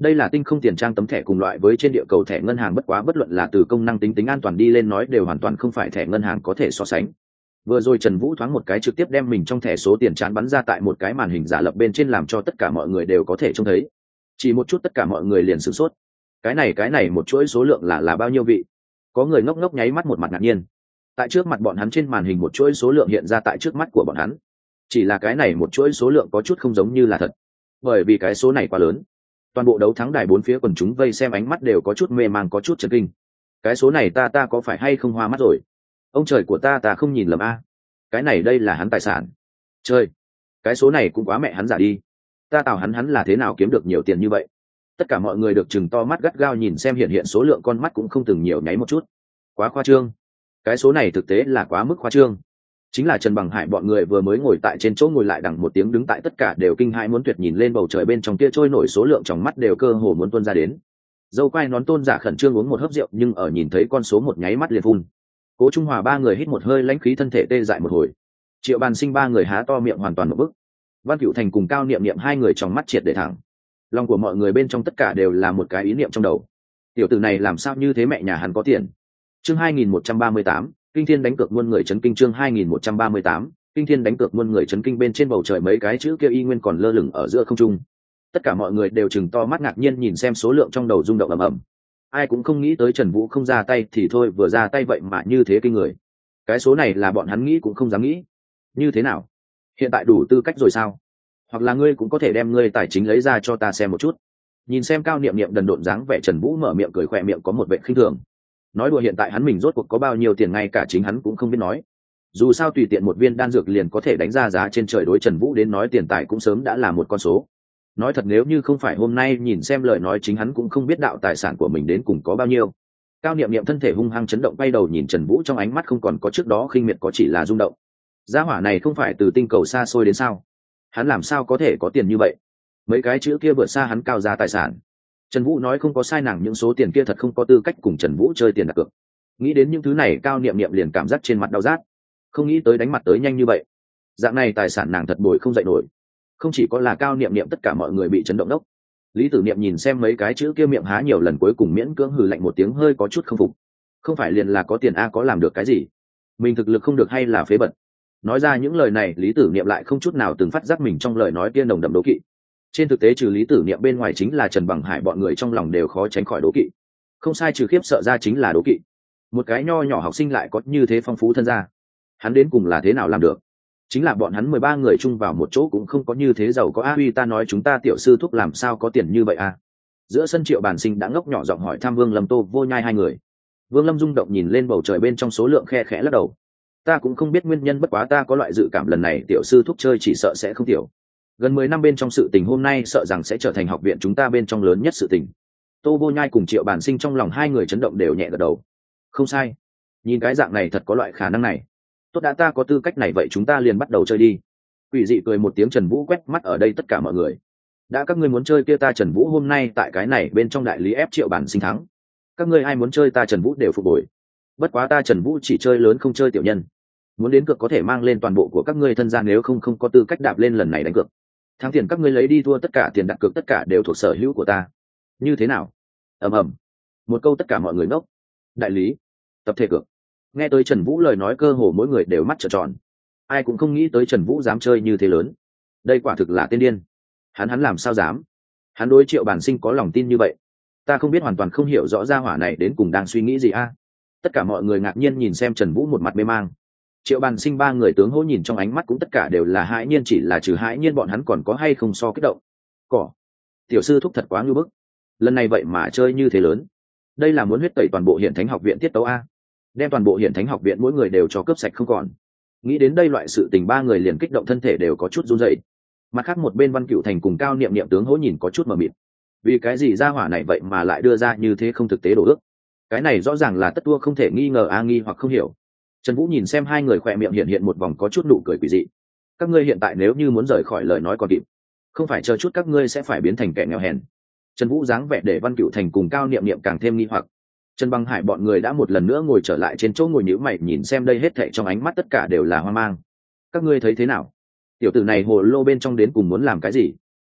Đây là tinh không tiền trang tấm thẻ cùng loại với trên địa cầu thẻ ngân hàng, bất quá bất luận là từ công năng tính an toàn đi lên nói đều hoàn toàn không phải thẻ ngân hàng có thể so sánh. Vừa rồi Trần Vũ thoáng một cái trực tiếp đem mình trong thẻ số tiền chán bắn ra tại một cái màn hình giả lập bên trên, làm cho tất cả mọi người đều có thể trông thấy. Chỉ một chút tất cả mọi người liền sửng sốt. Cái này một chuỗi số lượng là bao nhiêu vị? Có người ngốc ngốc nháy mắt một mặt ngạc nhiên. Tại trước mặt bọn hắn trên màn hình một chuỗi số lượng hiện ra tại trước mắt của bọn hắn. Chỉ là cái này một chuỗi số lượng có chút không giống như là thật. Bởi vì cái số này quá lớn. Toàn bộ đấu thắng đài bốn phía quần chúng vây xem ánh mắt đều có chút mê mang, có chút chấn kinh. Cái số này ta có phải hay không hoa mắt rồi? Ông trời của ta không nhìn lầm a. Cái này đây là hắn tài sản. Trời, cái số này cũng quá mẹ hắn giả đi. Ta tào hắn là thế nào kiếm được nhiều tiền như vậy? Tất cả mọi người được chừng to mắt gắt gao nhìn xem hiện số lượng, con mắt cũng không từng nhiều nháy một chút. Quá khoa trương. Cái số này thực tế là quá mức khoa trương. Chính là Trần Bằng Hải bọn người vừa mới ngồi tại trên chỗ ngồi lại đằng một tiếng đứng tại, tất cả đều kinh hãi muốn tuyệt, nhìn lên bầu trời bên trong kia trôi nổi số lượng, trong mắt đều cơ hồ muốn tuôn ra đến. Dâu quai nón Tôn Giả khẩn trương uống một hớp rượu, nhưng ở nhìn thấy con số một nháy mắt liền phun. Cố Trung Hòa ba người hít một hơi lãnh khí, thân thể tê dại một hồi. Triệu Bàn Sinh ba người há to miệng hoàn toàn một bức. Văn Cửu Thành cùng Cao Niệm Niệm hai người trong mắt triệt để thẳng. Lòng của mọi người bên trong tất cả đều là một cái ý niệm trong đầu. Tiểu tử này làm sao như thế, mẹ nhà hắn có tiền. Chương 2138, Kinh Thiên đánh cược muôn người chấn kinh. Chương 2138, Kinh Thiên đánh cược muôn người chấn kinh. Bên trên bầu trời mấy cái chữ kia y nguyên còn lơ lửng ở giữa không trung. Tất cả mọi người đều chừng to mắt ngạc nhiên nhìn xem số lượng trong đầu rung động ầm ầm. Ai cũng không nghĩ tới Trần Vũ không ra tay thì thôi, vừa ra tay vậy mà như thế kinh người. Cái số này là bọn hắn nghĩ cũng không dám nghĩ. Như thế nào? Hiện tại đủ tư cách rồi sao? Hoặc là ngươi cũng có thể đem ngươi tài chính lấy ra cho ta xem một chút. Nhìn xem Cao Niệm Niệm đần độn dáng vẻ, Trần Vũ mở miệng cười, khỏe miệng có một vẻ khinh thường. Nói đùa, hiện tại hắn mình rốt cuộc có bao nhiêu tiền ngay cả chính hắn cũng không biết nói. Dù sao tùy tiện một viên đan dược liền có thể đánh ra giá trên trời, đối Trần Vũ đến nói tiền tài cũng sớm đã là một con số. Nói thật, nếu như không phải hôm nay nhìn xem lời nói, chính hắn cũng không biết đạo tài sản của mình đến cùng có bao nhiêu. Cao Niệm Niệm thân thể hung hăng chấn động, bay đầu nhìn Trần Vũ, trong ánh mắt không còn có trước đó khinh miệt, có chỉ là rung động. Gia hỏa này không phải từ tinh cầu xa xôi đến sao? Hắn làm sao có thể có tiền như vậy? Mấy cái chữ kia vượt xa hắn cao giá tài sản. Trần Vũ nói không có sai, nàng những số tiền kia thật không có tư cách cùng Trần Vũ chơi tiền đặt cược. Nghĩ đến những thứ này, Cao Niệm Niệm liền cảm giác trên mặt đau rát. Không nghĩ tới đánh mặt tới nhanh như vậy. Dạng này tài sản nàng thật bồi không dậy nổi. Không chỉ có là Cao Niệm Niệm, tất cả mọi người bị chấn động đốc. Lý Tử Niệm nhìn xem mấy cái chữ kia miệng há nhiều lần, cuối cùng miễn cưỡng hừ lạnh một tiếng, hơi có chút không phục. Không phải liền là có tiền a, có làm được cái gì? Mình thực lực không được hay là phế bật? Nói ra những lời này, Lý Tử Niệm lại không chút nào từng phát giác mình trong lời nói kia nồng đậm đố kỵ. Trên thực tế trừ Lý Tử Niệm bên ngoài, chính là Trần Bằng Hải bọn người trong lòng đều khó tránh khỏi đố kỵ. Không sai, trừ khiếp sợ ra chính là đố kỵ. Một cái nho nhỏ học sinh lại có như thế phong phú thân gia, hắn đến cùng là thế nào làm được? Chính là bọn hắn 13 người chung vào một chỗ cũng không có như thế giàu có. Uy, ta nói chúng ta tiểu sư thúc làm sao có tiền như vậy a? Giữa sân Triệu Bàn Sinh đã ngốc nhỏ giọng hỏi thăm Vương Lâm, Tô Vô Nhai hai người. Vương Lâm rung động nhìn lên bầu trời bên trong số lượng, khe khẽ lắc đầu. Ta cũng không biết nguyên nhân, bất quá ta có loại dự cảm lần này tiểu sư thúc chơi chỉ sợ sẽ không tiểu. Gần 10 năm bên trong sự tình hôm nay sợ rằng sẽ trở thành học viện chúng ta bên trong lớn nhất sự tình. Tô Vô Nhai cùng Triệu Bàn Sinh trong lòng hai người chấn động, đều nhẹ gật đầu. Không sai, nhìn cái dạng này thật có loại khả năng này. Tốt, đã ta có tư cách này vậy chúng ta liền bắt đầu chơi đi. Quỷ dị cười một tiếng, Trần Vũ quét mắt ở đây tất cả mọi người. Đã các ngươi muốn chơi kia, ta Trần Vũ hôm nay tại cái này bên trong đại lý ép Triệu Bàn Sinh thắng. Các ngươi ai muốn chơi ta Trần Vũ đều phục bồi. Bất quá ta Trần Vũ chỉ chơi lớn không chơi tiểu nhân. Muốn đến cược có thể mang lên toàn bộ của các ngươi thân gia, nếu không có tư cách đạp lên lần này đánh cược. Thắng tiền các ngươi lấy đi, thua tất cả tiền đặt cược tất cả đều thuộc sở hữu của ta. Như thế nào? Ầm ầm. Một câu tất cả mọi người ngốc. Đại lý, tập thể cược. Nghe tới Trần Vũ lời nói, cơ hồ mỗi người đều mắt trợn tròn. Ai cũng không nghĩ tới Trần Vũ dám chơi như thế lớn. Đây quả thực là tên điên. Hắn làm sao dám? Hắn đối Triệu Bàn Sinh có lòng tin như vậy? Ta không biết, hoàn toàn không hiểu rõ ra hỏa này đến cùng đang suy nghĩ gì a. Tất cả mọi người ngạc nhiên nhìn xem Trần Vũ, một mặt mê mang. Triệu Bàn Sinh ba người tướng hỗ nhìn trong ánh mắt cũng tất cả đều là hãi nhiên, chỉ là trừ hãi nhiên bọn hắn còn có hay không so kích động. Cỏ, tiểu sư thúc thật quá ngưu bức, lần này vậy mà chơi như thế lớn. Đây là muốn huyết tẩy toàn bộ Hiển Thánh học viện tiết tấu a, đem toàn bộ Hiển Thánh học viện mỗi người đều cho cướp sạch không còn. Nghĩ đến đây loại sự tình, ba người liền kích động, thân thể đều có chút run rẩy. Mặt khác một bên Văn Cửu Thành cùng Cao Niệm Niệm tướng hỗ nhìn có chút mờ mịt. Vì cái gì gia hỏa này vậy mà lại đưa ra như thế không thực tế đồ ước? Cái này rõ ràng là tất tua không thể nghi ngờ a, nghi hoặc không hiểu. Trần Vũ nhìn xem hai người, khỏe miệng hiện một vòng có chút nụ cười quỷ dị. Các ngươi hiện tại nếu như muốn rời khỏi lời nói còn kịp, không phải chờ chút các ngươi sẽ phải biến thành kẻ nghèo hèn. Trần Vũ dáng vẻ để Văn Cửu Thành cùng Cao Niệm Niệm càng thêm nghi hoặc. Trần Bằng Hải bọn người đã một lần nữa ngồi trở lại trên chỗ ngồi, nhíu mày nhìn xem đây hết thảy, trong ánh mắt tất cả đều là hoang mang. Các ngươi thấy thế nào? Tiểu tử này hồ lô bên trong đến cùng muốn làm cái gì?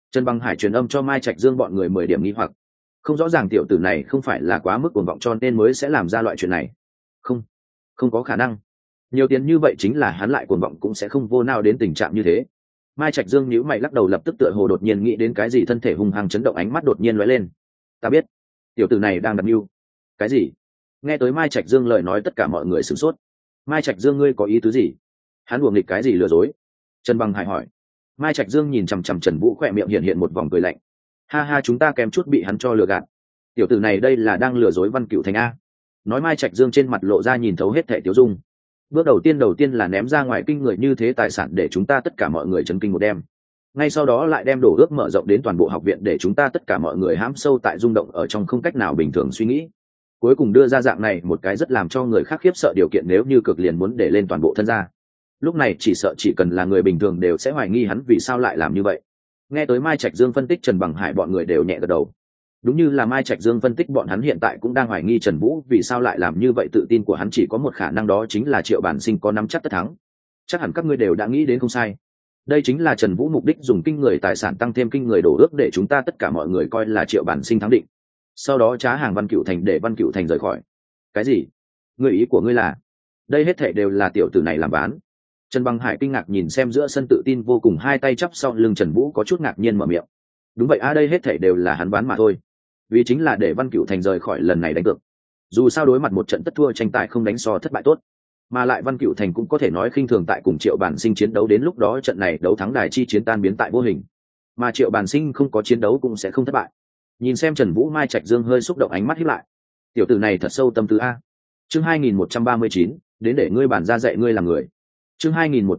Trần Bằng Hải truyền âm cho Mai Trạch Dương bọn người 10 điểm nghi hoặc. Không rõ ràng tiểu tử này không phải là quá mức cuồng vọng cho nên mới sẽ làm ra loại chuyện này. Không có khả năng. Nhiều tiền như vậy chính là hắn lại cuồng vọng cũng sẽ không vô nào đến tình trạng như thế. Mai Trạch Dương nhíu mày lắc đầu, lập tức tựa hồ đột nhiên nghĩ đến cái gì, thân thể hung hăng chấn động, ánh mắt đột nhiên lóe lên. Ta biết, tiểu tử này đang đặt mưu. Cái gì? Nghe tới Mai Trạch Dương lời nói, tất cả mọi người sửng sốt. Mai Trạch Dương, ngươi có ý tứ gì? Hắn đùa nghịch cái gì, lừa dối? Trần Bằng Hải hỏi. Mai Trạch Dương nhìn chằm chằm Trần Vũ, khỏe miệng hiện hiện một vòng cười lạnh. Ha ha, chúng ta kém chút bị hắn cho lừa gạt. Tiểu tử này đây là đang lừa dối Văn Cửu Thành a. Nói Mai Trạch Dương trên mặt lộ ra nhìn thấu hết thảy tiêu dung. Bước đầu tiên là ném ra ngoài kinh người như thế tài sản để chúng ta tất cả mọi người chấn kinh một đêm. Ngay sau đó lại đem đổ ước mở rộng đến toàn bộ học viện để chúng ta tất cả mọi người hãm sâu tại rung động ở trong, không cách nào bình thường suy nghĩ. Cuối cùng đưa ra dạng này một cái rất làm cho người khác khiếp sợ điều kiện, nếu như cực liền muốn để lên toàn bộ thân gia. Lúc này chỉ sợ chỉ cần là người bình thường đều sẽ hoài nghi hắn vì sao lại làm như vậy. Nghe tới Mai Trạch Dương phân tích, Trần Bằng Hải bọn người đều nhẹ gật đầu. Đúng như là Mai Trạch Dương phân tích, bọn hắn hiện tại cũng đang hoài nghi Trần Vũ vì sao lại làm như vậy. Tự tin của hắn chỉ có một khả năng, đó chính là Triệu Bản Sinh có nắm chắc tất thắng. Chắc hẳn các ngươi đều đã nghĩ đến không sai. Đây chính là Trần Vũ mục đích dùng kinh người tài sản tăng thêm kinh người đổ ước để chúng ta tất cả mọi người coi là Triệu Bản Sinh thắng định. Sau đó trá hàng Văn Cửu Thành để Văn Cửu Thành rời khỏi. Cái gì? Người ý của ngươi là đây hết thảy đều là tiểu tử này làm bán? Trần Bằng Hải kinh ngạc nhìn xem giữa sân tự tin vô cùng, hai tay chắp sau lưng Trần Vũ, có chút ngạc nhiên mở miệng. Đúng vậy, đây hết thảy đều là hắn bán mà thôi. Vì chính là để Văn Cửu Thành rời khỏi lần này đánh cược. Dù sao đối mặt một trận tất thua tranh tài không đánh so thất bại tốt, mà lại Văn Cửu Thành cũng có thể nói khinh thường tại cùng Triệu Bản Sinh chiến đấu, đến lúc đó trận này đấu thắng đài chi chiến tan biến tại vô hình, mà Triệu Bản Sinh không có chiến đấu cũng sẽ không thất bại. Nhìn xem Trần Vũ, Mai Trạch Dương hơi xúc động, ánh mắt híp lại. Tiểu tử này thật sâu tâm tư a. Chương 2139, đến để ngươi bản ra dạy ngươi làm người. Chương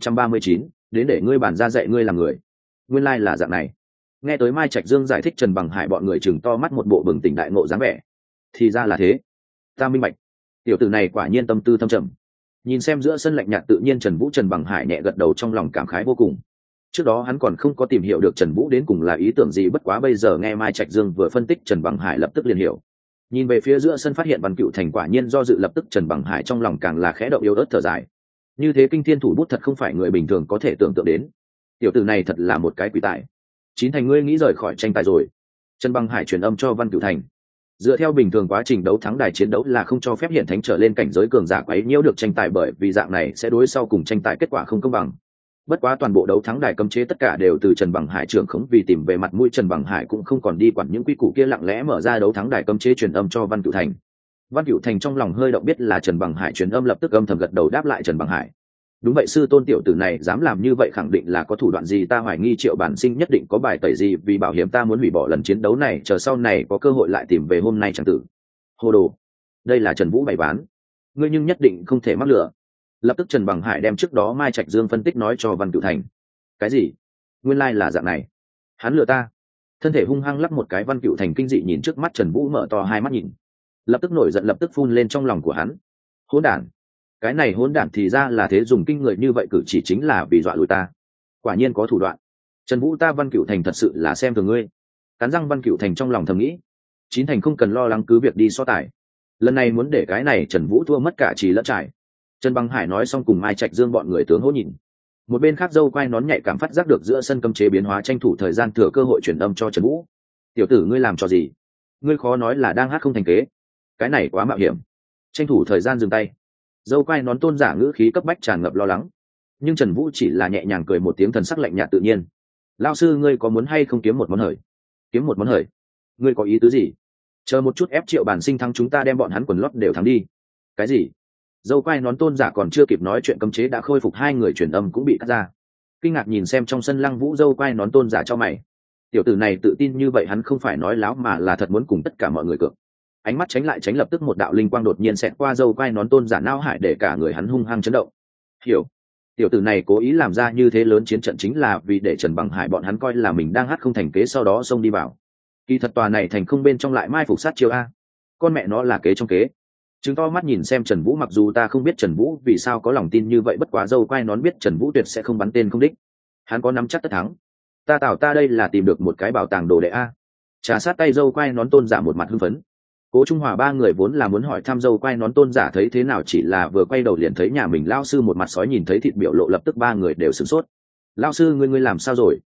2139, đến để ngươi bản ra dạy ngươi làm người. Nguyên lai là dạng này. Nghe tới Mai Trạch Dương giải thích, Trần Bằng Hải bọn người chừng to mắt, một bộ bừng tỉnh đại ngộ dáng vẻ. Thì ra là thế, ta minh bạch. Tiểu tử này quả nhiên tâm tư thâm trầm. Nhìn xem giữa sân lạnh nhạt tự nhiên Trần Vũ, Trần Bằng Hải nhẹ gật đầu, trong lòng cảm khái vô cùng. Trước đó hắn còn không có tìm hiểu được Trần Vũ đến cùng là ý tưởng gì, bất quá bây giờ nghe Mai Trạch Dương vừa phân tích, Trần Bằng Hải lập tức liền hiểu. Nhìn về phía giữa sân phát hiện Văn Cửu Thành quả nhiên do dự, lập tức Trần Bằng Hải trong lòng càng là khẽ động, yếu ớt thở dài. Như thế kinh thiên thủ bút thật không phải người bình thường có thể tưởng tượng đến. Tiểu tử này thật là một cái quỷ tài. Chín Thành, ngươi nghĩ rời khỏi tranh tài rồi? Trần Bằng Hải truyền âm cho Văn Cửu Thành. Dựa theo bình thường quá trình đấu thắng đài chiến đấu là không cho phép hiện thánh trở lên cảnh giới cường giả quấy nhiễu được tranh tài, bởi vì dạng này sẽ đối sau cùng tranh tài kết quả không công bằng. Bất quá toàn bộ đấu thắng đài cấm chế tất cả đều từ Trần Bằng Hải trưởng khống, vì tìm về mặt mũi Trần Bằng Hải cũng không còn đi quản những quy củ kia, lặng lẽ mở ra đấu thắng đài cấm chế truyền âm cho Văn Cửu Thành. Văn Cửu Thành trong lòng hơi động, biết là Trần Bằng Hải truyền âm, lập tức âm thầm gật đầu đáp lại Trần Bằng Hải. Đúng vậy, sư tôn, tiểu tử này dám làm như vậy khẳng định là có thủ đoạn gì, ta hoài nghi Triệu Bản Sinh nhất định có bài tẩy gì, vì bảo hiểm ta muốn hủy bỏ lần chiến đấu này, chờ sau này có cơ hội lại tìm về, hôm nay chẳng tử. Hồ đồ, đây là Trần Vũ bày bán, ngươi nhưng nhất định không thể mắc lừa. Lập tức Trần Bằng Hải đem trước đó Mai Trạch Dương phân tích nói cho Văn Cửu Thành. Cái gì? Nguyên lai là dạng này, hắn lừa ta. Thân thể hung hăng lắc một cái, Văn Cửu Thành kinh dị nhìn trước mắt Trần Vũ, mở to hai mắt nhìn, lập tức nổi giận, lập tức phun lên trong lòng của hắn. Hỗn đản, cái này hỗn đản thì ra là thế, dùng kinh người như vậy cử chỉ chính là vì dọa lùi ta, quả nhiên có thủ đoạn. Trần Vũ, ta Văn Cửu Thành thật sự là xem thường ngươi. Cắn răng Văn Cửu Thành trong lòng thầm nghĩ. Chín Thành không cần lo lắng, cứ việc đi so tài, lần này muốn để cái này Trần Vũ thua mất cả trì lẫn trải. Trần Bằng Hải nói xong cùng Mai Trạch Dương bọn người tướng hỗ nhìn. Một bên khác dâu quai nón nhạy cảm phát giác được giữa sân cấm chế biến hóa, tranh thủ thời gian thừa cơ hội truyền âm cho Trần Vũ. Tiểu tử ngươi làm cho gì? Ngươi khó nói là đang hát không thành kế, cái này quá mạo hiểm. Tranh thủ thời gian dừng tay. Dâu quai nón tôn giả ngữ khí cấp bách tràn ngập lo lắng, nhưng Trần Vũ chỉ là nhẹ nhàng cười một tiếng, thần sắc lạnh nhạt tự nhiên. Lão sư, ngươi có muốn hay không kiếm một món hời? Kiếm một món hời? Ngươi có ý tứ gì? Chờ một chút, ép Triệu Bản Sinh thắng, chúng ta đem bọn hắn quần lót đều thắng đi. Cái gì? Dâu quai nón tôn giả còn chưa kịp nói chuyện, cấm chế đã khôi phục, hai người truyền âm cũng bị cắt ra. Kinh ngạc nhìn xem trong sân Lăng Vũ, dâu quai nón tôn giả cho mày. Tiểu tử này tự tin như vậy, hắn không phải nói láo mà là thật muốn cùng tất cả mọi người cược. Ánh mắt tránh lại tránh, lập tức một đạo linh quang đột nhiên xẹt qua dâu quai nón tôn giả não hải, để cả người hắn hung hăng chấn động. Hiểu, tiểu tử này cố ý làm ra như thế lớn chiến trận chính là vì để Trần Bằng Hải bọn hắn coi là mình đang hát không thành kế, sau đó xông đi vào. Kỳ thật tòa này thành không bên trong lại mai phục sát chiêu a, con mẹ nó là kế trong kế. Chứng to mắt nhìn xem Trần Vũ, mặc dù ta không biết Trần Vũ vì sao có lòng tin như vậy, bất quá dâu quai nón biết Trần Vũ tuyệt sẽ không bắn tên không đích, hắn có nắm chắc tất thắng. Ta đây là tìm được một cái bảo tàng đồ đệ a. Trà sát tay dâu quai nón tôn giả một mặt hưng phấn. Cố Trung Hòa ba người vốn là muốn hỏi thăm dâu quai nón tôn giả thấy thế nào, chỉ là vừa quay đầu liền thấy nhà mình lão sư một mặt sói nhìn thấy thịt biểu lộ, lập tức ba người đều sửng sốt. Lão sư, ngươi làm sao rồi?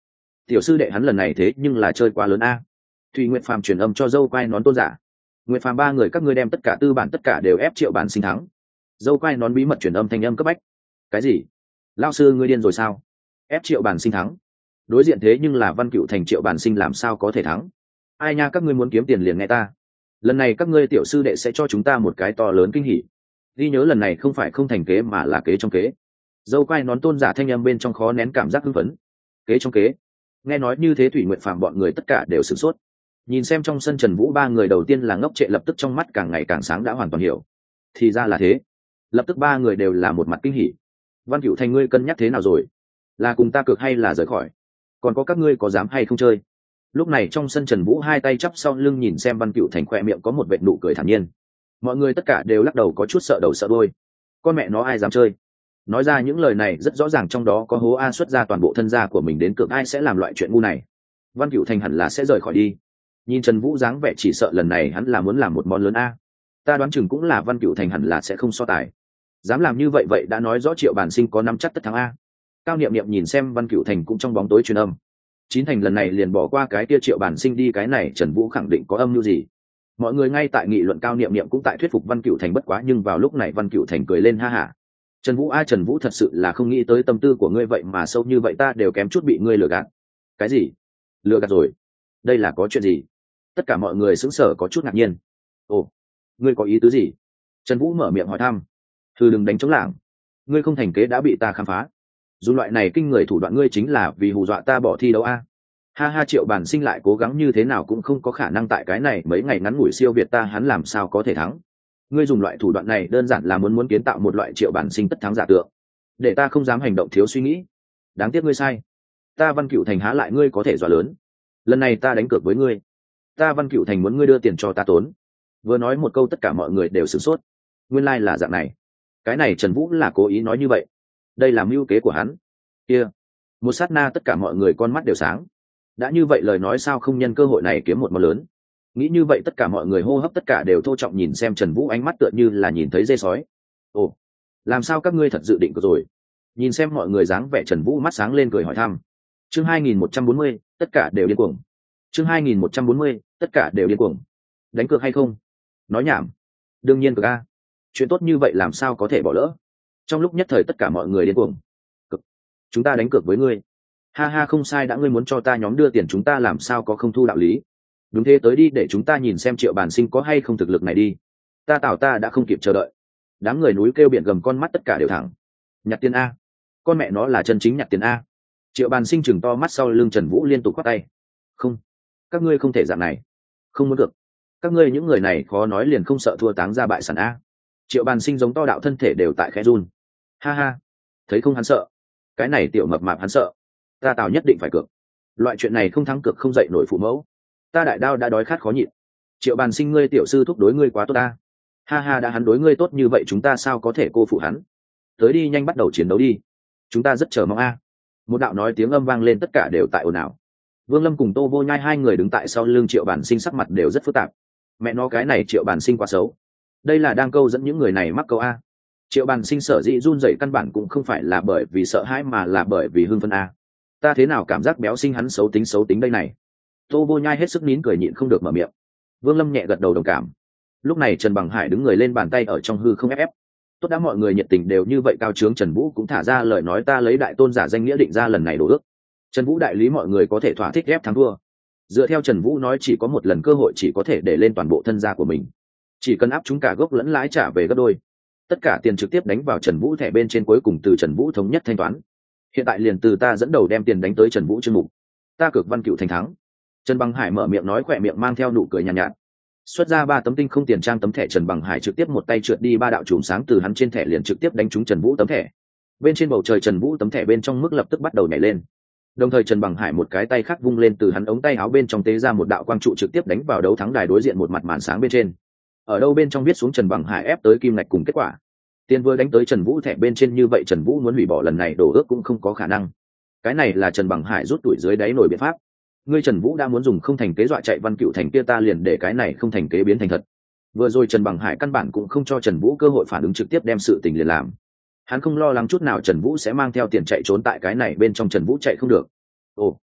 tiểu sư đệ hắn lần này thế nhưng là chơi quá lớn a. Thùy Nguyệt Phàm truyền âm cho dâu quai nón Tôn Giả. Nguyệt Phàm ba người các ngươi đem tất cả tư bản tất cả đều ép Triệu Bản Sinh thắng. Dâu quai nón bí mật truyền âm thanh âm cấp bách. Cái gì? Lão sư ngươi điên rồi sao? Ép Triệu Bản Sinh thắng? Đối diện thế nhưng là Văn Cựu Thành, Triệu Bản Sinh làm sao có thể thắng? Ai nha, các ngươi muốn kiếm tiền liền nghe ta. Lần này các ngươi tiểu sư đệ sẽ cho chúng ta một cái to lớn kinh hỉ. Ghi nhớ lần này không phải không thành kế mà là kế trong kế. Dâu quai nón Tôn Giả thanh âm bên trong khó nén cảm giác hưng phấn. Kế trong kế. Nghe nói như thế Thủy Nguyệt Phàm bọn người tất cả đều sửng sốt. Nhìn xem trong sân Trần Vũ ba người đầu tiên là ngốc trệ, lập tức trong mắt càng ngày càng sáng, đã hoàn toàn hiểu. Thì ra là thế. Lập tức ba người đều là một mặt kinh hỉ. Văn Cựu Thành, ngươi cân nhắc thế nào rồi? Là cùng ta cược hay là rời khỏi? Còn có các ngươi có dám hay không chơi? Lúc này trong sân Trần Vũ hai tay chắp sau lưng nhìn xem Văn Cựu Thành, khỏe miệng có một vệt nụ cười thản nhiên. Mọi người tất cả đều lắc đầu có chút sợ đầu sợ đuôi. Con mẹ nó ai dám chơi? Nói ra những lời này rất rõ ràng trong đó có hố a xuất ra toàn bộ thân gia của mình đến cược, ai sẽ làm loại chuyện ngu này. Văn Cựu Thành hẳn là sẽ rời khỏi đi. Nhìn Trần Vũ dáng vẻ chỉ sợ lần này hắn là muốn làm một món lớn a. Ta đoán chừng cũng là Văn Cựu Thành hẳn là sẽ không so tài. Dám làm như vậy vậy đã nói rõ Triệu Bản Sinh có nắm chắc tất thắng a. Cao Niệm Niệm nhìn xem Văn Cựu Thành cũng trong bóng tối truyền âm. Chín thành lần này liền bỏ qua cái kia Triệu Bản Sinh đi, cái này Trần Vũ khẳng định có âm mưu gì. Mọi người ngay tại nghị luận, Cao Niệm Niệm cũng tại thuyết phục Văn Cựu Thành, bất quá nhưng vào lúc này Văn Cựu Thành cười lên ha hả. Trần Vũ a, Trần Vũ thật sự là không nghĩ tới tâm tư của ngươi vậy mà sâu như vậy, ta đều kém chút bị ngươi lừa gạt. Cái gì? Lừa gạt rồi? Đây là có chuyện gì? Tất cả mọi người sững sờ có chút ngạc nhiên. Ồ, ngươi có ý tứ gì? Trần Vũ mở miệng hỏi thăm. Thư đừng đánh trống lảng. Ngươi không thành kế đã bị ta khám phá. Dù loại này kinh người thủ đoạn ngươi chính là vì hù dọa ta bỏ thi đấu a. Ha ha, Triệu Bản Sinh lại cố gắng như thế nào cũng không có khả năng tại cái này mấy ngày ngắn ngủi siêu việt ta, hắn làm sao có thể thắng. Ngươi dùng loại thủ đoạn này đơn giản là muốn kiến tạo một loại Triệu Bản Sinh tất thắng giả tượng, để ta không dám hành động thiếu suy nghĩ. Đáng tiếc ngươi sai. Ta Văn Cựu Thành há lại ngươi có thể dọa lớn. Lần này ta đánh cược với ngươi. Ta Văn Cựu Thành muốn ngươi đưa tiền cho ta tốn. Vừa nói một câu tất cả mọi người đều sửng sốt. Nguyên lai là dạng này. Cái này Trần Vũ là cố ý nói như vậy. Đây là mưu kế của hắn. Kia, một sát na tất cả mọi người con mắt đều sáng. Đã như vậy lời nói sao không nhân cơ hội này kiếm một món lớn. Nghĩ như vậy tất cả mọi người hô hấp tất cả đều thô trọng nhìn xem Trần Vũ, ánh mắt tựa như là nhìn thấy dê sói. Ồ, làm sao các ngươi thật dự định rồi? Nhìn xem mọi người dáng vẻ, Trần Vũ mắt sáng lên cười hỏi thăm. Chương 2140, tất cả đều điên cuồng. Chương 2140, tất cả đều điên cuồng. Đánh cược hay không? Nói nhảm. Đương nhiên cược a. Chuyện tốt như vậy làm sao có thể bỏ lỡ? Trong lúc nhất thời tất cả mọi người điên cuồng. Cực. Chúng ta đánh cược với ngươi. Ha ha, không sai, đã ngươi muốn cho ta nhóm đưa tiền, chúng ta làm sao có không thu đạo lý. Đúng thế, tới đi để chúng ta nhìn xem Triệu Bản Sinh có hay không thực lực này đi. Ta đã không kịp chờ đợi. Đám người núi kêu biển gầm, con mắt tất cả đều thẳng. Nhặt tiền a. Con mẹ nó là chân chính nhặt tiền a. Triệu Bản Sinh chừng to mắt sau lưng Trần Vũ liên tục khoát tay. Không, các ngươi không thể dạng này. Không muốn được. Các ngươi những người này khó nói liền không sợ thua táng ra bại sản a. Triệu Bản Sinh giống to đạo, thân thể đều tại khẽ run. Ha ha, thấy không, hắn sợ. Cái này tiểu mập mạp hắn sợ. Ta Tào nhất định phải cược. Loại chuyện này không thắng cược không dậy nổi phụ mẫu. Ta Đại Đao đã đói khát khó nhịn. Triệu Bản Sinh, ngươi tiểu sư thúc đối ngươi quá tốt ta. Ha ha, đã hắn đối ngươi tốt như vậy chúng ta sao có thể cô phụ hắn. Tới đi, nhanh bắt đầu chiến đấu đi. Chúng ta rất chờ mong a. Một đạo nói tiếng âm vang lên, tất cả đều tại ồn ào. Vương Lâm cùng Tô Vô Nhai hai người đứng tại sau lưng Triệu Bản Sinh, sắc mặt đều rất phức tạp. Mẹ nó, cái này Triệu Bản Sinh quá xấu. Đây là đang câu dẫn những người này mắc câu a. Triệu Bản Sinh sở dĩ run rẩy căn bản cũng không phải là bởi vì sợ hãi mà là bởi vì hưng phấn a. Ta thế nào cảm giác béo sinh hắn xấu tính đây này. Tô Vô Nhai hết sức nín cười nhịn không được mở miệng. Vương Lâm nhẹ gật đầu đồng cảm. Lúc này Trần Bằng Hải đứng người lên, bàn tay ở trong hư không ép. Tốt, đã mọi người nhiệt tình đều như vậy, cao trướng Trần Vũ cũng thả ra lời nói, ta lấy đại tôn giả danh nghĩa định ra lần này đổ ước. Trần Vũ đại lý, mọi người có thể thỏa thích ép thắng thua. Dựa theo Trần Vũ nói, chỉ có một lần cơ hội, chỉ có thể để lên toàn bộ thân gia của mình. Chỉ cần áp chúng cả gốc lẫn lãi trả về gấp đôi. Tất cả tiền trực tiếp đánh vào Trần Vũ thẻ bên trên, cuối cùng từ Trần Vũ thống nhất thanh toán. Hiện tại liền từ ta dẫn đầu đem tiền đánh tới Trần Vũ chương mục. Ta cược Văn Cựu Thành thắng. Trần Bằng Hải mở miệng nói, khỏe miệng mang theo nụ cười nhàn nhạt. Xuất ra 3 tấm tinh không tiền trang tấm thẻ, Trần Bằng Hải trực tiếp một tay trượt đi 3 đạo chùm sáng từ hắn trên thẻ, liền trực tiếp đánh trúng Trần Vũ tấm thẻ. Bên trên bầu trời Trần Vũ tấm thẻ bên trong mức lập tức bắt đầu nhảy lên. Đồng thời Trần Bằng Hải một cái tay khác vung lên, từ hắn ống tay áo bên trong tế ra một đạo quang trụ, trực tiếp đánh vào đấu thắng đài đối diện một mặt màn sáng bên trên. Ở đâu bên trong viết xuống Trần Bằng Hải ép tới kim ngạch cùng kết quả. Tiền vừa đánh tới Trần Vũ thẻ bên trên, như vậy Trần Vũ muốn hủy bỏ lần này đổ ước cũng không có khả năng. Cái này là Trần Bằng Hải rút tuổi dưới đáy nổi biện pháp. Ngươi Trần Vũ đã muốn dùng không thành kế dọa chạy Văn Cựu Thành kia, ta liền để cái này không thành kế biến thành thật. Vừa rồi Trần Bằng Hải căn bản cũng không cho Trần Vũ cơ hội phản ứng, trực tiếp đem sự tình liền làm. Hắn không lo lắng chút nào Trần Vũ sẽ mang theo tiền chạy trốn, tại cái này bên trong Trần Vũ chạy không được. Ồ,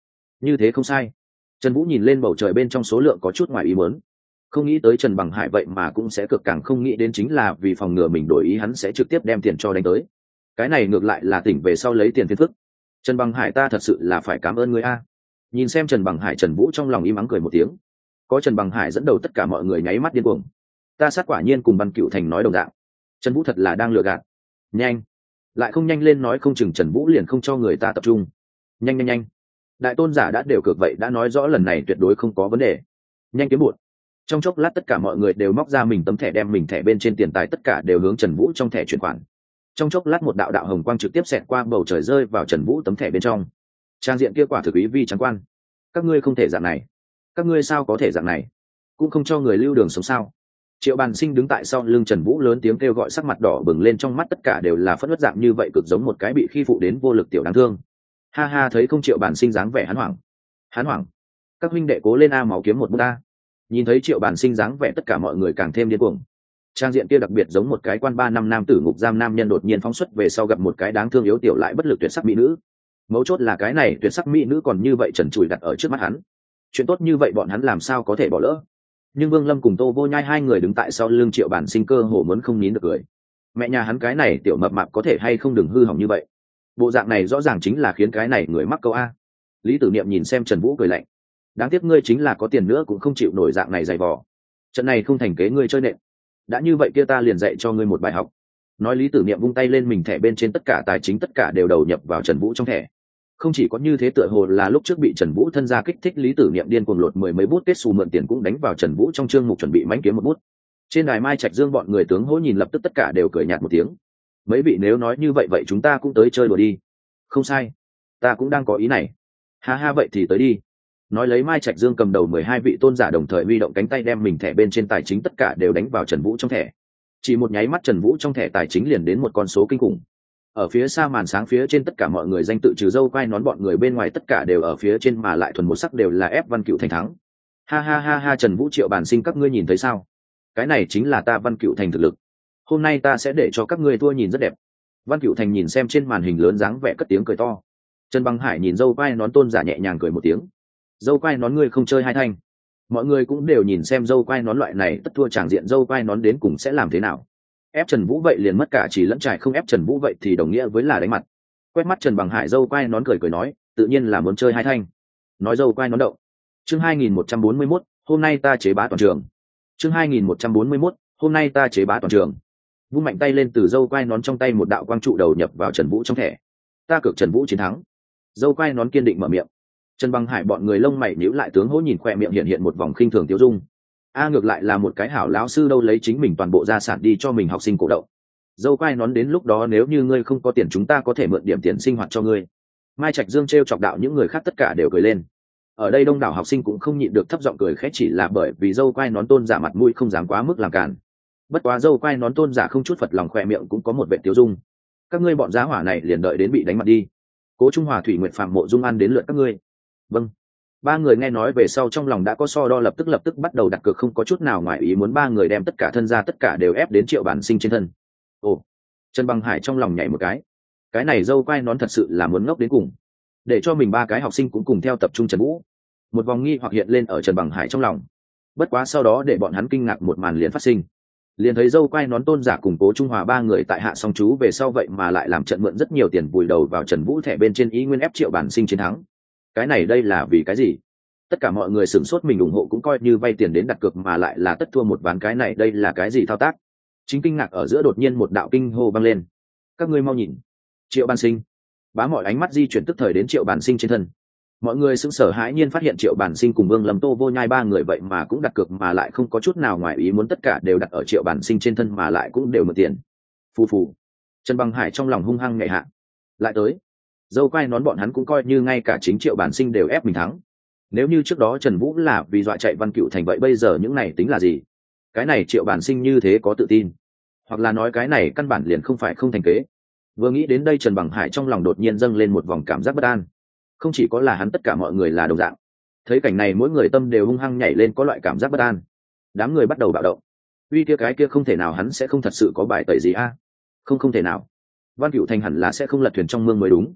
như thế không sai. Trần Vũ nhìn lên bầu trời bên trong số lượng có chút ngoài ý muốn, không nghĩ tới Trần Bằng Hải vậy mà cũng sẽ cực, càng không nghĩ đến chính là vì phòng ngừa mình đổi ý hắn sẽ trực tiếp đem tiền cho đánh tới. Cái này ngược lại là tỉnh về sau lấy tiền phiền phức. Trần Bằng Hải, ta thật sự là phải cảm ơn ngươi a. Nhìn xem Trần Bằng Hải, Trần Vũ trong lòng im ắng cười một tiếng. Có Trần Bằng Hải dẫn đầu, tất cả mọi người nháy mắt điên cuồng. Ta sát quả nhiên cùng Văn Cựu Thành nói đồng dạng. Trần Vũ thật là đang lừa gạt. Nhanh, lại không nhanh lên nói không chừng Trần Vũ liền không cho người ta tập trung. Nhanh nhanh nhanh. Đại tôn giả đã đều cược vậy đã nói rõ lần này tuyệt đối không có vấn đề. Nhanh kiếm bụt. Trong chốc lát tất cả mọi người đều móc ra mình tấm thẻ, đem mình thẻ bên trên tiền tài tất cả đều hướng Trần Vũ trong thẻ chuyển khoản. Trong chốc lát một đạo đạo hồng quang trực tiếp xẹt qua bầu trời rơi vào Trần Vũ tấm thẻ bên trong. Trang diện kia quả thực ý vi trắng quan. Các ngươi không thể dạng này. Các ngươi sao có thể dạng này? Cũng không cho người lưu đường sống sao? Triệu Bàn Sinh đứng tại sau lưng Trần Vũ lớn tiếng kêu gọi, sắc mặt đỏ bừng lên, trong mắt tất cả đều là phẫn uất, dạng như vậy cực giống một cái bị khi phụ đến vô lực tiểu đáng thương. Ha ha, thấy không, Triệu Bàn Sinh dáng vẻ hắn hoảng. Hắn hoảng. Các huynh đệ cố lên a, máu kiếm một bút a. Nhìn thấy Triệu Bàn Sinh dáng vẻ tất cả mọi người càng thêm điên cuồng. Trang diện kia đặc biệt giống một cái quan 3 năm nam tử ngục giam nam nhân đột nhiên phóng xuất về sau gặp một cái đáng thương yếu tiểu lại bất lực tuyệt sắc mỹ nữ. Mấu chốt là cái này tuyệt sắc mỹ nữ còn như vậy trần trụi đặt ở trước mắt hắn. Chuyện tốt như vậy bọn hắn làm sao có thể bỏ lỡ. Nhưng Vương Lâm cùng Tô Vô Nhai hai người đứng tại sau lưng Triệu Bàn Sinh cơ hồ muốn không nín được cười. Mẹ nhà hắn, cái này tiểu mập mạp có thể hay không đừng hư hỏng như vậy. Bộ dạng này rõ ràng chính là khiến cái này người mắc câu a. Lý Tử Niệm nhìn xem Trần Vũ cười lạnh. Đáng tiếc ngươi chính là có tiền nữa cũng không chịu nổi dạng này dày vò. Trận này không thành kế ngươi chơi nện. Đã như vậy kia ta liền dạy cho ngươi một bài học. Nói Lý Tử Niệm vung tay lên, mình thẻ bên trên tất cả tài chính tất cả đều đầu nhập vào Trần Vũ trong thẻ. Không chỉ có như thế, tựa hồ là lúc trước bị Trần Vũ thân gia kích thích, Lý Tử Niệm điên cuồng lột 10 mấy bút kết xù mượn tiền cũng đánh vào Trần Vũ trong chương mục chuẩn bị mánh kiếm một bút. Trên đài Mai Trạch Dương bọn người tướng hỗ nhìn lập tức tất cả đều cười nhạt một tiếng. Mấy vị nếu nói như vậy vậy chúng ta cũng tới chơi đùa đi. Không sai, ta cũng đang có ý này. Ha ha, vậy thì tới đi. Nói lấy Mai Trạch Dương cầm đầu 12 vị tôn giả đồng thời huy động cánh tay đem mình thẻ bên trên tài chính tất cả đều đánh vào Trần Vũ trong thẻ. Chỉ một nháy mắt Trần Vũ trong thẻ tài chính liền đến một con số kinh khủng. Ở phía xa màn sáng phía trên tất cả mọi người danh tự trừ dâu quai nón bọn người bên ngoài tất cả đều ở phía trên, mà lại thuần một sắc đều là ép Văn Cựu Thành thắng. Ha ha ha ha, Trần Vũ, Triệu Bàn Sinh, các ngươi nhìn thấy sao? Cái này chính là ta Văn Cựu Thành thực lực. Hôm nay ta sẽ để cho các ngươi thua nhìn rất đẹp. Văn Cựu Thành nhìn xem trên màn hình lớn dáng vẻ cất tiếng cười to. Trần Bằng Hải nhìn dâu quai nón tôn giả nhẹ nhàng cười một tiếng. Dâu quai nón ngươi không chơi hai thanh. Mọi người cũng đều nhìn xem dâu quai nón loại này tất thua tràng diện, dâu quai nón đến cùng sẽ làm thế nào. Ép Trần Vũ vậy liền mất cả chỉ lẫn trải, không ép Trần Vũ vậy thì đồng nghĩa với là đánh mặt. Quét mắt Trần Bằng Hải, dâu quai nón cười cười nói, tự nhiên là muốn chơi hai thanh. Nói dâu quai nón đậu. Chương 2141, hôm nay ta chế bá toàn trường. Chương 2141, hôm nay ta chế bá toàn trường. Vung mạnh tay lên, từ dâu quai nón trong tay một đạo quang trụ đầu nhập vào Trần Vũ trong thẻ. Ta cược Trần Vũ chiến thắng. Dâu quai nón kiên định mở miệng. Trần Bằng Hải bọn người lông mày nhíu lại, tướng hỗ nhìn khoe miệng hiện một vòng khinh thường tiêu dung. Ngược lại là một cái hảo lão sư đâu, lấy chính mình toàn bộ gia sản đi cho mình học sinh cổ động. Dâu quai nón, đến lúc đó nếu như ngươi không có tiền chúng ta có thể mượn điểm tiền sinh hoạt cho ngươi. Mai Trạch Dương trêu chọc đạo, những người khác tất cả đều cười lên. Ở đây đông đảo học sinh cũng không nhịn được thấp giọng cười khẽ, chỉ là bởi vì dâu quai nón tôn giả mặt mũi không dám quá mức làm cản. Bất quá dâu quai nón tôn giả không chút phật lòng, khoe miệng cũng có một vẻ tiêu dung. Các ngươi bọn giá hỏa này liền đợi đến bị đánh mặt đi. Cố Trung Hòa, Thủy Nguyệt, Phạm Mộ Dung An đến lượt các ngươi. Vâng. Ba người nghe nói về sau trong lòng đã có so đo, lập tức bắt đầu đặt cược, không có chút nào ngoài ý muốn, ba người đem tất cả thân gia tất cả đều ép đến Triệu Bàn Sinh trên thân. Ồ, Trần Bằng Hải trong lòng nhảy một cái này dâu quai nón thật sự là muốn ngốc đến cùng, để cho mình ba cái học sinh cũng cùng theo tập trung Trần Vũ. Một vòng nghi hoặc hiện lên ở Trần Bằng Hải trong lòng. Bất quá sau đó để bọn hắn kinh ngạc một màn liền phát sinh. Liền thấy dâu quai nón tôn giả cùng Cố Trung Hòa ba người tại hạ song chú về sau vậy mà lại làm trận mượn rất nhiều tiền vùi đầu vào Trần Vũ thẻ bên trên, ý nguyên ép Triệu Bàn Sinh chiến thắng. Cái này đây là vì cái gì? Tất cả mọi người sửng sốt, mình ủng hộ cũng coi như vay tiền đến đặt cược mà lại là tất thua một ván, cái này đây là cái gì thao tác? Chính kinh ngạc ở giữa đột nhiên một đạo kinh hô vang lên. Các ngươi mau nhìn, Triệu Bàn Sinh! Bá mọi ánh mắt di chuyển tức thời đến Triệu Bàn Sinh trên thân. Mọi người sững sờ hãi nhiên phát hiện Triệu Bàn Sinh cùng Vương Lâm, Tô Vô Nhai ba người vậy mà cũng đặt cược, mà lại không có chút nào ngoài ý muốn, tất cả đều đặt ở Triệu Bàn Sinh trên thân mà lại cũng đều mượn tiền. Phù phù. Trần Bằng Hải trong lòng hung hăng nhảy hạ. Lại tới. Dâu quai nón bọn hắn cũng coi như ngay cả chính Triệu Bàn Sinh đều ép mình thắng. Nếu như trước đó Trần Vũ là vì dọa chạy Văn Cựu Thành, vậy bây giờ những này tính là gì? Cái này Triệu Bàn Sinh như thế có tự tin, hoặc là nói cái này căn bản liền không phải không thành kế. Vừa nghĩ đến đây, Trần Bằng Hải trong lòng đột nhiên dâng lên một vòng cảm giác bất an. Không chỉ có là hắn, tất cả mọi người là đồng dạng. Thấy cảnh này mỗi người tâm đều hung hăng nhảy lên, có loại cảm giác bất an. Đám người bắt đầu bạo động. Uy kia cái kia không thể nào, hắn sẽ không thật sự có bài tẩy gì a? Không thể nào. Văn Cựu Thành hẳn là sẽ không lật thuyền trong mương mới đúng.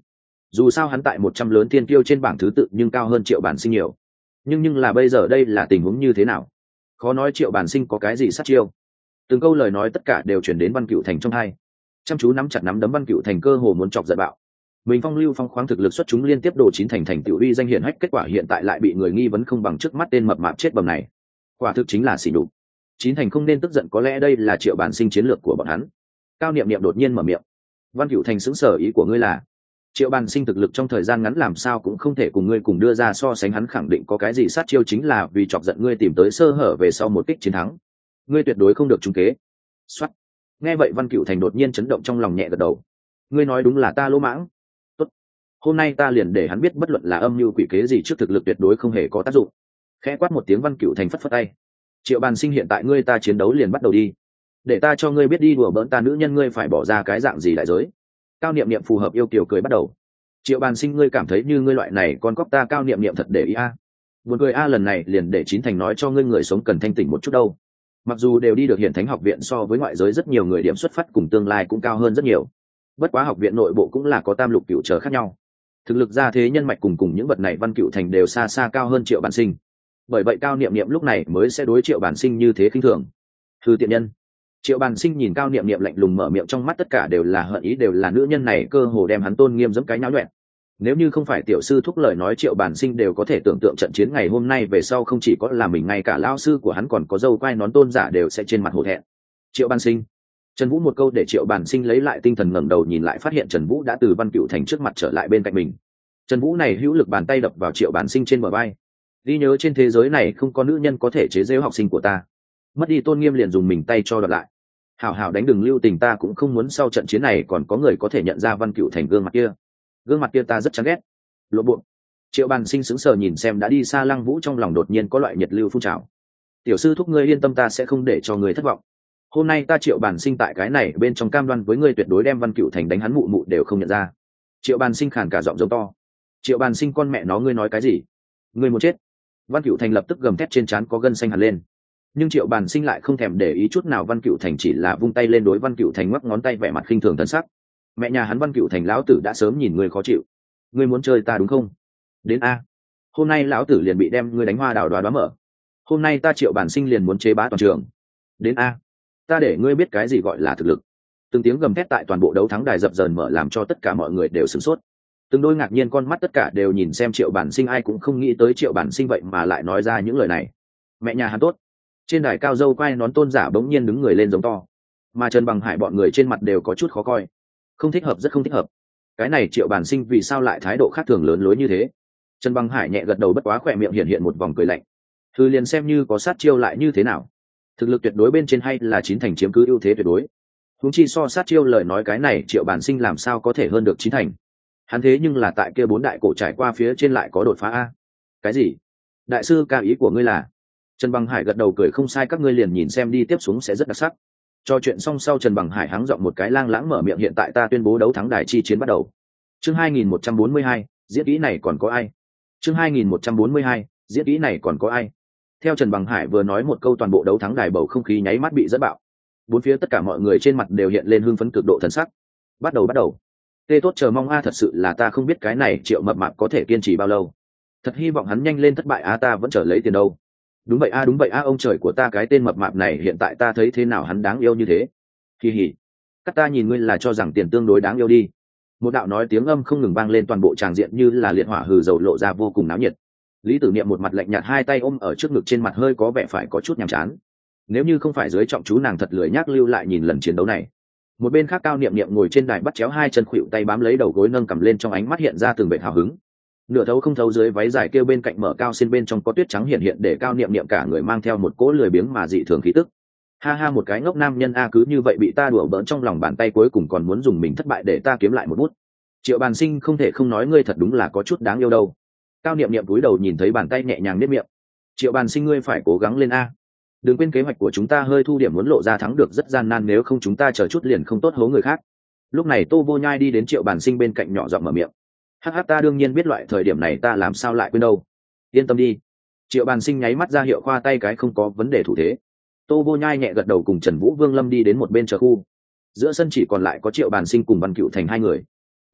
dù sao hắn tại 100 lớn tiên tiêu trên bảng thứ tự nhưng cao hơn Triệu Bản Sinh nhiều. Nhưng là bây giờ đây là tình huống như thế nào? Khó nói Triệu Bản Sinh có cái gì sát chiêu. Từng câu lời nói tất cả đều chuyển đến Văn Cựu Thành trong hai, chăm chú nắm chặt nắm đấm Văn Cựu Thành cơ hồ muốn chọc giận bạo. Mình phong lưu phong khoáng thực lực xuất chúng liên tiếp đồ chín thành tiểu uy danh hiển hách, kết quả hiện tại lại bị người nghi vấn không bằng trước mắt tên mập mạp chết bầm này. Quả thực chính là xỉ nhục. Chín thành không nên tức giận, có lẽ đây là Triệu Bản Sinh chiến lược của bọn hắn. Cao Niệm Niệm đột nhiên mở miệng. Văn Cựu Thành sững sờ, ý của ngươi là Triệu Bản Sinh thực lực trong thời gian ngắn làm sao cũng không thể cùng ngươi cùng đưa ra so sánh, hắn khẳng định có cái gì sát chiêu, chính là vì chọc giận ngươi tìm tới sơ hở về sau một kích chiến thắng. Ngươi tuyệt đối không được trúng kế. Soát. Nghe vậy Văn Cựu Thành đột nhiên chấn động trong lòng, nhẹ gật đầu. Ngươi nói đúng là ta lỗ mãng. Tốt. Hôm nay ta liền để hắn biết bất luận là âm mưu quỷ kế gì trước thực lực tuyệt đối không hề có tác dụng. Khẽ quát một tiếng, Văn Cựu Thành phất phất tay. Triệu Bản Sinh, hiện tại ngươi ta chiến đấu liền bắt đầu đi. Để ta cho ngươi biết đi đùa bỡn ta nữ nhân ngươi phải bỏ ra cái dạng gì đại giới. Cao Niệm Niệm phù hợp yêu kiều cười bắt đầu. Triệu Bản Sinh, ngươi cảm thấy như ngươi loại này con cóc ta Cao Niệm Niệm thật để ý a. Buồn cười a, lần này liền để Chín Thành nói cho ngươi người sống cần thanh tỉnh một chút đâu. Mặc dù đều đi được Hiển Thánh học viện, so với ngoại giới rất nhiều người điểm xuất phát cùng tương lai cũng cao hơn rất nhiều. Bất quá học viện nội bộ cũng là có tam lục cửu trở khác nhau. Thực lực ra thế nhân mạch cùng những vật này Văn Cựu Thành đều xa xa cao hơn Triệu Bản Sinh. Bởi vậy Cao Niệm Niệm lúc này mới sẽ đối Triệu Bản Sinh như thế khinh thường. Thư tiện nhân. Triệu Bản Sinh nhìn Cao Niệm Niệm lạnh lùng mở miệng, trong mắt tất cả đều là hận ý, đều là nữ nhân này cơ hồ đem hắn tôn nghiêm giẫm cái nháo nhọẹn. Nếu như không phải tiểu sư thúc lời nói, Triệu Bản Sinh đều có thể tưởng tượng trận chiến ngày hôm nay về sau không chỉ có là mình, ngay cả lão sư của hắn còn có dâu quai nón tôn giả đều sẽ trên mặt hổ thẹn. Triệu Bản Sinh. Trần Vũ một câu để Triệu Bản Sinh lấy lại tinh thần, ngẩng đầu nhìn lại phát hiện Trần Vũ đã từ Văn Cựu Thành trước mặt trở lại bên cạnh mình. Trần Vũ này hữu lực bàn tay đập vào Triệu Bản Sinh trên bờ vai. Ghi nhớ trên thế giới này không có nữ nhân có thể chế giễu học sinh của ta. Mất đi tôn nghiêm liền dùng mình tay cho đợt lại. Hảo hảo đánh, đừng lưu tình, ta cũng không muốn sau trận chiến này còn có người có thể nhận ra Văn Cựu Thành gương mặt kia. Gương mặt kia ta rất chán ghét. Lộ bộ. Triệu Bản Sinh sững sờ nhìn xem đã đi xa Lăng Vũ, trong lòng đột nhiên có loại nhiệt lưu phun trào. Tiểu sư thúc ngươi yên tâm, ta sẽ không để cho ngươi thất vọng. Hôm nay ta Triệu Bản Sinh tại cái này bên trong cam đoan với ngươi tuyệt đối đem Văn Cựu Thành đánh hắn mụ mụ đều không nhận ra. Triệu Bản Sinh khàn cả giọng giống to. Triệu Bản Sinh, con mẹ nó ngươi nói cái gì? Ngươi muốn chết? Văn Cựu Thành lập tức gầm thét, trên trán có gân xanh hẳn lên. Nhưng Triệu Bản Sinh lại không thèm để ý chút nào, Văn Cựu Thành chỉ là vung tay lên đối Văn Cựu Thành ngoắc ngón tay, vẻ mặt khinh thường thân sắc. Mẹ nhà hắn, Văn Cựu Thành, lão tử đã sớm nhìn ngươi khó chịu. Ngươi muốn chơi ta đúng không? Đến a. Hôm nay lão tử liền bị đem ngươi đánh hoa đào đoá mở. Hôm nay ta Triệu Bản Sinh liền muốn chế bá toàn trường. Đến a. Ta để ngươi biết cái gì gọi là thực lực. Từng tiếng gầm thét tại toàn bộ đấu thắng đài dập dờn mở, làm cho tất cả mọi người đều sửng sốt. Từng đôi ngạc nhiên con mắt tất cả đều nhìn xem Triệu Bản Sinh, ai cũng không nghĩ tới Triệu Bản Sinh vậy mà lại nói ra những lời này. Mẹ nhà hắn tốt. Trên đài cao dâu quai nón tôn giả bỗng nhiên đứng người lên giống to, mà Trần Bằng Hải bọn người trên mặt đều có chút khó coi. Không thích hợp, rất không thích hợp. Cái này Triệu Bản Sinh vì sao lại thái độ khác thường lớn lối như thế? Trần Bằng Hải nhẹ gật đầu, bất quá khỏe miệng hiện một vòng cười lạnh. Thư liền xem như có sát chiêu lại như thế nào? Thực lực tuyệt đối bên trên hay là Chín Thành chiếm cứ ưu thế tuyệt đối. Huống chi so sát chiêu lời nói, cái này Triệu Bản Sinh làm sao có thể hơn được Chín Thành? Hắn thế nhưng là tại kia bốn đại cổ trải qua phía trên lại có đột phá a. Cái gì? Đại sư ca, ý của ngươi là? Trần Bằng Hải gật đầu cười, không sai, các ngươi liền nhìn xem đi, tiếp xuống sẽ rất đặc sắc. Cho chuyện xong sau, Trần Bằng Hải hắng giọng một cái, lang lãng mở miệng, hiện tại ta tuyên bố đấu thắng đài chi chiến bắt đầu. Chương 2142, diễn kỹ này còn có ai? Chương 2142, diễn kỹ này còn có ai? Theo Trần Bằng Hải vừa nói một câu, toàn bộ đấu thắng đài bầu không khí nháy mắt bị dẫn bạo. Bốn phía tất cả mọi người trên mặt đều hiện lên hưng phấn cực độ thần sắc. Bắt đầu. Tê tốt chờ mong a, thật sự là ta không biết cái này Triệu mập mạp có thể kiên trì bao lâu. Thật hy vọng hắn nhanh lên thất bại a, ta vẫn chờ lấy tiền đâu. Đúng vậy a, ông trời của ta, cái tên mập mạp này hiện tại ta thấy thế nào hắn đáng yêu như thế. Kỳ hỉ. Các ta nhìn ngươi là cho rằng tiền tương đối đáng yêu đi. Một đạo nói tiếng âm không ngừng vang lên, toàn bộ tràng diện như là liệt hỏa hừ dầu, lộ ra vô cùng náo nhiệt. Lý Tử Niệm một mặt lạnh nhạt, hai tay ôm ở trước ngực, trên mặt hơi có vẻ phải có chút nhàm chán. Nếu như không phải dưới trọng chú, nàng thật lười nhác lưu lại nhìn lần chiến đấu này. Một bên khác Cao Niệm Niệm ngồi trên đài bắt chéo hai chân khuỵu tay bám lấy đầu gối, nâng cầm lên, trong ánh mắt hiện ra từng vẻ hào hứng. Nửa thấu không thấu dưới váy dài kêu bên cạnh mở cao xin bên trong có tuyết trắng hiện để Cao Niệm Niệm cả người mang theo một cỗ lười biếng mà dị thường khí tức. Ha, một cái ngốc nam nhân a, cứ như vậy bị ta đùa bỡn, trong lòng bàn tay cuối cùng còn muốn dùng mình thất bại để ta kiếm lại một bút. Triệu Bản Sinh không thể không nói, ngươi thật đúng là có chút đáng yêu đâu. Cao Niệm Niệm cúi đầu nhìn thấy bàn tay nhẹ nhàng nếp miệng. Triệu Bản Sinh, ngươi phải cố gắng lên a. Đừng quên kế hoạch của chúng ta hơi thu điểm muốn lộ ra thắng được rất gian nan, nếu không chúng ta chờ chút liền không tốt hố người khác. Lúc này Tô Vô Nhai đi đến Triệu Bản Sinh bên cạnh nhỏ giọng mở miệng. Hắc, ta đương nhiên biết, loại thời điểm này ta làm sao lại quên đâu. Yên tâm đi. Triệu Bản Sinh nháy mắt ra hiệu khoa tay cái không có vấn đề thủ thế. Tô Vô Nhai nhẹ gật đầu, cùng Trần Vũ, Vương Lâm đi đến một bên chờ khu. Giữa sân chỉ còn lại có Triệu Bản Sinh cùng Văn Cựu Thành hai người.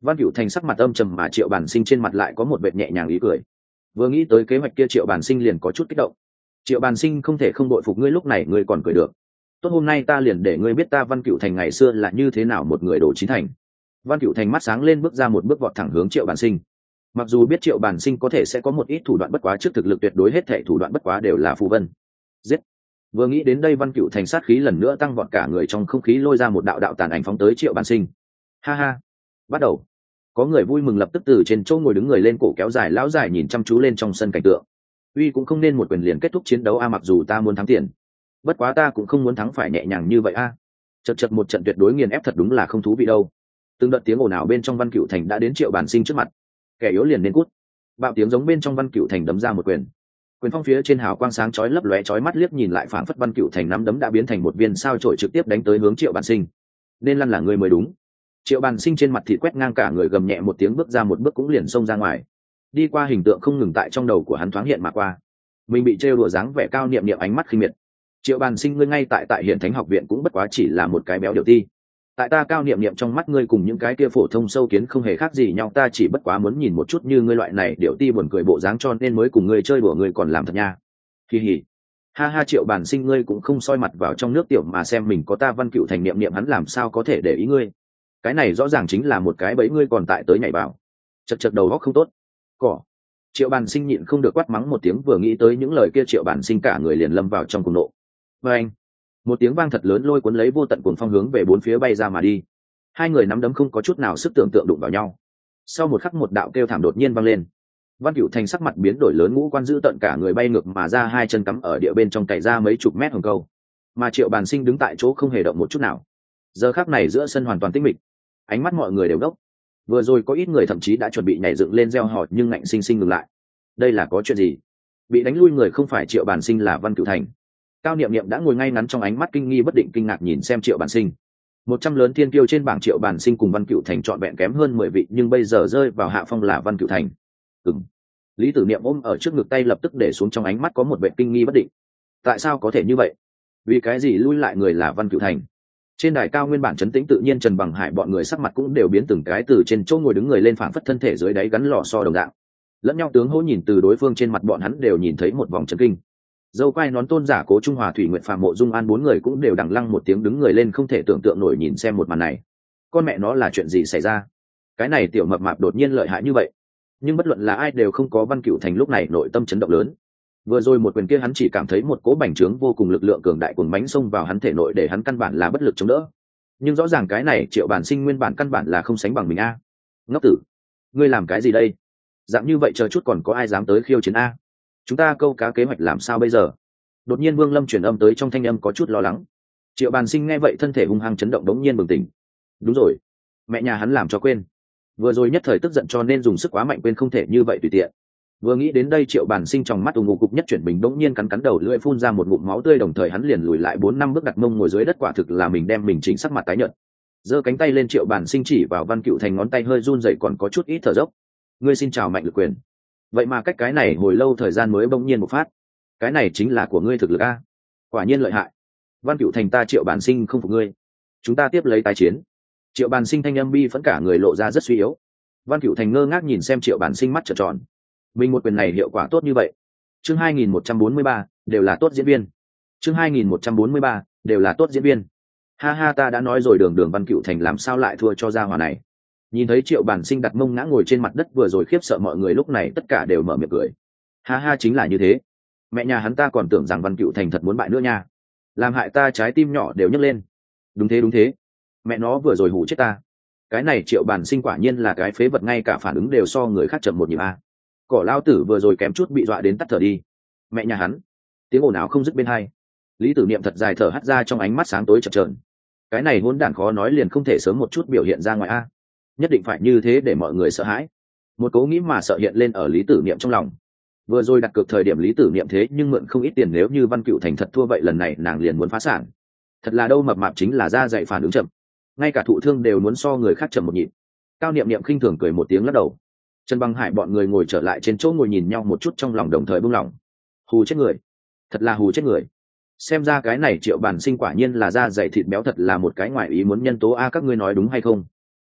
Văn Cửu Thành sắc mặt âm trầm mà Triệu Bản Sinh trên mặt lại có một vệt nhẹ nhàng ý cười. Vừa nghĩ tới kế hoạch kia Triệu Bản Sinh liền có chút kích động. Triệu Bản Sinh không thể không đội phục ngươi, lúc này ngươi còn cười được. Tốt, hôm nay ta liền để ngươi biết ta Văn Cửu Thành ngày xưa là như thế nào một người đồ chín thành. Văn Cửu Thành mắt sáng lên bước ra một bước vọt thẳng hướng Triệu Bản Sinh. Mặc dù biết Triệu Bản Sinh có thể sẽ có một ít thủ đoạn bất quá, trước thực lực tuyệt đối hết thảy thủ đoạn bất quá đều là phù vân. Giết. Vừa nghĩ đến đây Văn Cửu Thành sát khí lần nữa tăng vọt, cả người trong không khí lôi ra một đạo đạo tàn ảnh phóng tới Triệu Bản Sinh. Ha ha, bắt đầu. Có người vui mừng lập tức từ trên chỗ ngồi đứng người lên, cổ kéo dài lão dài nhìn chăm chú lên trong sân cảnh tượng. Uy cũng không nên một quyền liền kết thúc chiến đấu a, mặc dù ta muốn thắng tiền, bất quá ta cũng không muốn thắng phải nhẹ nhàng như vậy a. Chật chật, một trận tuyệt đối nghiền ép thật đúng là không thú vị đâu. Từng đợt tiếng ồn ào bên trong Văn Cửu Thành đã đến Triệu Bản Sinh trước mặt. Kẻ yếu liền nên cút. Bạo tiếng giống bên trong Văn Cửu Thành đấm ra một quyền. Quyền phong phía trên hào quang sáng chói lấp lóe chói mắt, liếc nhìn lại phảng phất Văn Cửu Thành nắm đấm đã biến thành một viên sao chổi trực tiếp đánh tới hướng Triệu Bản Sinh. Nên lăn là người mới đúng. Triệu Bản Sinh trên mặt thịt quét ngang, cả người gầm nhẹ một tiếng bước ra một bước cũng liền xông ra ngoài. Đi qua hình tượng không ngừng tại trong đầu của hắn thoáng hiện mà qua. Mình bị trêu đùa dáng vẻ cao niệm niệm ánh mắt khinh miệt. Triệu Bản Sinh, ngươi ngay tại Hiển Thánh học viện cũng bất quá chỉ là một cái béo điều ti. Tại ta cao niệm niệm trong mắt ngươi cùng những cái kia phổ thông sâu kiến không hề khác gì nhau, ta chỉ bất quá muốn nhìn một chút như ngươi loại này điệu ti buồn cười bộ dáng cho nên mới cùng ngươi chơi đùa, ngươi còn làm thật nha. Kỳ hỉ. Ha ha, Triệu Bản Sinh, ngươi cũng không soi mặt vào trong nước tiểu mà xem mình có ta Văn Cửu Thành niệm niệm hắn làm sao có thể để ý ngươi. Cái này rõ ràng chính là một cái bẫy, ngươi còn tại tới nhảy vào. Chật chật, đầu óc không tốt. Cỏ. Triệu Bản Sinh nhịn không được quát mắng một tiếng, vừa nghĩ tới những lời kia Triệu Bản Sinh cả người liền lâm vào trong cuồng nộ. Và anh, một tiếng vang thật lớn lôi cuốn lấy vô tận cuồng phong hướng về bốn phía bay ra mà đi. Hai người nắm đấm không có chút nào sức tưởng tượng đụng vào nhau. Sau một khắc một đạo kêu thảm đột nhiên vang lên. Văn Cửu Thành sắc mặt biến đổi lớn, ngũ quan giữ tận, cả người bay ngược mà ra, hai chân cắm ở địa bên trong cày ra mấy chục mét hồng câu. Mà Triệu Bản Sinh đứng tại chỗ không hề động một chút nào. Giờ khắc này giữa sân hoàn toàn tĩnh mịch, ánh mắt mọi người đều đốc. Vừa rồi có ít người thậm chí đã chuẩn bị nhảy dựng lên reo hò nhưng ngạnh sinh sinh ngừng lại. Đây là có chuyện gì? Bị đánh lui người không phải Triệu Bản Sinh là Văn Cửu Thành. Cao niệm niệm đã ngồi ngay ngắn, trong ánh mắt kinh nghi bất định, kinh ngạc nhìn xem Triệu Bản Sinh. 100 lớn thiên kiêu trên bảng Triệu Bản Sinh cùng Văn Cửu Thành trọn vẹn kém hơn 10 vị, nhưng bây giờ rơi vào hạ phong là Văn Cửu Thành. Lý Tử Niệm ôm ở trước ngực tay lập tức để xuống, trong ánh mắt có một vẻ kinh nghi bất định. Tại sao có thể như vậy? Vì cái gì lui lại người là Văn Cửu Thành? Trên đài cao nguyên bản trấn tĩnh tự nhiên, Trần Bằng Hải bọn người sắc mặt cũng đều biến từng cái, từ trên chỗ ngồi đứng người lên phảng phất thân thể dưới đáy gắn lò xo đồng dạng. Lẫn nhau tướng hỗ nhìn từ đối phương, trên mặt bọn hắn đều nhìn thấy một vòng chấn kinh. Dâu quai nón tôn giả Cố Trung Hòa, Thủy Nguyệt, Phạm Mộ Dung An bốn người cũng đều đằng lăng một tiếng đứng người lên, không thể tưởng tượng nổi nhìn xem một màn này. Con mẹ nó là chuyện gì xảy ra? Cái này tiểu mập mạp đột nhiên lợi hại như vậy. Nhưng bất luận là ai đều không có Văn Cửu Thành lúc này nội tâm chấn động lớn. Vừa rồi một quyền kia hắn chỉ cảm thấy một cỗ bành trướng vô cùng lực lượng cường đại cuồng mãnh xông vào hắn thể nội, để hắn căn bản là bất lực chống đỡ. Nhưng rõ ràng cái này Triệu Bản Sinh nguyên bản căn bản là không sánh bằng mình a. Ngốc tử, ngươi làm cái gì đây? Dạng như vậy chờ chút còn có ai dám tới khiêu chiến a? Chúng ta câu cá kế hoạch làm sao bây giờ? Đột nhiên Vương Lâm truyền âm tới, trong thanh âm có chút lo lắng. Triệu Bản Sinh nghe vậy thân thể hung hăng chấn động, đống nhiên bừng tỉnh. Đúng rồi, mẹ nhà hắn làm cho quên. Vừa rồi nhất thời tức giận cho nên dùng sức quá mạnh, quên không thể như vậy tùy tiện. Vừa nghĩ đến đây Triệu Bản Sinh trong mắt ù ngục cục nhất chuyển bình, đống nhiên cắn đầu lưỡi phun ra một ngụm máu tươi, đồng thời hắn liền lùi lại 4-5 bước đặt mông ngồi dưới đất, quả thực là mình đem mình chỉnh sắc mặt tái nhợt. Giơ cánh tay lên, Triệu Bản Sinh chỉ vào Văn Cửu Thành, ngón tay hơi run rẩy, còn có chút ít thở dốc. Ngươi xin chào mạnh lực quyền. Vậy mà cách cái này hồi lâu thời gian mới bỗng nhiên một phát. Cái này chính là của ngươi thực lực a? Quả nhiên lợi hại. Văn Cửu Thành, ta Triệu Bản Sinh không phục ngươi. Chúng ta tiếp lấy tái chiến. Triệu Bản Sinh thanh âm bi phẫn, cả người lộ ra rất suy yếu. Văn Cửu Thành ngơ ngác nhìn xem Triệu Bản Sinh, mắt trợn tròn. Mình một quyền này hiệu quả tốt như vậy? Chương 2143, đều là tốt diễn viên. Chương 2143, đều là tốt diễn viên. Ha ha, ta đã nói rồi, đường Văn Cửu Thành làm sao lại thua cho gia hỏa này? Nhìn thấy Triệu Bản Sinh đặt mông ngã ngồi trên mặt đất, vừa rồi khiếp sợ mọi người lúc này tất cả đều mở miệng cười. Ha ha, chính là như thế. Mẹ nhà hắn, ta còn tưởng rằng Văn Cửu Thành thật muốn bại nữa nha. Làm hại ta trái tim nhỏ đều nhấc lên. Đúng thế. Mẹ nó vừa rồi hù chết ta. Cái này Triệu Bản Sinh quả nhiên là cái phế vật, ngay cả phản ứng đều so người khác chậm một nhịp a. Cỏ lao tử vừa rồi kém chút bị dọa đến tắt thở đi. Mẹ nhà hắn. Tiếng ồn ào không dứt bên hai. Lý Tử Niệm thật dài thở hắt ra, trong ánh mắt sáng tối chập chờn. Cái này hỗn đản khó nói liền không thể sớm một chút biểu hiện ra ngoài a? Nhất định phải như thế để mọi người sợ hãi. Một cố nghĩ mà sợ hiện lên ở Lý Tử Niệm trong lòng. Vừa rồi đặt cược thời điểm Lý Tử Niệm thế nhưng mượn không ít tiền, nếu như Văn Cửu Thành thật thua vậy lần này nàng liền muốn phá sản. Thật là đâu mập mạp chính là da dày phản ứng chậm, ngay cả thụ thương đều muốn so người khác chậm một nhịp. Cao Niệm Niệm khinh thường cười một tiếng lắc đầu. Trần Bằng Hải bọn người ngồi trở lại trên chỗ ngồi nhìn nhau một chút, trong lòng đồng thời buông lỏng. Hù chết người, thật là hù chết người. Xem ra cái này Triệu Bản Sinh quả nhiên là da dày thịt béo, thật là một cái ngoại ý muốn nhân tố a, các ngươi nói đúng hay không?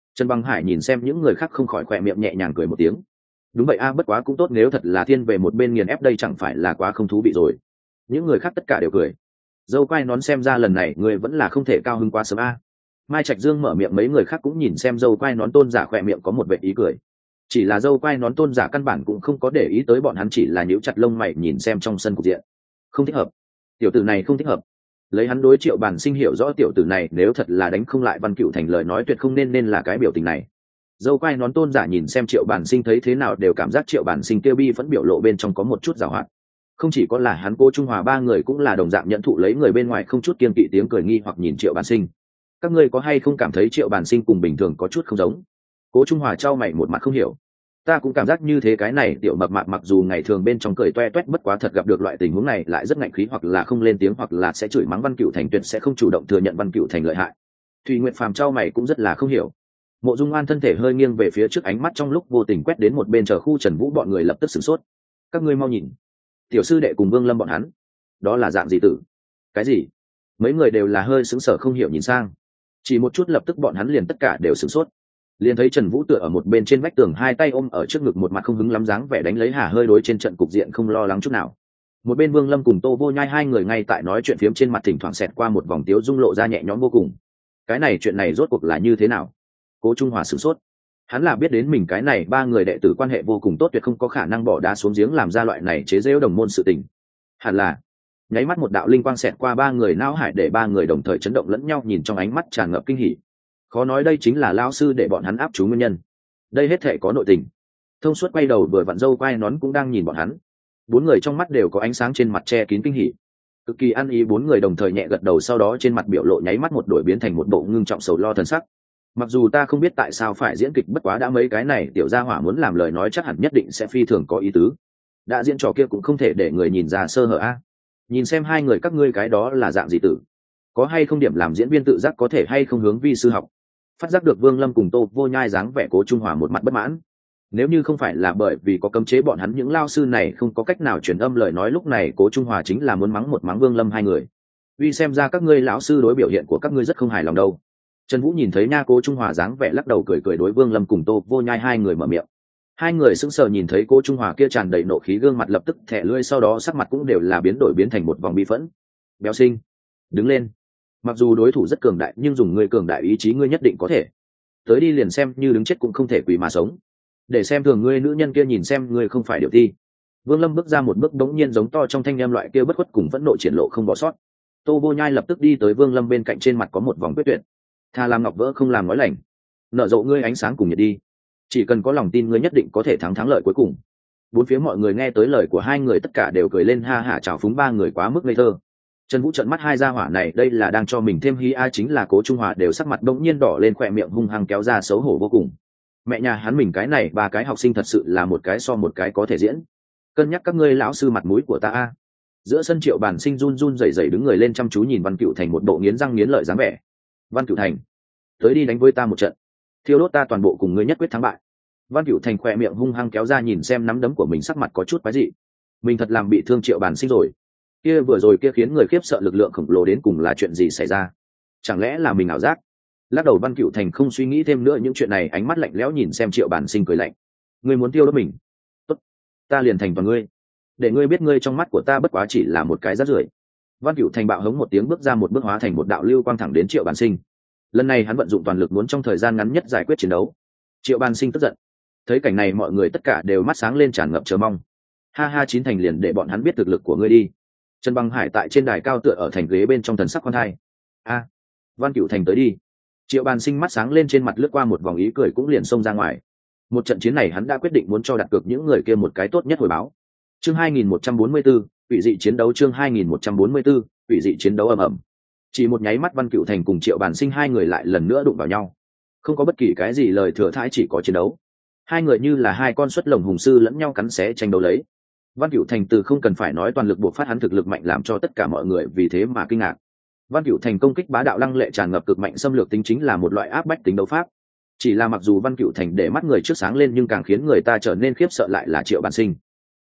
Trần Băng Hải nhìn xem những người khác không khỏi khỏe miệng nhẹ nhàng cười một tiếng. Đúng vậy a, bất quá cũng tốt, nếu thật là thiên về một bên nghiền ép đây chẳng phải là quá không thú vị rồi. Những người khác tất cả đều cười. Dâu quai nón xem ra lần này người vẫn là không thể cao hứng quá sớm a. Mai Trạch Dương mở miệng, mấy người khác cũng nhìn xem dâu quai nón tôn giả khỏe miệng có một vẻ ý cười. Chỉ là dâu quai nón tôn giả căn bản cũng không có để ý tới bọn hắn, chỉ là nhíu chặt lông mày nhìn xem trong sân cục diện. Không thích hợp, tiểu tử này không thích hợp. Lấy hắn đối Triệu Bản Sinh hiểu rõ, tiểu tử này nếu thật là đánh không lại Văn Cựu Thành lời nói tuyệt không nên là cái biểu tình này. Dâu quai nón tôn giả nhìn xem Triệu Bản Sinh thấy thế nào đều cảm giác Triệu Bản Sinh tiêu bi vẫn biểu lộ bên trong có một chút giảo hoạt. Không chỉ có là hắn, Cố Trung Hòa ba người cũng là đồng dạng nhận thụ lấy người bên ngoài không chút kiêng kỵ tiếng cười nghi hoặc nhìn Triệu Bản Sinh. Các ngươi có hay không cảm thấy Triệu Bản Sinh cùng bình thường có chút không giống? Cố Trung Hòa trao mày một mặt không hiểu. Ta cũng cảm giác như thế, cái này tiểu mập mạp mặc dù ngày thường bên trong cười toe toét, bất quá thật gặp được loại tình huống này lại rất ngạnh khí, hoặc là không lên tiếng hoặc là sẽ chửi mắng Văn Cựu Thành, tuyệt sẽ không chủ động thừa nhận Văn Cựu Thành lợi hại. Thùy Nguyệt Phàm trao mày cũng rất là không hiểu. Mộ Dung An thân thể hơi nghiêng về phía trước, ánh mắt trong lúc vô tình quét đến một bên chờ khu Trần Vũ bọn người lập tức sửng sốt. Các ngươi mau nhìn, tiểu sư đệ cùng Vương Lâm bọn hắn, đó là dạng gì tử? Cái gì? Mấy người đều là hơi sững sờ không hiểu nhìn sang. Chỉ một chút lập tức bọn hắn liền tất cả đều sửng sốt. Liền thấy Trần Vũ tựa ở một bên trên vách tường, hai tay ôm ở trước ngực, một mặt không hứng lắm dáng vẻ đánh lấy hà hơi đối trên trận cục diện không lo lắng chút nào. Một bên Vương Lâm cùng Tô Vô Nhai hai người ngay tại nói chuyện phiếm, trên mặt thỉnh thoảng xẹt qua một vòng tiếu dung lộ ra nhẹ nhõm vô cùng. Cái này chuyện này rốt cuộc là như thế nào? Cố Trung Hòa sửng sốt. Hắn là biết đến mình cái này ba người đệ tử quan hệ vô cùng tốt, tuyệt không có khả năng bỏ đá xuống giếng làm ra loại này chế giễu đồng môn sự tình. Hẳn là nháy mắt một đạo linh quang xẹt qua ba người não hải, để ba người đồng thời chấn động lẫn nhau, nhìn trong ánh mắt tràn ngập kinh hỉ. Khó nói đây chính là lão sư để bọn hắn áp chú nguyên nhân. Đây hết thể có nội tình. Thông suốt quay đầu, vừa vặn dâu quai nón cũng đang nhìn bọn hắn. Bốn người trong mắt đều có ánh sáng, trên mặt che kín kinh hỉ, cực kỳ ăn ý. Bốn người đồng thời nhẹ gật đầu, sau đó trên mặt biểu lộ nháy mắt một đổi biến thành một bộ ngưng trọng sầu lo thần sắc. Mặc dù ta không biết tại sao phải diễn kịch, bất quá đã mấy cái này tiểu gia hỏa muốn làm lời nói chắc hẳn nhất định sẽ phi thường có ý tứ. Đã diễn trò kia cũng không thể để người nhìn ra sơ hở a. Nhìn xem hai người các ngươi cái đó là dạng gì tử, có hay không điểm làm diễn viên tự giác, có thể hay không hướng vi sư học? Phát giác được Vương Lâm cùng Tô Vô Nhai dáng vẻ, Cố Trung Hòa một mặt bất mãn. Nếu như không phải là bởi vì có cấm chế bọn hắn những lao sư này không có cách nào truyền âm lời nói, lúc này Cố Trung Hòa chính là muốn mắng một mắng Vương Lâm hai người. Vì xem ra các ngươi lão sư đối biểu hiện của các ngươi rất không hài lòng đâu. Trần Vũ nhìn thấy nha Cố Trung Hòa dáng vẻ lắc đầu cười cười đối Vương Lâm cùng Tô Vô Nhai hai người mở miệng. Hai người sững sờ nhìn thấy Cố Trung Hòa kia tràn đầy nộ khí gương mặt lập tức thẻ lưỡi, sau đó sắc mặt cũng đều là biến đổi biến thành một vòng bi phẫn. Béo Sinh, đứng lên. Mặc dù đối thủ rất cường đại, nhưng dùng người cường đại ý chí ngươi nhất định có thể. Tới đi, liền xem như đứng chết cũng không thể quỳ mà sống. Để xem thường ngươi nữ nhân kia, nhìn xem ngươi không phải điều ti. Vương Lâm bước ra một bước, đống nhiên giống to trong thanh em loại kia bất khuất cùng phẫn nộ triển lộ không bỏ sót. Tô Vô Nhai lập tức đi tới Vương Lâm bên cạnh, trên mặt có một vòng quyết tuyệt. Tha làm ngọc vỡ không làm nói lành, nở rộ ngươi ánh sáng cùng nhiệt đi. Chỉ cần có lòng tin, ngươi nhất định có thể thắng lợi cuối cùng. Bốn phía mọi người nghe tới lời của hai người tất cả đều cười lên ha hả chào phúng ba người quá mức ngây thơ. Trần Vũ trợn mắt, hai gia hỏa này đây là đang cho mình thêm hí a. Chính là Cố Trung Hòa đều sắc mặt bỗng nhiên đỏ lên, khỏe miệng hung hăng kéo ra, xấu hổ vô cùng. Mẹ nhà hắn, mình cái này ba cái học sinh thật sự là một cái so một cái có thể diễn. Cân nhắc các ngươi lão sư mặt mũi của ta a. Giữa sân Triệu Bản Sinh run run rẩy rẩy đứng người lên, chăm chú nhìn Văn Cựu Thành một bộ nghiến răng nghiến lợi dáng vẻ. Văn Cựu Thành, tới đi đánh với ta một trận, thiêu đốt ta toàn bộ cùng ngươi nhất quyết thắng bại. Văn Cựu Thành khỏe miệng hung hăng kéo ra, nhìn xem nắm đấm của mình, sắc mặt có chút quái dị. Mình thật làm bị thương Triệu Bản Sinh rồi. Kia vừa rồi kia khiến người khiếp sợ lực lượng khổng lồ đến cùng là chuyện gì xảy ra? Chẳng lẽ là mình ảo giác? Lắc đầu, Văn Cựu Thành không suy nghĩ thêm nữa những chuyện này, ánh mắt lạnh lẽo nhìn xem Triệu Bản Sinh cười lạnh. Ngươi muốn tiêu đốt mình? Tốt, ta liền thành toàn ngươi. Để ngươi biết ngươi trong mắt của ta bất quá chỉ là một cái rác rưởi. Văn Cựu Thành bạo hống một tiếng, bước ra một bước, hóa thành một đạo lưu quang thẳng đến Triệu Bản Sinh. Lần này hắn vận dụng toàn lực, muốn trong thời gian ngắn nhất giải quyết chiến đấu. Triệu Bản Sinh tức giận. Thấy cảnh này mọi người tất cả đều mắt sáng lên, tràn ngập chờ mong. Ha ha, chín thành liền để bọn hắn biết thực lực của ngươi đi. Trần Băng Hải tại trên đài cao tựa ở thành ghế bên trong, thần sắc khoan thai. A, Văn Cựu Thành tới đi. Triệu Bản Sinh mắt sáng lên, trên mặt lướt qua một vòng ý cười, cũng liền xông ra ngoài. Một trận chiến này hắn đã quyết định muốn cho đặt cược những người kia một cái tốt nhất hồi báo. Chương 2144, ủy dị chiến đấu. Chương 2144, ủy dị chiến đấu ầm ầm. Chỉ một nháy mắt, Văn Cựu Thành cùng Triệu Bản Sinh hai người lại lần nữa đụng vào nhau. Không có bất kỳ cái gì lời thừa thãi, chỉ có chiến đấu. Hai người như là hai con xuất lồng hùng sư lẫn nhau cắn xé tranh đấu lấy. Văn Cựu Thành từ không cần phải nói, toàn lực buộc phát hắn thực lực mạnh làm cho tất cả mọi người vì thế mà kinh ngạc. Văn Cựu Thành công kích bá đạo lăng lệ, tràn ngập cực mạnh xâm lược tính, chính là một loại áp bách tính đấu pháp. Chỉ là mặc dù Văn Cựu Thành để mắt người trước sáng lên, nhưng càng khiến người ta trở nên khiếp sợ lại là Triệu Bản Sinh.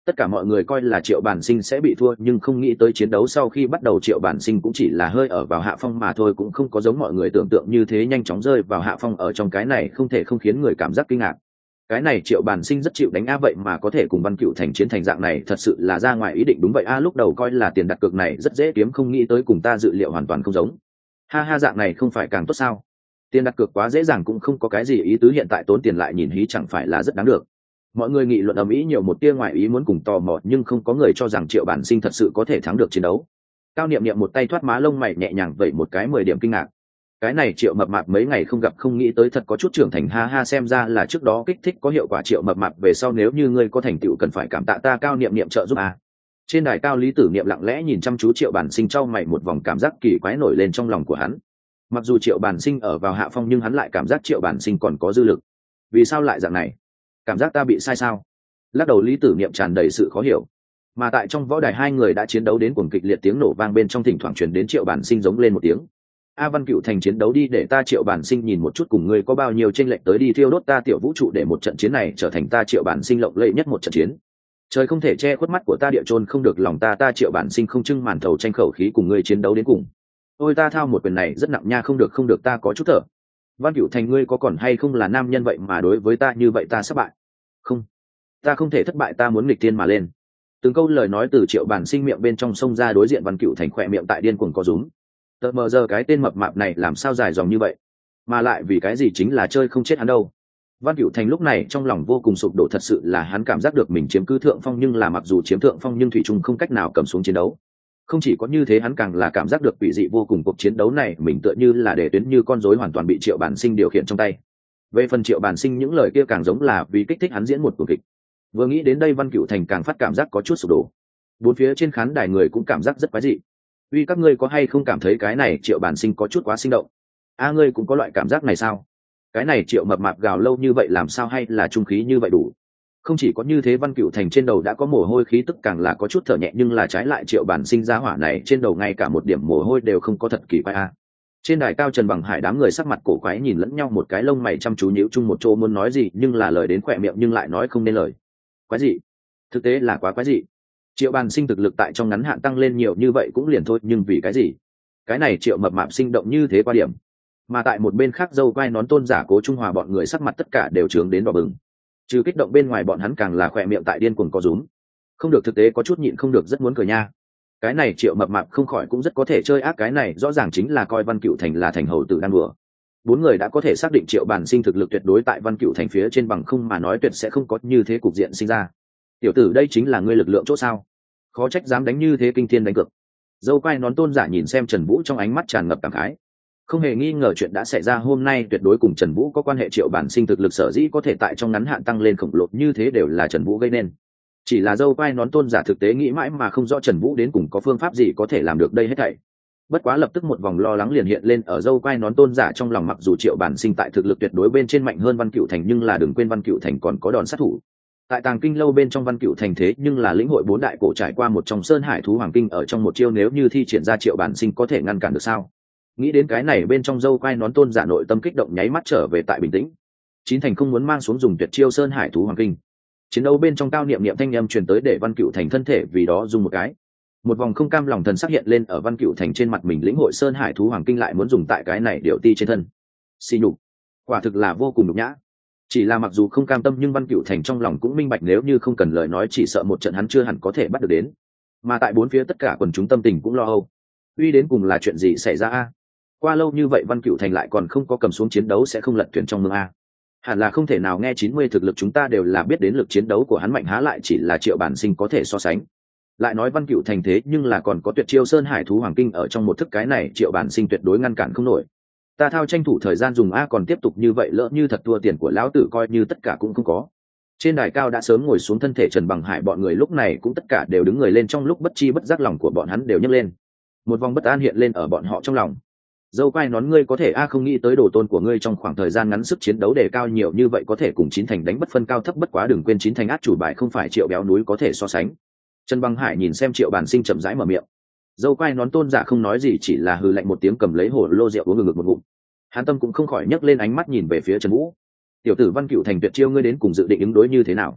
Tất cả mọi người coi là Triệu Bản Sinh sẽ bị thua, nhưng không nghĩ tới chiến đấu sau khi bắt đầu Triệu Bản Sinh cũng chỉ là hơi ở vào hạ phong mà thôi, cũng không có giống mọi người tưởng tượng như thế nhanh chóng rơi vào hạ phong. Ở trong cái này không thể không khiến người cảm giác kinh ngạc. Cái này Triệu Bản Sinh rất chịu đánh a, vậy mà có thể cùng Văn Cựu Thành chiến thành dạng này, thật sự là ra ngoài ý định. Đúng vậy a, lúc đầu coi là tiền đặt cược này rất dễ kiếm, không nghĩ tới cùng ta dự liệu hoàn toàn không giống. Ha ha, dạng này không phải càng tốt sao? Tiền đặt cược quá dễ dàng cũng không có cái gì ý tứ, hiện tại tốn tiền lại nhìn hí chẳng phải là rất đáng được. Mọi người nghị luận ầm ĩ, nhiều một tia ngoại ý muốn cùng tò mò, nhưng không có người cho rằng Triệu Bản Sinh thật sự có thể thắng được chiến đấu. Cao Niệm Niệm một tay thoát má lông mày nhẹ nhàng vẩy một cái 10 điểm kinh ngạc. Cái này Triệu Mập Mạp mấy ngày không gặp, không nghĩ tới thật có chút trưởng thành, ha ha, xem ra là trước đó kích thích có hiệu quả. Triệu Mập Mạp, về sau nếu như ngươi có thành tựu cần phải cảm tạ ta Cao Niệm Niệm trợ giúp à. Trên đài cao, Lý Tử Niệm lặng lẽ nhìn chăm chú Triệu Bản Sinh, trao mày một vòng, cảm giác kỳ quái nổi lên trong lòng của hắn. Mặc dù Triệu Bản Sinh ở vào hạ phong, nhưng hắn lại cảm giác Triệu Bản Sinh còn có dư lực. Vì sao lại dạng này? Cảm giác ta bị sai sao? Lắc đầu, Lý Tử Niệm tràn đầy sự khó hiểu. Mà tại trong võ đài, hai người đã chiến đấu đến cuồng kịch liệt, tiếng nổ vang bên trong thỉnh thoảng truyền đến. Triệu Bản Sinh giống lên một tiếng. A Văn Cựu Thành, chiến đấu đi, để ta Triệu Bản Sinh nhìn một chút cùng ngươi có bao nhiêu chênh lệch, tới đi, thiêu đốt ta tiểu vũ trụ, để một trận chiến này trở thành ta Triệu Bản Sinh lộng lẫy nhất một trận chiến. Trời không thể che khuất mắt của ta, địa chôn không được lòng ta, ta Triệu Bản Sinh không trưng màn thầu tranh khẩu khí cùng ngươi chiến đấu đến cùng. Ôi ta thao một quyền này rất nặng nha, không được không được, ta có chút thở. Văn Cựu Thành, ngươi có còn hay không là nam nhân vậy mà đối với ta như vậy, ta sắp bại. Không, ta không thể thất bại, ta muốn nghịch tiên mà lên. Từng câu lời nói từ Triệu Bản Sinh miệng bên trong sông ra, đối diện Văn Cựu Thành khỏe miệng tại điên cuồng có rúm. Tờ mờ giờ cái tên mập mạp này làm sao dài dòng như vậy, mà lại vì cái gì chính là chơi không chết hắn đâu. Văn Cựu Thành lúc này trong lòng vô cùng sụp đổ, thật sự là hắn cảm giác được mình chiếm cứ thượng phong, nhưng là mặc dù chiếm thượng phong nhưng thủy chung không cách nào cầm xuống chiến đấu. Không chỉ có như thế, hắn càng là cảm giác được quỷ dị vô cùng, cuộc chiến đấu này mình tựa như là để tuyến như con rối hoàn toàn bị Triệu Bản Sinh điều khiển trong tay. Về phần Triệu Bản Sinh, những lời kia càng giống là vì kích thích hắn diễn một cuộc kịch. Vừa nghĩ đến đây, Văn Cựu Thành càng phát cảm giác có chút sụp đổ. Bốn phía trên khán đài người cũng cảm giác rất quái dị. Uy, các ngươi có hay không cảm thấy cái này Triệu Bản Sinh có chút quá sinh động? A, ngươi cũng có loại cảm giác này sao? Cái này Triệu Mập Mạp gào lâu như vậy làm sao, hay là trung khí như vậy đủ? Không chỉ có như thế, Văn Cựu Thành trên đầu đã có mồ hôi, khí tức càng là có chút thở nhẹ, nhưng là trái lại Triệu Bản Sinh ra hỏa này trên đầu ngay cả một điểm mồ hôi đều không có, thật kỳ quái a. Trên đài cao, Trần Bằng Hải đám người sắc mặt cổ quái nhìn lẫn nhau, một cái lông mày chăm chú nhíu chung một chỗ, muốn nói gì nhưng là lời đến khỏe miệng nhưng lại nói không nên lời. Quái gì? Thực tế là quá quái dị. Triệu Bản Sinh thực lực tại trong ngắn hạn tăng lên nhiều như vậy cũng liền thôi, nhưng vì cái gì cái này Triệu Mập Mạp sinh động như thế qua điểm? Mà tại một bên khác, dâu quai nón Tôn Giả, Cố Trung Hòa bọn người sắc mặt tất cả đều trướng đến đỏ bừng. Trừ kích động bên ngoài, bọn hắn càng là khỏe miệng tại điên cuồng co rúm. Không được, thực tế có chút nhịn không được, rất muốn cười nha. Cái này Triệu Mập Mạp không khỏi cũng rất có thể chơi ác, cái này rõ ràng chính là coi Văn Cựu Thành là thành hầu tử đang đùa. Bốn người đã có thể xác định Triệu Bản Sinh thực lực tuyệt đối tại Văn Cựu Thành phía trên, bằng không mà nói tuyệt sẽ không có như thế cục diện sinh ra. Tiểu tử, đây chính là ngươi lực lượng chỗ sao? Khó trách dám đánh như thế kinh thiên đánh cược. Dâu quai nón Tôn Giả nhìn xem Trần Vũ, trong ánh mắt tràn ngập cảm khái. Không hề nghi ngờ, chuyện đã xảy ra hôm nay tuyệt đối cùng Trần Vũ có quan hệ. Triệu Bản Sinh thực lực sở dĩ có thể tại trong ngắn hạn tăng lên khổng lồ như thế đều là Trần Vũ gây nên. Chỉ là dâu quai nón Tôn Giả thực tế nghĩ mãi mà không rõ Trần Vũ đến cùng có phương pháp gì có thể làm được đây hết thảy. Bất quá lập tức một vòng lo lắng liền hiện lên ở dâu quai nón Tôn Giả trong lòng, mặc dù Triệu Bản Sinh tại thực lực tuyệt đối bên trên mạnh hơn Văn Cựu Thành, nhưng là đừng quên Văn Cựu Thành còn có đòn sát thủ. Tại Tàng Kinh lâu bên trong, Văn Cựu Thành thế nhưng là lĩnh hội 4 đại cổ, trải qua một trong Sơn Hải Thú Hoàng Kinh, ở trong một chiêu nếu như thi triển ra, Triệu Bản Sinh có thể ngăn cản được sao? Nghĩ đến cái này, bên trong dâu quai nón Tôn Giả nội tâm kích động, nháy mắt trở về tại bình tĩnh. Chín thành không muốn mang xuống dùng tuyệt chiêu Sơn Hải Thú Hoàng Kinh. Chiến đấu bên trong, Cao Niệm Niệm thanh âm truyền tới để Văn Cựu Thành thân thể vì đó dùng một cái. Một vòng không cam lòng thần sắc hiện lên ở Văn Cựu Thành trên mặt, mình lĩnh hội Sơn Hải Thú Hoàng Kinh lại muốn dùng tại cái này điệu ti trên thân. Xì nhục, quả thực là vô cùng nhục nhã. Chỉ là mặc dù không cam tâm, nhưng Văn Cựu Thành trong lòng cũng minh bạch, nếu như không cần lời nói chỉ sợ một trận hắn chưa hẳn có thể bắt được đến. Mà tại bốn phía tất cả quần chúng tâm tình cũng lo âu. Uy, đến cùng là chuyện gì xảy ra a? Qua lâu như vậy Văn Cựu Thành lại còn không có cầm xuống chiến đấu, sẽ không lật thuyền trong mương a? Hẳn là không thể nào, nghe 90 thực lực chúng ta đều là biết đến lực chiến đấu của hắn mạnh, há lại chỉ là Triệu Bản Sinh có thể so sánh. Lại nói Văn Cựu Thành thế nhưng là còn có tuyệt chiêu Sơn Hải Thú Hoàng Kinh ở trong một thức, cái này Triệu Bản Sinh tuyệt đối ngăn cản không nổi. Ta thao tranh thủ thời gian dùng a, còn tiếp tục như vậy lỡ như thật thua tiền của lão tử coi như tất cả cũng không có. Trên đài cao đã sớm ngồi xuống thân thể Trần Bằng Hải bọn người lúc này cũng tất cả đều đứng người lên, trong lúc bất chi bất giác lòng của bọn hắn đều nhấc lên. Một vòng bất an hiện lên ở bọn họ trong lòng. Dâu quai nón, ngươi có thể a, không nghĩ tới đồ tôn của ngươi trong khoảng thời gian ngắn sức chiến đấu đề cao nhiều như vậy, có thể cùng Chín Thành đánh bất phân cao thấp, bất quá đừng quên Chín Thành át chủ bài không phải Triệu béo núi có thể so sánh. Trần Bằng Hải nhìn xem Triệu Bản Sinh chậm rãi mở miệng. Dâu quai nón Tôn Giả không nói gì, chỉ là hừ lạnh một tiếng, cầm lấy hồ lô rượu uống ngực một ngụm. Hán tâm cũng không khỏi nhấc lên ánh mắt nhìn về phía Trần Vũ. Tiểu tử Văn Cựu Thành tuyệt chiêu, ngươi đến cùng dự định ứng đối như thế nào?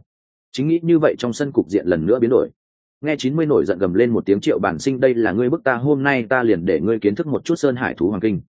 Chính nghĩ như vậy trong sân cục diện lần nữa biến đổi. Nghe 90 nổi giận gầm lên một tiếng, Triệu Bản Sinh đây là ngươi bức ta, hôm nay ta liền để ngươi kiến thức một chút Sơn Hải thú hoàng kinh.